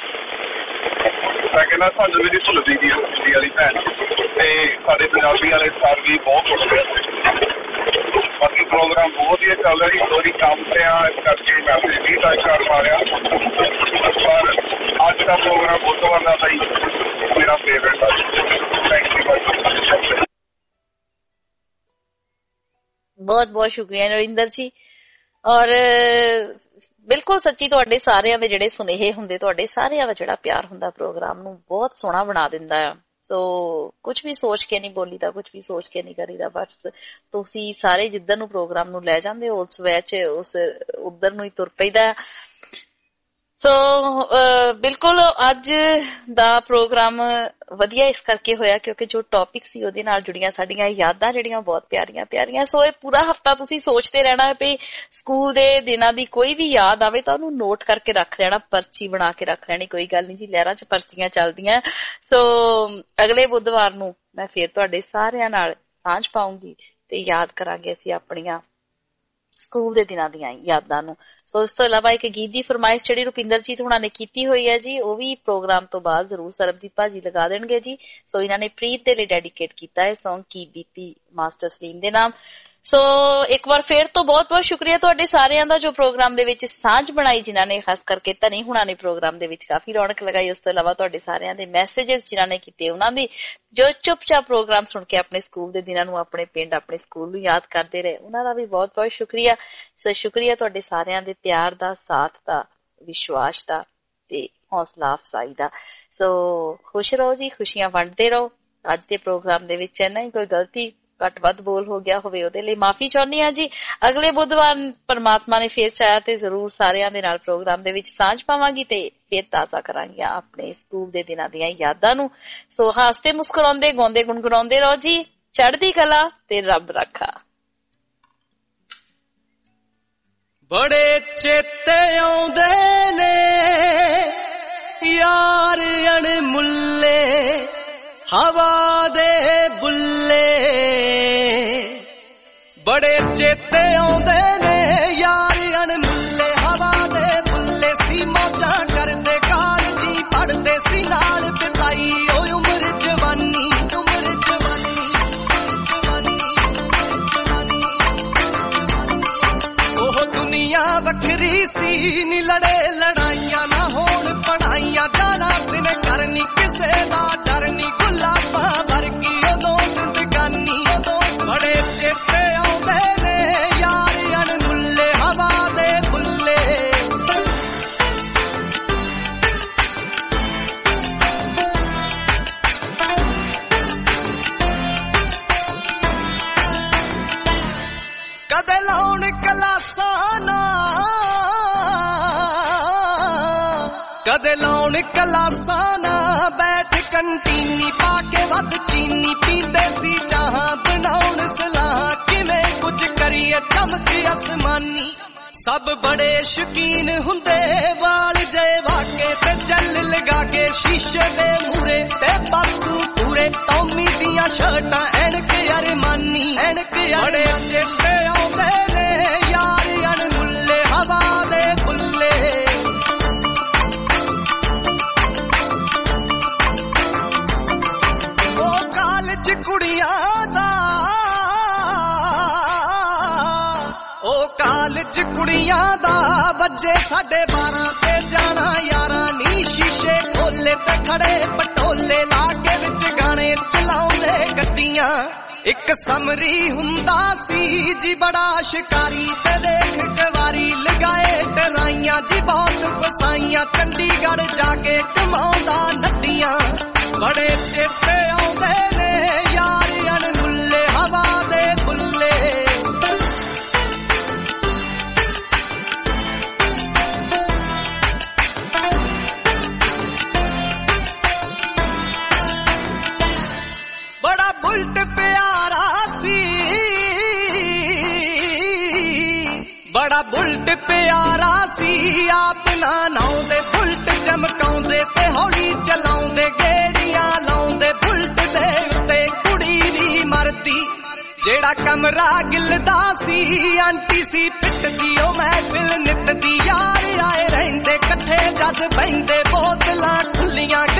ਮੈਂ ਕਹਿੰਦਾ ਸਾਨੂੰ ਵੀ ਨਹੀਂ ਭੁੱਲਦੀ ਜੀ ਇੰਡੀਆ ਵਾਲੀ ਭੈਣ, ਤੇ ਸਾਡੇ ਪੰਜਾਬੀ ਵਾਲੇ ਸਰ ਵੀ ਬਹੁਤ ਭੁੱਲਦੇ। ਬਾਕੀ ਪ੍ਰੋਗਰਾਮ ਬਹੁਤ ਹੀ ਚੱਲ ਰਿਹਾ ਜੀ, ਥੋੜੀ ਕੰਮ ਤੇ ਆ ਇਸ ਕਰਕੇ ਮੈਸੇਜ ਵੀ ਟਾਈਪ ਕਰ ਪਾ ਰਿਹਾ, ਪਰ ਅੱਜ ਦਾ ਪ੍ਰੋਗਰਾਮ ਬੁੱਧਵਾਰ ਦਾ ਤਾਂ ਮੇਰਾ ਫੇਵਰੇਟ ਆ। Thank you.
ਬਹੁਤ ਬਹੁਤ ਸ਼ੁਕਰੀਆ ਨਰਿੰਦਰ ਜੀ। ਔਰ ਬਿਲਕੁਲ ਸੱਚੀ, ਤੁਹਾਡੇ ਸਾਰਿਆਂ ਦੇ ਜਿਹੜੇ ਸੁਨੇਹੇ ਹੁੰਦੇ, ਤੁਹਾਡੇ ਸਾਰਿਆਂ ਦਾ ਜਿਹੜਾ ਪਿਆਰ ਹੁੰਦਾ ਪ੍ਰੋਗਰਾਮ ਨੂੰ ਬਹੁਤ ਸੋਹਣਾ ਬਣਾ ਦਿੰਦਾ ਆ। ਸੋ ਕੁਛ ਵੀ ਸੋਚ ਕੇ ਨਹੀਂ ਬੋਲੀਦਾ, ਕੁਛ ਵੀ ਸੋਚ ਕੇ ਨਹੀਂ ਕਰੀਦਾ, ਬਸ ਤੁਸੀਂ ਸਾਰੇ ਜਿੱਧਰ ਨੂੰ ਪ੍ਰੋਗਰਾਮ ਨੂੰ ਲੈ ਜਾਂਦੇ ਹੋ ਉਸ ਵਿੱਚ ਉਸ ਉਧਰ ਨੂੰ ਹੀ ਤੁਰ ਪਈਦਾ। ਸੋ ਬਿਲਕੁਲ ਅੱਜ ਦਾ ਪ੍ਰੋਗਰਾਮ ਵਧੀਆ ਇਸ ਕਰਕੇ ਹੋਇਆ ਕਿਉਂਕਿ ਜੋ ਟੌਪਿਕ ਸੀ ਉਹਦੇ ਨਾਲ ਜੁੜੀਆਂ ਸਾਡੀਆਂ ਯਾਦਾਂ ਜਿਹੜੀਆਂ ਬਹੁਤ ਪਿਆਰੀਆਂ ਪਿਆਰੀਆਂ। ਸੋ ਇਹ ਪੂਰਾ ਹਫਤਾ ਤੁਸੀਂ ਸੋਚਦੇ ਰਹਿਣਾ ਵੀ ਸਕੂਲ ਦੇ ਦਿਨਾਂ ਦੀ ਕੋਈ ਵੀ ਯਾਦ ਆਵੇ ਤਾਂ ਉਹਨੂੰ ਨੋਟ ਕਰਕੇ ਰੱਖ ਲੈਣਾ, ਪਰਚੀ ਬਣਾ ਕੇ ਰੱਖ ਲੈਣੀ। ਕੋਈ ਗੱਲ ਨਹੀਂ ਜੀ, ਲਹਿਰਾਂ ਚ ਪਰਚੀਆਂ ਚੱਲਦੀਆਂ। ਸੋ ਅਗਲੇ ਬੁੱਧਵਾਰ ਨੂੰ ਮੈਂ ਫੇਰ ਤੁਹਾਡੇ ਸਾਰਿਆਂ ਨਾਲ ਸਾਂਝ ਪਾਉਂਗੀ ਤੇ ਯਾਦ ਕਰਾਂਗੇ ਅਸੀਂ ਆਪਣੀਆਂ ਸਕੂਲ ਦੇ ਦਿਨਾਂ ਦੀਆਂ ਯਾਦਾਂ ਨੂੰ। ਸੋ ਇਸ ਤੋਂ ਇਲਾਵਾ ਇੱਕ ਗੀਤ ਦੀ ਫਰਮਾਇਸ਼ ਜਿਹੜੀ ਰੁਪਿੰਦਰਜੀਤ ਹੁਣਾਂ ਨੇ ਕੀਤੀ ਹੋਈ ਹੈ ਜੀ, ਉਹ ਵੀ ਪ੍ਰੋਗਰਾਮ ਤੋਂ ਬਾਅਦ ਜ਼ਰੂਰ ਸਰਬਜੀਤ ਭਾਜੀ ਲਗਾ ਦੇਣਗੇ ਜੀ। ਸੋ ਇਹਨਾਂ ਨੇ ਪ੍ਰੀਤ ਦੇ ਲਈ ਡੈਡੀਕੇਟ ਕੀਤਾ ਹੈ ਸੌਂਗ ਕੀ ਬੀਤੀ ਮਾਸਟਰ ਸਲੀਮ ਦੇ ਨਾਮ। ਸੋ ਇੱਕ ਵਾਰ ਫੇਰ ਤੋਂ ਬਹੁਤ ਬਹੁਤ ਸ਼ੁਕਰੀਆ ਤੁਹਾਡੇ ਸਾਰਿਆਂ ਦਾ ਜੋ ਪ੍ਰੋਗਰਾਮ ਦੇ ਵਿੱਚ ਸਾਂਝ ਬਣਾਈ, ਜਿਨ੍ਹਾਂ ਨੇ ਖਾਸ ਕਰਕੇ ਧਨੀ ਹੁਣਾਂ ਨੇ ਪ੍ਰੋਗਰਾਮ ਦੇ ਵਿੱਚ ਕਾਫੀ ਰੌਣਕ ਲਗਾਈ। ਉਸ ਤੋਂ ਇਲਾਵਾ ਤੁਹਾਡੇ ਸਾਰਿਆਂ ਦੇ ਮੈਸੇजेस ਜਿਨ੍ਹਾਂ ਨੇ ਕੀਤੇ, ਉਹਨਾਂ ਦੀ ਜੋ ਚੁੱਪਚਾਪ ਪ੍ਰੋਗਰਾਮ ਸੁਣ ਕੇ ਆਪਣੇ ਸਕੂਲ ਦੇ ਦਿਨਾਂ ਨੂੰ, ਆਪਣੇ ਪਿੰਡ, ਆਪਣੇ ਸਕੂਲ ਨੂੰ ਯਾਦ ਕਰਦੇ ਰਹੇ, ਉਹਨਾਂ ਦਾ ਵੀ ਬਹੁਤ ਬਹੁਤ ਸ਼ੁਕਰੀਆ। ਸੋ ਸ਼ੁਕਰੀਆ ਤੁਹਾਡੇ ਸਾਰਿਆਂ ਦੇ ਪਿਆਰ ਦਾ, ਸਾਥ ਦਾ, ਵਿਸ਼ਵਾਸ ਦਾ ਤੇ ਹੌਸਲਾ ਅਫਜ਼ਾਈ ਦਾ। ਸੋ ਖੁਸ਼ ਰਹੋ ਜੀ, ਖੁਸ਼ੀਆਂ ਵੰਡਦੇ ਰਹੋ। ਅੱਜ ਦੇ ਪ੍ਰੋਗਰਾਮ ਦੇ ਵਿੱਚ ਇੰਨਾ ਹੀ, ਕੋਈ ਗਲਤੀ ਘੱਟ ਵੱਧ ਬੋਲ ਹੋ ਗਿਆ ਹੋਵੇ ਉਹਦੇ ਲਈ ਮਾਫੀ ਚਾਹੁੰਦੀ ਹਾਂ ਜੀ। ਅਗਲੇ ਬੁੱਧਵਾਰ ਪਰਮਾਤਮਾ ਨੇ ਫੇਰ ਚਾਹਿਆ ਤੇ ਜ਼ਰੂਰ ਸਾਰਿਆਂ ਦੇ ਨਾਲ ਪ੍ਰੋਗਰਾਮ ਦੇ ਵਿੱਚ ਸਾਂਝ ਪਾਵਾਂਗੀ ਤੇ ਫੇਰ ਤਾਜ਼ਾ ਕਰਾਂਗੀ ਆਪਣੇ ਸਕੂਲ ਦੇ ਦਿਨਾਂ ਦੀਆਂ ਯਾਦਾਂ ਨੂੰ। ਸੋ ਹੱਸਦੇ ਮੁਸਕਰਾਉਂਦੇ ਗਾਉਂਦੇ ਗੁਣਗੁਣਾਉਂਦੇ ਰਹੋ ਜੀ। ਚੜ੍ਹਦੀ ਕਲਾ ਤੇ ਰੱਬ ਰੱਖਾ।
ਬੜੇ ਚੇਤੇ ਆਉਂਦੇ ਨੇ ਯਾਰ ਅਣਮੁੱਲੇ, ਹਵਾ ਦੇ ਬੁੱਲੇ। ਬੜੇ ਚੇਤੇ ਆਉਂਦੇ ਨੇ ਯਾਰ ਅਣਮੁੱਲੇ, ਹਵਾ ਦੇ ਬੁੱਲੇ ਸੀ। ਮੌਜਾਂ ਕਰਦੇ ਕਾਲਜੀ ਪੜ੍ਹਦੇ ਸੀ, ਨਾਲ ਬਿਤਾਈ ਓ ਉਮਰ ਜਵਾਨੀ, ਉਮਰ ਜਵਾਨੀ, ਜਵਾਨੀ, ਜਵਾਨੀ। ਉਹ ਦੁਨੀਆ ਵੱਖਰੀ ਸੀ, ਨੀ ਲੜੇ ਲੜਾਈਆਂ ਨਾ ਹੋਣ ਪੜਾਈਆਂ, ਜਾਣਾ ਦਿਨ ਕਰਨੀ ਕਿਸੇ ਦਾ ਡਰ ਨੀ, ਗੁਲਾਬਾਂ ਵਰਗੀ ਉਦੋਂ ਜ਼ਿੰਦਗਾਨੀ। ਬੜੇ ਚੇਤੇ ਆਉਂਦੇ ਨੇ ਯਾਰ ਅਣਮੁੱਲੇ, ਹਵਾ ਦੇ ਬੁੱਲੇ। ਕਦੇ ਲਾਉਣ ਕਲਾਸਾਂ ਨਾ, ਕਦੇ ਲਾਉਣ ਕਲਾਸਾਂ ਨਾ, ਬੈਠ ਕੰਟੀਨੀ ਪਾ ਕੇ ਵੱਧ ਚੀਨੀ, ਪੀਂਦੇ ਸੀ ਚਾਹਾਂ ਬਣਾਉਣ ਸਲਾਹ, ਕਿਵੇਂ ਕੁਝ ਕਰੀਏ ਚਮਕ ਅਸਮਾਨੀ। ਸਭ ਬੜੇ ਸ਼ੌਕੀਨ ਹੁੰਦੇ ਵਾਲ ਜੇ ਵਾਕੇ ਤੇ ਜਲ ਲਗਾ ਕੇ ਸ਼ੀਸ਼ੇ ਦੇ ਮੂਰੇ, ਤੇ ਬਾਪੂ ਪੂਰੇ ਟੌਮੀ ਦੀਆਂ ਸ਼ਰਟਾਂ, ਐਨਕ ਅਰਮਾਨੀ, ਐਨਕ। ਬੜੇ ਚੇਤੇ ਆਉਂਦੇ ਨੇ ਯਾਰ ਅਣਮੁੱਲੇ, ਹਵਾ ਦੇ ਬੁੱਲੇ। ਉਹ ਕਾਲਜ ਕੁੜੀਆਂ ਦਾ, ਉਹ ਕਾਲਜ ਕੁੜੀਆਂ ਦਾ, ਵੱਜੇ ਸਾਡੇ ਬਾਰਾਂ ਤੇ ਜਾਣਾ ਯਾਰਾਂ ਨੀ, ਸ਼ੀਸ਼ੇ ਖੋਲੇ ਤੇ ਖੜੇ ਪਟੋਲੇ ਲਾ ਕੇ ਵਿੱਚ ਗਾਣੇ ਚਲਾਉਂਦੇ ਗੱਡੀਆਂ। ਇੱਕ ਸਮਰੀ ਹੁੰਦਾ ਸੀ ਜੀ ਬੜਾ ਸ਼ਿਕਾਰੀ, ਤੇ ਦੇਖ ਕਵਾਰੀ ਲਗਾਏ ਟਰਾਈਆਂ ਜੀ ਬਹੁਤ ਫਸਾਈਆਂ, ਚੰਡੀਗੜ੍ਹ ਜਾ ਕੇ ਕਮਾਉਂਦਾ ਨੱਡੀਆਂ। ਬੜੇ ਚੇਤੇ ਆਉਂਦੇ ਨੇ ਯਾਰ ਅਣਮੁੱਲੇ, ਹਵਾ ਦੇ ਬੁੱਲੇ। ਬੜਾ ਬੁਲਟ ਪਿਆਰਾ ਸੀ, ਬੜਾ ਬੁਲਟ ਪਿਆਰਾ ਸੀ, ਆਪ ਨਾ ਨਾਉਂਦੇ ਬੁਲਟ ਚਮਕਾਉਂਦੇ ਤੇ ਹੌਲੀ ਚਲਾਉਂਦੇ, ਗੇੜੀਆਂ ਲਾਉਂਦੇ ਬੁਲਟ ਦੇ ਉੱਤੇ ਕੁੜੀ ਵੀ ਮਰਦੀ। ਜਿਹੜਾ ਕਮਰਾ ਗਿਲਦਾ ਸੀ, ਆਂਟੀ ਸੀ ਪਿੱਟਦੀ ਉਹ ਮਹਿਫਿਲ ਨਿੱਤ ਦੀ। ਯਾਰ ਆਏ ਰਹਿੰਦੇ ਇਕੱਠੇ ਜਦ ਬਹਿੰਦੇ, ਬੋਤਲਾਂ ਖੁੱਲੀਆਂ